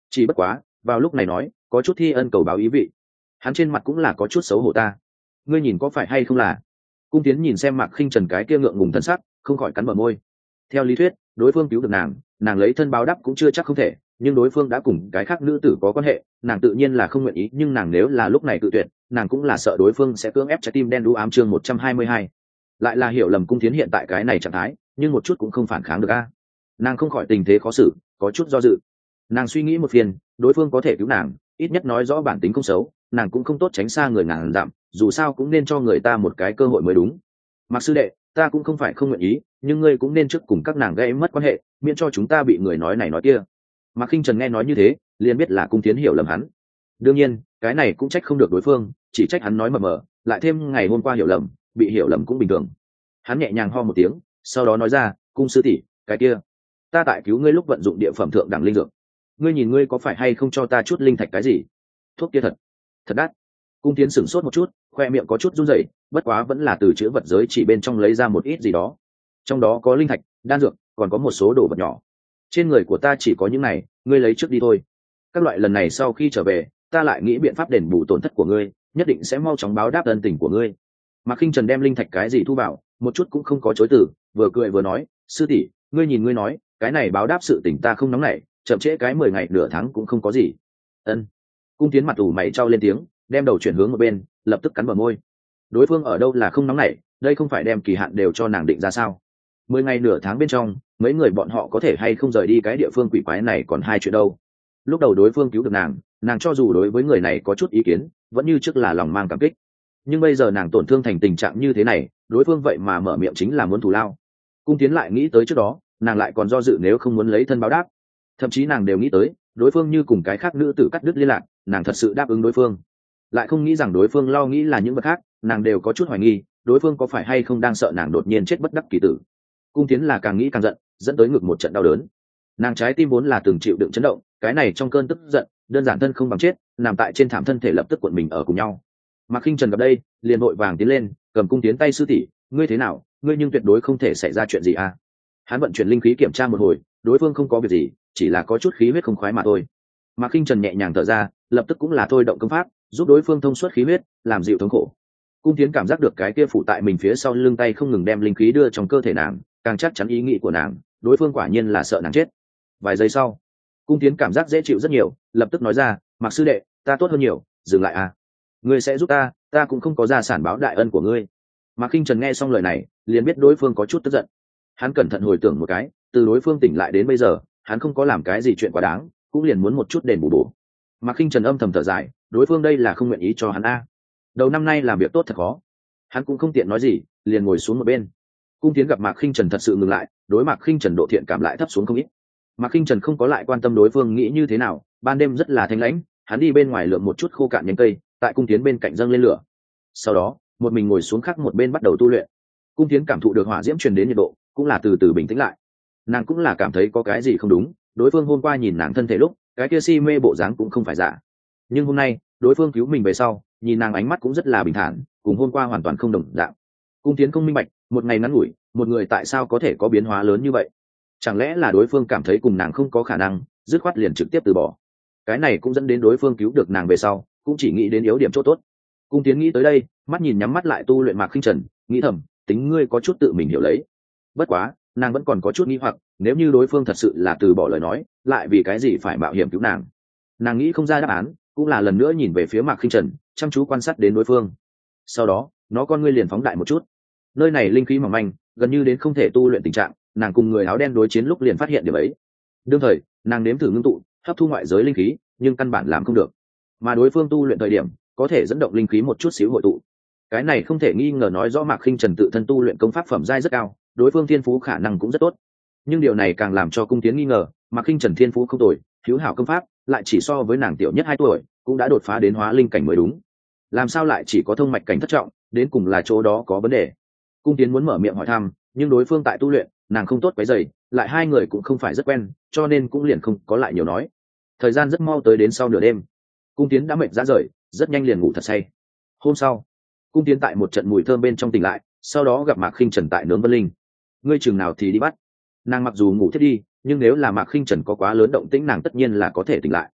chỉ bất quá vào lúc này nói có chút thi ân cầu báo ý vị. Hắn trên mặt cũng là có chút xấu hổ. Ta ngươi nhìn có phải hay không là. Cung Tiến nhìn xem Mạc Khinh Trần cái kia ngượng ngùng thân sắc, không khỏi cắn bờ môi. Theo lý thuyết đối phương cứu được nàng, nàng lấy thân báo đáp cũng chưa chắc không thể, nhưng đối phương đã cùng cái khác nữ tử có quan hệ, nàng tự nhiên là không nguyện ý. Nhưng nàng nếu là lúc này tự tuyệt, nàng cũng là sợ đối phương sẽ cưỡng ép trái tim đen đu ám. Chương một trăm hai mươi hai, lại là hiểu lầm. Cung Tiến hiện tại cái này trạng thái, nhưng một chút cũng không phản kháng được a. Nàng không khỏi tình thế khó xử, có chút do dự. Nàng suy nghĩ một phiền, đối phương có thể cứu nàng, ít nhất nói rõ bản tính không xấu, nàng cũng không tốt tránh xa người ngàn dặm, dù sao cũng nên cho người ta một cái cơ hội mới đúng. Mạc sư đệ, ta cũng không phải không nguyện ý, nhưng ngươi cũng nên trước cùng các nàng gây mất quan hệ, miễn cho chúng ta bị người nói này nói kia. Mạc Khinh Trần nghe nói như thế, liền biết là Cung Tiến hiểu lầm hắn. Đương nhiên cái này cũng trách không được đối phương, chỉ trách hắn nói mờ mờ, lại thêm ngày hôm qua hiểu lầm, bị hiểu lầm cũng bình thường. Hắn nhẹ nhàng ho một tiếng, sau đó nói ra, Cung sư tỷ, cái kia ta tại cứu ngươi lúc vận dụng địa phẩm thượng đẳng linh dược, ngươi nhìn ngươi có phải hay không cho ta chút linh thạch cái gì? Thuốc kia thật thật đắt. Cung Tiến sửng sốt một chút, khoe miệng có chút run rẩy, bất quá vẫn là từ chữ vật giới chỉ bên trong lấy ra một ít gì đó, trong đó có linh thạch, đan dược, còn có một số đồ vật nhỏ. Trên người của ta chỉ có những này, ngươi lấy trước đi thôi. Các loại lần này sau khi trở về, ta lại nghĩ biện pháp đền bù tổn thất của ngươi, nhất định sẽ mau chóng báo đáp ân tình của ngươi. Mạc Khinh Trần đem linh thạch cái gì thu vào, một chút cũng không có chối từ, vừa cười vừa nói, sư tỷ, ngươi nhìn ngươi nói, cái này báo đáp sự tình ta không nóng nảy, chậm trễ cái mười ngày nửa tháng cũng không có gì. Ân. Cung Tiến mặt ủ mày trao lên tiếng, đem đầu chuyển hướng một bên, lập tức cắn bờ môi. Đối phương ở đâu là không nóng nảy, đây không phải đem kỳ hạn đều cho nàng định ra sao? Mười ngày nửa tháng bên trong, mấy người bọn họ có thể hay không rời đi cái địa phương quỷ quái này còn hai chuyện đâu. Lúc đầu đối phương cứu được nàng, nàng cho dù đối với người này có chút ý kiến, vẫn như trước là lòng mang cảm kích. Nhưng bây giờ nàng tổn thương thành tình trạng như thế này, đối phương vậy mà mở miệng chính là muốn thù lao. Cung Tiến lại nghĩ tới trước đó, nàng lại còn do dự nếu không muốn lấy thân báo đáp. Thậm chí nàng đều nghĩ tới, đối phương như cùng cái khác nữ tử cắt đứt liên lạc, nàng thật sự đáp ứng đối phương. Lại không nghĩ rằng đối phương lo nghĩ là những vật khác, nàng đều có chút hoài nghi, đối phương có phải hay không đang sợ nàng đột nhiên chết bất đắc kỳ tử. Cung Tiến là càng nghĩ càng giận, dẫn tới ngực một trận đau đớn. Nàng trái tim vốn là từng chịu đựng chấn động, cái này trong cơn tức giận, đơn giản thân không bằng chết, nằm tại trên thảm thân thể lập tức cuộn mình ở cùng nhau. Mạc Khinh Trần gặp đây, liền vội vàng tiến lên, cầm Cung Tiến tay, sư tỷ, ngươi thế nào, ngươi nhưng tuyệt đối không thể xảy ra chuyện gì à? Hắn vận chuyển linh khí kiểm tra một hồi, đối phương không có việc gì, chỉ là có chút khí huyết không khoái mà thôi. Mạc Khinh Trần nhẹ nhàng thở ra, lập tức cũng là thôi động công pháp, giúp đối phương thông suốt khí huyết, làm dịu thống khổ. Cung Tiến cảm giác được cái kia phụ tại mình phía sau lưng tay không ngừng đem linh khí đưa trong cơ thể nàng, càng chắc chắn ý nghĩ của nàng, đối phương quả nhiên là sợ nàng chết. Vài giây sau, Cung Tiến cảm giác dễ chịu rất nhiều, lập tức nói ra, Mạc sư đệ, ta tốt hơn nhiều, dừng lại à? Ngươi sẽ giúp ta, ta cũng không có gia sản báo đại ân của ngươi. Mạc Khinh Trần nghe xong lời này, liền biết đối phương có chút tức giận. Hắn cẩn thận hồi tưởng một cái, từ đối phương tỉnh lại đến bây giờ, hắn không có làm cái gì chuyện quá đáng, cũng liền muốn một chút đền bù bổ. Mạc Khinh Trần âm thầm thở dài, đối phương đây là không nguyện ý cho hắn a. Đầu năm nay làm việc tốt thật khó. Hắn cũng không tiện nói gì, liền ngồi xuống một bên. Cung Tiến gặp Mạc Khinh Trần thật sự ngừng lại, đối Mạc Khinh Trần độ thiện cảm lại thấp xuống không ít. Mạc Khinh Trần không có lại quan tâm đối phương nghĩ như thế nào, ban đêm rất là thanh lãnh, hắn đi bên ngoài lượm một chút khô cạn nhánh cây, tại Cung Tiến bên cạnh dâng lên lửa. Sau đó, một mình ngồi xuống khác một bên bắt đầu tu luyện. Cung Tiến cảm thụ được hỏa diễm truyền đến nhiệt độ, cũng là từ từ bình tĩnh lại. Nàng cũng là cảm thấy có cái gì không đúng, đối phương hôm qua nhìn nàng thân thể lúc, cái kia si mê bộ dáng cũng không phải giả. Nhưng hôm nay, đối phương cứu mình về sau, nhìn nàng ánh mắt cũng rất là bình thản, cùng hôm qua hoàn toàn không đồng dạng. Cung Tiến không minh bạch, một ngày ngắn ngủi, một người tại sao có thể có biến hóa lớn như vậy? Chẳng lẽ là đối phương cảm thấy cùng nàng không có khả năng, dứt khoát liền trực tiếp từ bỏ? Cái này cũng dẫn đến đối phương cứu được nàng về sau, cũng chỉ nghĩ đến yếu điểm chỗ tốt. Cung Tiến nghĩ tới đây, mắt nhìn nhắm mắt lại tu luyện Mạc Khinh Trần, nghĩ thầm, tính ngươi có chút tự mình hiểu lấy. Bất quá, nàng vẫn còn có chút nghi hoặc, nếu như đối phương thật sự là từ bỏ lời nói, lại vì cái gì phải mạo hiểm cứu nàng? Nàng nghĩ không ra đáp án, cũng là lần nữa nhìn về phía Mạc Khinh Trần, chăm chú quan sát đến đối phương. Sau đó, nó con ngươi liền phóng đại một chút. Nơi này linh khí mỏng manh, gần như đến không thể tu luyện tình trạng, nàng cùng người áo đen đối chiến lúc liền phát hiện điểm ấy. Đương thời, nàng nếm thử ngưng tụ, hấp thu ngoại giới linh khí, nhưng căn bản làm không được. Mà đối phương tu luyện thời điểm, có thể dẫn động linh khí một chút xíu hội tụ. Cái này không thể nghi ngờ nói rõ Mạc Khinh Trần tự thân tu luyện công pháp phẩm giai rất cao, đối phương thiên phú khả năng cũng rất tốt. Nhưng điều này càng làm cho Cung Tiến nghi ngờ, Mạc Khinh Trần thiên phú không tồi, hữu hảo công pháp, lại chỉ so với nàng tiểu nhất hai tuổi, cũng đã đột phá đến hóa linh cảnh mới đúng. Làm sao lại chỉ có thông mạch cảnh thất trọng, đến cùng là chỗ đó có vấn đề. Cung Tiến muốn mở miệng hỏi thăm, nhưng đối phương tại tu luyện, nàng không tốt quấy rầy, lại hai người cũng không phải rất quen, cho nên cũng liền không có lại nhiều nói. Thời gian rất mau tới đến sau nửa đêm, Cung Tiến đã mệt rã rời, rất nhanh liền ngủ thật say. Hôm sau, Cung Tiến tại một trận mùi thơm bên trong tỉnh lại, sau đó gặp Mạc Khinh Trần tại nướng Vân Linh. Ngươi chừng nào thì đi bắt? Nàng mặc dù ngủ thiết đi, nhưng nếu là Mạc Khinh Trần có quá lớn động tĩnh nàng tất nhiên là có thể tỉnh lại.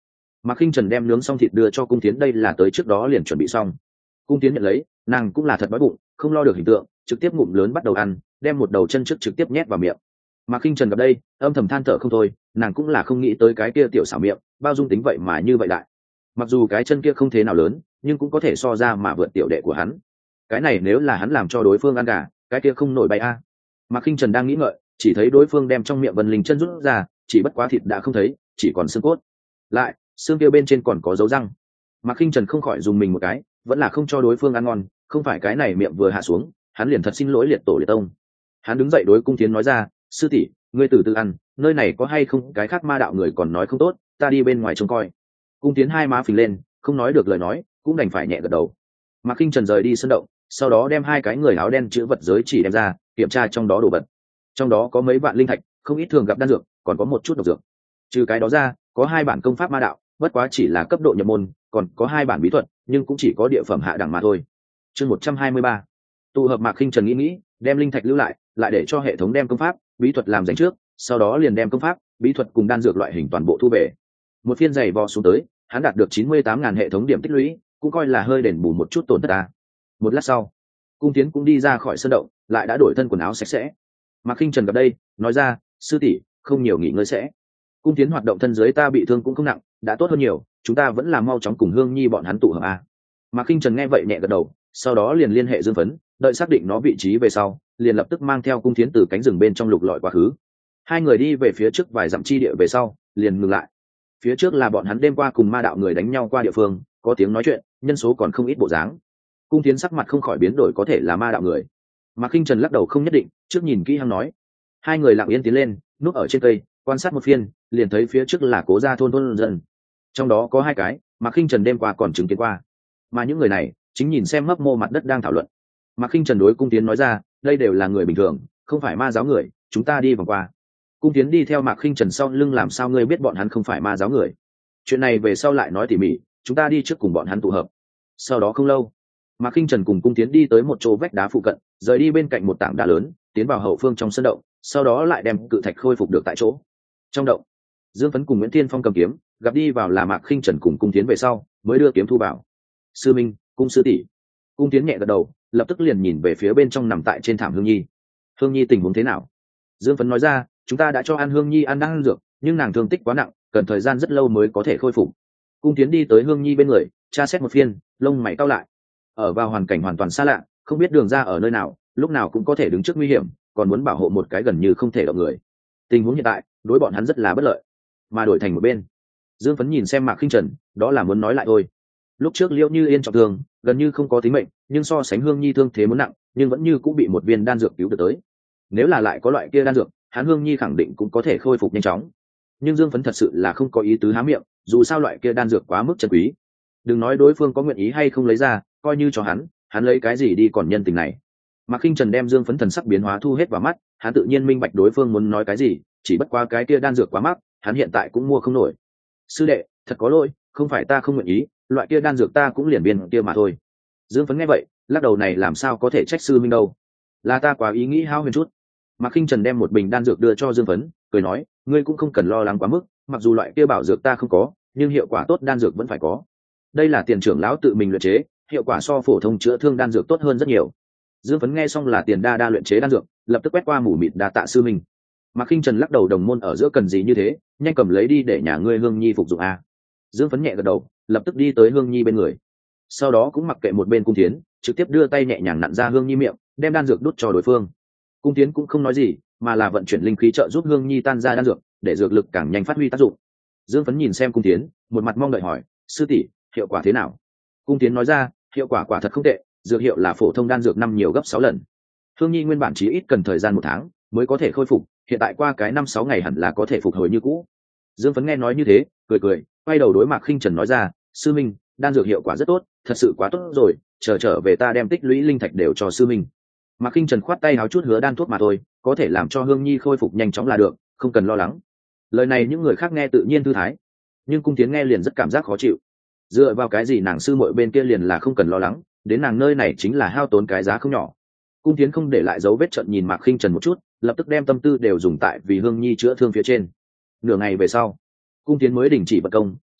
Mạc Khinh Trần đem nướng xong thịt đưa cho cung tiến, đây là tới trước đó liền chuẩn bị xong. Cung tiến nhận lấy, nàng cũng là thật đói bụng, không lo được hình tượng, trực tiếp ngụm lớn bắt đầu ăn, đem một đầu chân trước trực tiếp nhét vào miệng. Mạc Khinh Trần gặp đây, âm thầm than thở không thôi, nàng cũng là không nghĩ tới cái kia tiểu xảo miệng, bao dung tính vậy mà như vậy đại. Mặc dù cái chân kia không thế nào lớn, nhưng cũng có thể so ra mà vượt tiểu đệ của hắn. Cái này nếu là hắn làm cho đối phương ăn gà, cái kia không nổi bay a. À. Mạc Khinh Trần đang nghĩ ngợi, chỉ thấy đối phương đem trong miệng Vân Linh chân rút ra, chỉ bất quá thịt đã không thấy, chỉ còn xương cốt. Lại, xương kia bên trên còn có dấu răng. Mạc Khinh Trần không khỏi dùng mình một cái, vẫn là không cho đối phương ăn ngon, không phải cái này miệng vừa hạ xuống, hắn liền thật xin lỗi liệt tổ liệt tông. Hắn đứng dậy đối cung tiến nói ra, sư tỷ, ngươi từ từ ăn, nơi này có hay không cái khác ma đạo người còn nói không tốt, ta đi bên ngoài trông coi. Cung tiến hai má phình lên, không nói được lời nói, cũng đành phải nhẹ gật đầu. Mạc Khinh Trần rời đi sân động, sau đó đem hai cái người áo đen chữ vật giới chỉ đem ra, kiểm tra trong đó đồ vật. Trong đó có mấy vạn linh thạch, không ít thường gặp đan dược, còn có một chút độc dược. Trừ cái đó ra, có hai bản công pháp ma đạo, bất quá chỉ là cấp độ nhập môn, còn có hai bản bí thuật, nhưng cũng chỉ có địa phẩm hạ đẳng mà thôi. Chương một trăm hai mươi ba, tụ hợp. Mạc Khinh Trần nghĩ nghĩ, đem linh thạch lưu lại, lại để cho hệ thống đem công pháp, bí thuật làm dành trước, sau đó liền đem công pháp, bí thuật cùng đan dược loại hình toàn bộ thu về. Một phiên giày vò xuống tới, hắn đạt được chín mươi tám ngàn hệ thống điểm tích lũy, cũng coi là hơi đền bù một chút tổn thất ta. Một lát sau, cung tiến cũng đi ra khỏi sân động, lại đã đổi thân quần áo sạch sẽ. Mạc Khinh Trần gặp đây, nói ra, sư tỷ, không nhiều nghỉ ngơi sẽ. Cung tiến hoạt động thân dưới ta bị thương cũng không nặng, đã tốt hơn nhiều, chúng ta vẫn là mau chóng cùng Hương Nhi bọn hắn tụ hợp a. Mạc Khinh Trần nghe vậy nhẹ gật đầu, sau đó liền liên hệ Dương Phấn, đợi xác định nó vị trí về sau, liền lập tức mang theo cung tiến từ cánh rừng bên trong lục lọi quá khứ. Hai người đi về phía trước vài dặm chi địa về sau, liền ngừng lại. Phía trước là bọn hắn đêm qua cùng ma đạo người đánh nhau qua địa phương, có tiếng nói chuyện, nhân số còn không ít bộ dáng. Cung tiến sắc mặt không khỏi biến đổi, có thể là ma đạo người. Mạc Khinh Trần lắc đầu không nhất định, trước nhìn kỹ hăng nói. Hai người lặng yên tiến lên, núp ở trên cây, quan sát một phiên, liền thấy phía trước là Cố gia thôn thôn dân. Trong đó có hai cái, Mạc Khinh Trần đêm qua còn chứng kiến qua. Mà những người này, chính nhìn xem mấp mô mặt đất đang thảo luận. Mạc Khinh Trần đối cung tiến nói ra, đây đều là người bình thường, không phải ma giáo người, chúng ta đi vòng qua. Cung tiến đi theo Mạc Khinh Trần sau lưng, làm sao ngươi biết bọn hắn không phải ma giáo người? Chuyện này về sau lại nói tỉ mỉ, chúng ta đi trước cùng bọn hắn tụ hợp. Sau đó không lâu, Mạc Khinh Trần cùng cung tiến đi tới một chỗ vách đá phụ cận, rời đi bên cạnh một tảng đá lớn, tiến vào hậu phương trong sân động, sau đó lại đem cự thạch khôi phục được tại chỗ. Trong động, Dương Phấn cùng Nguyễn Thiên Phong cầm kiếm, gặp đi vào là Mạc Khinh Trần cùng cung tiến về sau, mới đưa kiếm thu vào. Sư minh, cung sư tỷ. Cung tiến nhẹ gật đầu, lập tức liền nhìn về phía bên trong nằm tại trên thảm Hương Nhi. Hương Nhi tình huống thế nào? Dương Phấn nói ra, chúng ta đã cho ăn Hương Nhi ăn đan dược, nhưng nàng thương tích quá nặng, cần thời gian rất lâu mới có thể khôi phục. Cung tiến đi tới Hương Nhi bên người, tra xét một phiên, lông mày cau lại. Ở vào hoàn cảnh hoàn toàn xa lạ, không biết đường ra ở nơi nào, lúc nào cũng có thể đứng trước nguy hiểm, còn muốn bảo hộ một cái gần như không thể động người. Tình huống hiện tại, đối bọn hắn rất là bất lợi. Mà đổi thành một bên, Dương Phấn nhìn xem Mạc Khinh Trần, đó là muốn nói lại thôi. Lúc trước Liễu Như Yên trọng thương, gần như không có tính mệnh, nhưng so sánh Hương Nhi thương thế muốn nặng, nhưng vẫn như cũng bị một viên đan dược cứu được tới. Nếu là lại có loại kia đan dược, hắn Hương Nhi khẳng định cũng có thể khôi phục nhanh chóng. Nhưng Dương Phấn thật sự là không có ý tứ há miệng, dù sao loại kia đan dược quá mức chân quý. Đừng nói đối phương có nguyện ý hay không lấy ra, coi như cho hắn, hắn lấy cái gì đi còn nhân tình này. Mạc Khinh Trần đem Dương Phấn thần sắc biến hóa thu hết vào mắt, hắn tự nhiên minh bạch đối phương muốn nói cái gì, chỉ bất quá cái kia đan dược quá mắc, hắn hiện tại cũng mua không nổi. Sư đệ, thật có lỗi, không phải ta không nguyện ý, loại kia đan dược ta cũng liền biên kia mà thôi. Dương Phấn nghe vậy, lắc đầu, này làm sao có thể trách sư minh đâu, là ta quá ý nghĩ hao huyền chút. Mạc Khinh Trần đem một bình đan dược đưa cho Dương Phấn, cười nói, ngươi cũng không cần lo lắng quá mức, mặc dù loại kia bảo dược ta không có, nhưng hiệu quả tốt đan dược vẫn phải có. Đây là tiền trưởng lão tự mình luyện chế, hiệu quả so phổ thông chữa thương đan dược tốt hơn rất nhiều. Dương Phấn nghe xong là tiền đa đa luyện chế đan dược, lập tức quét qua mù mịt đa tạ sư minh. Mạc Khinh Trần lắc đầu, đồng môn ở giữa cần gì như thế, nhanh cầm lấy đi để nhà ngươi Hương Nhi phục dụng a. Dương Phấn nhẹ gật đầu, lập tức đi tới Hương Nhi bên người. Sau đó cũng mặc kệ một bên cung tiến, trực tiếp đưa tay nhẹ nhàng nặn ra Hương Nhi miệng, đem đan dược đút cho đối phương. Cung tiến cũng không nói gì, mà là vận chuyển linh khí trợ giúp Hương Nhi tan ra đan dược, để dược lực càng nhanh phát huy tác dụng. Dương Phấn nhìn xem cung tiến, một mặt mong đợi hỏi, sư tỷ, hiệu quả thế nào? Cung tiến nói ra, hiệu quả quả thật không tệ, dược hiệu là phổ thông đan dược năm nhiều gấp sáu lần. Hương Nhi nguyên bản chỉ ít cần thời gian một tháng mới có thể khôi phục, hiện tại qua cái năm sáu ngày hẳn là có thể phục hồi như cũ. Dương Phấn nghe nói như thế, cười cười, quay đầu đối Mạc Khinh Trần nói ra, sư minh, đan dược hiệu quả rất tốt, thật sự quá tốt rồi, chờ trở về ta đem tích lũy linh thạch đều cho sư minh. Mạc Khinh Trần khoát tay háo chút hứa đan thuốc mà thôi, có thể làm cho Hương Nhi khôi phục nhanh chóng là được, không cần lo lắng. Lời này những người khác nghe tự nhiên thư thái, nhưng cung tiến nghe liền rất cảm giác khó chịu. Dựa vào cái gì nàng sư muội bên kia liền là không cần lo lắng, đến nàng nơi này chính là hao tốn cái giá không nhỏ. Cung tiến không để lại dấu vết trận nhìn Mạc Khinh Trần một chút, lập tức đem tâm tư đều dùng tại vì Hương Nhi chữa thương phía trên. Nửa ngày về sau, cung tiến mới đình chỉ vật công,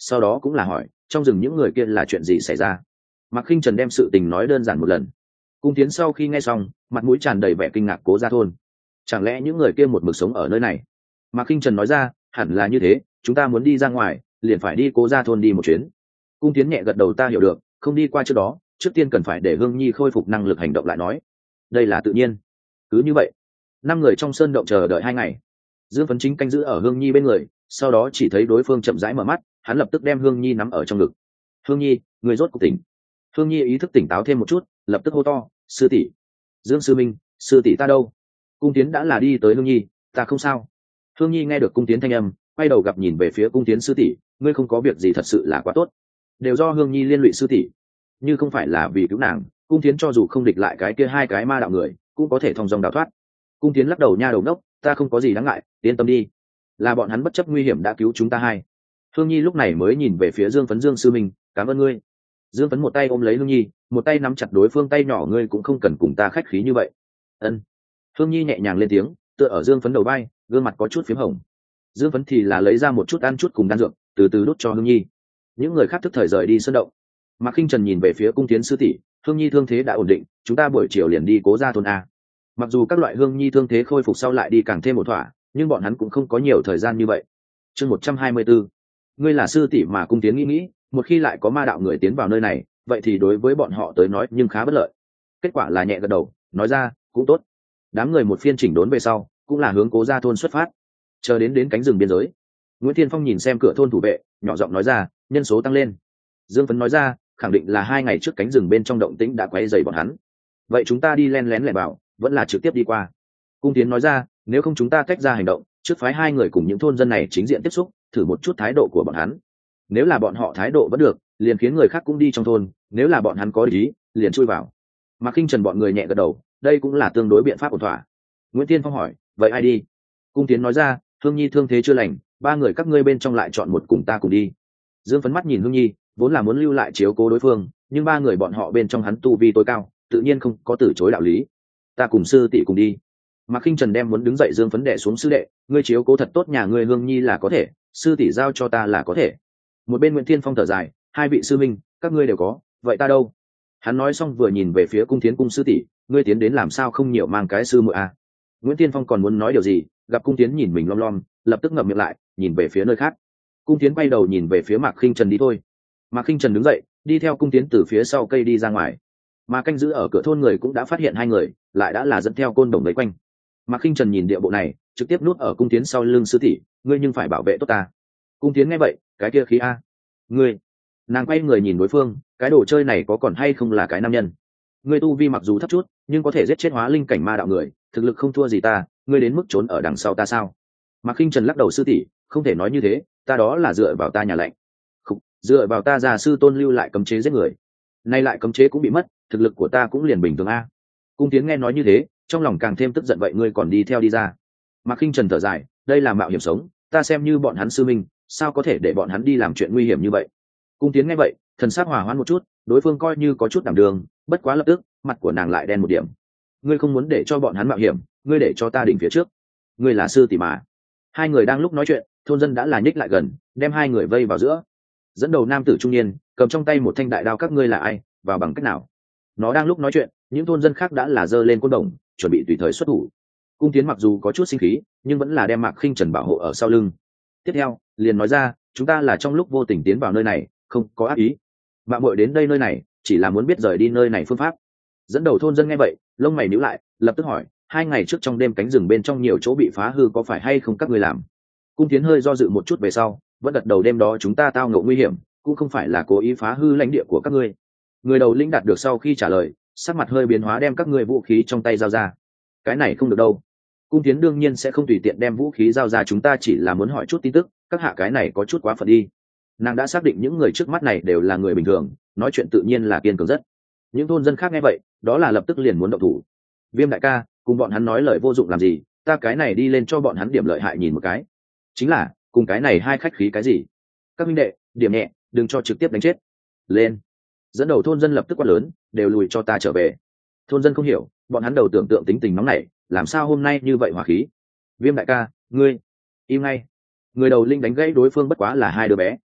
sau đó cũng là hỏi trong rừng những người kia là chuyện gì xảy ra. Mạc Khinh Trần đem sự tình nói đơn giản một lần. Cung Tiến sau khi nghe xong mặt mũi tràn đầy vẻ kinh ngạc. Cố Gia Thôn, chẳng lẽ những người kia một mực sống ở nơi này? Mạc Khinh Trần nói ra, hẳn là như thế, chúng ta muốn đi ra ngoài liền phải đi Cố Gia Thôn đi một chuyến. Cung Tiến nhẹ gật đầu, ta hiểu được, không đi qua trước đó trước tiên cần phải để Hương Nhi khôi phục năng lực hành động lại nói. Đây là tự nhiên. Cứ như vậy năm người trong sơn động chờ đợi hai ngày. Dương Phấn Chính canh giữ ở Hương Nhi bên người, sau đó chỉ thấy đối phương chậm rãi mở mắt, hắn lập tức đem Hương Nhi nắm ở trong ngực. Hương Nhi, người rốt cuộc tỉnh. Hương Nhi ý thức tỉnh táo thêm một chút, lập tức hô to, sư tỷ. Dương sư minh, sư tỷ ta đâu? Cung Tiến đã là đi tới Hương Nhi, ta không sao. Hương Nhi nghe được Cung Tiến thanh âm, quay đầu gặp nhìn về phía Cung Tiến, sư tỷ, ngươi không có việc gì thật sự là quá tốt. Đều do Hương Nhi liên lụy sư tỷ, như không phải là vì cứu nàng, Cung Tiến cho dù không địch lại cái kia hai cái ma đạo người cũng có thể thông dong đào thoát. Cung Tiến lắc đầu, nha đầu đốc, ta không có gì đáng ngại, yên tâm đi, là bọn hắn bất chấp nguy hiểm đã cứu chúng ta hai. Hương Nhi lúc này mới nhìn về phía Dương Phấn, Dương sư minh, cảm ơn ngươi. Dương Phấn một tay ôm lấy Hương Nhi, một tay nắm chặt đối phương tay nhỏ, ngươi cũng không cần cùng ta khách khí như vậy. Ân. Hương Nhi nhẹ nhàng lên tiếng, tựa ở Dương Phấn đầu vai, gương mặt có chút phím hồng. Dương Phấn thì là lấy ra một chút ăn chút cùng đan dược, từ từ đút cho Hương Nhi. Những người khác thức thời rời đi sơn động. Mạc Khinh Trần nhìn về phía Cung Tiến, sư tỷ, Hương Nhi thương thế đã ổn định, chúng ta buổi chiều liền đi Cố Gia Thôn a. Mặc dù các loại Hương Nhi thương thế khôi phục sau lại đi càng thêm một thỏa, nhưng bọn hắn cũng không có nhiều thời gian như vậy. Chương một trăm hai mươi bốn, ngươi là sư tỷ mà Cung Tiến nghĩ nghĩ, một khi lại có ma đạo người tiến vào nơi này, vậy thì đối với bọn họ tới nói nhưng khá bất lợi. Kết quả là nhẹ gật đầu, nói ra, cũng tốt. Đám người một phiên chỉnh đốn về sau, cũng là hướng Cố Gia Thôn xuất phát. Chờ đến đến cánh rừng biên giới, Nguyễn Thiên Phong nhìn xem cửa thôn thủ vệ, nhỏ giọng nói ra, nhân số tăng lên. Dương Phấn nói ra, khẳng định là hai ngày trước cánh rừng bên trong động tĩnh đã quấy rầy bọn hắn. Vậy chúng ta đi len lén lẻn vào, vẫn là trực tiếp đi qua. Cung Tiến nói ra, nếu không chúng ta tách ra hành động, trước phái hai người cùng những thôn dân này chính diện tiếp xúc, thử một chút thái độ của bọn hắn. Nếu là bọn họ thái độ vẫn được, liền khiến người khác cũng đi trong thôn, nếu là bọn hắn có ý, liền chui vào. Mạc Khinh Trần bọn người nhẹ gật đầu, đây cũng là tương đối biện pháp ổn thỏa. Nguyễn Thiên Phong hỏi, vậy ai đi? Cung Tiến nói ra, Hương Nhi thương thế chưa lành, ba người các ngươi bên trong lại chọn một cùng ta cùng đi. Dương Phấn mắt nhìn Hương Nhi, vốn là muốn lưu lại chiếu cố đối phương, nhưng ba người bọn họ bên trong hắn tu vi tối cao, tự nhiên không có từ chối đạo lý. Ta cùng sư tỷ cùng đi. Mạc Khinh Trần đem muốn đứng dậy Dương Phấn đè xuống, sư đệ, ngươi chiếu cố thật tốt nhà ngươi Hương Nhi là có thể, sư tỷ giao cho ta là có thể. Một bên Nguyễn Thiên Phong thở dài, hai vị sư minh, các ngươi đều có, vậy ta đâu? Hắn nói xong vừa nhìn về phía Cung Thiến, cung sư tỷ, ngươi tiến đến làm sao không nhiều mang cái sư muội à? Nguyễn Thiên Phong còn muốn nói điều gì, gặp Cung Thiến nhìn mình lom lom, lập tức ngậm miệng lại, nhìn về phía nơi khác. Cung Thiến quay đầu nhìn về phía Mạc Khinh Trần, đi thôi. Mạc Khinh Trần đứng dậy, đi theo Cung Thiến từ phía sau cây đi ra ngoài. Mà canh giữ ở cửa thôn người cũng đã phát hiện hai người, lại đã là dẫn theo côn đồng lấy quanh. Mạc Khinh Trần nhìn địa bộ này, trực tiếp nuốt ở Cung Thiến sau lưng, sư tỷ, ngươi nhưng phải bảo vệ tốt ta. Cung Thiến nghe vậy, cái kia khí a, ngươi. Nàng quay người nhìn đối phương, cái đồ chơi này có còn hay không là cái nam nhân. Ngươi tu vi mặc dù thấp chút, nhưng có thể giết chết hóa linh cảnh ma đạo người, thực lực không thua gì ta, ngươi đến mức trốn ở đằng sau ta sao? Mạc Khinh Trần lắc đầu, sư tỷ, không thể nói như thế, ta đó là dựa vào ta nhà lạnh. Không, dựa vào ta già sư tôn lưu lại cấm chế giết người. Nay lại cấm chế cũng bị mất, thực lực của ta cũng liền bình thường a. Cung Tiến nghe nói như thế, trong lòng càng thêm tức giận, vậy ngươi còn đi theo đi ra. Mạc Khinh Trần thở dài, đây là mạo hiểm sống, ta xem như bọn hắn sư minh, sao có thể để bọn hắn đi làm chuyện nguy hiểm như vậy. Cung Tiến nghe vậy, thần sắc hòa hoãn một chút, đối phương coi như có chút đảm đường, bất quá lập tức mặt của nàng lại đen một điểm. Ngươi không muốn để cho bọn hắn mạo hiểm, ngươi để cho ta đỉnh phía trước. Ngươi là sư tỷ mà. Hai người đang lúc nói chuyện, thôn dân đã là nhích lại gần, đem hai người vây vào giữa. Dẫn đầu nam tử trung niên cầm trong tay một thanh đại đao, các ngươi là ai, vào bằng cách nào? Nó đang lúc nói chuyện, những thôn dân khác đã là giơ lên côn đồng, chuẩn bị tùy thời xuất thủ. Cung Tiến mặc dù có chút sinh khí, nhưng vẫn là đem Mạc Khinh Trần bảo hộ ở sau lưng. Tiếp theo liền nói ra, chúng ta là trong lúc vô tình tiến vào nơi này, không có ác ý. Mạng muội đến đây nơi này chỉ là muốn biết rời đi nơi này phương pháp. Dẫn đầu thôn dân nghe vậy, lông mày nhíu lại, lập tức hỏi, hai ngày trước trong đêm cánh rừng bên trong nhiều chỗ bị phá hư, có phải hay không các ngươi làm? Cung Tiến hơi do dự một chút về sau, vẫn gật đầu, đêm đó chúng ta tao ngộ nguy hiểm, cũng không phải là cố ý phá hư lãnh địa của các ngươi. Người đầu lĩnh đạt được sau khi trả lời, sắc mặt hơi biến hóa, đem các ngươi vũ khí trong tay giao ra. Cái này không được đâu. Cung Tiến đương nhiên sẽ không tùy tiện đem vũ khí giao ra, chúng ta chỉ là muốn hỏi chút tin tức, các hạ cái này có chút quá phận đi. Nàng đã xác định những người trước mắt này đều là người bình thường, nói chuyện tự nhiên là kiên cường rất. Những thôn dân khác nghe vậy, đó là lập tức liền muốn động thủ. Viêm đại ca, cùng bọn hắn nói lời vô dụng làm gì, ta cái này đi lên cho bọn hắn điểm lợi hại nhìn một cái. Chính là, cùng cái này hai khách khí cái gì? Các minh đệ, điểm nhẹ, đừng cho trực tiếp đánh chết. Lên. Dẫn đầu thôn dân lập tức quát lớn, đều lùi cho ta trở về. Thôn dân không hiểu, bọn hắn đầu tưởng tượng tính tình nóng nảy, làm sao hôm nay như vậy hỏa khí. Viêm đại ca, ngươi im ngay. Người đầu linh đánh gãy đối phương, bất quá là hai đứa bé,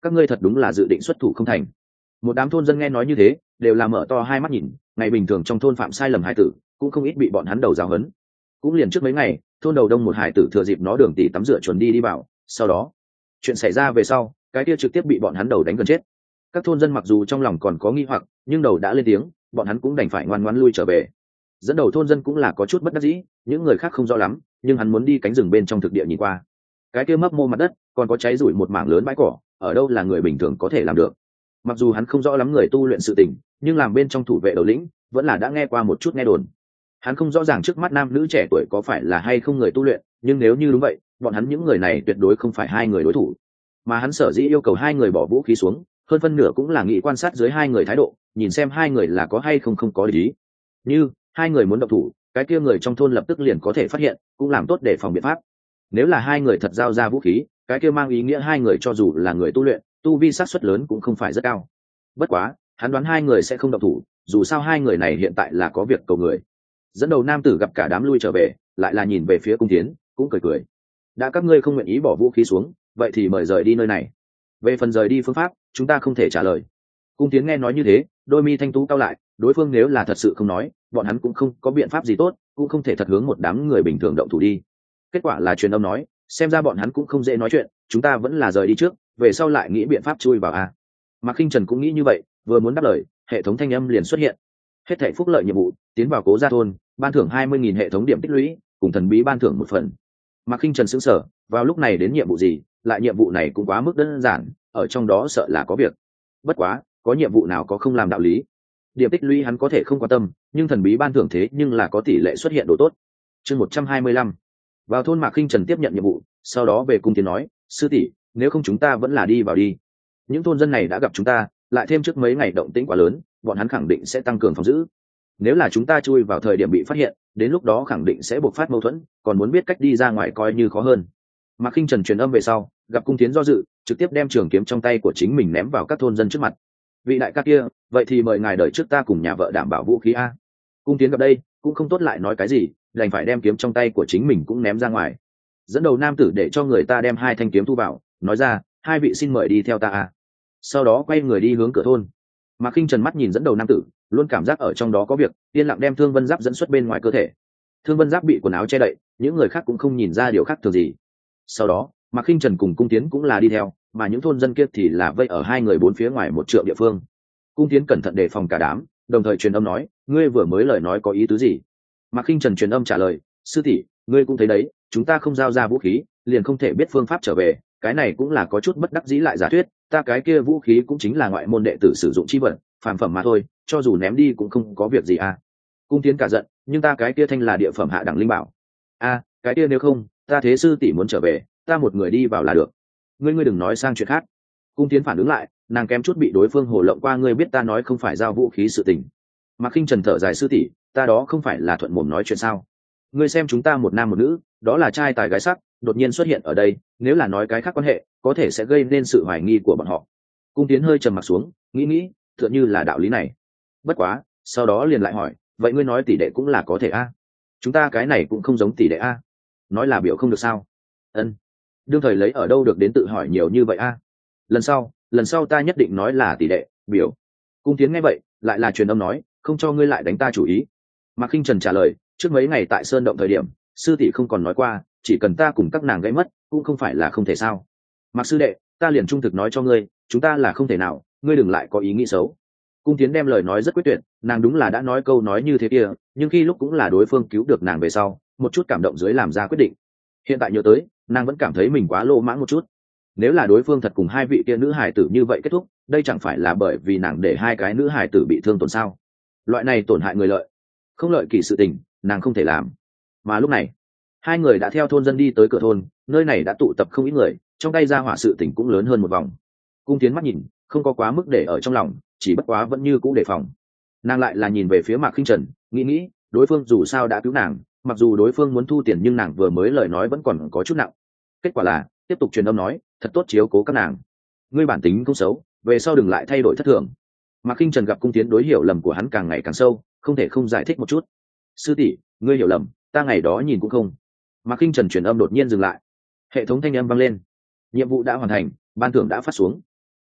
các ngươi thật đúng là dự định xuất thủ không thành. Một đám thôn dân nghe nói như thế đều là mở to hai mắt nhìn, ngày bình thường trong thôn phạm sai lầm hải tử cũng không ít bị bọn hắn đầu giáo hấn. Cũng liền trước mấy ngày thôn đầu đông một hải tử thừa dịp nó đường tỉ tắm rửa chuẩn đi đi vào, sau đó chuyện xảy ra về sau cái kia trực tiếp bị bọn hắn đầu đánh gần chết. Các thôn dân mặc dù trong lòng còn có nghi hoặc nhưng đầu đã lên tiếng, bọn hắn cũng đành phải ngoan ngoãn lui trở về. Dẫn đầu thôn dân cũng là có chút bất đắc dĩ, những người khác không rõ lắm nhưng hắn muốn đi cánh rừng bên trong thực địa nhìn qua. Cái kia mấp mô mặt đất còn có cháy rủi một mảng lớn bãi cỏ, ở đâu là người bình thường có thể làm được. Mặc dù hắn không rõ lắm người tu luyện sự tình nhưng làm bên trong thủ vệ đầu lĩnh vẫn là đã nghe qua một chút nghe đồn. Hắn không rõ ràng trước mắt nam nữ trẻ tuổi có phải là hay không người tu luyện, nhưng nếu như đúng vậy bọn hắn những người này tuyệt đối không phải hai người đối thủ. Mà hắn sở dĩ yêu cầu hai người bỏ vũ khí xuống hơn phân nửa cũng là nghĩ quan sát dưới hai người thái độ, nhìn xem hai người là có hay không không có lý. Như hai người muốn động thủ cái kia người trong thôn lập tức liền có thể phát hiện cũng làm tốt để phòng biện pháp. Nếu là hai người thật giao ra vũ khí cái kia mang ý nghĩa hai người cho dù là người tu luyện tu vi xác suất lớn cũng không phải rất cao. Bất quá hắn đoán hai người sẽ không động thủ, dù sao hai người này hiện tại là có việc cầu người. Dẫn đầu nam tử gặp cả đám lui trở về lại là nhìn về phía Cung Tiến cũng cười cười, đã các ngươi không nguyện ý bỏ vũ khí xuống vậy thì mời rời đi nơi này. Về phần rời đi phương pháp chúng ta không thể trả lời. Cung Tiến nghe nói như thế đôi mi thanh tú cao lại, đối phương nếu là thật sự không nói bọn hắn cũng không có biện pháp gì tốt, cũng không thể thật hướng một đám người bình thường động thủ đi. Kết quả là truyền âm nói xem ra bọn hắn cũng không dễ nói chuyện, chúng ta vẫn là rời đi trước, về sau lại nghĩ biện pháp chui vào a. Mạc Khinh Trần cũng nghĩ như vậy, vừa muốn đáp lời hệ thống thanh âm liền xuất hiện. Hết thảy phúc lợi nhiệm vụ tiến vào Cố Gia thôn, ban thưởng hai mươi nghìn hệ thống điểm tích lũy cùng thần bí ban thưởng một phần. Mạc Khinh Trần sững sờ, vào lúc này đến nhiệm vụ gì, lại nhiệm vụ này cũng quá mức đơn giản, ở trong đó sợ là có việc. Bất quá có nhiệm vụ nào có không làm đạo lý. Điểm tích lũy hắn có thể không quan tâm nhưng thần bí ban thưởng thế nhưng là có tỷ lệ xuất hiện độ tốt. Chương một trăm hai mươi lăm. Vào thôn Mạc Khinh Trần tiếp nhận nhiệm vụ sau đó về Cung Tiến nói sư tỷ nếu không chúng ta vẫn là đi vào đi, những thôn dân này đã gặp chúng ta lại thêm trước mấy ngày động tĩnh quá lớn bọn hắn khẳng định sẽ tăng cường phòng giữ, nếu là chúng ta chui vào thời điểm bị phát hiện đến lúc đó khẳng định sẽ bộc phát mâu thuẫn, còn muốn biết cách đi ra ngoài coi như khó hơn. Mạc Khinh Trần truyền âm về sau gặp Cung Tiến do dự trực tiếp đem trường kiếm trong tay của chính mình ném vào các thôn dân trước mặt. Vị đại ca kia vậy thì mời ngài đợi trước ta cùng nhà vợ đảm bảo vũ khí a. Cung Tiến gặp đây cũng không tốt lại nói cái gì, đành phải đem kiếm trong tay của chính mình cũng ném ra ngoài. Dẫn đầu nam tử để cho người ta đem hai thanh kiếm thu vào, nói ra hai vị xin mời đi theo ta a. Sau đó quay người đi hướng cửa thôn. Mạc Khinh Trần mắt nhìn dẫn đầu nam tử luôn cảm giác ở trong đó có việc, yên lặng đem Thương Vân Giáp dẫn xuất bên ngoài cơ thể. Thương Vân Giáp bị quần áo che đậy những người khác cũng không nhìn ra điều khác thường gì. Sau đó Mạc Khinh Trần cùng Cung Tiến cũng là đi theo, mà những thôn dân kia thì là vây ở hai người bốn phía ngoài một trượng địa phương. Cung Tiến cẩn thận đề phòng cả đám đồng thời truyền âm nói ngươi vừa mới lời nói có ý tứ gì. Mạc Khinh Trần truyền âm trả lời sư tỷ ngươi cũng thấy đấy chúng ta không giao ra vũ khí liền không thể biết phương pháp trở về, cái này cũng là có chút bất đắc dĩ lại giả thuyết, ta cái kia vũ khí cũng chính là ngoại môn đệ tử sử dụng chi vật phàm phẩm mà thôi, cho dù ném đi cũng không có việc gì à. Cung Tiến cả giận nhưng ta cái kia thanh là địa phẩm hạ đẳng linh bảo a. À, cái kia nếu không ta thế sư tỷ muốn trở về ta một người đi vào là được, ngươi ngươi đừng nói sang chuyện khác. Cung Tiến phản ứng lại nàng kém chút bị đối phương hồ lộng qua, ngươi biết ta nói không phải giao vũ khí sự tình. Mạc Khinh Trần thở dài sư tỷ ta đó không phải là thuận mồm nói chuyện sao, ngươi xem chúng ta một nam một nữ đó là trai tài gái sắc đột nhiên xuất hiện ở đây, nếu là nói cái khác quan hệ có thể sẽ gây nên sự hoài nghi của bọn họ. Cung Tiến hơi trầm mặt xuống nghĩ nghĩ tựa như là đạo lý này. Bất quá sau đó liền lại hỏi vậy ngươi nói tỷ đệ cũng là có thể a? Chúng ta cái này cũng không giống tỷ đệ a. Nói là biểu không được sao? Ân, đương thời lấy ở đâu được đến tự hỏi nhiều như vậy a. Lần sau lần sau ta nhất định nói là tỷ đệ biểu. Cung Tiến nghe vậy lại là truyền âm nói không cho ngươi lại đánh ta chủ ý. Mạc Khinh Trần trả lời trước mấy ngày tại sơn động thời điểm sư tỷ không còn nói qua chỉ cần ta cùng các nàng gây mất cũng không phải là không thể sao. Mạc sư đệ ta liền trung thực nói cho ngươi chúng ta là không thể nào, ngươi đừng lại có ý nghĩ xấu. Cung Tiến đem lời nói rất quyết tuyệt, nàng đúng là đã nói câu nói như thế kia nhưng khi lúc cũng là đối phương cứu được nàng về sau một chút cảm động dưới làm ra quyết định. Hiện tại nhớ tới nàng vẫn cảm thấy mình quá lô mãng một chút. Nếu là đối phương thật cùng hai vị kia nữ hải tử như vậy kết thúc đây chẳng phải là bởi vì nàng để hai cái nữ hải tử bị thương tổn sao. Loại này tổn hại người lợi không lợi kỳ sự tình nàng không thể làm. Mà lúc này hai người đã theo thôn dân đi tới cửa thôn, nơi này đã tụ tập không ít người trong tay ra hỏa sự tình cũng lớn hơn một vòng. Cung Tiến mắt nhìn không có quá mức để ở trong lòng chỉ bất quá vẫn như cũ đề phòng. Nàng lại là nhìn về phía Mạc Khinh Trần nghĩ nghĩ đối phương dù sao đã cứu nàng, mặc dù đối phương muốn thu tiền nhưng nàng vừa mới lời nói vẫn còn có chút nặng. Kết quả là tiếp tục truyền âm nói thật tốt chiếu cố các nàng, ngươi bản tính không xấu về sau đừng lại thay đổi thất thường. Mạc Khinh Trần gặp Cung Tiến đối hiểu lầm của hắn càng ngày càng sâu không thể không giải thích một chút. Sư tỷ ngươi hiểu lầm ta ngày đó nhìn cũng không. Mạc Khinh Trần truyền âm đột nhiên dừng lại, hệ thống thanh âm vang lên nhiệm vụ đã hoàn thành ban thưởng đã phát xuống.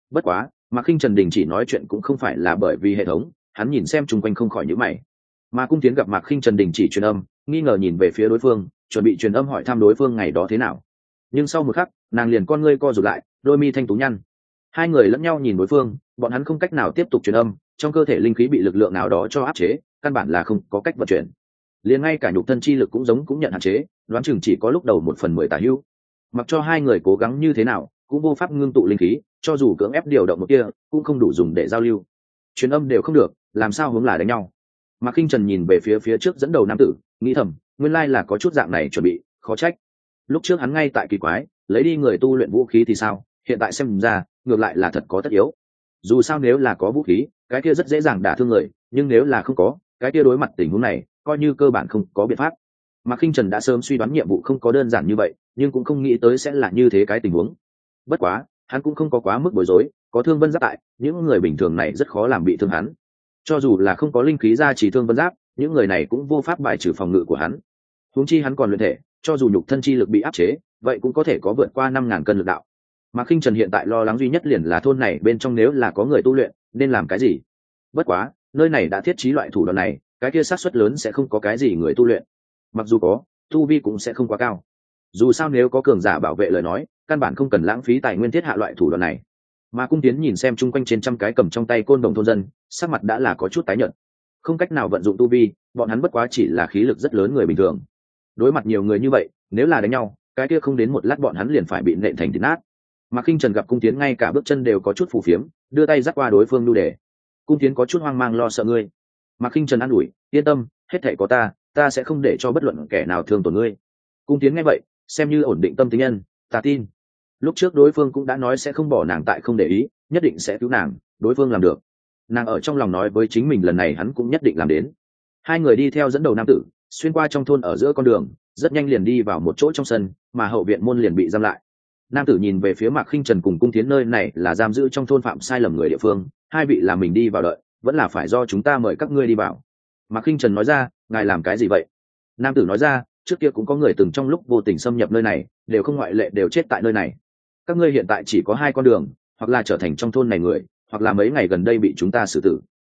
Bất quá Mạc Khinh Trần đình chỉ nói chuyện cũng không phải là bởi vì hệ thống, hắn nhìn xem chung quanh không khỏi nhíu mày. Mà Cung Tiến gặp Mạc Khinh Trần đình chỉ truyền âm, nghi ngờ nhìn về phía đối phương, chuẩn bị truyền âm hỏi thăm đối phương ngày đó thế nào. Nhưng sau một khắc, nàng liền con ngươi co rụt lại, đôi mi thanh tú nhăn. Hai người lẫn nhau nhìn đối phương, bọn hắn không cách nào tiếp tục truyền âm, trong cơ thể linh khí bị lực lượng nào đó cho áp chế, căn bản là không có cách vận chuyển. Liền ngay cả nhục thân chi lực cũng giống cũng nhận hạn chế, đoán chừng chỉ có lúc đầu một phần mười tả hữu. Mặc cho hai người cố gắng như thế nào, cũng vô pháp ngưng tụ linh khí, cho dù cưỡng ép điều động một kia, cũng không đủ dùng để giao lưu. Truyền âm đều không được, làm sao hướng là đánh nhau. Mạc Khinh Trần nhìn về phía phía trước dẫn đầu nam tử, nghĩ thầm, nguyên lai là có chút dạng này chuẩn bị, khó trách. Lúc trước hắn ngay tại kỳ quái, lấy đi người tu luyện vũ khí thì sao, hiện tại xem ra, ngược lại là thật có tất yếu. Dù sao nếu là có vũ khí, cái kia rất dễ dàng đả thương người, nhưng nếu là không có, cái kia đối mặt tình huống này, coi như cơ bản không có biện pháp. Mạc Khinh Trần đã sớm suy đoán nhiệm vụ không có đơn giản như vậy, nhưng cũng không nghĩ tới sẽ là như thế cái tình huống. Bất quá, hắn cũng không có quá mức bối rối, có Thương Vân Giáp tại, những người bình thường này rất khó làm bị thương hắn. Cho dù là không có linh khí ra chỉ Thương Vân Giáp, những người này cũng vô pháp bài trừ phòng ngự của hắn. Huống chi hắn còn luyện thể, cho dù nhục thân chi lực bị áp chế, vậy cũng có thể có vượt qua năm ngàn cân lực đạo. Mạc Khinh Trần hiện tại lo lắng duy nhất liền là thôn này bên trong nếu là có người tu luyện, nên làm cái gì? Bất quá, nơi này đã thiết trí loại thủ đoạn này, cái kia xác suất lớn sẽ không có cái gì người tu luyện. Mặc dù có, tu vi cũng sẽ không quá cao. Dù sao nếu có cường giả bảo vệ lời nói, căn bản không cần lãng phí tài nguyên thiết hạ loại thủ đoạn này. Mà Cung Tiến nhìn xem chung quanh trên trăm cái cầm trong tay côn đồng thôn dân, sắc mặt đã là có chút tái nhợt. Không cách nào vận dụng tu vi, bọn hắn bất quá chỉ là khí lực rất lớn người bình thường. Đối mặt nhiều người như vậy, nếu là đánh nhau, cái kia không đến một lát bọn hắn liền phải bị nện thành thịt nát. Mà Khinh Trần gặp Cung Tiến ngay cả bước chân đều có chút phù phiếm, đưa tay dắt qua đối phương đu để. Cung Tiến có chút hoang mang lo sợ ngươi. Mà Khinh Trần an ủi, yên tâm, hết thảy có ta, ta sẽ không để cho bất luận kẻ nào thương tổn ngươi. Cung Tiến nghe vậy, xem như ổn định tâm tính nhân, ta tin. Lúc trước đối phương cũng đã nói sẽ không bỏ nàng tại không để ý, nhất định sẽ cứu nàng, đối phương làm được. Nàng ở trong lòng nói với chính mình lần này hắn cũng nhất định làm đến. Hai người đi theo dẫn đầu nam tử, xuyên qua trong thôn ở giữa con đường, rất nhanh liền đi vào một chỗ trong sân, mà hậu viện môn liền bị giam lại. Nam tử nhìn về phía Mạc Khinh Trần cùng Cung Tiến nơi này là giam giữ trong thôn phạm sai lầm người địa phương, hai vị là mình đi vào đợi, vẫn là phải do chúng ta mời các ngươi đi vào. Mạc Khinh Trần nói ra, ngài làm cái gì vậy? Nam tử nói ra, trước kia cũng có người từng trong lúc vô tình xâm nhập nơi này, đều không ngoại lệ đều chết tại nơi này. Các ngươi hiện tại chỉ có hai con đường, hoặc là trở thành trong thôn này người, hoặc là mấy ngày gần đây bị chúng ta xử tử.